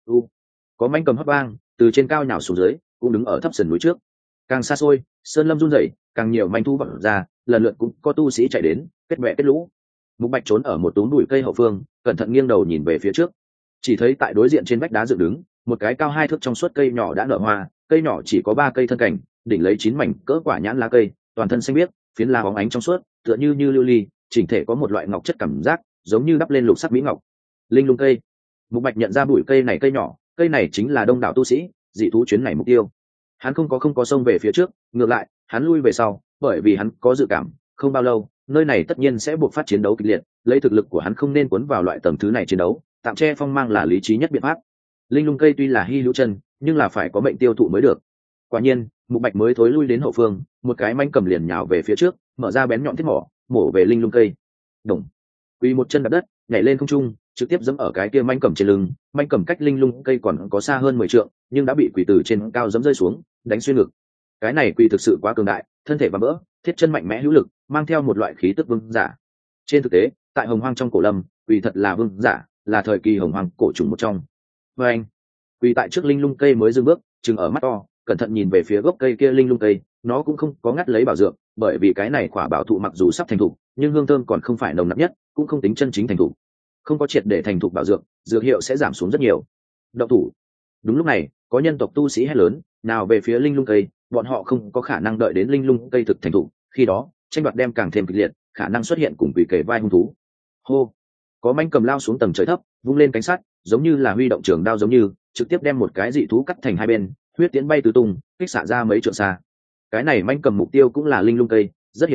Có manh cầm hất vang, từ trên cao nhào xuống dưới, cũng đứng ở thấp sườn núi trước. Càng xa xôi, sơn lâm run rẩy, càng nhiều manh thú vọt ra, lần lượt cũng có tu sĩ chạy đến, kết bè kết lũ. Mục Bạch trốn ở một túm bụi cây hậu phương, cẩn thận nghiêng đầu nhìn về phía trước, chỉ thấy tại đối diện trên vách đá dựng đứng một cái cao 2 thước trong suốt cây nhỏ đã nở hoa, cây nhỏ chỉ có 3 cây thân cảnh, đỉnh lấy 9 mảnh cỡ quả nhãn lá cây, toàn thân xanh biếc, phiến lá bóng ánh trong suốt, tựa như lưu ly, chỉnh thể có một loại ngọc chất cảm giác, giống như đắp lên lục sắc mỹ ngọc. Linh lung cây. Mục Bạch nhận ra bụi cây này cây nhỏ, cây này chính là đông đảo tu sĩ, dị thú chuyến này mục tiêu. Hắn không có xông về phía trước, ngược lại, hắn lui về sau, bởi vì hắn có dự cảm, không bao lâu, nơi này tất nhiên sẽ buộc phát chiến đấu kịch liệt, lấy thực lực của hắn không nên cuốn vào loại tầng thứ này chiến đấu, tạm che phong mang là lý trí nhất biện pháp. Linh lung cây tuy là hy hữu chân, nhưng là phải có mệnh tiêu thụ mới được. Quả nhiên, Mục Bạch mới thối lui đến hậu phương, một cái manh cầm liền nhào về phía trước, mở ra bén nhọn thiết mỏ, mổ về linh lung cây. Đồng. Quỳ một chân đạp đất, nhảy lên không trung, trực tiếp giẫm ở cái kia manh cầm trên lưng, manh cầm cách linh lung cây còn có xa hơn 10 trượng, nhưng đã bị quỳ từ trên cao giẫm rơi xuống, đánh xuyên ngực. Cái này quỳ thực sự quá cường đại, thân thể và vỡ, thiết chân mạnh mẽ hữu lực, mang theo một loại khí tức vương giả. Trên thực tế, tại Hồng Hoang trong cổ lâm, quỳ thật là vương giả, là thời kỳ Hồng Hoang cổ trùng một trong. Và anh, quỳ tại trước linh lung cây mới dừng bước, chừng ở mắt to, cẩn thận nhìn về phía gốc cây kia linh lung cây, nó cũng không có ngắt lấy bảo dược, bởi vì cái này quả bảo thụ mặc dù sắp thành thục, nhưng hương thơm còn không phải nồng nặc nhất, cũng không tính chân chính thành thục. Không có triệt để thành thục bảo dược, dược hiệu sẽ giảm xuống rất nhiều. Động thủ. Đúng lúc này, có nhân tộc tu sĩ hét lớn, nào về phía linh lung cây, bọn họ không có khả năng đợi đến linh lung cây thực thành thục, khi đó, tranh đoạt đem càng thêm kịch liệt, khả năng xuất hiện cùng quỷ kề vai hung thú. Hô. Có manh cầm lao xuống tầng trời thấp, vung lên cánh sắt, giống như là huy động trường đao giống như, trực tiếp đem một cái dị thú cắt thành hai bên, huyết tiễn bay tứ tung, kích xạ ra mấy trượng xa. Cái này manh cầm mục tiêu cũng là linh lung cây, rất hiển nhiên,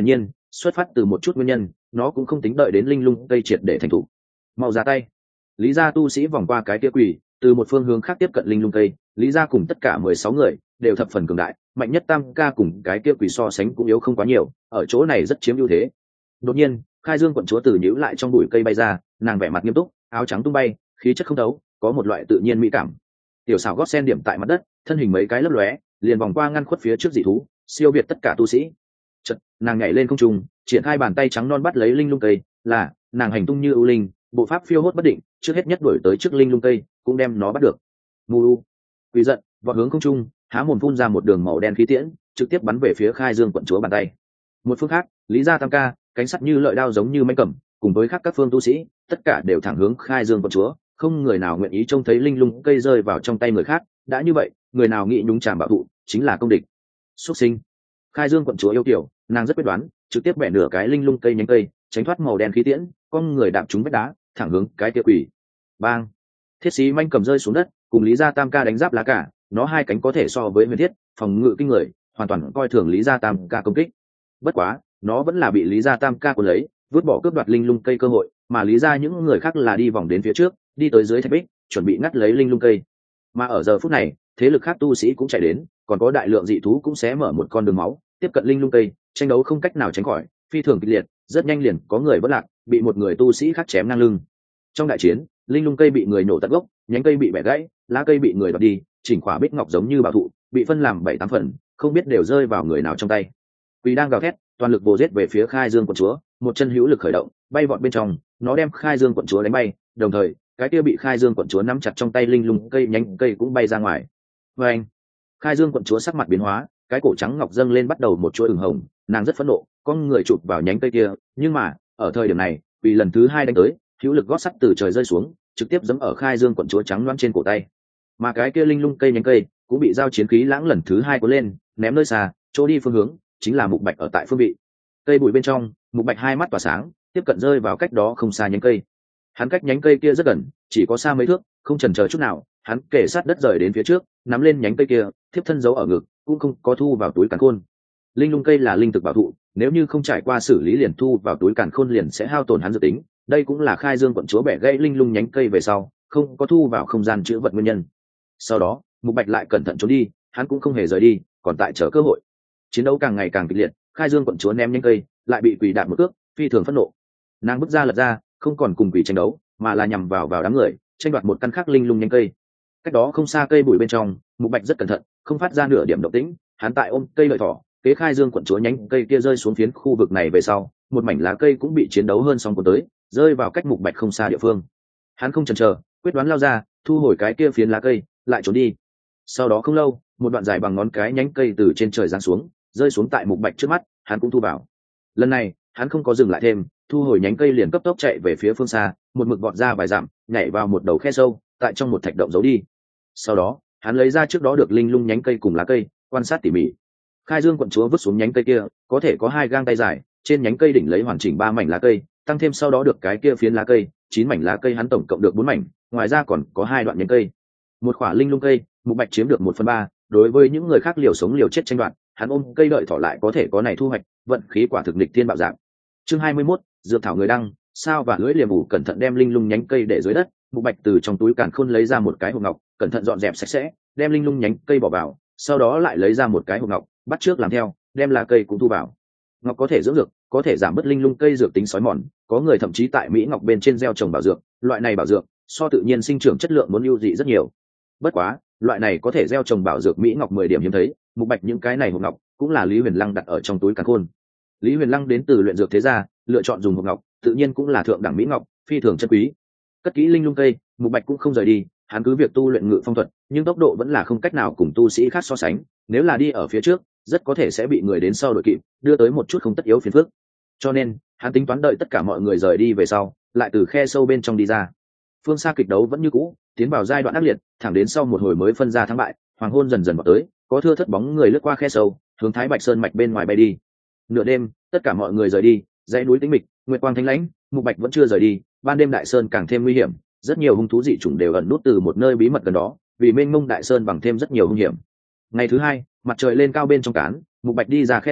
xuất phát từ một chút nguyên nhân, nó cũng không tính đợi đến linh lung cây triệt để thành thủ. Mau ra tay. Lý gia tu sĩ vòng qua cái kia quỷ, từ một phương hướng khác tiếp cận linh lung cây. Lý gia cùng tất cả 16 người đều thập phần cường đại, mạnh nhất tam ca cùng cái kia quỷ so sánh cũng yếu không quá nhiều, ở chỗ này rất chiếm ưu thế. Đột nhiên, Khai Dương quận chúa từ nhíu lại trong bụi cây bay ra, nàng vẻ mặt nghiêm túc, áo trắng tung bay, khí chất không đấu, có một loại tự nhiên mỹ cảm. Tiểu xảo gót sen điểm tại mặt đất, thân hình mấy cái lấp lóe, liền vòng qua ngăn khuất phía trước dị thú, siêu việt tất cả tu sĩ. Chợt, nàng nhảy lên không trung, triển khai bàn tay trắng non bắt lấy linh lung cây, là nàng hành tung như ưu linh, bộ pháp phiêu hốt bất định, trước hết nhất đuổi tới trước linh lung cây, cũng đem nó bắt được. Mù, quỷ giận, vọt hướng không trung, há mồm phun ra một đường màu đen khí tiễn, trực tiếp bắn về phía Khai Dương quận chúa bàn tay. Một phương khác, Lý gia tam ca, cánh sắt như lợi đao giống như mãnh cầm, cùng với khác các phương tu sĩ, tất cả đều thẳng hướng Khai Dương quận chúa, không người nào nguyện ý trông thấy linh lung cây rơi vào trong tay người khác. Đã như vậy, người nào nghĩ nhúng chàm bảo thụ, chính là công địch. Xuất sinh. Khai Dương quận chúa yêu kiểu, nàng rất quyết đoán, trực tiếp bẻ nửa cái linh lung cây nhánh cây, tránh thoát màu đen khí tiễn, con người đạp trúng vách đá, thẳng hướng cái kia quỷ. Bang. Thiết sĩ manh cầm rơi xuống đất, cùng Lý gia tam ca đánh giáp lá cả, nó hai cánh có thể so với huyền thiết, phòng ngự kinh người, hoàn toàn coi thường Lý gia tam ca công kích. Bất quá, nó vẫn là bị Lý gia tam ca cuốn lấy, vứt bỏ cướp đoạt linh lung cây cơ hội, mà Lý gia những người khác là đi vòng đến phía trước, đi tới dưới thạch bích, chuẩn bị ngắt lấy linh lung cây. Mà ở giờ phút này, thế lực khác tu sĩ cũng chạy đến, còn có đại lượng dị thú cũng xé mở một con đường máu, tiếp cận linh lung cây, tranh đấu không cách nào tránh khỏi, phi thường kịch liệt, rất nhanh liền có người vỡ lạc, bị một người tu sĩ khác chém ngang lưng. Trong đại chiến, linh lung cây bị người nổ tận gốc, nhánh cây bị bẻ gãy, lá cây bị người đoạt đi, chỉnh khỏa bích ngọc giống như bảo thụ, bị phân làm 7-8 phần, không biết đều rơi vào người nào trong tay. Quỷ đang gào thét, toàn lực vồ giết về phía Khai Dương quận chúa, một chân hữu lực khởi động, bay vọt bên trong, nó đem Khai Dương quận chúa đánh bay, đồng thời, cái kia bị Khai Dương quận chúa nắm chặt trong tay linh lung cây nhánh cây cũng bay ra ngoài. Và anh, Khai Dương quận chúa sắc mặt biến hóa, cái cổ trắng ngọc dâng lên bắt đầu một chuỗi ửng hồng, nàng rất phẫn nộ, con người chụp vào nhánh cây kia, nhưng mà, ở thời điểm này, vì lần thứ hai đánh tới, hữu lực gót sắt từ trời rơi xuống, trực tiếp giẫm ở Khai Dương quận chúa trắng loáng trên cổ tay. Mà cái kia linh lung cây nhánh cây cũng bị giao chiến khí lãng lần thứ hai cuốn lên, ném nơi xa, chỗ đi phương hướng chính là Mục Bạch ở tại phương vị. Cây bụi bên trong, Mục Bạch hai mắt tỏa sáng, tiếp cận rơi vào cách đó không xa nhánh cây. Hắn cách nhánh cây kia rất gần, chỉ có xa mấy thước, không chần chờ chút nào, hắn kề sát đất rời đến phía trước, nắm lên nhánh cây kia, thiếp thân giấu ở ngực, cũng không có thu vào túi càn khôn. Linh lung cây là linh thực bảo thụ, nếu như không trải qua xử lý liền thu vào túi càn khôn liền sẽ hao tổn hắn dự tính. Đây cũng là Khai Dương quận chúa bẻ gãy linh lung nhánh cây về sau, không có thu vào không gian chứa vật nguyên nhân. Sau đó, Mục Bạch lại cẩn thận trốn đi, hắn cũng không hề rời đi, còn tại chờ cơ hội. Chiến đấu càng ngày càng kịch liệt, Khai Dương quận chúa ném nhánh cây, lại bị quỷ đạp một cước, phi thường phẫn nộ. Nàng bước ra lật ra, không còn cùng quỷ tranh đấu, mà là nhằm vào đám người, tranh đoạt một căn khác linh lung nhánh cây. Cách đó không xa cây bụi bên trong, Mục Bạch rất cẩn thận, không phát ra nửa điểm động tĩnh, hắn tại ôm cây lợi thỏ, kế Khai Dương quận chúa nhánh cây kia rơi xuống phiến khu vực này về sau, một mảnh lá cây cũng bị chiến đấu hơn xong cuốn tới, rơi vào cách Mục Bạch không xa địa phương. Hắn không chần chờ, quyết đoán lao ra, thu hồi cái kia phiến lá cây, lại trốn đi. Sau đó không lâu, một đoạn dài bằng ngón cái nhánh cây từ trên trời giáng xuống, rơi xuống tại Mục Bạch trước mắt, hắn cũng thu vào. Lần này, hắn không có dừng lại thêm, thu hồi nhánh cây liền cấp tốc chạy về phía phương xa, một mực vọt ra vài dặm, nhảy vào một đầu khe sâu, tại trong một thạch động giấu đi. Sau đó, hắn lấy ra trước đó được linh lung nhánh cây cùng lá cây, quan sát tỉ mỉ. Khai Dương quận chúa vứt xuống nhánh cây kia, có thể có 2 gang tay dài, trên nhánh cây đỉnh lấy hoàn chỉnh 3 mảnh lá cây, tăng thêm sau đó được cái kia phiến lá cây, 9 mảnh lá cây hắn tổng cộng được 4 mảnh, ngoài ra còn có 2 đoạn nhánh cây. Một khỏa linh lung cây, Mục Bạch chiếm được 1/3, đối với những người khác liều sống liều chết tranh đoạt, hắn ôm cây đợi thỏ lại có thể có này thu hoạch, vận khí quả thực nghịch thiên bạo dạng. Chương 21, dược thảo người đăng, sao và lưỡi liềm ủ cẩn thận đem linh lung nhánh cây để dưới đất, Mục Bạch từ trong túi càn khôn lấy ra một cái hộp ngọc, cẩn thận dọn dẹp sạch sẽ, đem linh lung nhánh cây bỏ vào, sau đó lại lấy ra một cái hộp ngọc, bắt trước làm theo, đem lá cây cũng thu vào. Ngọc có thể dưỡng dược, có thể giảm bớt linh lung cây dược tính sói mòn, có người thậm chí tại Mỹ ngọc bên trên gieo trồng bảo dược, loại này bảo dược so tự nhiên sinh trưởng chất lượng muốn ưu dị rất nhiều. Bất quá, loại này có thể gieo trồng bảo dược Mỹ ngọc 10 điểm hiếm thấy, Mục Bạch những cái này hộp ngọc cũng là Lý Huyền Lăng đặt ở trong túi càn khôn. Lý Huyền Lăng đến từ luyện dược thế gia, lựa chọn dùng hộp ngọc, tự nhiên cũng là thượng đẳng Mỹ ngọc, phi thường chân quý. Cất kỹ linh lung cây, Mục Bạch cũng không rời đi, hắn cứ việc tu luyện ngự phong thuật, nhưng tốc độ vẫn là không cách nào cùng tu sĩ khác so sánh, nếu là đi ở phía trước, rất có thể sẽ bị người đến sau đuổi kịp, đưa tới một chút không tất yếu phiền phức. Cho nên, hắn tính toán đợi tất cả mọi người rời đi về sau, lại từ khe sâu bên trong đi ra. Phương xa kịch đấu vẫn như cũ, tiến vào giai đoạn ác liệt, thẳng đến sau một hồi mới phân ra thắng bại, hoàng hôn dần dần vào tới, có thưa thất bóng người lướt qua khe sâu, hướng Thái Bạch Sơn mạch bên ngoài bay đi. Nửa đêm, tất cả mọi người rời đi, dãy núi tĩnh mịch, nguyệt quang thanh lãnh, Mục Bạch vẫn chưa rời đi, ban đêm đại sơn càng thêm nguy hiểm, rất nhiều hung thú dị chủng đều ẩn nút từ một nơi bí mật gần đó, vì mênh mông đại sơn bằng thêm rất nhiều hung hiểm. Ngày thứ hai, mặt trời lên cao bên trong cán, Mục Bạch đi ra khe sâu,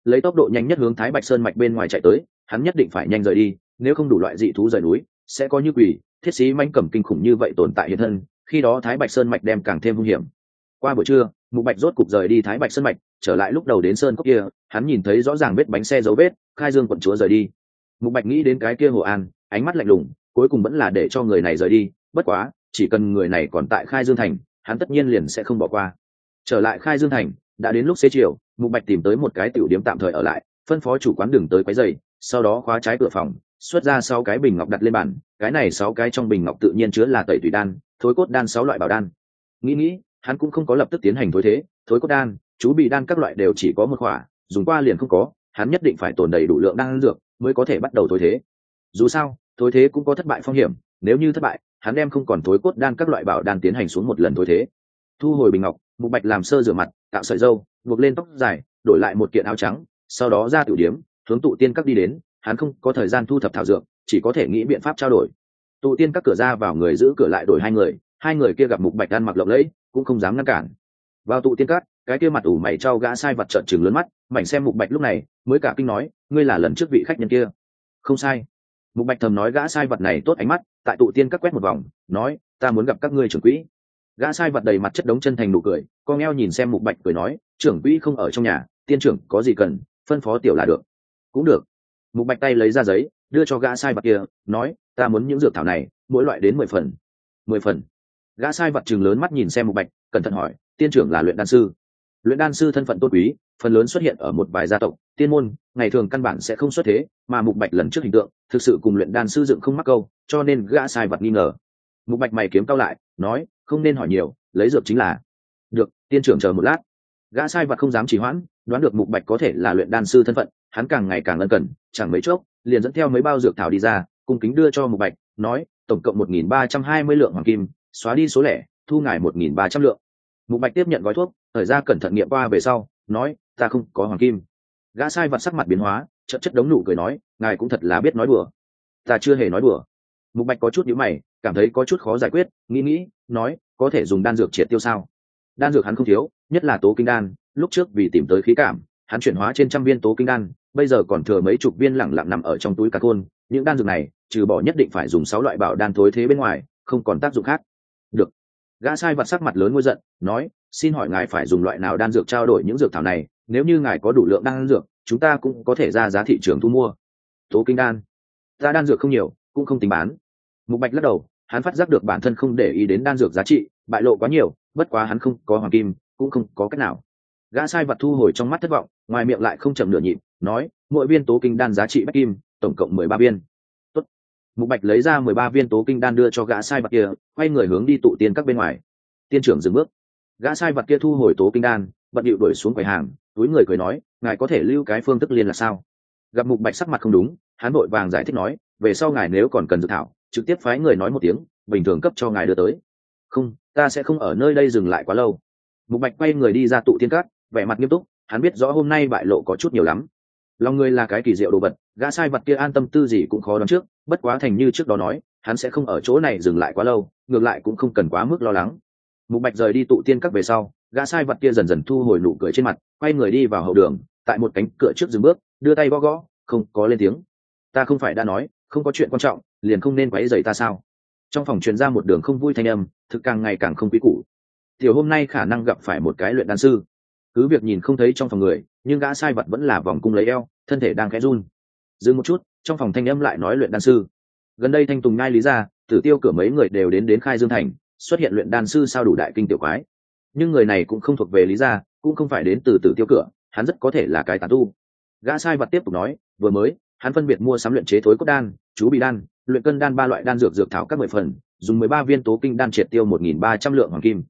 lấy tốc độ nhanh nhất hướng Thái Bạch Sơn mạch bên ngoài chạy tới, hắn nhất định phải nhanh rời đi, nếu không đủ loại dị thú rời núi, sẽ có như quỷ, thiết sĩ manh cẩm kinh khủng như vậy tồn tại hiện thân, khi đó Thái Bạch Sơn mạch đem càng thêm hung hiểm. Qua buổi trưa, Mục Bạch rốt cục rời đi Thái Bạch Sơn mạch, trở lại lúc đầu đến sơn cốc kia, hắn nhìn thấy rõ ràng vết bánh xe dấu vết, Khai Dương quận chúa rời đi. Mục Bạch nghĩ đến cái kia Hồ An, ánh mắt lạnh lùng, cuối cùng vẫn là để cho người này rời đi, bất quá, chỉ cần người này còn tại Khai Dương thành, hắn tất nhiên liền sẽ không bỏ qua. Trở lại Khai Dương thành, đã đến lúc xế chiều, Mục Bạch tìm tới một cái tiểu điếm tạm thời ở lại, phân phó chủ quán đừng tới quấy rầy, sau đó khóa trái cửa phòng, xuất ra 6 cái bình ngọc đặt lên bàn, cái này 6 cái trong bình ngọc tự nhiên chứa là tẩy tùy đan, thối cốt đan 6 loại bảo đan. Nghĩ, hắn cũng không có lập tức tiến hành thối thế, thối cốt đan, chú bị đan các loại đều chỉ có một khỏa, dùng qua liền không có, hắn nhất định phải tồn đầy đủ lượng đan dược mới có thể bắt đầu thối thế. Dù sao, thối thế cũng có thất bại phong hiểm, nếu như thất bại, hắn đem không còn thối cốt đan các loại bảo đan tiến hành xuống một lần thối thế. Thu hồi bình ngọc, Mục Bạch làm sơ rửa mặt, tạo sợi râu, buộc lên tóc dài, đổi lại một kiện áo trắng, sau đó ra tiểu điếm, hướng tụ tiên các đi đến, hắn không có thời gian thu thập thảo dược, chỉ có thể nghĩ biện pháp trao đổi. Tụ tiên các cửa ra vào người giữ cửa lại đổi hai người kia gặp Mục Bạch ăn mặc lộng lẫy, cũng không dám ngăn cản. Vào tụ tiên các, cái kia mặt ủ mày trao gã sai vật trợn trừng lớn mắt, mảnh xem Mục Bạch lúc này mới cả kinh nói, ngươi là lần trước vị khách nhân kia. Không sai. Mục Bạch thầm nói gã sai vật này tốt ánh mắt, tại tụ tiên các quét một vòng, nói, ta muốn gặp các ngươi trưởng quỹ. Gã sai vật đầy mặt chất đống chân thành nụ cười, con eo nhìn xem Mục Bạch cười nói, trưởng quỹ không ở trong nhà, tiên trưởng có gì cần, phân phó tiểu là được. Cũng được. Mục Bạch tay lấy ra giấy, đưa cho gã sai vật kia, nói, ta muốn những dược thảo này, mỗi loại đến 10 phần. 10 phần. Gã sai vật trừng lớn mắt nhìn xem Mục Bạch, cẩn thận hỏi, tiên trưởng là luyện đan sư. Luyện đan sư thân phận tôn quý, phần lớn xuất hiện ở một vài gia tộc, tiên môn, ngày thường căn bản sẽ không xuất thế, mà Mục Bạch lần trước hình tượng, thực sự cùng luyện đan sư dựng không mắc câu, cho nên gã sai vật nghi ngờ. Mục Bạch mày kiếm cau lại, nói, không nên hỏi nhiều, lấy dược chính là. Được, tiên trưởng chờ một lát. Gã sai vật không dám trì hoãn, đoán được Mục Bạch có thể là luyện đan sư thân phận, hắn càng ngày càng ân cần, chẳng mấy chốc, liền dẫn theo mấy bao dược thảo đi ra, cung kính đưa cho Mục Bạch, nói, tổng cộng 1.320 lượng hoàng kim, xóa đi số lẻ, thu ngài 1.300 lượng. Mục Bạch tiếp nhận gói thuốc, thời ra cẩn thận nghiệm qua về sau, nói, ta không có hoàng kim. Gã sai vật sắc mặt biến hóa, chợt chất đống nụ cười nói, ngài cũng thật là biết nói đùa. Ta chưa hề nói đùa. Mục Bạch có chút nhíu mày, cảm thấy có chút khó giải quyết, nghĩ, nói, có thể dùng đan dược triệt tiêu sao? Đan dược hắn không thiếu, nhất là tố kinh đan, lúc trước vì tìm tới khí cảm, hắn chuyển hóa trên trăm viên tố kinh đan, bây giờ còn thừa mấy chục viên lẳng lặng nằm ở trong túi càn khôn, những đan dược này, trừ bỏ nhất định phải dùng 6 loại bảo đan thối thế bên ngoài, không còn tác dụng khác. Được. Gã sai vật sắc mặt lớn ngôi giận, nói, xin hỏi ngài phải dùng loại nào đan dược trao đổi những dược thảo này, nếu như ngài có đủ lượng đan dược, chúng ta cũng có thể ra giá thị trường thu mua. Tố kinh đan. Ta đan dược không nhiều, cũng không tính bán. Mục Bạch lắc đầu, hắn phát giác được bản thân không để ý đến đan dược giá trị, bại lộ quá nhiều, bất quá hắn không có hoàng kim, cũng không có cách nào. Gã sai vật thu hồi trong mắt thất vọng, ngoài miệng lại không chậm nửa nhịp, nói, mỗi viên tố kinh đan giá trị bách kim, tổng cộng 13 viên. Tốt. Mục Bạch lấy ra 13 viên tố kinh đan đưa cho gã sai vật kia, quay người hướng đi tụ tiên các bên ngoài. Tiên trưởng dừng bước. Gã sai vật kia thu hồi tố kinh đan, bận điệu đuổi xuống quầy hàng, túi người cười nói, ngài có thể lưu cái phương thức liên là sao? Gặp Mục Bạch sắc mặt không đúng, hắn vội vàng giải thích nói, về sau ngài nếu còn cần dược thảo, trực tiếp phái người nói một tiếng, bình thường cấp cho ngài đưa tới. Không, ta sẽ không ở nơi đây dừng lại quá lâu. Mục Bạch quay người đi ra tụ tiên các, vẻ mặt nghiêm túc, hắn biết rõ hôm nay bại lộ có chút nhiều lắm. Lòng người là cái kỳ diệu đồ vật, gã sai vật kia an tâm tư gì cũng khó đoán trước, bất quá thành như trước đó nói, hắn sẽ không ở chỗ này dừng lại quá lâu, ngược lại cũng không cần quá mức lo lắng. Mục Bạch rời đi tụ tiên các về sau, gã sai vật kia dần dần thu hồi nụ cười trên mặt, quay người đi vào hậu đường, tại một cánh cửa trước dừng bước, đưa tay gõ gõ, không có lên tiếng. Ta không phải đã nói, không có chuyện quan trọng, liền không nên quấy rầy ta sao? Trong phòng truyền ra một đường không vui thanh âm, thực càng ngày càng không quý củ. Tiểu hôm nay khả năng gặp phải một cái luyện đan sư. Cứ việc nhìn không thấy trong phòng người, nhưng gã sai vật vẫn là vòng cung lấy eo, thân thể đang khẽ run. Dừng một chút, trong phòng thanh âm lại nói luyện đan sư. Gần đây Thanh Tùng Nhai Lý gia, Tử Tiêu cửa mấy người đều đến Khai Dương thành, xuất hiện luyện đan sư sao đủ đại kinh tiểu quái. Nhưng người này cũng không thuộc về Lý gia, cũng không phải đến từ Tử Tiêu cửa, hắn rất có thể là cái tán tu. Gã sai vật tiếp tục nói, vừa mới, hắn phân biệt mua sắm luyện chế thối cốt đan, chú bị đan, luyện cân đan 3 loại đan dược thảo các 10 phần, dùng 13 viên tố kinh đan triệt tiêu 1.300 lượng hoàng kim.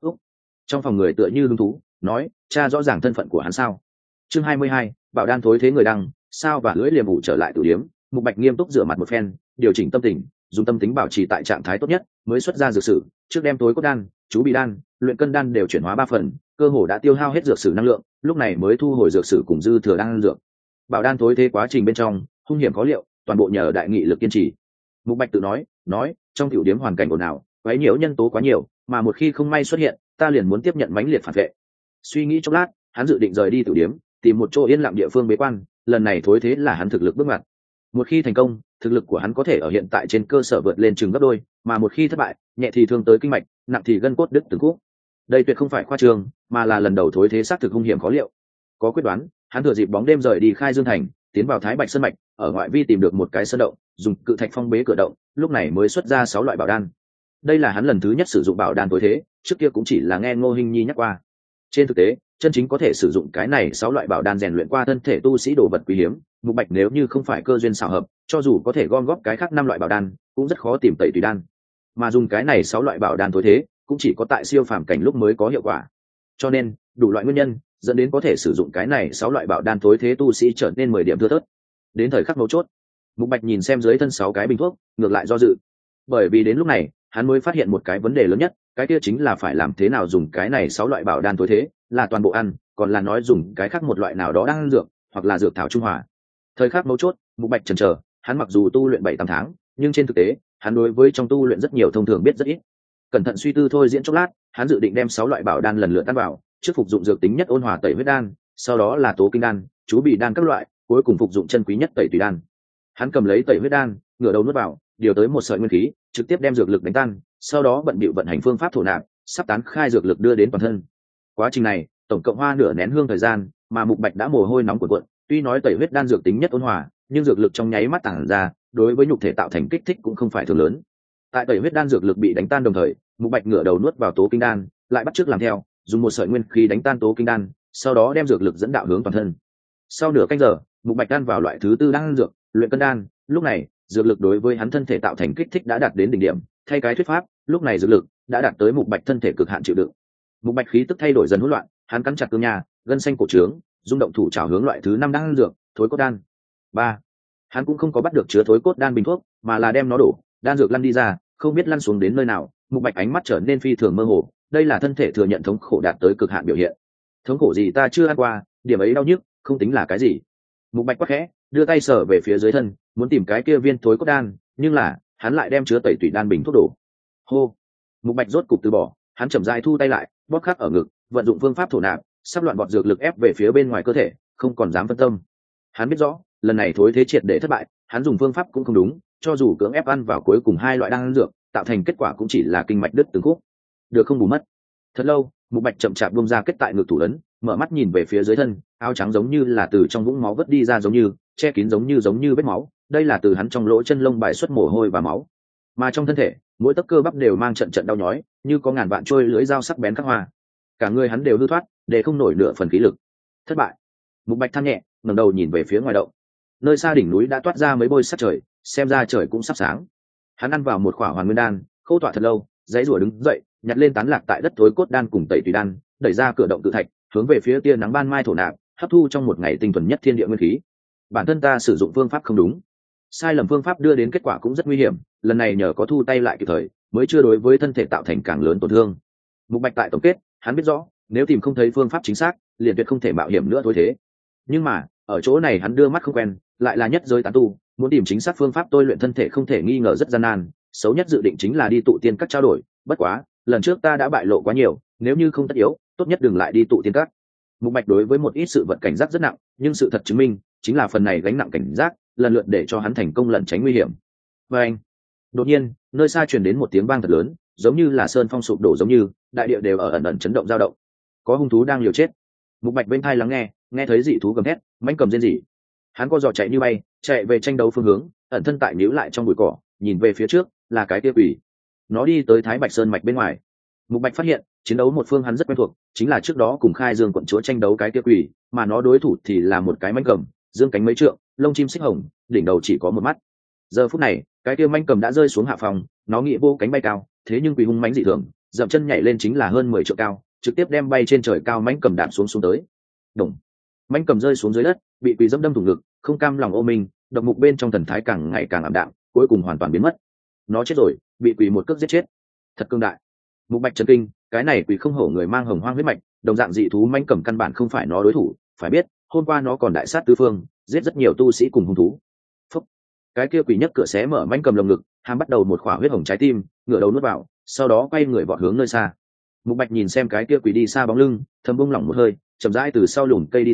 Trong phòng người tựa như hứng thú, nói, cha rõ ràng thân phận của hắn sao? Chương 22, bảo đan thối thế người đăng, sao và lưỡi liềm ủ trở lại tử điếm. Mục Bạch nghiêm túc rửa mặt một phen, điều chỉnh tâm tình, dùng tâm tính bảo trì tại trạng thái tốt nhất, mới xuất ra dược sử, trước đem thối cốt đan, chú bị đan, luyện cân đan đều chuyển hóa 3 phần, cơ hồ đã tiêu hao hết dược sử năng lượng, lúc này mới thu hồi dược sử cùng dư thừa đan dược. Bảo đan thối thế quá trình bên trong, hung hiểm khó liệu, toàn bộ nhờ đại nghị lực kiên trì. Mục Bạch tự nói, trong tiểu điếm hoàn cảnh ồn ào, quấy nhiễu nhân tố quá nhiều, mà một khi không may xuất hiện, ta liền muốn tiếp nhận mãnh liệt phản vệ. Suy nghĩ chốc lát, hắn dự định rời đi tiểu điếm, tìm một chỗ yên lặng địa phương bế quan, lần này thối thế là hắn thực lực bước ngoặt. Một khi thành công, thực lực của hắn có thể ở hiện tại trên cơ sở vượt lên chừng gấp đôi, mà một khi thất bại, nhẹ thì thương tới kinh mạch, nặng thì gân cốt đứt từng khúc. Đây tuyệt không phải khoa trương, mà là lần đầu thối thế xác thực hung hiểm khó liệu. Có quyết đoán, hắn thừa dịp bóng đêm rời đi Khai Dương thành, tiến vào Thái Bạch Sơn mạch, ở ngoại vi tìm được một cái sơn động, dùng cự thạch phong bế cửa động, lúc này mới xuất ra 6 loại bảo đan. Đây là hắn lần thứ nhất sử dụng bảo đan tối thế, trước kia cũng chỉ là nghe Ngô Hinh Nhi nhắc qua. Trên thực tế, chân chính có thể sử dụng cái này 6 loại bảo đan rèn luyện qua thân thể tu sĩ đồ vật quý hiếm, Mục Bạch nếu như không phải cơ duyên xảo hợp, cho dù có thể gom góp cái khác 5 loại bảo đan, cũng rất khó tìm tẩy tùy đan. Mà dùng cái này 6 loại bảo đan tối thế, cũng chỉ có tại siêu phàm cảnh lúc mới có hiệu quả. Cho nên, đủ loại nguyên nhân dẫn đến có thể sử dụng cái này 6 loại bảo đan tối thế tu sĩ trở nên 10 điểm thưa thớt. Đến thời khắc mấu chốt, Mục Bạch nhìn xem dưới thân 6 cái bình thuốc, ngược lại do dự. Bởi vì đến lúc này, hắn mới phát hiện một cái vấn đề lớn nhất, cái kia chính là phải làm thế nào dùng cái này 6 loại bảo đan tối thế, là toàn bộ ăn, còn là nói dùng cái khác một loại nào đó đang dược, hoặc là dược thảo trung hòa. Thời khắc mấu chốt, Mục Bạch chần chờ, hắn mặc dù tu luyện 7-8 tháng, nhưng trên thực tế, hắn đối với trong tu luyện rất nhiều thông thường biết rất ít. Cẩn thận suy tư thôi diễn chốc lát, hắn dự định đem 6 loại bảo đan lần lượt ăn vào, trước phục dụng dược tính nhất ôn hòa tẩy huyết đan, sau đó là tố kinh đan, chú bị đan các loại, cuối cùng phục dụng chân quý nhất tẩy tùy đan. Hắn cầm lấy tẩy huyết đan, ngửa đầu nuốt vào, điều tới một sợi nguyên khí, trực tiếp đem dược lực đánh tan, sau đó bận bịu vận hành phương pháp thổ nạp, sắp tán khai dược lực đưa đến toàn thân. Quá trình này, tổng cộng hoa nửa nén hương thời gian, mà Mục Bạch đã mồ hôi nóng cuộn cuộn, tuy nói tẩy huyết đan dược tính nhất ôn hòa, nhưng dược lực trong nháy mắt tản ra, đối với nhục thể tạo thành kích thích cũng không phải thường lớn. Tại tẩy huyết đan dược lực bị đánh tan đồng thời, Mục Bạch ngửa đầu nuốt vào tố kinh đan, lại bắt chước làm theo, dùng một sợi nguyên khí đánh tan tố kinh đan, sau đó đem dược lực dẫn đạo hướng toàn thân. Sau nửa canh giờ, Mục Bạch đan vào loại thứ tư đan dược, luyện cân đan, lúc này, dược lực đối với hắn thân thể tạo thành kích thích đã đạt đến đỉnh điểm, thay cái thuyết pháp, lúc này dược lực đã đạt tới Mục Bạch thân thể cực hạn chịu đựng. Mục Bạch khí tức thay đổi dần hỗn loạn, hắn cắn chặt cương nhà, gân xanh cổ trướng, rung động thủ trảo hướng loại thứ 5 đan dược, thối cốt đan. 3. Hắn cũng không có bắt được chứa thối cốt đan bình thuốc, mà là đem nó đổ, đan dược lăn đi ra, không biết lăn xuống đến nơi nào. Mục Bạch ánh mắt trở nên phi thường mơ hồ, đây là thân thể thừa nhận thống khổ đạt tới cực hạn biểu hiện. Thống khổ gì ta chưa ăn qua, điểm ấy đau nhức, không tính là cái gì. Mục Bạch quắc khẽ, đưa tay sờ về phía dưới thân, muốn tìm cái kia viên thối cốt đan, nhưng là, hắn lại đem chứa tẩy tủy đan bình thuốc đổ. Hô. Mục Bạch rốt cục từ bỏ, hắn chậm rãi thu tay lại, bóp khắc ở ngực, vận dụng phương pháp thổ nạp, sắp loạn bọt dược lực ép về phía bên ngoài cơ thể, không còn dám phân tâm. Hắn biết rõ, lần này thối thế triệt để thất bại, hắn dùng phương pháp cũng không đúng, cho dù cưỡng ép ăn vào cuối cùng 2 loại đan dược, tạo thành kết quả cũng chỉ là kinh mạch đứt từng khúc, được không bù mất. Thật lâu, Mục Bạch chậm chạp buông ra kết tại ngực thủ ấn, mở mắt nhìn về phía dưới thân, áo trắng giống như là từ trong vũng máu vớt đi ra giống như, che kín giống như vết máu, đây là từ hắn trong lỗ chân lông bài xuất mồ hôi và máu. Mà trong thân thể, mỗi tấc cơ bắp đều mang trận đau nhói, như có ngàn vạn trôi lưỡi dao sắc bén khắc hoa. Cả người hắn đều hư thoát, để không nổi nửa phần khí lực. Thất bại. Mục Bạch than nhẹ, ngẩng đầu nhìn về phía ngoài động. Nơi xa đỉnh núi đã toát ra mấy bôi sắc trời, xem ra trời cũng sắp sáng. Hắn ăn vào một khỏa hoàn nguyên đan, khô tọa thật lâu, dãy rủa đứng dậy, nhặt lên tán lạc tại đất thối cốt đan cùng tẩy tùy đan, đẩy ra cửa động tự thạch, hướng về phía tia nắng ban mai thổ nạp, hấp thu trong một ngày tinh thuần nhất thiên địa nguyên khí. Bản thân ta sử dụng phương pháp không đúng, sai lầm phương pháp đưa đến kết quả cũng rất nguy hiểm, lần này nhờ có thu tay lại kịp thời, mới chưa đối với thân thể tạo thành càng lớn tổn thương. Mục Bạch tại tổng kết, hắn biết rõ, nếu tìm không thấy phương pháp chính xác, liền tuyệt không thể mạo hiểm nữa thôi thế. Nhưng mà, ở chỗ này hắn đưa mắt không quen, lại là nhất giới tán tu, muốn tìm chính xác phương pháp tôi luyện thân thể không thể nghi ngờ rất gian nan, xấu nhất dự định chính là đi tụ tiên các trao đổi, bất quá, lần trước ta đã bại lộ quá nhiều, nếu như không tất yếu, tốt nhất đừng lại đi tụ tiên các. Mục Bạch đối với một ít sự vật cảnh giác rất nặng, nhưng sự thật chứng minh, chính là phần này gánh nặng cảnh giác, lần lượt để cho hắn thành công lẩn tránh nguy hiểm. Và anh, đột nhiên, nơi xa truyền đến một tiếng vang thật lớn, giống như là sơn phong sụp đổ giống như, đại địa đều ở ẩn ẩn chấn động dao động. Có hung thú đang liều chết. Mục Bạch bên tai lắng nghe, nghe thấy dị thú gầm thét, mãnh cầm rên rỉ. Hắn co giò chạy như bay, chạy về tranh đấu phương hướng, ẩn thân tại níu lại trong bụi cỏ, nhìn về phía trước, là cái kia quỷ. Nó đi tới Thái Bạch Sơn mạch bên ngoài. Mục Bạch phát hiện, chiến đấu một phương hắn rất quen thuộc, chính là trước đó cùng Khai Dương quận chúa tranh đấu cái kia quỷ, mà nó đối thủ thì là một cái mãnh cầm, dương cánh mấy trượng, lông chim xích hồng, đỉnh đầu chỉ có một mắt. Giờ phút này, cái kia mãnh cầm đã rơi xuống hạ phòng, nó nghĩ vô cánh bay cao, thế nhưng quỷ hung mãnh dị thường, dậm chân nhảy lên chính là hơn 10 trượng cao, trực tiếp đem bay trên trời cao mãnh cầm đạp xuống tới. Đùng. Mãnh cầm rơi xuống dưới đất, bị quỷ dẫm đâm thủng ngực, không cam lòng ôm mình, độc mục bên trong thần thái càng ngày càng ảm đạm, cuối cùng hoàn toàn biến mất. Nó chết rồi, bị quỷ một cước giết chết. Thật cương đại. Mục Bạch chấn kinh, cái này quỷ không hổ người mang hồng hoang huyết mạch, đồng dạng dị thú mãnh cầm căn bản không phải nó đối thủ, phải biết, hôm qua nó còn đại sát tứ phương, giết rất nhiều tu sĩ cùng hung thú. Phúc. Cái kia quỷ nhấc cửa xé mở mãnh cầm lồng ngực, hàm bắt đầu một khỏa huyết hồng trái tim, ngửa đầu nuốt vào, sau đó quay người vọt hướng nơi xa. Mục Bạch nhìn xem cái kia quỷ đi xa bóng lưng, thầm bung lỏng một hơi, chậm rãi từ sau lùm cây đi ra,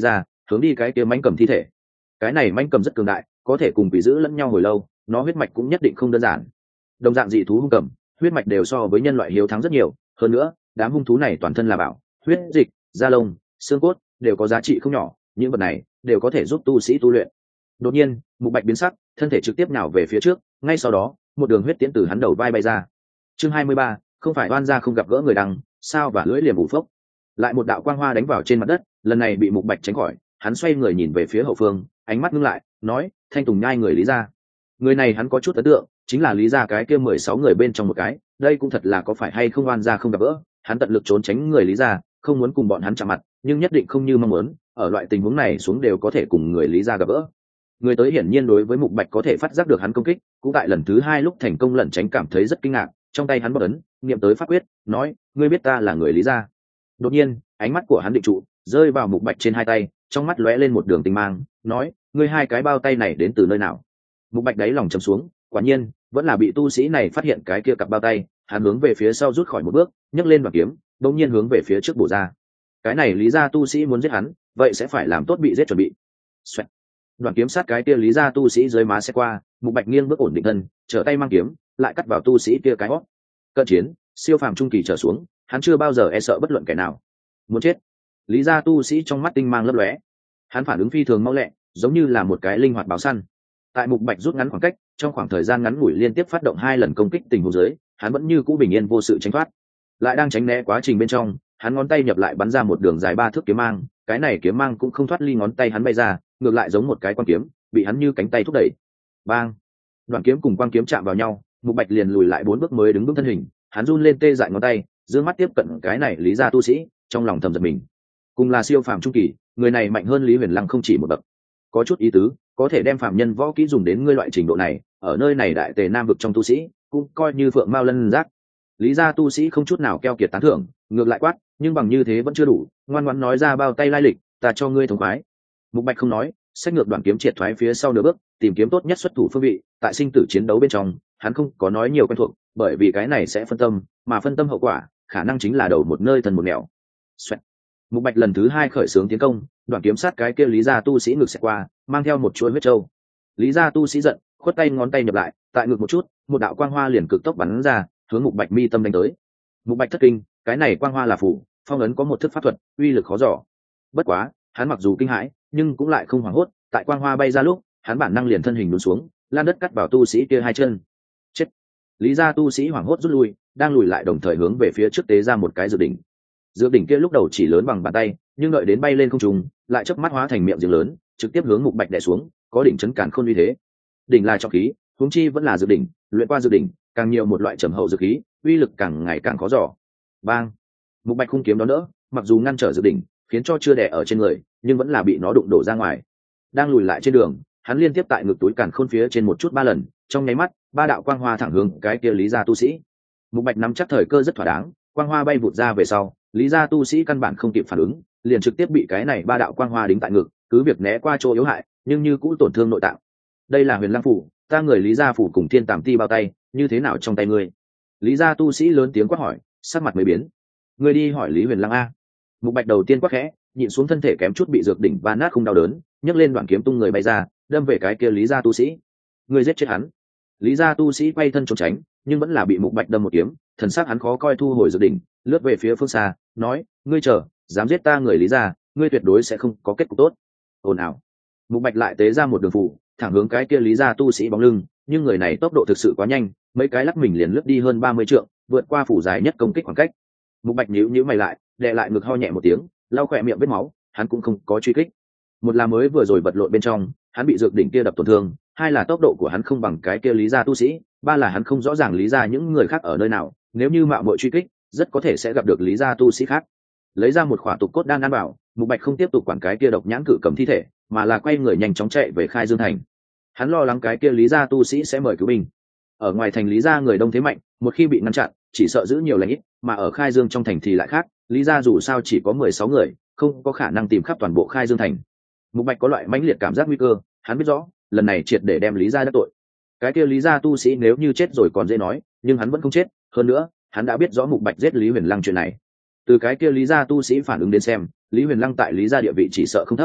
hướng đi cái kia mãnh cầm thi thể. Cái này mãnh cầm rất cường đại, có thể cùng quỷ giữ lẫn nhau hồi lâu, nó huyết mạch cũng nhất định không đơn giản. Đồng dạng dị thú hung cầm, huyết mạch đều so với nhân loại hiếu thắng rất nhiều, hơn nữa đám hung thú này toàn thân là bảo, huyết dịch, da lông, xương cốt đều có giá trị không nhỏ, những vật này đều có thể giúp tu sĩ tu luyện. Đột nhiên Mục Bạch biến sắc, thân thể trực tiếp nhào về phía trước, ngay sau đó một đường huyết tiễn từ hắn đầu vai bay ra. Chương 23, không phải oan gia không gặp gỡ người đằng, sao và lưỡi liềm ủ phốc. Lại một đạo quang hoa đánh vào trên mặt đất, lần này bị Mục Bạch tránh khỏi, hắn xoay người nhìn về phía hậu phương, ánh mắt ngưng lại, nói: Thanh Tùng Nhai người Lý gia. Người này hắn có chút ấn tượng, chính là Lý gia cái kia 16 người bên trong một cái, đây cũng thật là có phải hay không oan gia không gặp gỡ, hắn tận lực trốn tránh người Lý gia, không muốn cùng bọn hắn chạm mặt, nhưng nhất định không như mong muốn, ở loại tình huống này xuống đều có thể cùng người Lý gia gặp gỡ. Người tới hiển nhiên đối với Mục Bạch có thể phát giác được hắn công kích, cũng tại lần thứ 2 lúc thành công lẩn tránh cảm thấy rất kinh ngạc, trong tay hắn bấm ấn, niệm tới pháp quyết, nói: Ngươi biết ta là người Lý gia. Đột nhiên ánh mắt của hắn định trụ, rơi vào Mục Bạch trên hai tay, trong mắt lóe lên một đường tinh mang, nói: Ngươi hai cái bao tay này đến từ nơi nào? Mục Bạch đáy lòng trầm xuống, quả nhiên vẫn là bị tu sĩ này phát hiện cái kia cặp bao tay, hắn hướng về phía sau rút khỏi một bước, nhấc lên đoàn kiếm, đột nhiên hướng về phía trước bổ ra. Cái này Lý gia tu sĩ muốn giết hắn, vậy sẽ phải làm tốt bị giết chuẩn bị. Xoẹt. Đoàn kiếm sát cái kia Lý gia tu sĩ dưới má sẽ qua, Mục Bạch nghiêng bước ổn định thân, trở tay mang kiếm, lại cắt vào tu sĩ kia cái hót. Cận chiến, siêu phàm trung kỳ trở xuống, hắn chưa bao giờ e sợ bất luận kẻ nào. Muốn chết. Lý gia tu sĩ trong mắt tinh mang lấp lóe, hắn phản ứng phi thường mau lẹ, giống như là một cái linh hoạt báo săn. Tại Mục Bạch rút ngắn khoảng cách, trong khoảng thời gian ngắn ngủi liên tiếp phát động 2 lần công kích tình huống dưới, hắn vẫn như cũ bình yên vô sự tránh thoát. Lại đang tránh né quá trình bên trong, hắn ngón tay nhập lại bắn ra một đường dài 3 thước kiếm mang, cái này kiếm mang cũng không thoát ly ngón tay hắn bay ra, ngược lại giống một cái quan kiếm, bị hắn như cánh tay thúc đẩy. Bang! Đoạn kiếm cùng quang kiếm chạm vào nhau, Mục Bạch liền lùi lại 4 bước mới đứng vững thân hình, hắn run lên tê dại ngón tay, dương mắt tiếp cận cái này Lý gia tu sĩ, trong lòng thầm giật mình. Cùng là siêu phàm trung kỳ, người này mạnh hơn Lý Huyền Lăng không chỉ một bậc. Có chút ý tứ, có thể đem phàm nhân võ kỹ dùng đến ngươi loại trình độ này, ở nơi này đại tề nam vực trong tu sĩ, cũng coi như phượng mao lân giác. Lý gia tu sĩ không chút nào keo kiệt tán thưởng, ngược lại quát, nhưng bằng như thế vẫn chưa đủ, ngoan ngoãn nói ra bao tay lai lịch, ta cho ngươi thống khoái. Mục Bạch không nói, xách ngược đoạn kiếm triệt thoái phía sau nửa bước, tìm kiếm tốt nhất xuất thủ phương vị, tại sinh tử chiến đấu bên trong, hắn không có nói nhiều quen thuộc, bởi vì cái này sẽ phân tâm, mà phân tâm hậu quả, khả năng chính là đầu một nơi thần một nẻo. Xoẹt. Mục Bạch lần thứ 2 khởi xướng tiến công, đoạn kiếm sát cái kia Lý gia tu sĩ ngực sẽ qua, mang theo một chuỗi huyết châu. Lý gia tu sĩ giận, khuất tay ngón tay nhập lại, tại ngực một chút, một đạo quang hoa liền cực tốc bắn ra, hướng Mục Bạch mi tâm đánh tới. Mục Bạch thất kinh, cái này quang hoa là phủ, phong ấn có một thức pháp thuật, uy lực khó dò. Bất quá, hắn mặc dù kinh hãi, nhưng cũng lại không hoảng hốt, tại quang hoa bay ra lúc, hắn bản năng liền thân hình lún xuống, lan đất cắt vào tu sĩ kia hai chân. Chết. Lý gia tu sĩ hoảng hốt rút lui, đang lùi lại đồng thời hướng về phía trước tế ra một cái dược đỉnh. Dược đỉnh kia lúc đầu chỉ lớn bằng bàn tay, nhưng đợi đến bay lên không trung, lại chớp mắt hóa thành miệng giếng lớn, trực tiếp hướng Mục Bạch đè xuống, có đỉnh chấn càn khôn uy thế. Đỉnh là trọng khí, huống chi vẫn là dược đỉnh, luyện qua dược đỉnh, càng nhiều một loại trầm hậu dược khí, uy lực càng ngày càng khó dò. Bang! Mục Bạch khung kiếm đó đỡ, mặc dù ngăn trở dược đỉnh, khiến cho chưa đè ở trên người, nhưng vẫn là bị nó đụng đổ ra ngoài. Đang lùi lại trên đường, hắn liên tiếp tại ngực túi càn khôn phía trên một chút 3 lần, trong nháy mắt, 3 đạo quang hoa thẳng hướng cái kia Lý gia tu sĩ. Mục Bạch nắm chắc thời cơ rất thỏa đáng, quang hoa bay vụt ra về sau, Lý gia tu sĩ căn bản không kịp phản ứng, liền trực tiếp bị cái này 3 đạo quang hoa đính tại ngực, cứ việc né qua chỗ yếu hại, nhưng như cũ tổn thương nội tạng. Đây là Huyền Lăng phủ, ta người Lý gia phủ cùng Thiên Tàm Ti bao tay, như thế nào trong tay ngươi? Lý gia tu sĩ lớn tiếng quát hỏi, sắc mặt mới biến. Ngươi đi hỏi Lý Huyền Lăng a. Mục Bạch đầu tiên quát khẽ, nhịn xuống thân thể kém chút bị dược đỉnh va nát không đau đớn, nhấc lên đoạn kiếm tung người bay ra, đâm về cái kia Lý gia tu sĩ. Ngươi giết chết hắn. Lý gia tu sĩ quay thân trốn tránh, nhưng vẫn là bị Mục Bạch đâm một kiếm, thần sắc hắn khó coi thu hồi dược đỉnh, lướt về phía phương xa, nói, ngươi chờ, dám giết ta người Lý gia, ngươi tuyệt đối sẽ không có kết cục tốt. Ồn ào. Mục Bạch lại tế ra một đường phủ, thẳng hướng cái kia Lý gia tu sĩ bóng lưng, nhưng người này tốc độ thực sự quá nhanh, mấy cái lắc mình liền lướt đi hơn 30 trượng, vượt qua phủ dài nhất công kích khoảng cách. Mục Bạch nhíu mày lại, đè lại ngực ho nhẹ một tiếng, lau khỏe miệng vết máu, hắn cũng không có truy kích. Một là mới vừa rồi vật lộn bên trong, hắn bị dược đỉnh kia đập tổn thương, hai là tốc độ của hắn không bằng cái kia Lý gia tu sĩ, ba là hắn không rõ ràng Lý gia những người khác ở nơi nào, nếu như mạo muội truy kích, rất có thể sẽ gặp được Lý gia tu sĩ khác. Lấy ra một khỏa tục cốt đan ăn bảo, Mục Bạch không tiếp tục quản cái kia độc nhãn cự cầm thi thể, mà là quay người nhanh chóng chạy về Khai Dương thành. Hắn lo lắng cái kia Lý gia tu sĩ sẽ mời cứu binh. Ở ngoài thành Lý gia người đông thế mạnh, một khi bị ngăn chặn, chỉ sợ giữ nhiều lành ít, mà ở Khai Dương trong thành thì lại khác, Lý gia dù sao chỉ có 16 người, không có khả năng tìm khắp toàn bộ Khai Dương thành. Mục Bạch có loại mãnh liệt cảm giác nguy cơ, hắn biết rõ, lần này triệt để đem Lý gia đắc tội. Cái kia Lý gia tu sĩ nếu như chết rồi còn dễ nói, nhưng hắn vẫn không chết, hơn nữa, hắn đã biết rõ Mục Bạch giết Lý Huyền Lăng chuyện này. Từ cái kia Lý gia tu sĩ phản ứng đến xem, Lý Huyền Lăng tại Lý gia địa vị chỉ sợ không thấp.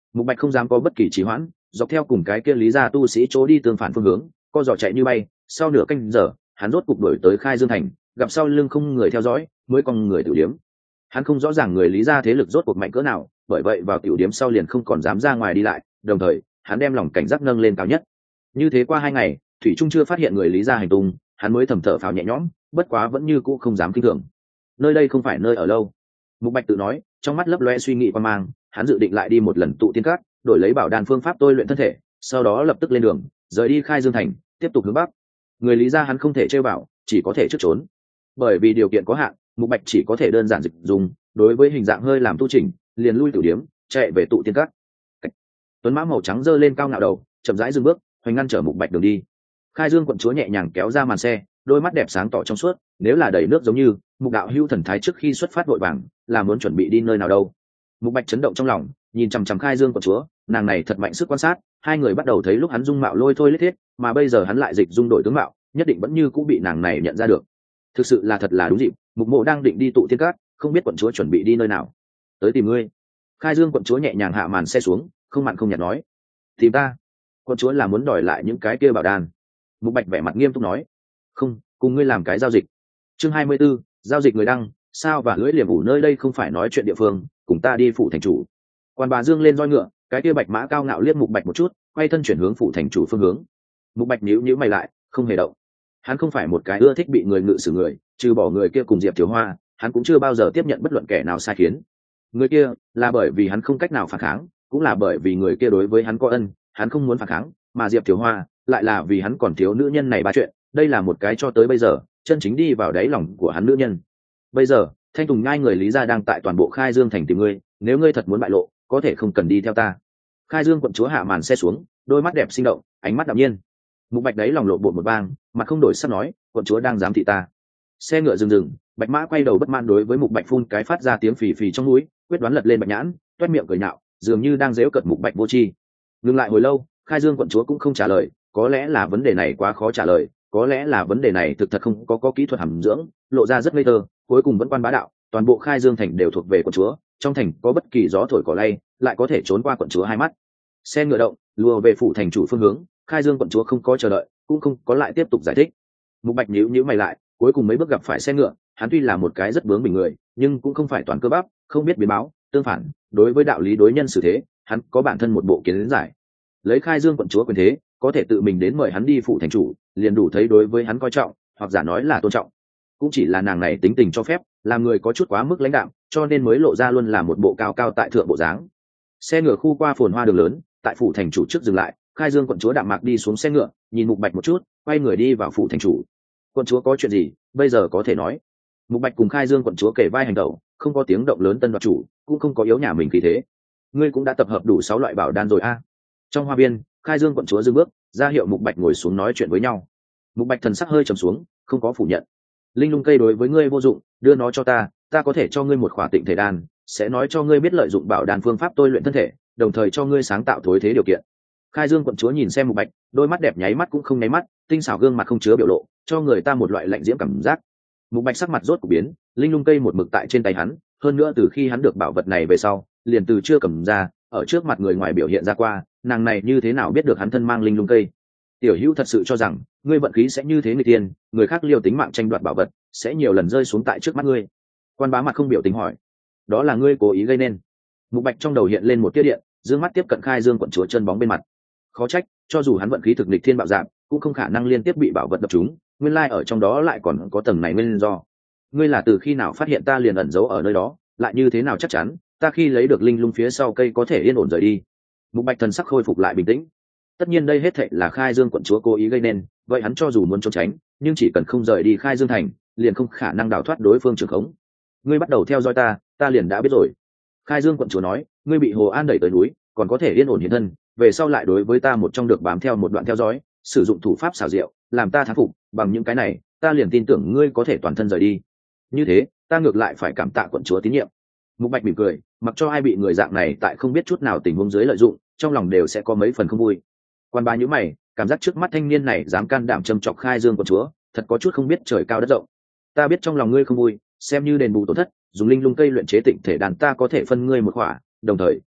Mục Bạch không dám có bất kỳ trì hoãn, dọc theo cùng cái kia lý gia tu sĩ chỗ đi tương phản phương hướng, co giò chạy như bay. Sau nửa canh giờ, hắn rốt cục đuổi tới Khai Dương thành, gặp sau lưng không người theo dõi, mới con người tiểu điếm. Hắn không rõ ràng người lý gia thế lực rốt cuộc mạnh cỡ nào, bởi vậy vào tiểu điếm sau liền không còn dám ra ngoài đi lại, đồng thời hắn đem lòng cảnh giác nâng lên cao nhất. Như thế qua 2 ngày, thủy trung chưa phát hiện người lý gia hành tung, hắn mới thầm thở phào nhẹ nhõm, bất quá vẫn như cũ không dám kinh thường. Nơi đây không phải nơi ở lâu. Mục Bạch tự nói, trong mắt lấp loe suy nghĩ qua mang, hắn dự định lại đi một lần tụ tiên cát, đổi lấy bảo đan phương pháp tôi luyện thân thể, sau đó lập tức lên đường, rời đi Khai Dương thành, tiếp tục hướng bắc. Người lý gia hắn không thể chơi bảo, chỉ có thể trước trốn. Bởi vì điều kiện có hạn, Mục Bạch chỉ có thể đơn giản dịch dùng, đối với hình dạng hơi làm tu chỉnh, liền lui tiểu điếm, chạy về tụ tiên cát. Tuấn mã màu trắng giơ lên cao ngạo đầu, chậm rãi dừng bước, hoành ngăn trở Mục Bạch đường đi. Khai Dương quận chúa nhẹ nhàng kéo ra màn xe, đôi mắt đẹp sáng tỏ trong suốt, nếu là đầy nước giống như Mục đạo hưu thần thái trước khi xuất phát vội vàng, là muốn chuẩn bị đi nơi nào đâu. Mục Bạch chấn động trong lòng, nhìn chằm chằm Khai Dương quận chúa, nàng này thật mạnh sức quan sát, hai người bắt đầu thấy lúc hắn dung mạo lôi thôi lết thiết, mà bây giờ hắn lại dịch dung đổi tướng mạo, nhất định vẫn như cũng bị nàng này nhận ra được. Thực sự là thật là đúng dịp, Mục Mộ đang định đi tụ tiên cát, không biết quận chúa chuẩn bị đi nơi nào. Tới tìm ngươi. Khai Dương quận chúa nhẹ nhàng hạ màn xe xuống, không mặn không nhạt nói, tìm ta? Quận chúa là muốn đòi lại những cái kia bảo đan. Mục Bạch vẻ mặt nghiêm túc nói, không, cùng ngươi làm cái giao dịch. Chương 24, giao dịch người đăng, sao và lưỡi liềm ủ nơi đây không phải nói chuyện địa phương, cùng ta đi phủ thành chủ. Quan bà dương lên roi ngựa, cái kia bạch mã cao ngạo liếc Mục Bạch một chút, quay thân chuyển hướng phủ thành chủ phương hướng. Mục Bạch nhíu mày lại, không hề động. Hắn không phải một cái ưa thích bị người ngự xử người, trừ bỏ người kia cùng Diệp Thiếu Hoa, hắn cũng chưa bao giờ tiếp nhận bất luận kẻ nào sai khiến. Người kia là bởi vì hắn không cách nào phản kháng, cũng là bởi vì người kia đối với hắn có ân, hắn không muốn phản kháng, mà Diệp Thiếu Hoa lại là vì hắn còn thiếu nữ nhân này ba chuyện, đây là một cái cho tới bây giờ chân chính đi vào đáy lòng của hắn nữ nhân. Bây giờ Thanh Tùng Nhai người lý gia đang tại toàn bộ Khai Dương thành tìm ngươi, nếu ngươi thật muốn bại lộ, có thể không cần đi theo ta. Khai Dương quận chúa hạ màn xe xuống, đôi mắt đẹp sinh động, ánh mắt đạm nhiên. Mục Bạch đấy lòng lộ bột một bang, mặt không đổi sắc nói, quận chúa đang giám thị ta. Xe ngựa dừng, Bạch Mã quay đầu bất mãn đối với Mục Bạch phun cái phát ra tiếng phì phì trong núi, quyết đoán lật lên Bạch nhãn, toét miệng cười nhạo, dường như đang giễu cợt Mục Bạch vô tri. Ngừng lại hồi lâu, Khai Dương quận chúa cũng không trả lời, có lẽ là vấn đề này quá khó trả lời, có lẽ là vấn đề này thực thật không có kỹ thuật hàm dưỡng, lộ ra rất ngây thơ, cuối cùng vẫn quan bá đạo, toàn bộ Khai Dương thành đều thuộc về quận chúa, trong thành có bất kỳ gió thổi cỏ lay, lại có thể trốn qua quận chúa hai mắt. Xe ngựa động, lùa về phủ thành chủ phương hướng, Khai Dương quận chúa không có chờ đợi, cũng không có lại tiếp tục giải thích. Mục Bạch nhíu mày lại, cuối cùng mấy bước gặp phải xe ngựa, hắn tuy là một cái rất bướng bỉnh người, nhưng cũng không phải toàn cơ bắp, không biết biến báo, tương phản, đối với đạo lý đối nhân xử thế, hắn có bản thân một bộ kiến giải. Lấy Khai Dương quận chúa quyền thế, có thể tự mình đến mời hắn đi phủ thành chủ, liền đủ thấy đối với hắn coi trọng, hoặc giả nói là tôn trọng. Cũng chỉ là nàng này tính tình cho phép, làm người có chút quá mức lãnh đạm, cho nên mới lộ ra luôn là một bộ cao cao tại thượng bộ dáng. Xe ngựa khu qua phồn hoa đường lớn, tại phủ thành chủ trước dừng lại, Khai Dương quận chúa đạm mạc đi xuống xe ngựa, nhìn Mục Bạch một chút, quay người đi vào phủ thành chủ. Quận chúa có chuyện gì, bây giờ có thể nói. Mục Bạch cùng Khai Dương quận chúa kể vai hành động, không có tiếng động lớn tân đoạt chủ, cũng không có yếu nhà mình khí thế. Ngươi cũng đã tập hợp đủ 6 loại bảo đan rồi a. Trong hoa viên, Khai Dương quận chúa dừng bước, ra hiệu Mục Bạch ngồi xuống nói chuyện với nhau. Mục Bạch thần sắc hơi trầm xuống, không có phủ nhận. Linh lung cây đối với ngươi vô dụng, đưa nó cho ta, ta có thể cho ngươi một khỏa tịnh thể đan, sẽ nói cho ngươi biết lợi dụng bảo đan phương pháp tôi luyện thân thể, đồng thời cho ngươi sáng tạo thối thế điều kiện. Khai Dương quận chúa nhìn xem Mục Bạch, đôi mắt đẹp nháy mắt cũng không nháy mắt, tinh xảo gương mặt không chứa biểu lộ, cho người ta một loại lạnh diễm cảm giác. Mục Bạch sắc mặt rốt cuộc biến, linh lung cây một mực tại trên tay hắn, hơn nữa từ khi hắn được bảo vật này về sau, liền từ chưa cầm ra, ở trước mặt người ngoài biểu hiện ra qua, nàng này như thế nào biết được hắn thân mang linh lung cây. Tiểu Hữu thật sự cho rằng ngươi vận khí sẽ như thế người tiên, người khác liều tính mạng tranh đoạt bảo vật, sẽ nhiều lần rơi xuống tại trước mắt ngươi. Quan bá mặt không biểu tình hỏi, đó là ngươi cố ý gây nên. Mục Bạch trong đầu hiện lên một tia điện, dương mắt tiếp cận Khai Dương quận chúa chân bóng bên mặt. Khó trách, cho dù hắn vận khí thực lịch thiên bạo dạng, cũng không khả năng liên tiếp bị bảo vật đập trúng, nguyên lai ở trong đó lại còn có tầng này nguyên do. Ngươi là từ khi nào phát hiện ta liền ẩn giấu ở nơi đó, lại như thế nào chắc chắn ta khi lấy được linh lung phía sau cây có thể yên ổn rời đi. Mục Bạch thần sắc khôi phục lại bình tĩnh. Tất nhiên đây hết thệ là Khai Dương quận chúa cố ý gây nên, vậy hắn cho dù muốn trốn tránh, nhưng chỉ cần không rời đi Khai Dương thành, liền không khả năng đào thoát đối phương trường khống. Ngươi bắt đầu theo dõi ta liền đã biết rồi. Khai Dương quận chúa nói, ngươi bị Hồ An đẩy tới núi, còn có thể yên ổn hiện thân, về sau lại đối với ta một trong được bám theo một đoạn theo dõi, sử dụng thủ pháp xảo diệu, làm ta thán phục, bằng những cái này, ta liền tin tưởng ngươi có thể toàn thân rời đi. Như thế, ta ngược lại phải cảm tạ quận chúa tín nhiệm. Mục Bạch mỉm cười, mặc cho ai bị người dạng này tại không biết chút nào tình huống dưới lợi dụng, trong lòng đều sẽ có mấy phần không vui. Quan bá nhíu mày, cảm giác trước mắt thanh niên này dám can đảm châm chọc Khai Dương quận chúa, thật có chút không biết trời cao đất rộng. Ta biết trong lòng ngươi không vui, xem như đền bù tổn thất, dùng linh lung cây luyện chế tịnh thể đàn ta có thể phân ngươi một khỏa, đồng thời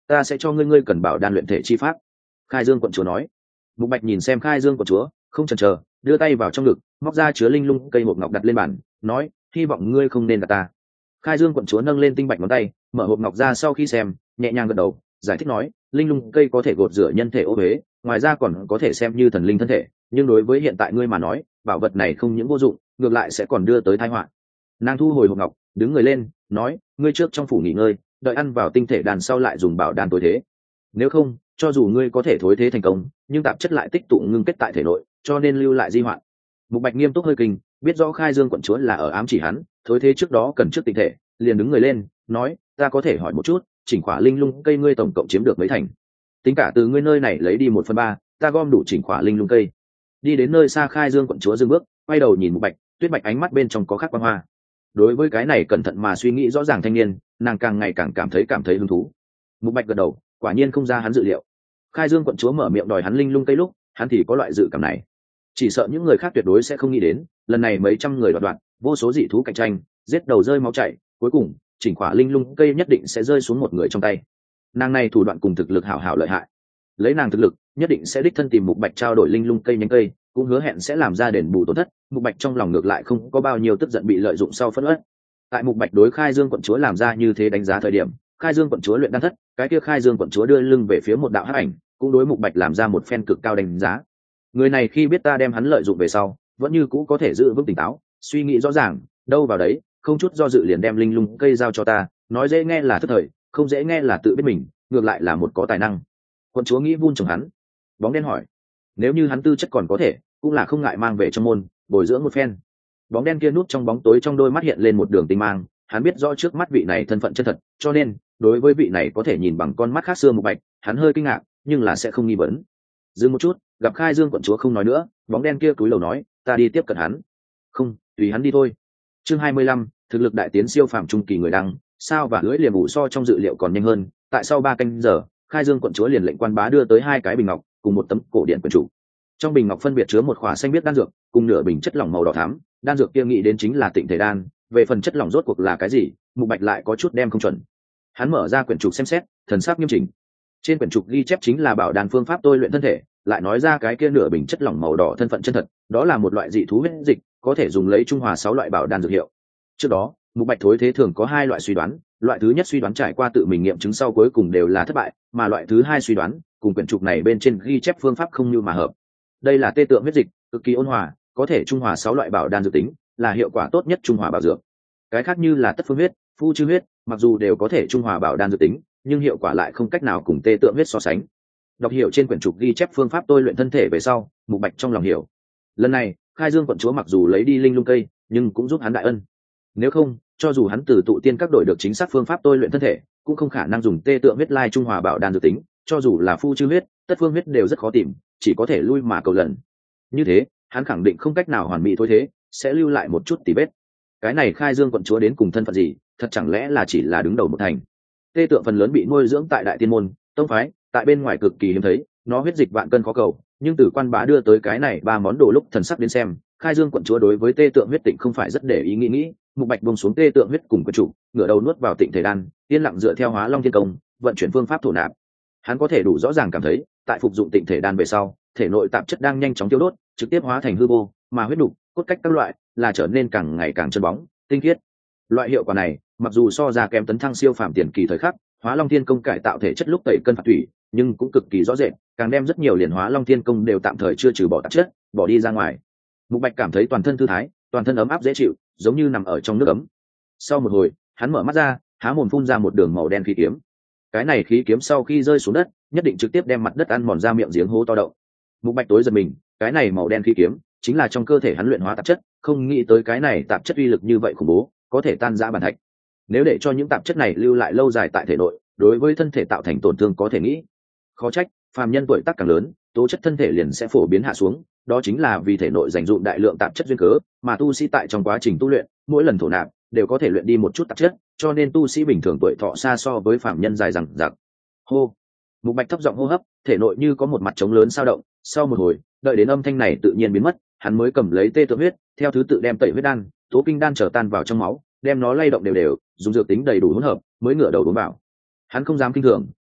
ta sẽ cho ngươi cần bảo đan luyện thể chi pháp. Khai Dương quận chúa nói. Mục Bạch nhìn xem Khai Dương quận chúa, không chần chờ, đưa tay vào trong ngực, móc ra chứa linh lung cây hộp ngọc đặt lên bàn, nói, hy vọng ngươi không nên gạt ta. Khai Dương quận chúa nâng lên tinh bạch ngón tay, mở hộp ngọc ra sau khi xem, nhẹ nhàng gật đầu, giải thích nói, linh lung cây có thể gột rửa nhân thể ô uế, ngoài ra còn có thể xem như thần linh thân thể, nhưng đối với hiện tại ngươi mà nói, bảo vật này không những vô dụng, ngược lại sẽ còn đưa tới tai họa. Nàng thu hồi hộp ngọc, đứng người lên, nói, ngươi trước trong phủ nghỉ ngơi, đợi ăn vào tinh thể đàn sau lại dùng bảo đan tối thế. Nếu không, cho dù ngươi có thể thối thế thành công, nhưng tạp chất lại tích tụ ngưng kết tại thể nội, cho nên lưu lại di hoạn. Mục Bạch nghiêm túc hơi kinh, biết rõ Khai Dương quận chúa là ở ám chỉ hắn, thối thế trước đó cần trước tinh thể, liền đứng người lên, nói, ta có thể hỏi một chút, chỉnh khỏa linh lung cây ngươi tổng cộng chiếm được mấy thành? Tính cả từ ngươi nơi này lấy đi 1/3, ta gom đủ chỉnh khỏa linh lung cây. Đi đến nơi xa, Khai Dương quận chúa dừng bước, quay đầu nhìn Mục Bạch, tuyết bạch ánh mắt bên trong có khắc quang hoa. Đối với cái này cẩn thận mà suy nghĩ rõ ràng thanh niên, nàng càng ngày càng cảm thấy hứng thú. Mục Bạch gật đầu, quả nhiên không ra hắn dự liệu. Khai Dương quận chúa mở miệng đòi hắn linh lung cây lúc, hắn thì có loại dự cảm này. Chỉ sợ những người khác tuyệt đối sẽ không nghĩ đến, lần này mấy trăm người đoạt, vô số dị thú cạnh tranh, giết đầu rơi máu chảy, cuối cùng chỉnh khỏa linh lung cây nhất định sẽ rơi xuống một người trong tay. Nàng này thủ đoạn cùng thực lực hảo hảo lợi hại. Lấy nàng thực lực, nhất định sẽ đích thân tìm Mục Bạch trao đổi linh lung cây nhánh cây, cũng hứa hẹn sẽ làm ra đền bù tổn thất. Mục Bạch trong lòng ngược lại không có bao nhiêu tức giận bị lợi dụng sau phẫn uất. Tại Mục Bạch đối Khai Dương quận chúa làm ra như thế đánh giá thời điểm, Khai Dương quận chúa luyện đan thất, cái kia Khai Dương quận chúa đưa lưng về phía một đạo hắc ảnh, cũng đối Mục Bạch làm ra một phen cực cao đánh giá. Người này khi biết ta đem hắn lợi dụng về sau, vẫn như cũ có thể giữ vững tỉnh táo, suy nghĩ rõ ràng, đâu vào đấy, không chút do dự liền đem linh lung cây giao cho ta, nói dễ nghe là thất thời, không dễ nghe là tự biết mình, ngược lại là một có tài năng. Quận chúa nghĩ vun trồng hắn. Bóng đen hỏi, nếu như hắn tư chất còn có thể, cũng là không ngại mang về trong môn, bồi dưỡng một phen. Bóng đen kia núp trong bóng tối, trong đôi mắt hiện lên một đường tinh mang, hắn biết rõ trước mắt vị này thân phận chân thật, cho nên đối với vị này có thể nhìn bằng con mắt khác xưa Mục Bạch, hắn hơi kinh ngạc, nhưng là sẽ không nghi vấn. Dừng một chút, gặp Khai Dương quận chúa không nói nữa, bóng đen kia cúi đầu nói, ta đi tiếp cận hắn. Không, tùy hắn đi thôi. Chương 25, thực lực đại tiến siêu phàm trung kỳ người đăng, sao và lưỡi liềm ủ so trong dự liệu còn nhanh hơn. Tại sau 3 canh giờ, Khai Dương quận chúa liền lệnh quan bá đưa tới 2 cái bình ngọc cùng một tấm cổ điện quyển chủ. Trong bình ngọc phân biệt chứa một khỏa xanh biếc đan dược cùng nửa bình chất lỏng màu đỏ thắm. Đan dược kia nghĩ đến chính là tịnh thể đan, về phần chất lỏng rốt cuộc là cái gì, Mục Bạch lại có chút đem không chuẩn. Hắn mở ra quyển trục xem xét, thần sắc nghiêm chỉnh. Trên quyển trục ghi chép chính là bảo đan phương pháp tôi luyện thân thể, lại nói ra cái kia nửa bình chất lỏng màu đỏ thân phận chân thật, đó là một loại dị thú huyết dịch, có thể dùng lấy trung hòa 6 loại bảo đan dược hiệu. Trước đó, Mục Bạch thối thế thường có 2 loại suy đoán, loại thứ nhất suy đoán trải qua tự mình nghiệm chứng sau cuối cùng đều là thất bại, mà loại thứ hai suy đoán, cùng quyển trục này bên trên ghi chép phương pháp không như mà hợp. Đây là tê tượng huyết dịch, cực kỳ ôn hòa, có thể trung hòa 6 loại bảo đan dược tính, là hiệu quả tốt nhất trung hòa bảo dược. Cái khác như là tất phương huyết, phu chư huyết, mặc dù đều có thể trung hòa bảo đan dược tính, nhưng hiệu quả lại không cách nào cùng tê tượng huyết so sánh. Đọc hiểu trên quyển trục ghi chép phương pháp tôi luyện thân thể về sau, Mục Bạch trong lòng hiểu. Lần này, Khai Dương quận chúa mặc dù lấy đi linh lung cây, nhưng cũng giúp hắn đại ân. Nếu không, cho dù hắn từ tụ tiên các đổi được chính xác phương pháp tôi luyện thân thể, cũng không khả năng dùng tê tượng huyết lai trung hòa bảo đan dược tính, cho dù là phu chư huyết, tất phương huyết đều rất khó tìm, chỉ có thể lui mà cầu lần. Như thế, hắn khẳng định không cách nào hoàn mỹ thôi thế, sẽ lưu lại một chút tỉ vết. Cái này Khai Dương quận chúa đến cùng thân phận gì, thật chẳng lẽ là chỉ là đứng đầu một thành. Tê tượng phần lớn bị nuôi dưỡng tại Đại Tiên môn, tông phái, tại bên ngoài cực kỳ hiếm thấy, nó huyết dịch vạn cân khó cầu, nhưng từ quan bá đưa tới cái này 3 món đồ lúc thần sắc đến xem, Khai Dương quận chúa đối với tê tượng huyết tịnh không phải rất để ý nghĩ. Mục Bạch buông xuống tê tượng huyết cùng quân chủ, ngửa đầu nuốt vào tịnh thể đan, yên lặng dựa theo Hóa Long Thiên Công, vận chuyển phương pháp thổ nạp. Hắn có thể đủ rõ ràng cảm thấy, tại phục dụng tịnh thể đan về sau, thể nội tạp chất đang nhanh chóng tiêu đốt, trực tiếp hóa thành hư vô, mà huyết đục, cốt cách các loại, là trở nên càng ngày càng chân bóng, tinh khiết. Loại hiệu quả này, mặc dù so ra kém tấn thăng siêu phàm tiền kỳ thời khắc, Hóa Long Thiên Công cải tạo thể chất lúc tẩy cân phạt thủy, nhưng cũng cực kỳ rõ rệt, càng đem rất nhiều liền Hóa Long Thiên Công đều tạm thời chưa trừ bỏ tạp chất, bỏ đi ra ngoài. Mục Bạch cảm thấy toàn thân thư thái, toàn thân ấm áp dễ chịu, giống như nằm ở trong nước ấm. Sau một hồi, hắn mở mắt ra, há mồm phun ra một đường màu đen khí kiếm. Cái này khí kiếm sau khi rơi xuống đất, nhất định trực tiếp đem mặt đất ăn mòn ra miệng giếng hố to đậu. Mục Bạch tối giật mình, cái này màu đen khí kiếm chính là trong cơ thể hắn luyện hóa tạp chất, không nghĩ tới cái này tạp chất uy lực như vậy khủng bố, có thể tan rã bản thạch. Nếu để cho những tạp chất này lưu lại lâu dài tại thể nội, đối với thân thể tạo thành tổn thương có thể nghĩ. Khó trách, phàm nhân tuổi tác càng lớn, tố chất thân thể liền sẽ phổ biến hạ xuống, đó chính là vì thể nội dành dụm đại lượng tạp chất duyên cớ, mà tu sĩ tại trong quá trình tu luyện, mỗi lần thổ nạp đều có thể luyện đi một chút tạp chất, cho nên tu sĩ bình thường tuổi thọ xa so với phàm nhân dài dằng dặc. Hô. Mục Bạch thấp giọng hô hấp, thể nội như có một mặt trống lớn dao động, sau một hồi, đợi đến âm thanh này tự nhiên biến mất, hắn mới cầm lấy tê tượng huyết, theo thứ tự đem tẩy huyết đan, tố kinh đan trở tan vào trong máu, đem nó lay động đều đều, dùng dược tính đầy đủ hỗn hợp, mới ngửa đầu uống vào. Hắn không dám kinh thường,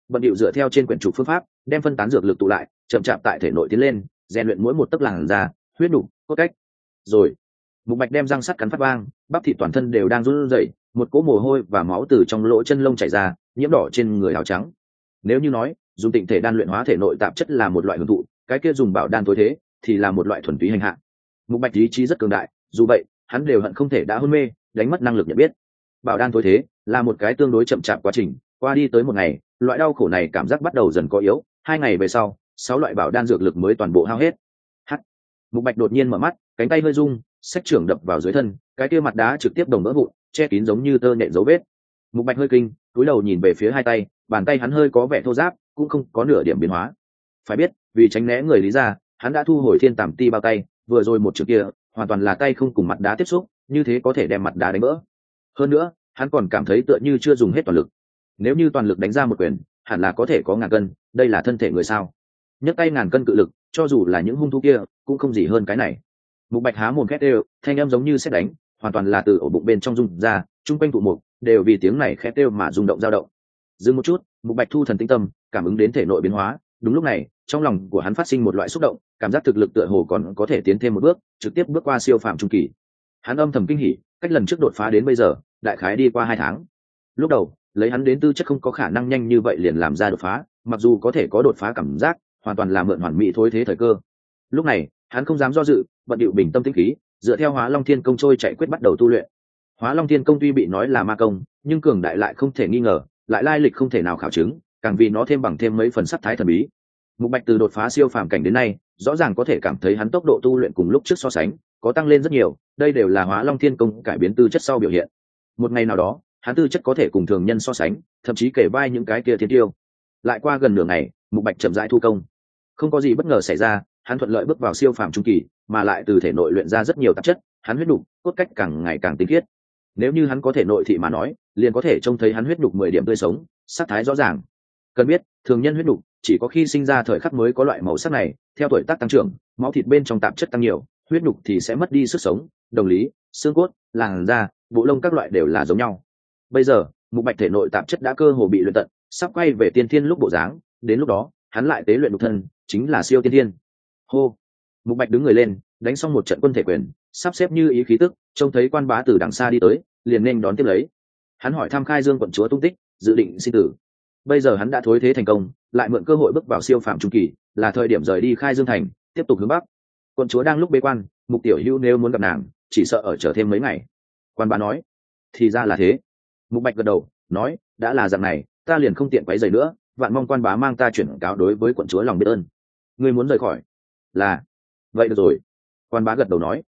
bận điệu dựa theo trên quyển trục phương pháp đem phân tán dược lực tụ lại, chậm chạp tại thể nội tiến lên, rèn luyện mỗi một tấc làn da, huyết nục, cốt cách. Rồi Mục Bạch đem răng sắt cắn phát vang, bắp thịt toàn thân đều đang run rẩy, một cỗ mồ hôi và máu từ trong lỗ chân lông chảy ra, nhiễm đỏ trên người áo trắng. Nếu như nói dùng tịnh thể đan luyện hóa thể nội tạp chất là một loại hưởng thụ, cái kia dùng bảo đan tối thế thì là một loại thuần túy hành hạ. Mục Bạch ý chí rất cường đại, dù vậy hắn đều hận không thể đã hôn mê, đánh mất năng lực nhận biết. Bảo đan tối thế là một cái tương đối chậm chạp quá trình, qua đi tới một ngày, loại đau khổ này cảm giác bắt đầu dần có yếu, 2 ngày về sau, 6 loại bảo đan dược lực mới toàn bộ hao hết. Mục Bạch đột nhiên mở mắt, cánh tay hơi rung, sách trưởng đập vào dưới thân, cái kia mặt đá trực tiếp đồng vỡ vụn, che kín giống như tơ nhện dấu vết. Mục Bạch hơi kinh, cúi đầu nhìn về phía hai tay, bàn tay hắn hơi có vẻ thô ráp, cũng không có nửa điểm biến hóa. Phải biết, vì tránh né người Lý gia, hắn đã thu hồi thiên tàm ti bao tay, vừa rồi một chữ kia, hoàn toàn là tay không cùng mặt đá tiếp xúc, như thế có thể đem mặt đá đánh vỡ. Hơn nữa, hắn còn cảm thấy tựa như chưa dùng hết toàn lực. Nếu như toàn lực đánh ra một quyền, hẳn là có thể có ngàn cân, đây là thân thể người sao? Nhấc tay ngàn cân cự lực, cho dù là những hung thú kia, cũng không gì hơn cái này. Mục Bạch há mồm khét đều, thanh âm giống như sét đánh, hoàn toàn là từ ổ bụng bên trong rung ra, trung quanh tụ mục đều vì tiếng này khét đều mà rung động dao động. Dừng một chút, Mục Bạch thu thần tinh tâm, cảm ứng đến thể nội biến hóa, đúng lúc này, trong lòng của hắn phát sinh một loại xúc động, cảm giác thực lực tựa hồ còn có thể tiến thêm một bước, trực tiếp bước qua siêu phàm trung kỳ. Hắn âm thầm kinh hỉ, cách lần trước đột phá đến bây giờ, đại khái đi qua 2 tháng. Lúc đầu, lấy hắn đến tư chất không có khả năng nhanh như vậy liền làm ra đột phá, mặc dù có thể có đột phá cảm giác, hoàn toàn là mượn hoàn mỹ thối thế thời cơ. Lúc này, hắn không dám do dự, bận điệu bình tâm tĩnh khí, dựa theo Hóa Long Thiên Công trôi chạy quyết bắt đầu tu luyện. Hóa Long Thiên Công tuy bị nói là ma công, nhưng cường đại lại không thể nghi ngờ, lại lai lịch không thể nào khảo chứng, càng vì nó thêm bằng thêm mấy phần sắc thái thần bí. Mục Bạch từ đột phá siêu phàm cảnh đến nay, rõ ràng có thể cảm thấy hắn tốc độ tu luyện cùng lúc trước so sánh, có tăng lên rất nhiều, đây đều là Hóa Long Thiên Công cải biến tư chất sau biểu hiện. Một ngày nào đó, hắn tư chất có thể cùng thường nhân so sánh, thậm chí kể vai những cái kia thiên tiêu. Lại qua gần nửa ngày, Mục Bạch chậm rãi thu công. Không có gì bất ngờ xảy ra, hắn thuận lợi bước vào siêu phàm trung kỳ, mà lại từ thể nội luyện ra rất nhiều tạp chất, hắn huyết nục, cốt cách càng ngày càng tinh khiết. Nếu như hắn có thể nội thị mà nói, liền có thể trông thấy hắn huyết nục 10 điểm tươi sống, sắc thái rõ ràng. Cần biết, thường nhân huyết nục chỉ có khi sinh ra thời khắc mới có loại màu sắc này, theo tuổi tác tăng trưởng, máu thịt bên trong tạp chất tăng nhiều, huyết nục thì sẽ mất đi sức sống, đồng lý, xương cốt, làn da, bộ lông các loại đều là giống nhau. Bây giờ, Mục Bạch thể nội tạp chất đã cơ hồ bị luyện tận, sắp quay về tiên thiên lúc bộ dáng, đến lúc đó, hắn lại tế luyện nhục thân, chính là siêu tiên thiên. Hô. Mục Bạch đứng người lên, đánh xong một trận quân thể quyền, sắp xếp như ý khí tức, trông thấy Quan Bá từ đằng xa đi tới, liền nên đón tiếp lấy. Hắn hỏi thăm Khai Dương quận chúa tung tích, dự định sinh tử. Bây giờ hắn đã thối thế thành công, lại mượn cơ hội bước vào siêu phàm trung kỳ, là thời điểm rời đi Khai Dương thành, tiếp tục hướng bắc. Quận chúa đang lúc bế quan, Mục tiểu hữu nếu muốn gặp nàng, chỉ sợ ở chờ thêm mấy ngày. Quan Bá nói. Thì ra là thế. Mục Bạch gật đầu, nói, đã là dạng này, ta liền không tiện quấy rầy nữa, vạn mong Quan Bá mang ta chuyển cáo đối với quận chúa lòng biết ơn. Ngươi muốn rời khỏi? Là. Vậy được rồi. Quan Bá gật đầu nói.